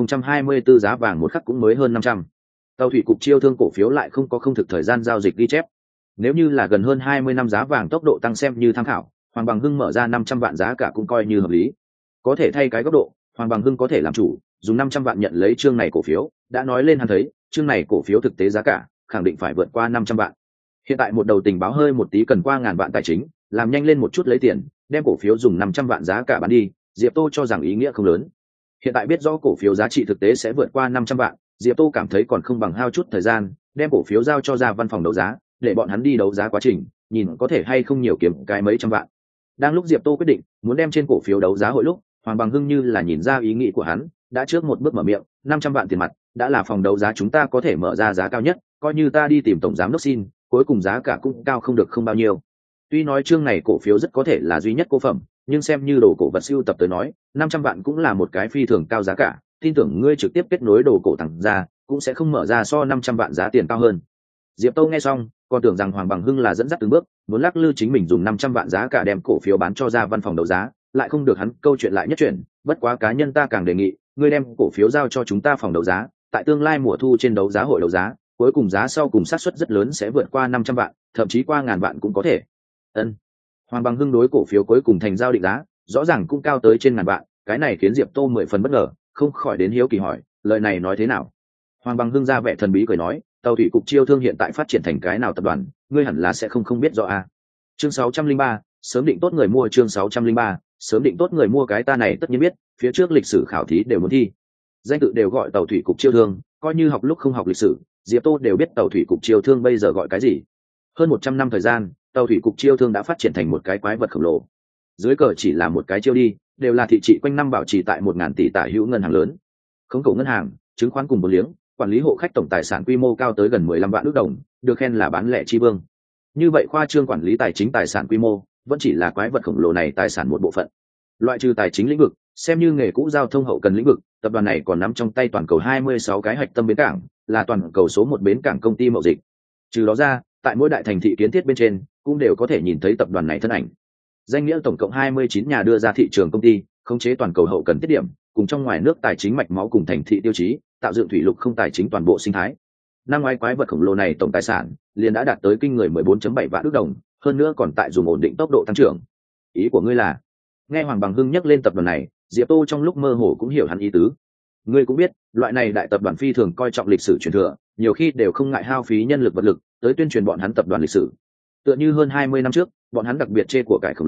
A: 2024 giá vàng một khắc cũng mới hơn 500. Tàu thủy cục chiêu thương cổ phiếu lại không có không thực thời gian giao dịch ghi chép. Nếu như là gần hơn 20 năm giá vàng tốc độ tăng xem như tham khảo, Hoàng Bằng Hưng mở ra 500 vạn giá cả cũng coi như hợp lý. Có thể thay cái góc độ, Hoàng Bằng Hưng có thể làm chủ, dùng 500 vạn nhận lấy chương này cổ phiếu, đã nói lên hắn thấy, chương này cổ phiếu thực tế giá cả khẳng định phải vượt qua 500 vạn. Hiện tại một đầu tình báo hơi một tí cần qua ngàn vạn tài chính, làm nhanh lên một chút lấy tiền, đem cổ phiếu dùng 500 vạn giá cả bán đi, Diệp Tô cho rằng ý nghĩa không lớn. Hiện tại biết rõ cổ phiếu giá trị thực tế sẽ vượt qua 500 vạn, Diệp Tô cảm thấy còn không bằng hao chút thời gian, đem cổ phiếu giao cho ra văn phòng đấu giá, để bọn hắn đi đấu giá quá trình, nhìn có thể hay không nhiều kiếm cái mấy trăm vạn. Đang lúc Diệp Tô quyết định muốn đem trên cổ phiếu đấu giá hội lúc, Hoàng Bằng Hưng như là nhìn ra ý nghĩ của hắn, đã trước một bước mở miệng, 500 vạn tiền mặt, đã là phòng đấu giá chúng ta có thể mở ra giá cao nhất, coi như ta đi tìm tổng giám đốc xin, cuối cùng giá cả cũng cao không được không bao nhiêu. Tuy nói chương này cổ phiếu rất có thể là duy nhất cổ phẩm, nhưng xem như đồ cổ vật sưu tập tới nói, 500 vạn cũng là một cái phi thường cao giá cả, tin tưởng ngươi trực tiếp kết nối đồ cổ tặng ra, cũng sẽ không mở ra so 500 vạn giá tiền cao hơn. Diệp Tô nghe xong, còn tưởng rằng Hoàng Bằng Hưng là dẫn dắt từng bước, muốn lắc lư chính mình dùng 500 vạn giá cả đem cổ phiếu bán cho ra văn phòng đấu giá, lại không được hắn câu chuyện lại nhất chuyển, bất quá cá nhân ta càng đề nghị, ngươi đem cổ phiếu giao cho chúng ta phòng đấu giá, tại tương lai mùa thu trên đấu giá hội đấu giá, cuối cùng giá sau cùng xác suất rất lớn sẽ vượt qua 500 vạn, thậm chí qua ngàn vạn cũng có thể. Ân. Hoàng Bằng Hưng đối cổ phiếu cuối cùng thành giao định giá, rõ ràng cũng cao tới trên ngàn vạn, cái này khiến Diệp Tô 10 phần bất ngờ, không khỏi đến hiếu kỳ hỏi, lời này nói thế nào? Hoàng Bằng Hưng ra vẻ thần bí cười nói, tàu thủy cục chiêu thương hiện tại phát triển thành cái nào tập đoàn, ngươi hẳn là sẽ không biết rõ à? Chương 603, sớm định tốt người mua. Chương 603, sớm định tốt người mua. Cái ta này tất nhiên biết, phía trước lịch sử khảo thí đều muốn thi, danh tự đều gọi tàu thủy cục chiêu thương, coi như học lúc không học lịch sử, Diệp Tô đều biết tàu thủy cục chiêu thương bây giờ gọi cái gì. Hơn 100 năm thời gian, tàu thủy cục chiêu thương đã phát triển thành một cái quái vật khổng lồ. Dưới cờ chỉ là một cái chiêu đi, đều là thị trị quanh năm bảo trì tại 1000 tỷ tả hữu ngân hàng lớn, khống cổ ngân hàng, chứng khoán cùng vốn liếng, quản lý hộ khách tổng tài sản quy mô cao tới gần 15 vạn ức đồng, được khen là bán lẻ chi vương. Như vậy khoa trương quản lý tài chính tài sản quy mô, vẫn chỉ là quái vật khổng lồ này tài sản một bộ phận. Loại trừ tài chính lĩnh vực, xem như nghề cũ giao thông hậu cần lĩnh vực, tập đoàn này còn nắm trong tay toàn cầu 26 cái hạch tâm bến cảng, là toàn cầu số 1 bến cảng công ty mậu dịch. Trừ đó ra, tại mỗi đại thành thị kiến thiết bên trên, cũng đều có thể nhìn thấy tập đoàn này thân ảnh. Danh nghĩa tổng cộng 29 nhà đưa ra thị trường công ty, khống chế toàn cầu hậu cần tiết điểm, cùng trong ngoài nước tài chính mạch máu cùng thành thị tiêu chí, tạo dựng thủy lục không tài chính toàn bộ sinh thái. Năm ngoái quái vật khổng lồ này tổng tài sản liền đã đạt tới kinh người 14.7 vạn ức đồng, hơn nữa còn tại dùng ổn định tốc độ tăng trưởng. Ý của ngươi là? Nghe Hoàng Bằng Hưng nhắc lên tập đoàn này, Diệp Tô trong lúc mơ hồ cũng hiểu hắn ý tứ. Ngươi cũng biết, loại này đại tập đoàn phi thường coi trọng lịch sử truyền thừa, nhiều khi đều không ngại hao phí nhân lực vật lực tới tuyên truyền bọn hắn tập đoàn lịch sử. Tựa như hơn 20 năm trước, bọn hắn đặc biệt chê của cải khổng lồ,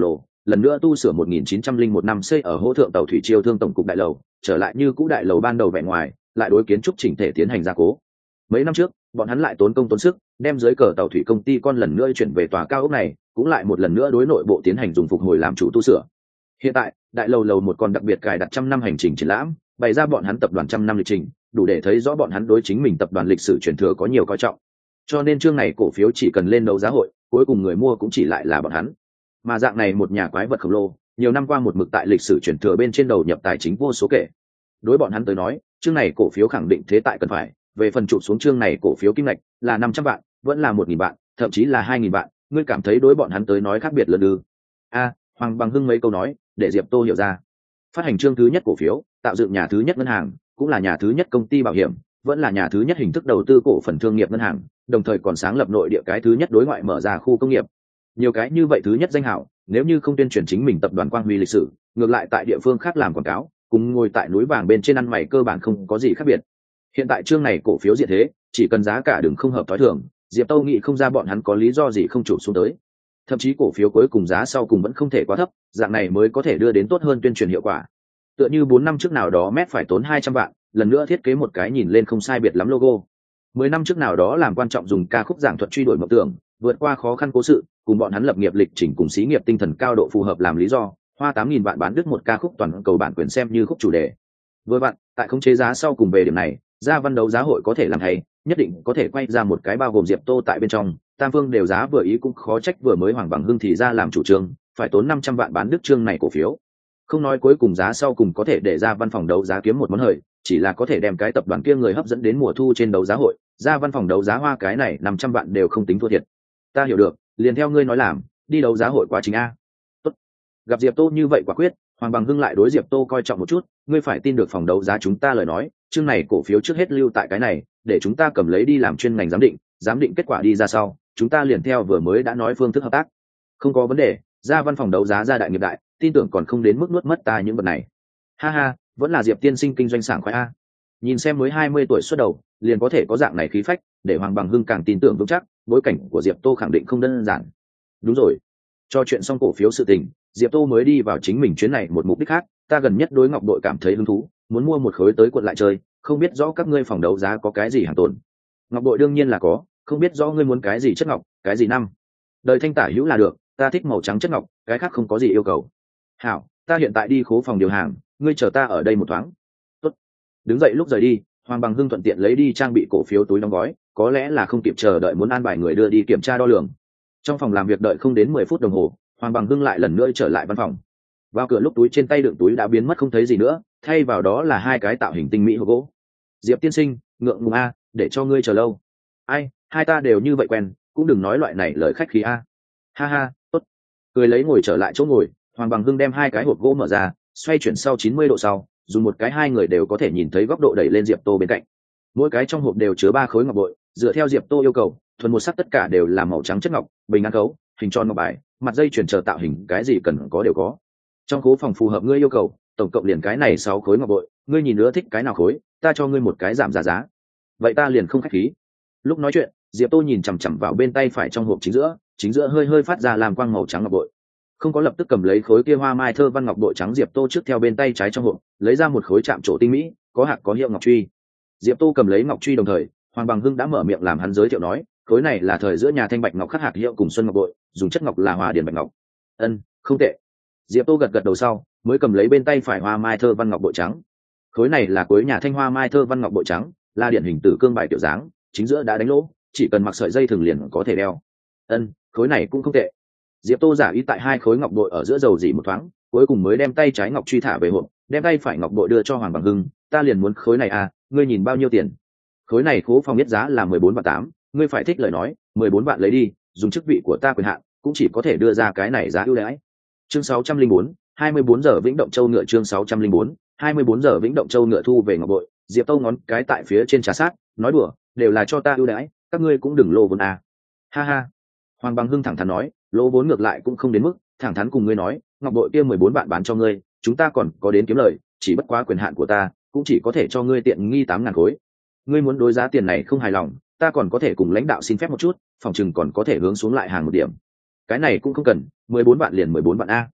A: lần nữa tu sửa 1901 năm xây ở hỗ thượng tàu thủy chiêu thương tổng cục đại lầu, trở lại như cũ đại lầu ban đầu vẻ ngoài, lại đối kiến trúc chỉnh thể tiến hành gia cố. Mấy năm trước, bọn hắn lại tốn công tốn sức, đem dưới cờ tàu thủy công ty con lần nữa chuyển về tòa cao ốc này, cũng lại một lần nữa đối nội bộ tiến hành dùng phục hồi làm chủ tu sửa. Hiện tại, đại lầu lầu một còn đặc biệt cài đặt 100 năm hành trình triển lãm, bày ra bọn hắn tập đoàn 100 năm lịch trình, đủ để thấy rõ bọn hắn đối chính mình tập đoàn lịch sử truyền thừa có nhiều coi trọng. Cho nên chương này cổ phiếu chỉ cần lên đấu giá hội, cuối cùng người mua cũng chỉ lại là bọn hắn. Mà dạng này một nhà quái vật khổng lồ, nhiều năm qua một mực tại lịch sử truyền thừa bên trên đầu nhập tài chính vô số kể. Đối bọn hắn tới nói, chương này cổ phiếu khẳng định thế tại cần phải, về phần chụp xuống chương này cổ phiếu kim ngạch là 500 vạn, vẫn là 1000 vạn, thậm chí là 2000 vạn, ngươi cảm thấy đối bọn hắn tới nói khác biệt lớn ư? Hoàng Bằng Hưng mấy câu nói, để Diệp Tô hiểu ra. Phát hành chương thứ nhất cổ phiếu, tạo dựng nhà thứ nhất ngân hàng, cũng là nhà thứ nhất công ty bảo hiểm, vẫn là nhà thứ nhất hình thức đầu tư cổ phần thương nghiệp ngân hàng, đồng thời còn sáng lập nội địa cái thứ nhất đối ngoại mở ra khu công nghiệp. Nhiều cái như vậy thứ nhất danh hảo, nếu như không tuyên truyền chính mình tập đoàn Quang Huy lịch sử, ngược lại tại địa phương khác làm quảng cáo, cùng ngồi tại núi vàng bên trên ăn mày cơ bản không có gì khác biệt. Hiện tại chương này cổ phiếu diện thế, chỉ cần giá cả đừng không hợp thói thường, Diệp Tô nghĩ không ra bọn hắn có lý do gì không chủ xuống tới. Thậm chí cổ phiếu cuối cùng giá sau cùng vẫn không thể quá thấp, dạng này mới có thể đưa đến tốt hơn tuyên truyền hiệu quả. Tựa như 4 năm trước nào đó Mét phải tốn 200 vạn, lần nữa thiết kế một cái nhìn lên không sai biệt lắm logo. 10 năm trước nào đó làm quan trọng dùng ca khúc giảng thuật truy đuổi mộng tưởng, vượt qua khó khăn cố sự, cùng bọn hắn lập nghiệp lịch trình cùng xí nghiệp tinh thần cao độ phù hợp làm lý do, hoa 8000 vạn bán đứt một ca khúc toàn cầu bản quyền xem như khúc chủ đề. Vừa vặn, tại khống chế giá sau cùng về điểm này, ra văn đấu giá hội có thể làm hay, nhất định có thể quay ra một cái bao gồm Diệp Tô tại bên trong, tam phương đều giá vừa ý cũng khó trách vừa mới Hoàng Bằng Hưng thì ra làm chủ trương, phải tốn 500 vạn bán đứt chương này cổ phiếu. Không nói cuối cùng giá sau cùng có thể để ra văn phòng đấu giá kiếm một món hời, chỉ là có thể đem cái tập đoàn kia người hấp dẫn đến mùa thu trên đấu giá hội, ra văn phòng đấu giá hoa cái này 500 vạn đều không tính thua thiệt. Ta hiểu được, liền theo ngươi nói làm, đi đấu giá hội quá trình a. Tốt. Gặp Diệp Tô như vậy quả quyết, Hoàng Bằng Hưng lại đối Diệp Tô coi trọng một chút, ngươi phải tin được phòng đấu giá chúng ta lời nói, chương này cổ phiếu trước hết lưu tại cái này, để chúng ta cầm lấy đi làm chuyên ngành giám định kết quả đi ra sau, chúng ta liền theo vừa mới đã nói phương thức hợp tác. Không có vấn đề, ra văn phòng đấu giá ra đại nghiệp đại, tin tưởng còn không đến mức nuốt mất ta những vật này. Ha ha, vẫn là Diệp tiên sinh kinh doanh sảng khoái a. Nhìn xem mới 20 tuổi xuất đầu, liền có thể có dạng này khí phách, để Hoàng Bằng Hưng càng tin tưởng vững chắc, bối cảnh của Diệp Tô khẳng định không đơn giản. Đúng rồi, cho chuyện xong cổ phiếu sự tình, Diệp Tô mới đi vào chính mình chuyến này một mục đích khác, ta gần nhất đối Ngọc đội cảm thấy hứng thú, muốn mua một khối tới cuộn lại chơi, không biết rõ các ngươi phòng đấu giá có cái gì hàng tồn. Ngọc đội đương nhiên là có, không biết rõ ngươi muốn cái gì chất ngọc, cái gì năm. Đời thanh tả hữu là được, ta thích màu trắng chất ngọc, cái khác không có gì yêu cầu. Hảo, ta hiện tại đi khố phòng điều hàng, ngươi chờ ta ở đây một thoáng. Tốt. Đứng dậy lúc rời đi, Hoàng Bằng Hưng thuận tiện lấy đi trang bị cổ phiếu túi đóng gói, có lẽ là không kịp chờ đợi muốn an bài người đưa đi kiểm tra đo lường. Trong phòng làm việc đợi không đến 10 phút đồng hồ, Hoàng Bằng Hưng lại lần nữa trở lại văn phòng. Vào cửa lúc túi trên tay đựng túi đã biến mất không thấy gì nữa, thay vào đó là hai cái tạo hình tinh mỹ hộp gỗ. Diệp tiên sinh, ngượng ngùng a, để cho ngươi chờ lâu. Ai, hai ta đều như vậy quen, cũng đừng nói loại này lời khách khí a. Ha ha, tốt. Cười lấy ngồi trở lại chỗ ngồi, Hoàng Bằng Hưng đem hai cái hộp gỗ mở ra, xoay chuyển sau 90 độ sau, dùng một cái hai người đều có thể nhìn thấy góc độ đẩy lên Diệp Tô bên cạnh. Mỗi cái trong hộp đều chứa 3 khối ngọc bội, dựa theo Diệp Tô yêu cầu, thuần một sắc tất cả đều là màu trắng chất ngọc, bình ngăn cấu, hình tròn ngọc bài, mặt dây chuyển chờ tạo hình cái gì cần có đều có. Trong khố phòng phù hợp ngươi yêu cầu, tổng cộng liền cái này 6 khối ngọc bội, ngươi nhìn nữa thích cái nào khối, ta cho ngươi một cái giảm giá. Vậy ta liền không khách khí. Lúc nói chuyện, Diệp Tô nhìn chằm chằm vào bên tay phải trong hộp chính giữa hơi phát ra làm quang màu trắng ngọc bội. Không có lập tức cầm lấy khối kia hoa mai thơ văn ngọc bội trắng, Diệp Tô trước theo bên tay trái trong hộp, lấy ra một khối chạm trổ tinh mỹ, có hạc có hiệu ngọc truy. Diệp Tô cầm lấy ngọc truy đồng thời, Hoàng Bằng Hưng đã mở miệng làm hắn giới thiệu nói, khối này là thời giữa nhà thanh bạch ngọc khắc hạc hiệu cùng xuân ngọc bội, dùng chất ngọc là Hoa Điền bạch ngọc. Không tệ. Diệp Tô gật đầu sau, mới cầm lấy bên tay phải hoa mai thơ văn ngọc bội trắng. Khối này là cuối nhà thanh hoa mai thơ văn ngọc bội trắng, là điển hình tử cương bài tiểu dáng, chính giữa đã đánh lỗ, chỉ cần mặc sợi dây thường liền có thể đeo. Khối này cũng không tệ. Diệp Tô giả ý tại hai khối ngọc bội ở giữa dầu dỉ một thoáng, cuối cùng mới đem tay trái ngọc truy thả về hộp, đem tay phải ngọc bội đưa cho Hoàng Bằng Hưng, ta liền muốn khối này à, ngươi nhìn bao nhiêu tiền? Khối này khố phòng biết giá là 14 vạn 8, ngươi phải thích lời nói, 14 vạn lấy đi, dùng chức vị của ta quyền hạn, cũng chỉ có thể đưa ra cái này giá ưu đãi. Chương 604, 24 giờ Vĩnh Động Châu ngựa, chương 604, 24 giờ Vĩnh Động Châu ngựa thu về ngọc bội, Diệp Tô ngón cái tại phía trên trà sát, nói đùa, đều là cho ta ưu đãi, các ngươi cũng đừng lô vốn à. Ha ha. Hoàng Bằng Hưng thẳng thắn nói, lỗ vốn ngược lại cũng không đến mức, thẳng thắn cùng ngươi nói, ngọc bội kia 14 vạn bán cho ngươi, chúng ta còn có đến kiếm lời, chỉ bất quá quyền hạn của ta, cũng chỉ có thể cho ngươi tiện nghi 8.000 khối. Ngươi muốn đối giá tiền này không hài lòng, ta còn có thể cùng lãnh đạo xin phép một chút, phòng chừng còn có thể hướng xuống lại hàng một điểm. Cái này cũng không cần, 14 vạn liền 14 vạn a.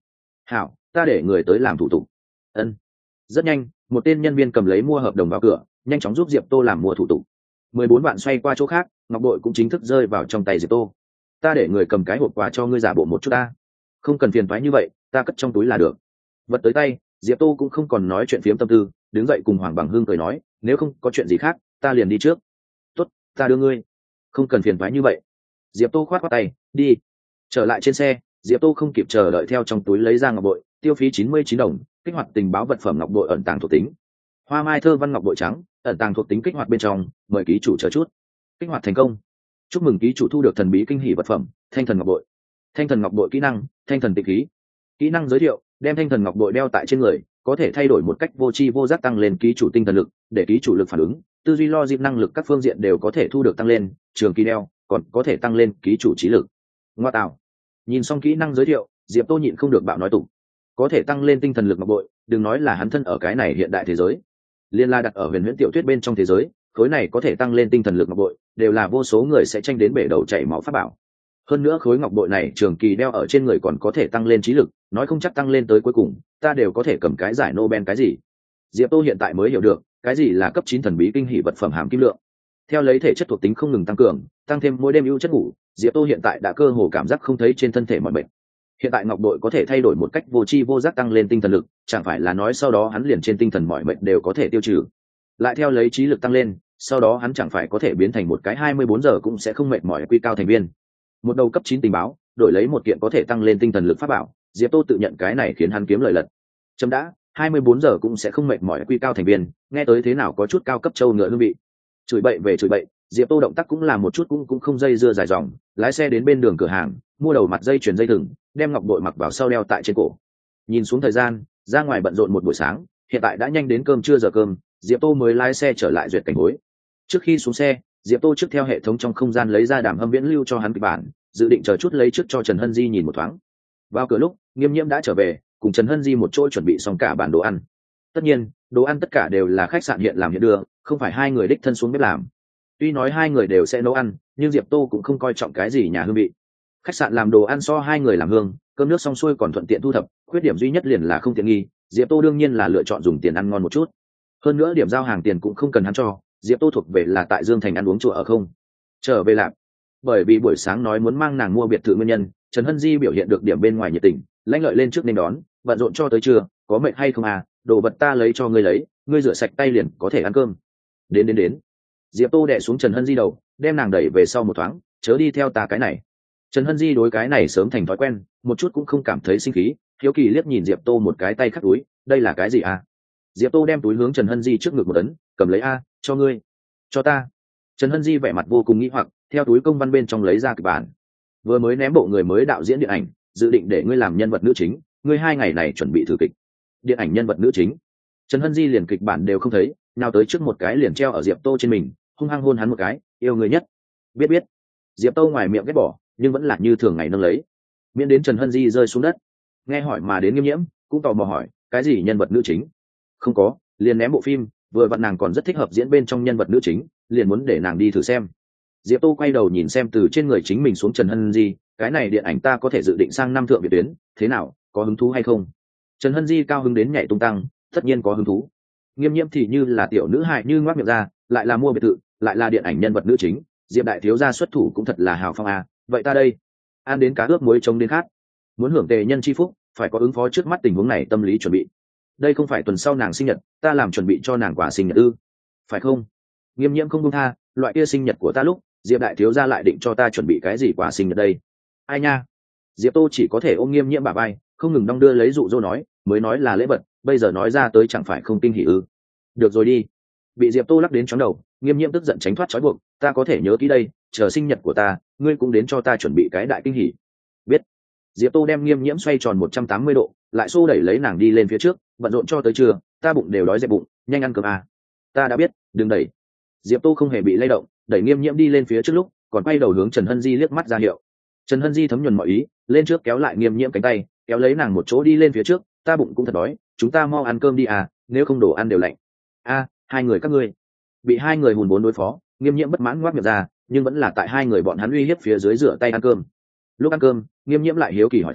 A: hảo, ta để người tới làm thủ tục. Ân. Rất nhanh, một tên nhân viên cầm lấy mua hợp đồng vào cửa, nhanh chóng giúp Diệp Tô làm mua thủ tục. 14 bạn xoay qua chỗ khác, ngọc bội cũng chính thức rơi vào trong tay Diệp Tô. Ta để người cầm cái hộp quà cho ngươi giả bộ một chút ta. Không cần phiền toái như vậy, ta cất trong túi là được. Vật tới tay, Diệp Tô cũng không còn nói chuyện phiếm tâm tư, đứng dậy cùng Hoàng Bằng Hưng cười nói, nếu không có chuyện gì khác, ta liền đi trước. Tốt, ta đưa ngươi. Không cần phiền toái như vậy. Diệp Tô khoát khoát tay, đi. Trở lại trên xe, Diệp Tô không kịp chờ đợi theo trong túi lấy ra ngọc bội, tiêu phí 99 đồng, kích hoạt tình báo vật phẩm ngọc bội ẩn tàng thuộc tính. Hoa mai thơ văn ngọc bội trắng, ẩn tàng thuộc tính kích hoạt bên trong, mời ký chủ chờ chút. Kích hoạt thành công. Chúc mừng ký chủ thu được thần bí kinh hỉ vật phẩm, Thanh thần ngọc bội. Thanh thần ngọc bội kỹ năng, Thanh thần tịnh khí. Kỹ năng giới thiệu, đem thanh thần ngọc bội đeo tại trên người, có thể thay đổi một cách vô tri vô giác tăng lên ký chủ tinh thần lực, để ký chủ lực phản ứng, tư duy logic năng lực các phương diện đều có thể thu được tăng lên, trường kỳ đeo, còn có thể tăng lên ký chủ trí lực. Ngoa tạo. Nhìn xong kỹ năng giới thiệu, Diệp Tô nhịn không được bạo nói tục. Có thể tăng lên tinh thần lực ngọc bội, đừng nói là hắn thân ở cái này hiện đại thế giới, liên la đặt ở huyền huyễn tiểu thuyết bên trong thế giới, khối này có thể tăng lên tinh thần lực ngọc bội, đều là vô số người sẽ tranh đến bể đầu chảy máu pháp bảo. Hơn nữa khối ngọc bội này trường kỳ đeo ở trên người còn có thể tăng lên trí lực, nói không chắc tăng lên tới cuối cùng ta đều có thể cầm cái giải Nobel cái gì. Diệp Tô hiện tại mới hiểu được cái gì là cấp 9 thần bí kinh hỉ vật phẩm hàm kim lượng. Theo lấy thể chất thuộc tính không ngừng tăng cường, tăng thêm mỗi đêm ưu chất ngủ, Diệp Tô hiện tại đã cơ hồ cảm giác không thấy trên thân thể mọi bệnh. Hiện tại ngọc bội có thể thay đổi một cách vô tri vô giác tăng lên tinh thần lực, chẳng phải là nói sau đó hắn liền trên tinh thần mọi bệnh đều có thể tiêu trừ. Lại theo lấy trí lực tăng lên, sau đó hắn chẳng phải có thể biến thành một cái 24 giờ cũng sẽ không mệt mỏi quy cao thành viên. Một đầu cấp 9 tình báo, đổi lấy một kiện có thể tăng lên tinh thần lực pháp bảo, Diệp Tô tự nhận cái này khiến hắn kiếm lời lật. Chấm đã, 24 giờ cũng sẽ không mệt mỏi quy cao thành viên, nghe tới thế nào có chút cao cấp châu ngựa hương vị. Chửi bậy về chửi bậy, Diệp Tô động tác cũng là một chút cũng không dây dưa dài dòng, lái xe đến bên đường cửa hàng, mua đầu mặt dây chuyền dây thừng, đem ngọc bội mặc vào sau đeo tại trên cổ. Nhìn xuống thời gian, ra ngoài bận rộn một buổi sáng, hiện tại đã nhanh đến cơm trưa giờ cơm, Diệp Tô mới lái xe trở lại duyệt cảnh hối. Trước khi xuống xe, Diệp Tô trước theo hệ thống trong không gian lấy ra Đàm Hâm Viễn lưu cho hắn kịch bản, dự định chờ chút lấy trước cho Trần Hân Di nhìn một thoáng. Vào cửa lúc, Nghiêm Nhiễm đã trở về, cùng Trần Hân Di một chỗ chuẩn bị xong cả bản đồ ăn. Tất nhiên, đồ ăn tất cả đều là khách sạn hiện làm hiện đưa, không phải hai người đích thân xuống bếp làm. Tuy nói hai người đều sẽ nấu ăn, nhưng Diệp Tô cũng không coi trọng cái gì nhà hương vị. Khách sạn làm đồ ăn so hai người làm hương, cơm nước xong xuôi còn thuận tiện thu thập, khuyết điểm duy nhất liền là không tiện nghi, Diệp Tô đương nhiên là lựa chọn dùng tiền ăn ngon một chút. Hơn nữa điểm giao hàng tiền cũng không cần hắn cho, Diệp Tô thuộc về là tại Dương Thành ăn uống chùa ở không. Trở về làm. Bởi vì buổi sáng nói muốn mang nàng mua biệt thự nguyên nhân, Trần Hân Di biểu hiện được điểm bên ngoài nhiệt tình, lãnh lợi lên trước nên đón, bận rộn cho tới trưa, có mệt hay không à, đồ vật ta lấy cho ngươi lấy, ngươi rửa sạch tay liền có thể ăn cơm. Đến. Diệp Tô đè xuống Trần Hân Di đầu, đem nàng đẩy về sau một thoáng, chớ đi theo ta cái này. Trần Hân Di đối cái này sớm thành thói quen, một chút cũng không cảm thấy sinh khí, hiếu kỳ liếc nhìn Diệp Tô một cái tay khắc túi, đây là cái gì à? Diệp Tô đem túi hướng Trần Hân Di trước ngực một ấn, cầm lấy a, cho ngươi, cho ta. Trần Hân Di vẻ mặt vô cùng nghi hoặc, theo túi công văn bên trong lấy ra kịch bản. Vừa mới ném bộ người mới đạo diễn điện ảnh, dự định để ngươi làm nhân vật nữ chính, ngươi 2 ngày này chuẩn bị thử kịch. Điện ảnh nhân vật nữ chính. Trần Hân Di liền kịch bản đều không thấy, nào tới trước một cái liền treo ở Diệp Tô trên mình, hung hăng hôn hắn một cái, yêu người nhất. Biết. Diệp Tô ngoài miệng ghét bỏ, nhưng vẫn là như thường ngày nâng lấy. Miễn đến Trần Hân Di rơi xuống đất. Nghe hỏi mà đến Nghiêm Nhiễm, cũng tò mò hỏi, cái gì nhân vật nữ chính? Không có, liền ném bộ phim, vừa vặn nàng còn rất thích hợp diễn bên trong nhân vật nữ chính, liền muốn để nàng đi thử xem. Diệp Tô quay đầu nhìn xem từ trên người chính mình xuống Trần Hân Di, cái này điện ảnh ta có thể dự định sang năm thượng việt tuyến, thế nào, có hứng thú hay không? Trần Hân Di cao hứng đến nhảy tung tăng, tất nhiên có hứng thú. Nghiêm Nhiễm thì như là tiểu nữ hài như ngoác miệng ra, lại là mua biệt thự, lại là điện ảnh nhân vật nữ chính, Diệp đại thiếu gia xuất thủ cũng thật là hào phong à, vậy ta đây, ăn đến cá ướp muối trông đến khát, muốn hưởng tề nhân chi phúc, phải có ứng phó trước mắt tình huống này tâm lý chuẩn bị. Đây không phải tuần sau nàng sinh nhật, ta làm chuẩn bị cho nàng quà sinh nhật ư? Phải không? Nghiêm Nhiễm không buông tha, loại kia sinh nhật của ta lúc, Diệp đại thiếu gia lại định cho ta chuẩn bị cái gì quà sinh nhật đây? Ai nha? Diệp Tô chỉ có thể ôm Nghiêm Nhiễm bả vai, không ngừng đong đưa lấy dụ dỗ nói, mới nói là lễ vật, bây giờ nói ra tới chẳng phải không kinh hỉ ư? Được rồi đi. Bị Diệp Tô lắc đến chóng đầu, Nghiêm Nhiễm tức giận tránh thoát trói buộc, ta có thể nhớ kỹ đây, chờ sinh nhật của ta, ngươi cũng đến cho ta chuẩn bị cái đại kinh hỉ. Biết. Diệp Tô đem Nghiêm Nhiễm xoay tròn 180 độ, lại xô đẩy lấy nàng đi lên phía trước, bận rộn cho tới trưa, ta bụng đều đói dẹp bụng, nhanh ăn cơm à. Ta đã biết, đừng đẩy. Diệp Tô không hề bị lay động, đẩy Nghiêm Nhiễm đi lên phía trước lúc, còn quay đầu hướng Trần Hân Di liếc mắt ra hiệu. Trần Hân Di thấm nhuần mọi ý, lên trước kéo lại Nghiêm Nhiễm cánh tay, kéo lấy nàng một chỗ đi lên phía trước, ta bụng cũng thật đói, chúng ta mau ăn cơm đi à, nếu không đồ ăn đều lạnh. A, hai người các ngươi. Bị hai người hùn vốn đối phó, Nghiêm Nhiễm bất mãn ngoác miệng ra, nhưng vẫn là tại hai người bọn hắn uy hiếp phía dưới rửa tay ăn cơm. Lúc ăn cơm, Nghiêm Nhiễm lại hiếu kỳ hỏi thăm,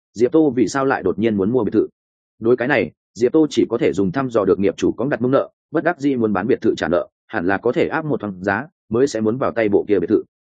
A: Diệp Tô vì sao lại đột nhiên muốn mua biệt thự. Đối cái này Diệp Tô chỉ có thể dùng thăm dò được nghiệp chủ có đặt mông nợ, bất đắc dĩ muốn bán biệt thự trả nợ, hẳn là có thể áp một thoáng giá mới sẽ muốn vào tay bộ kia biệt thự.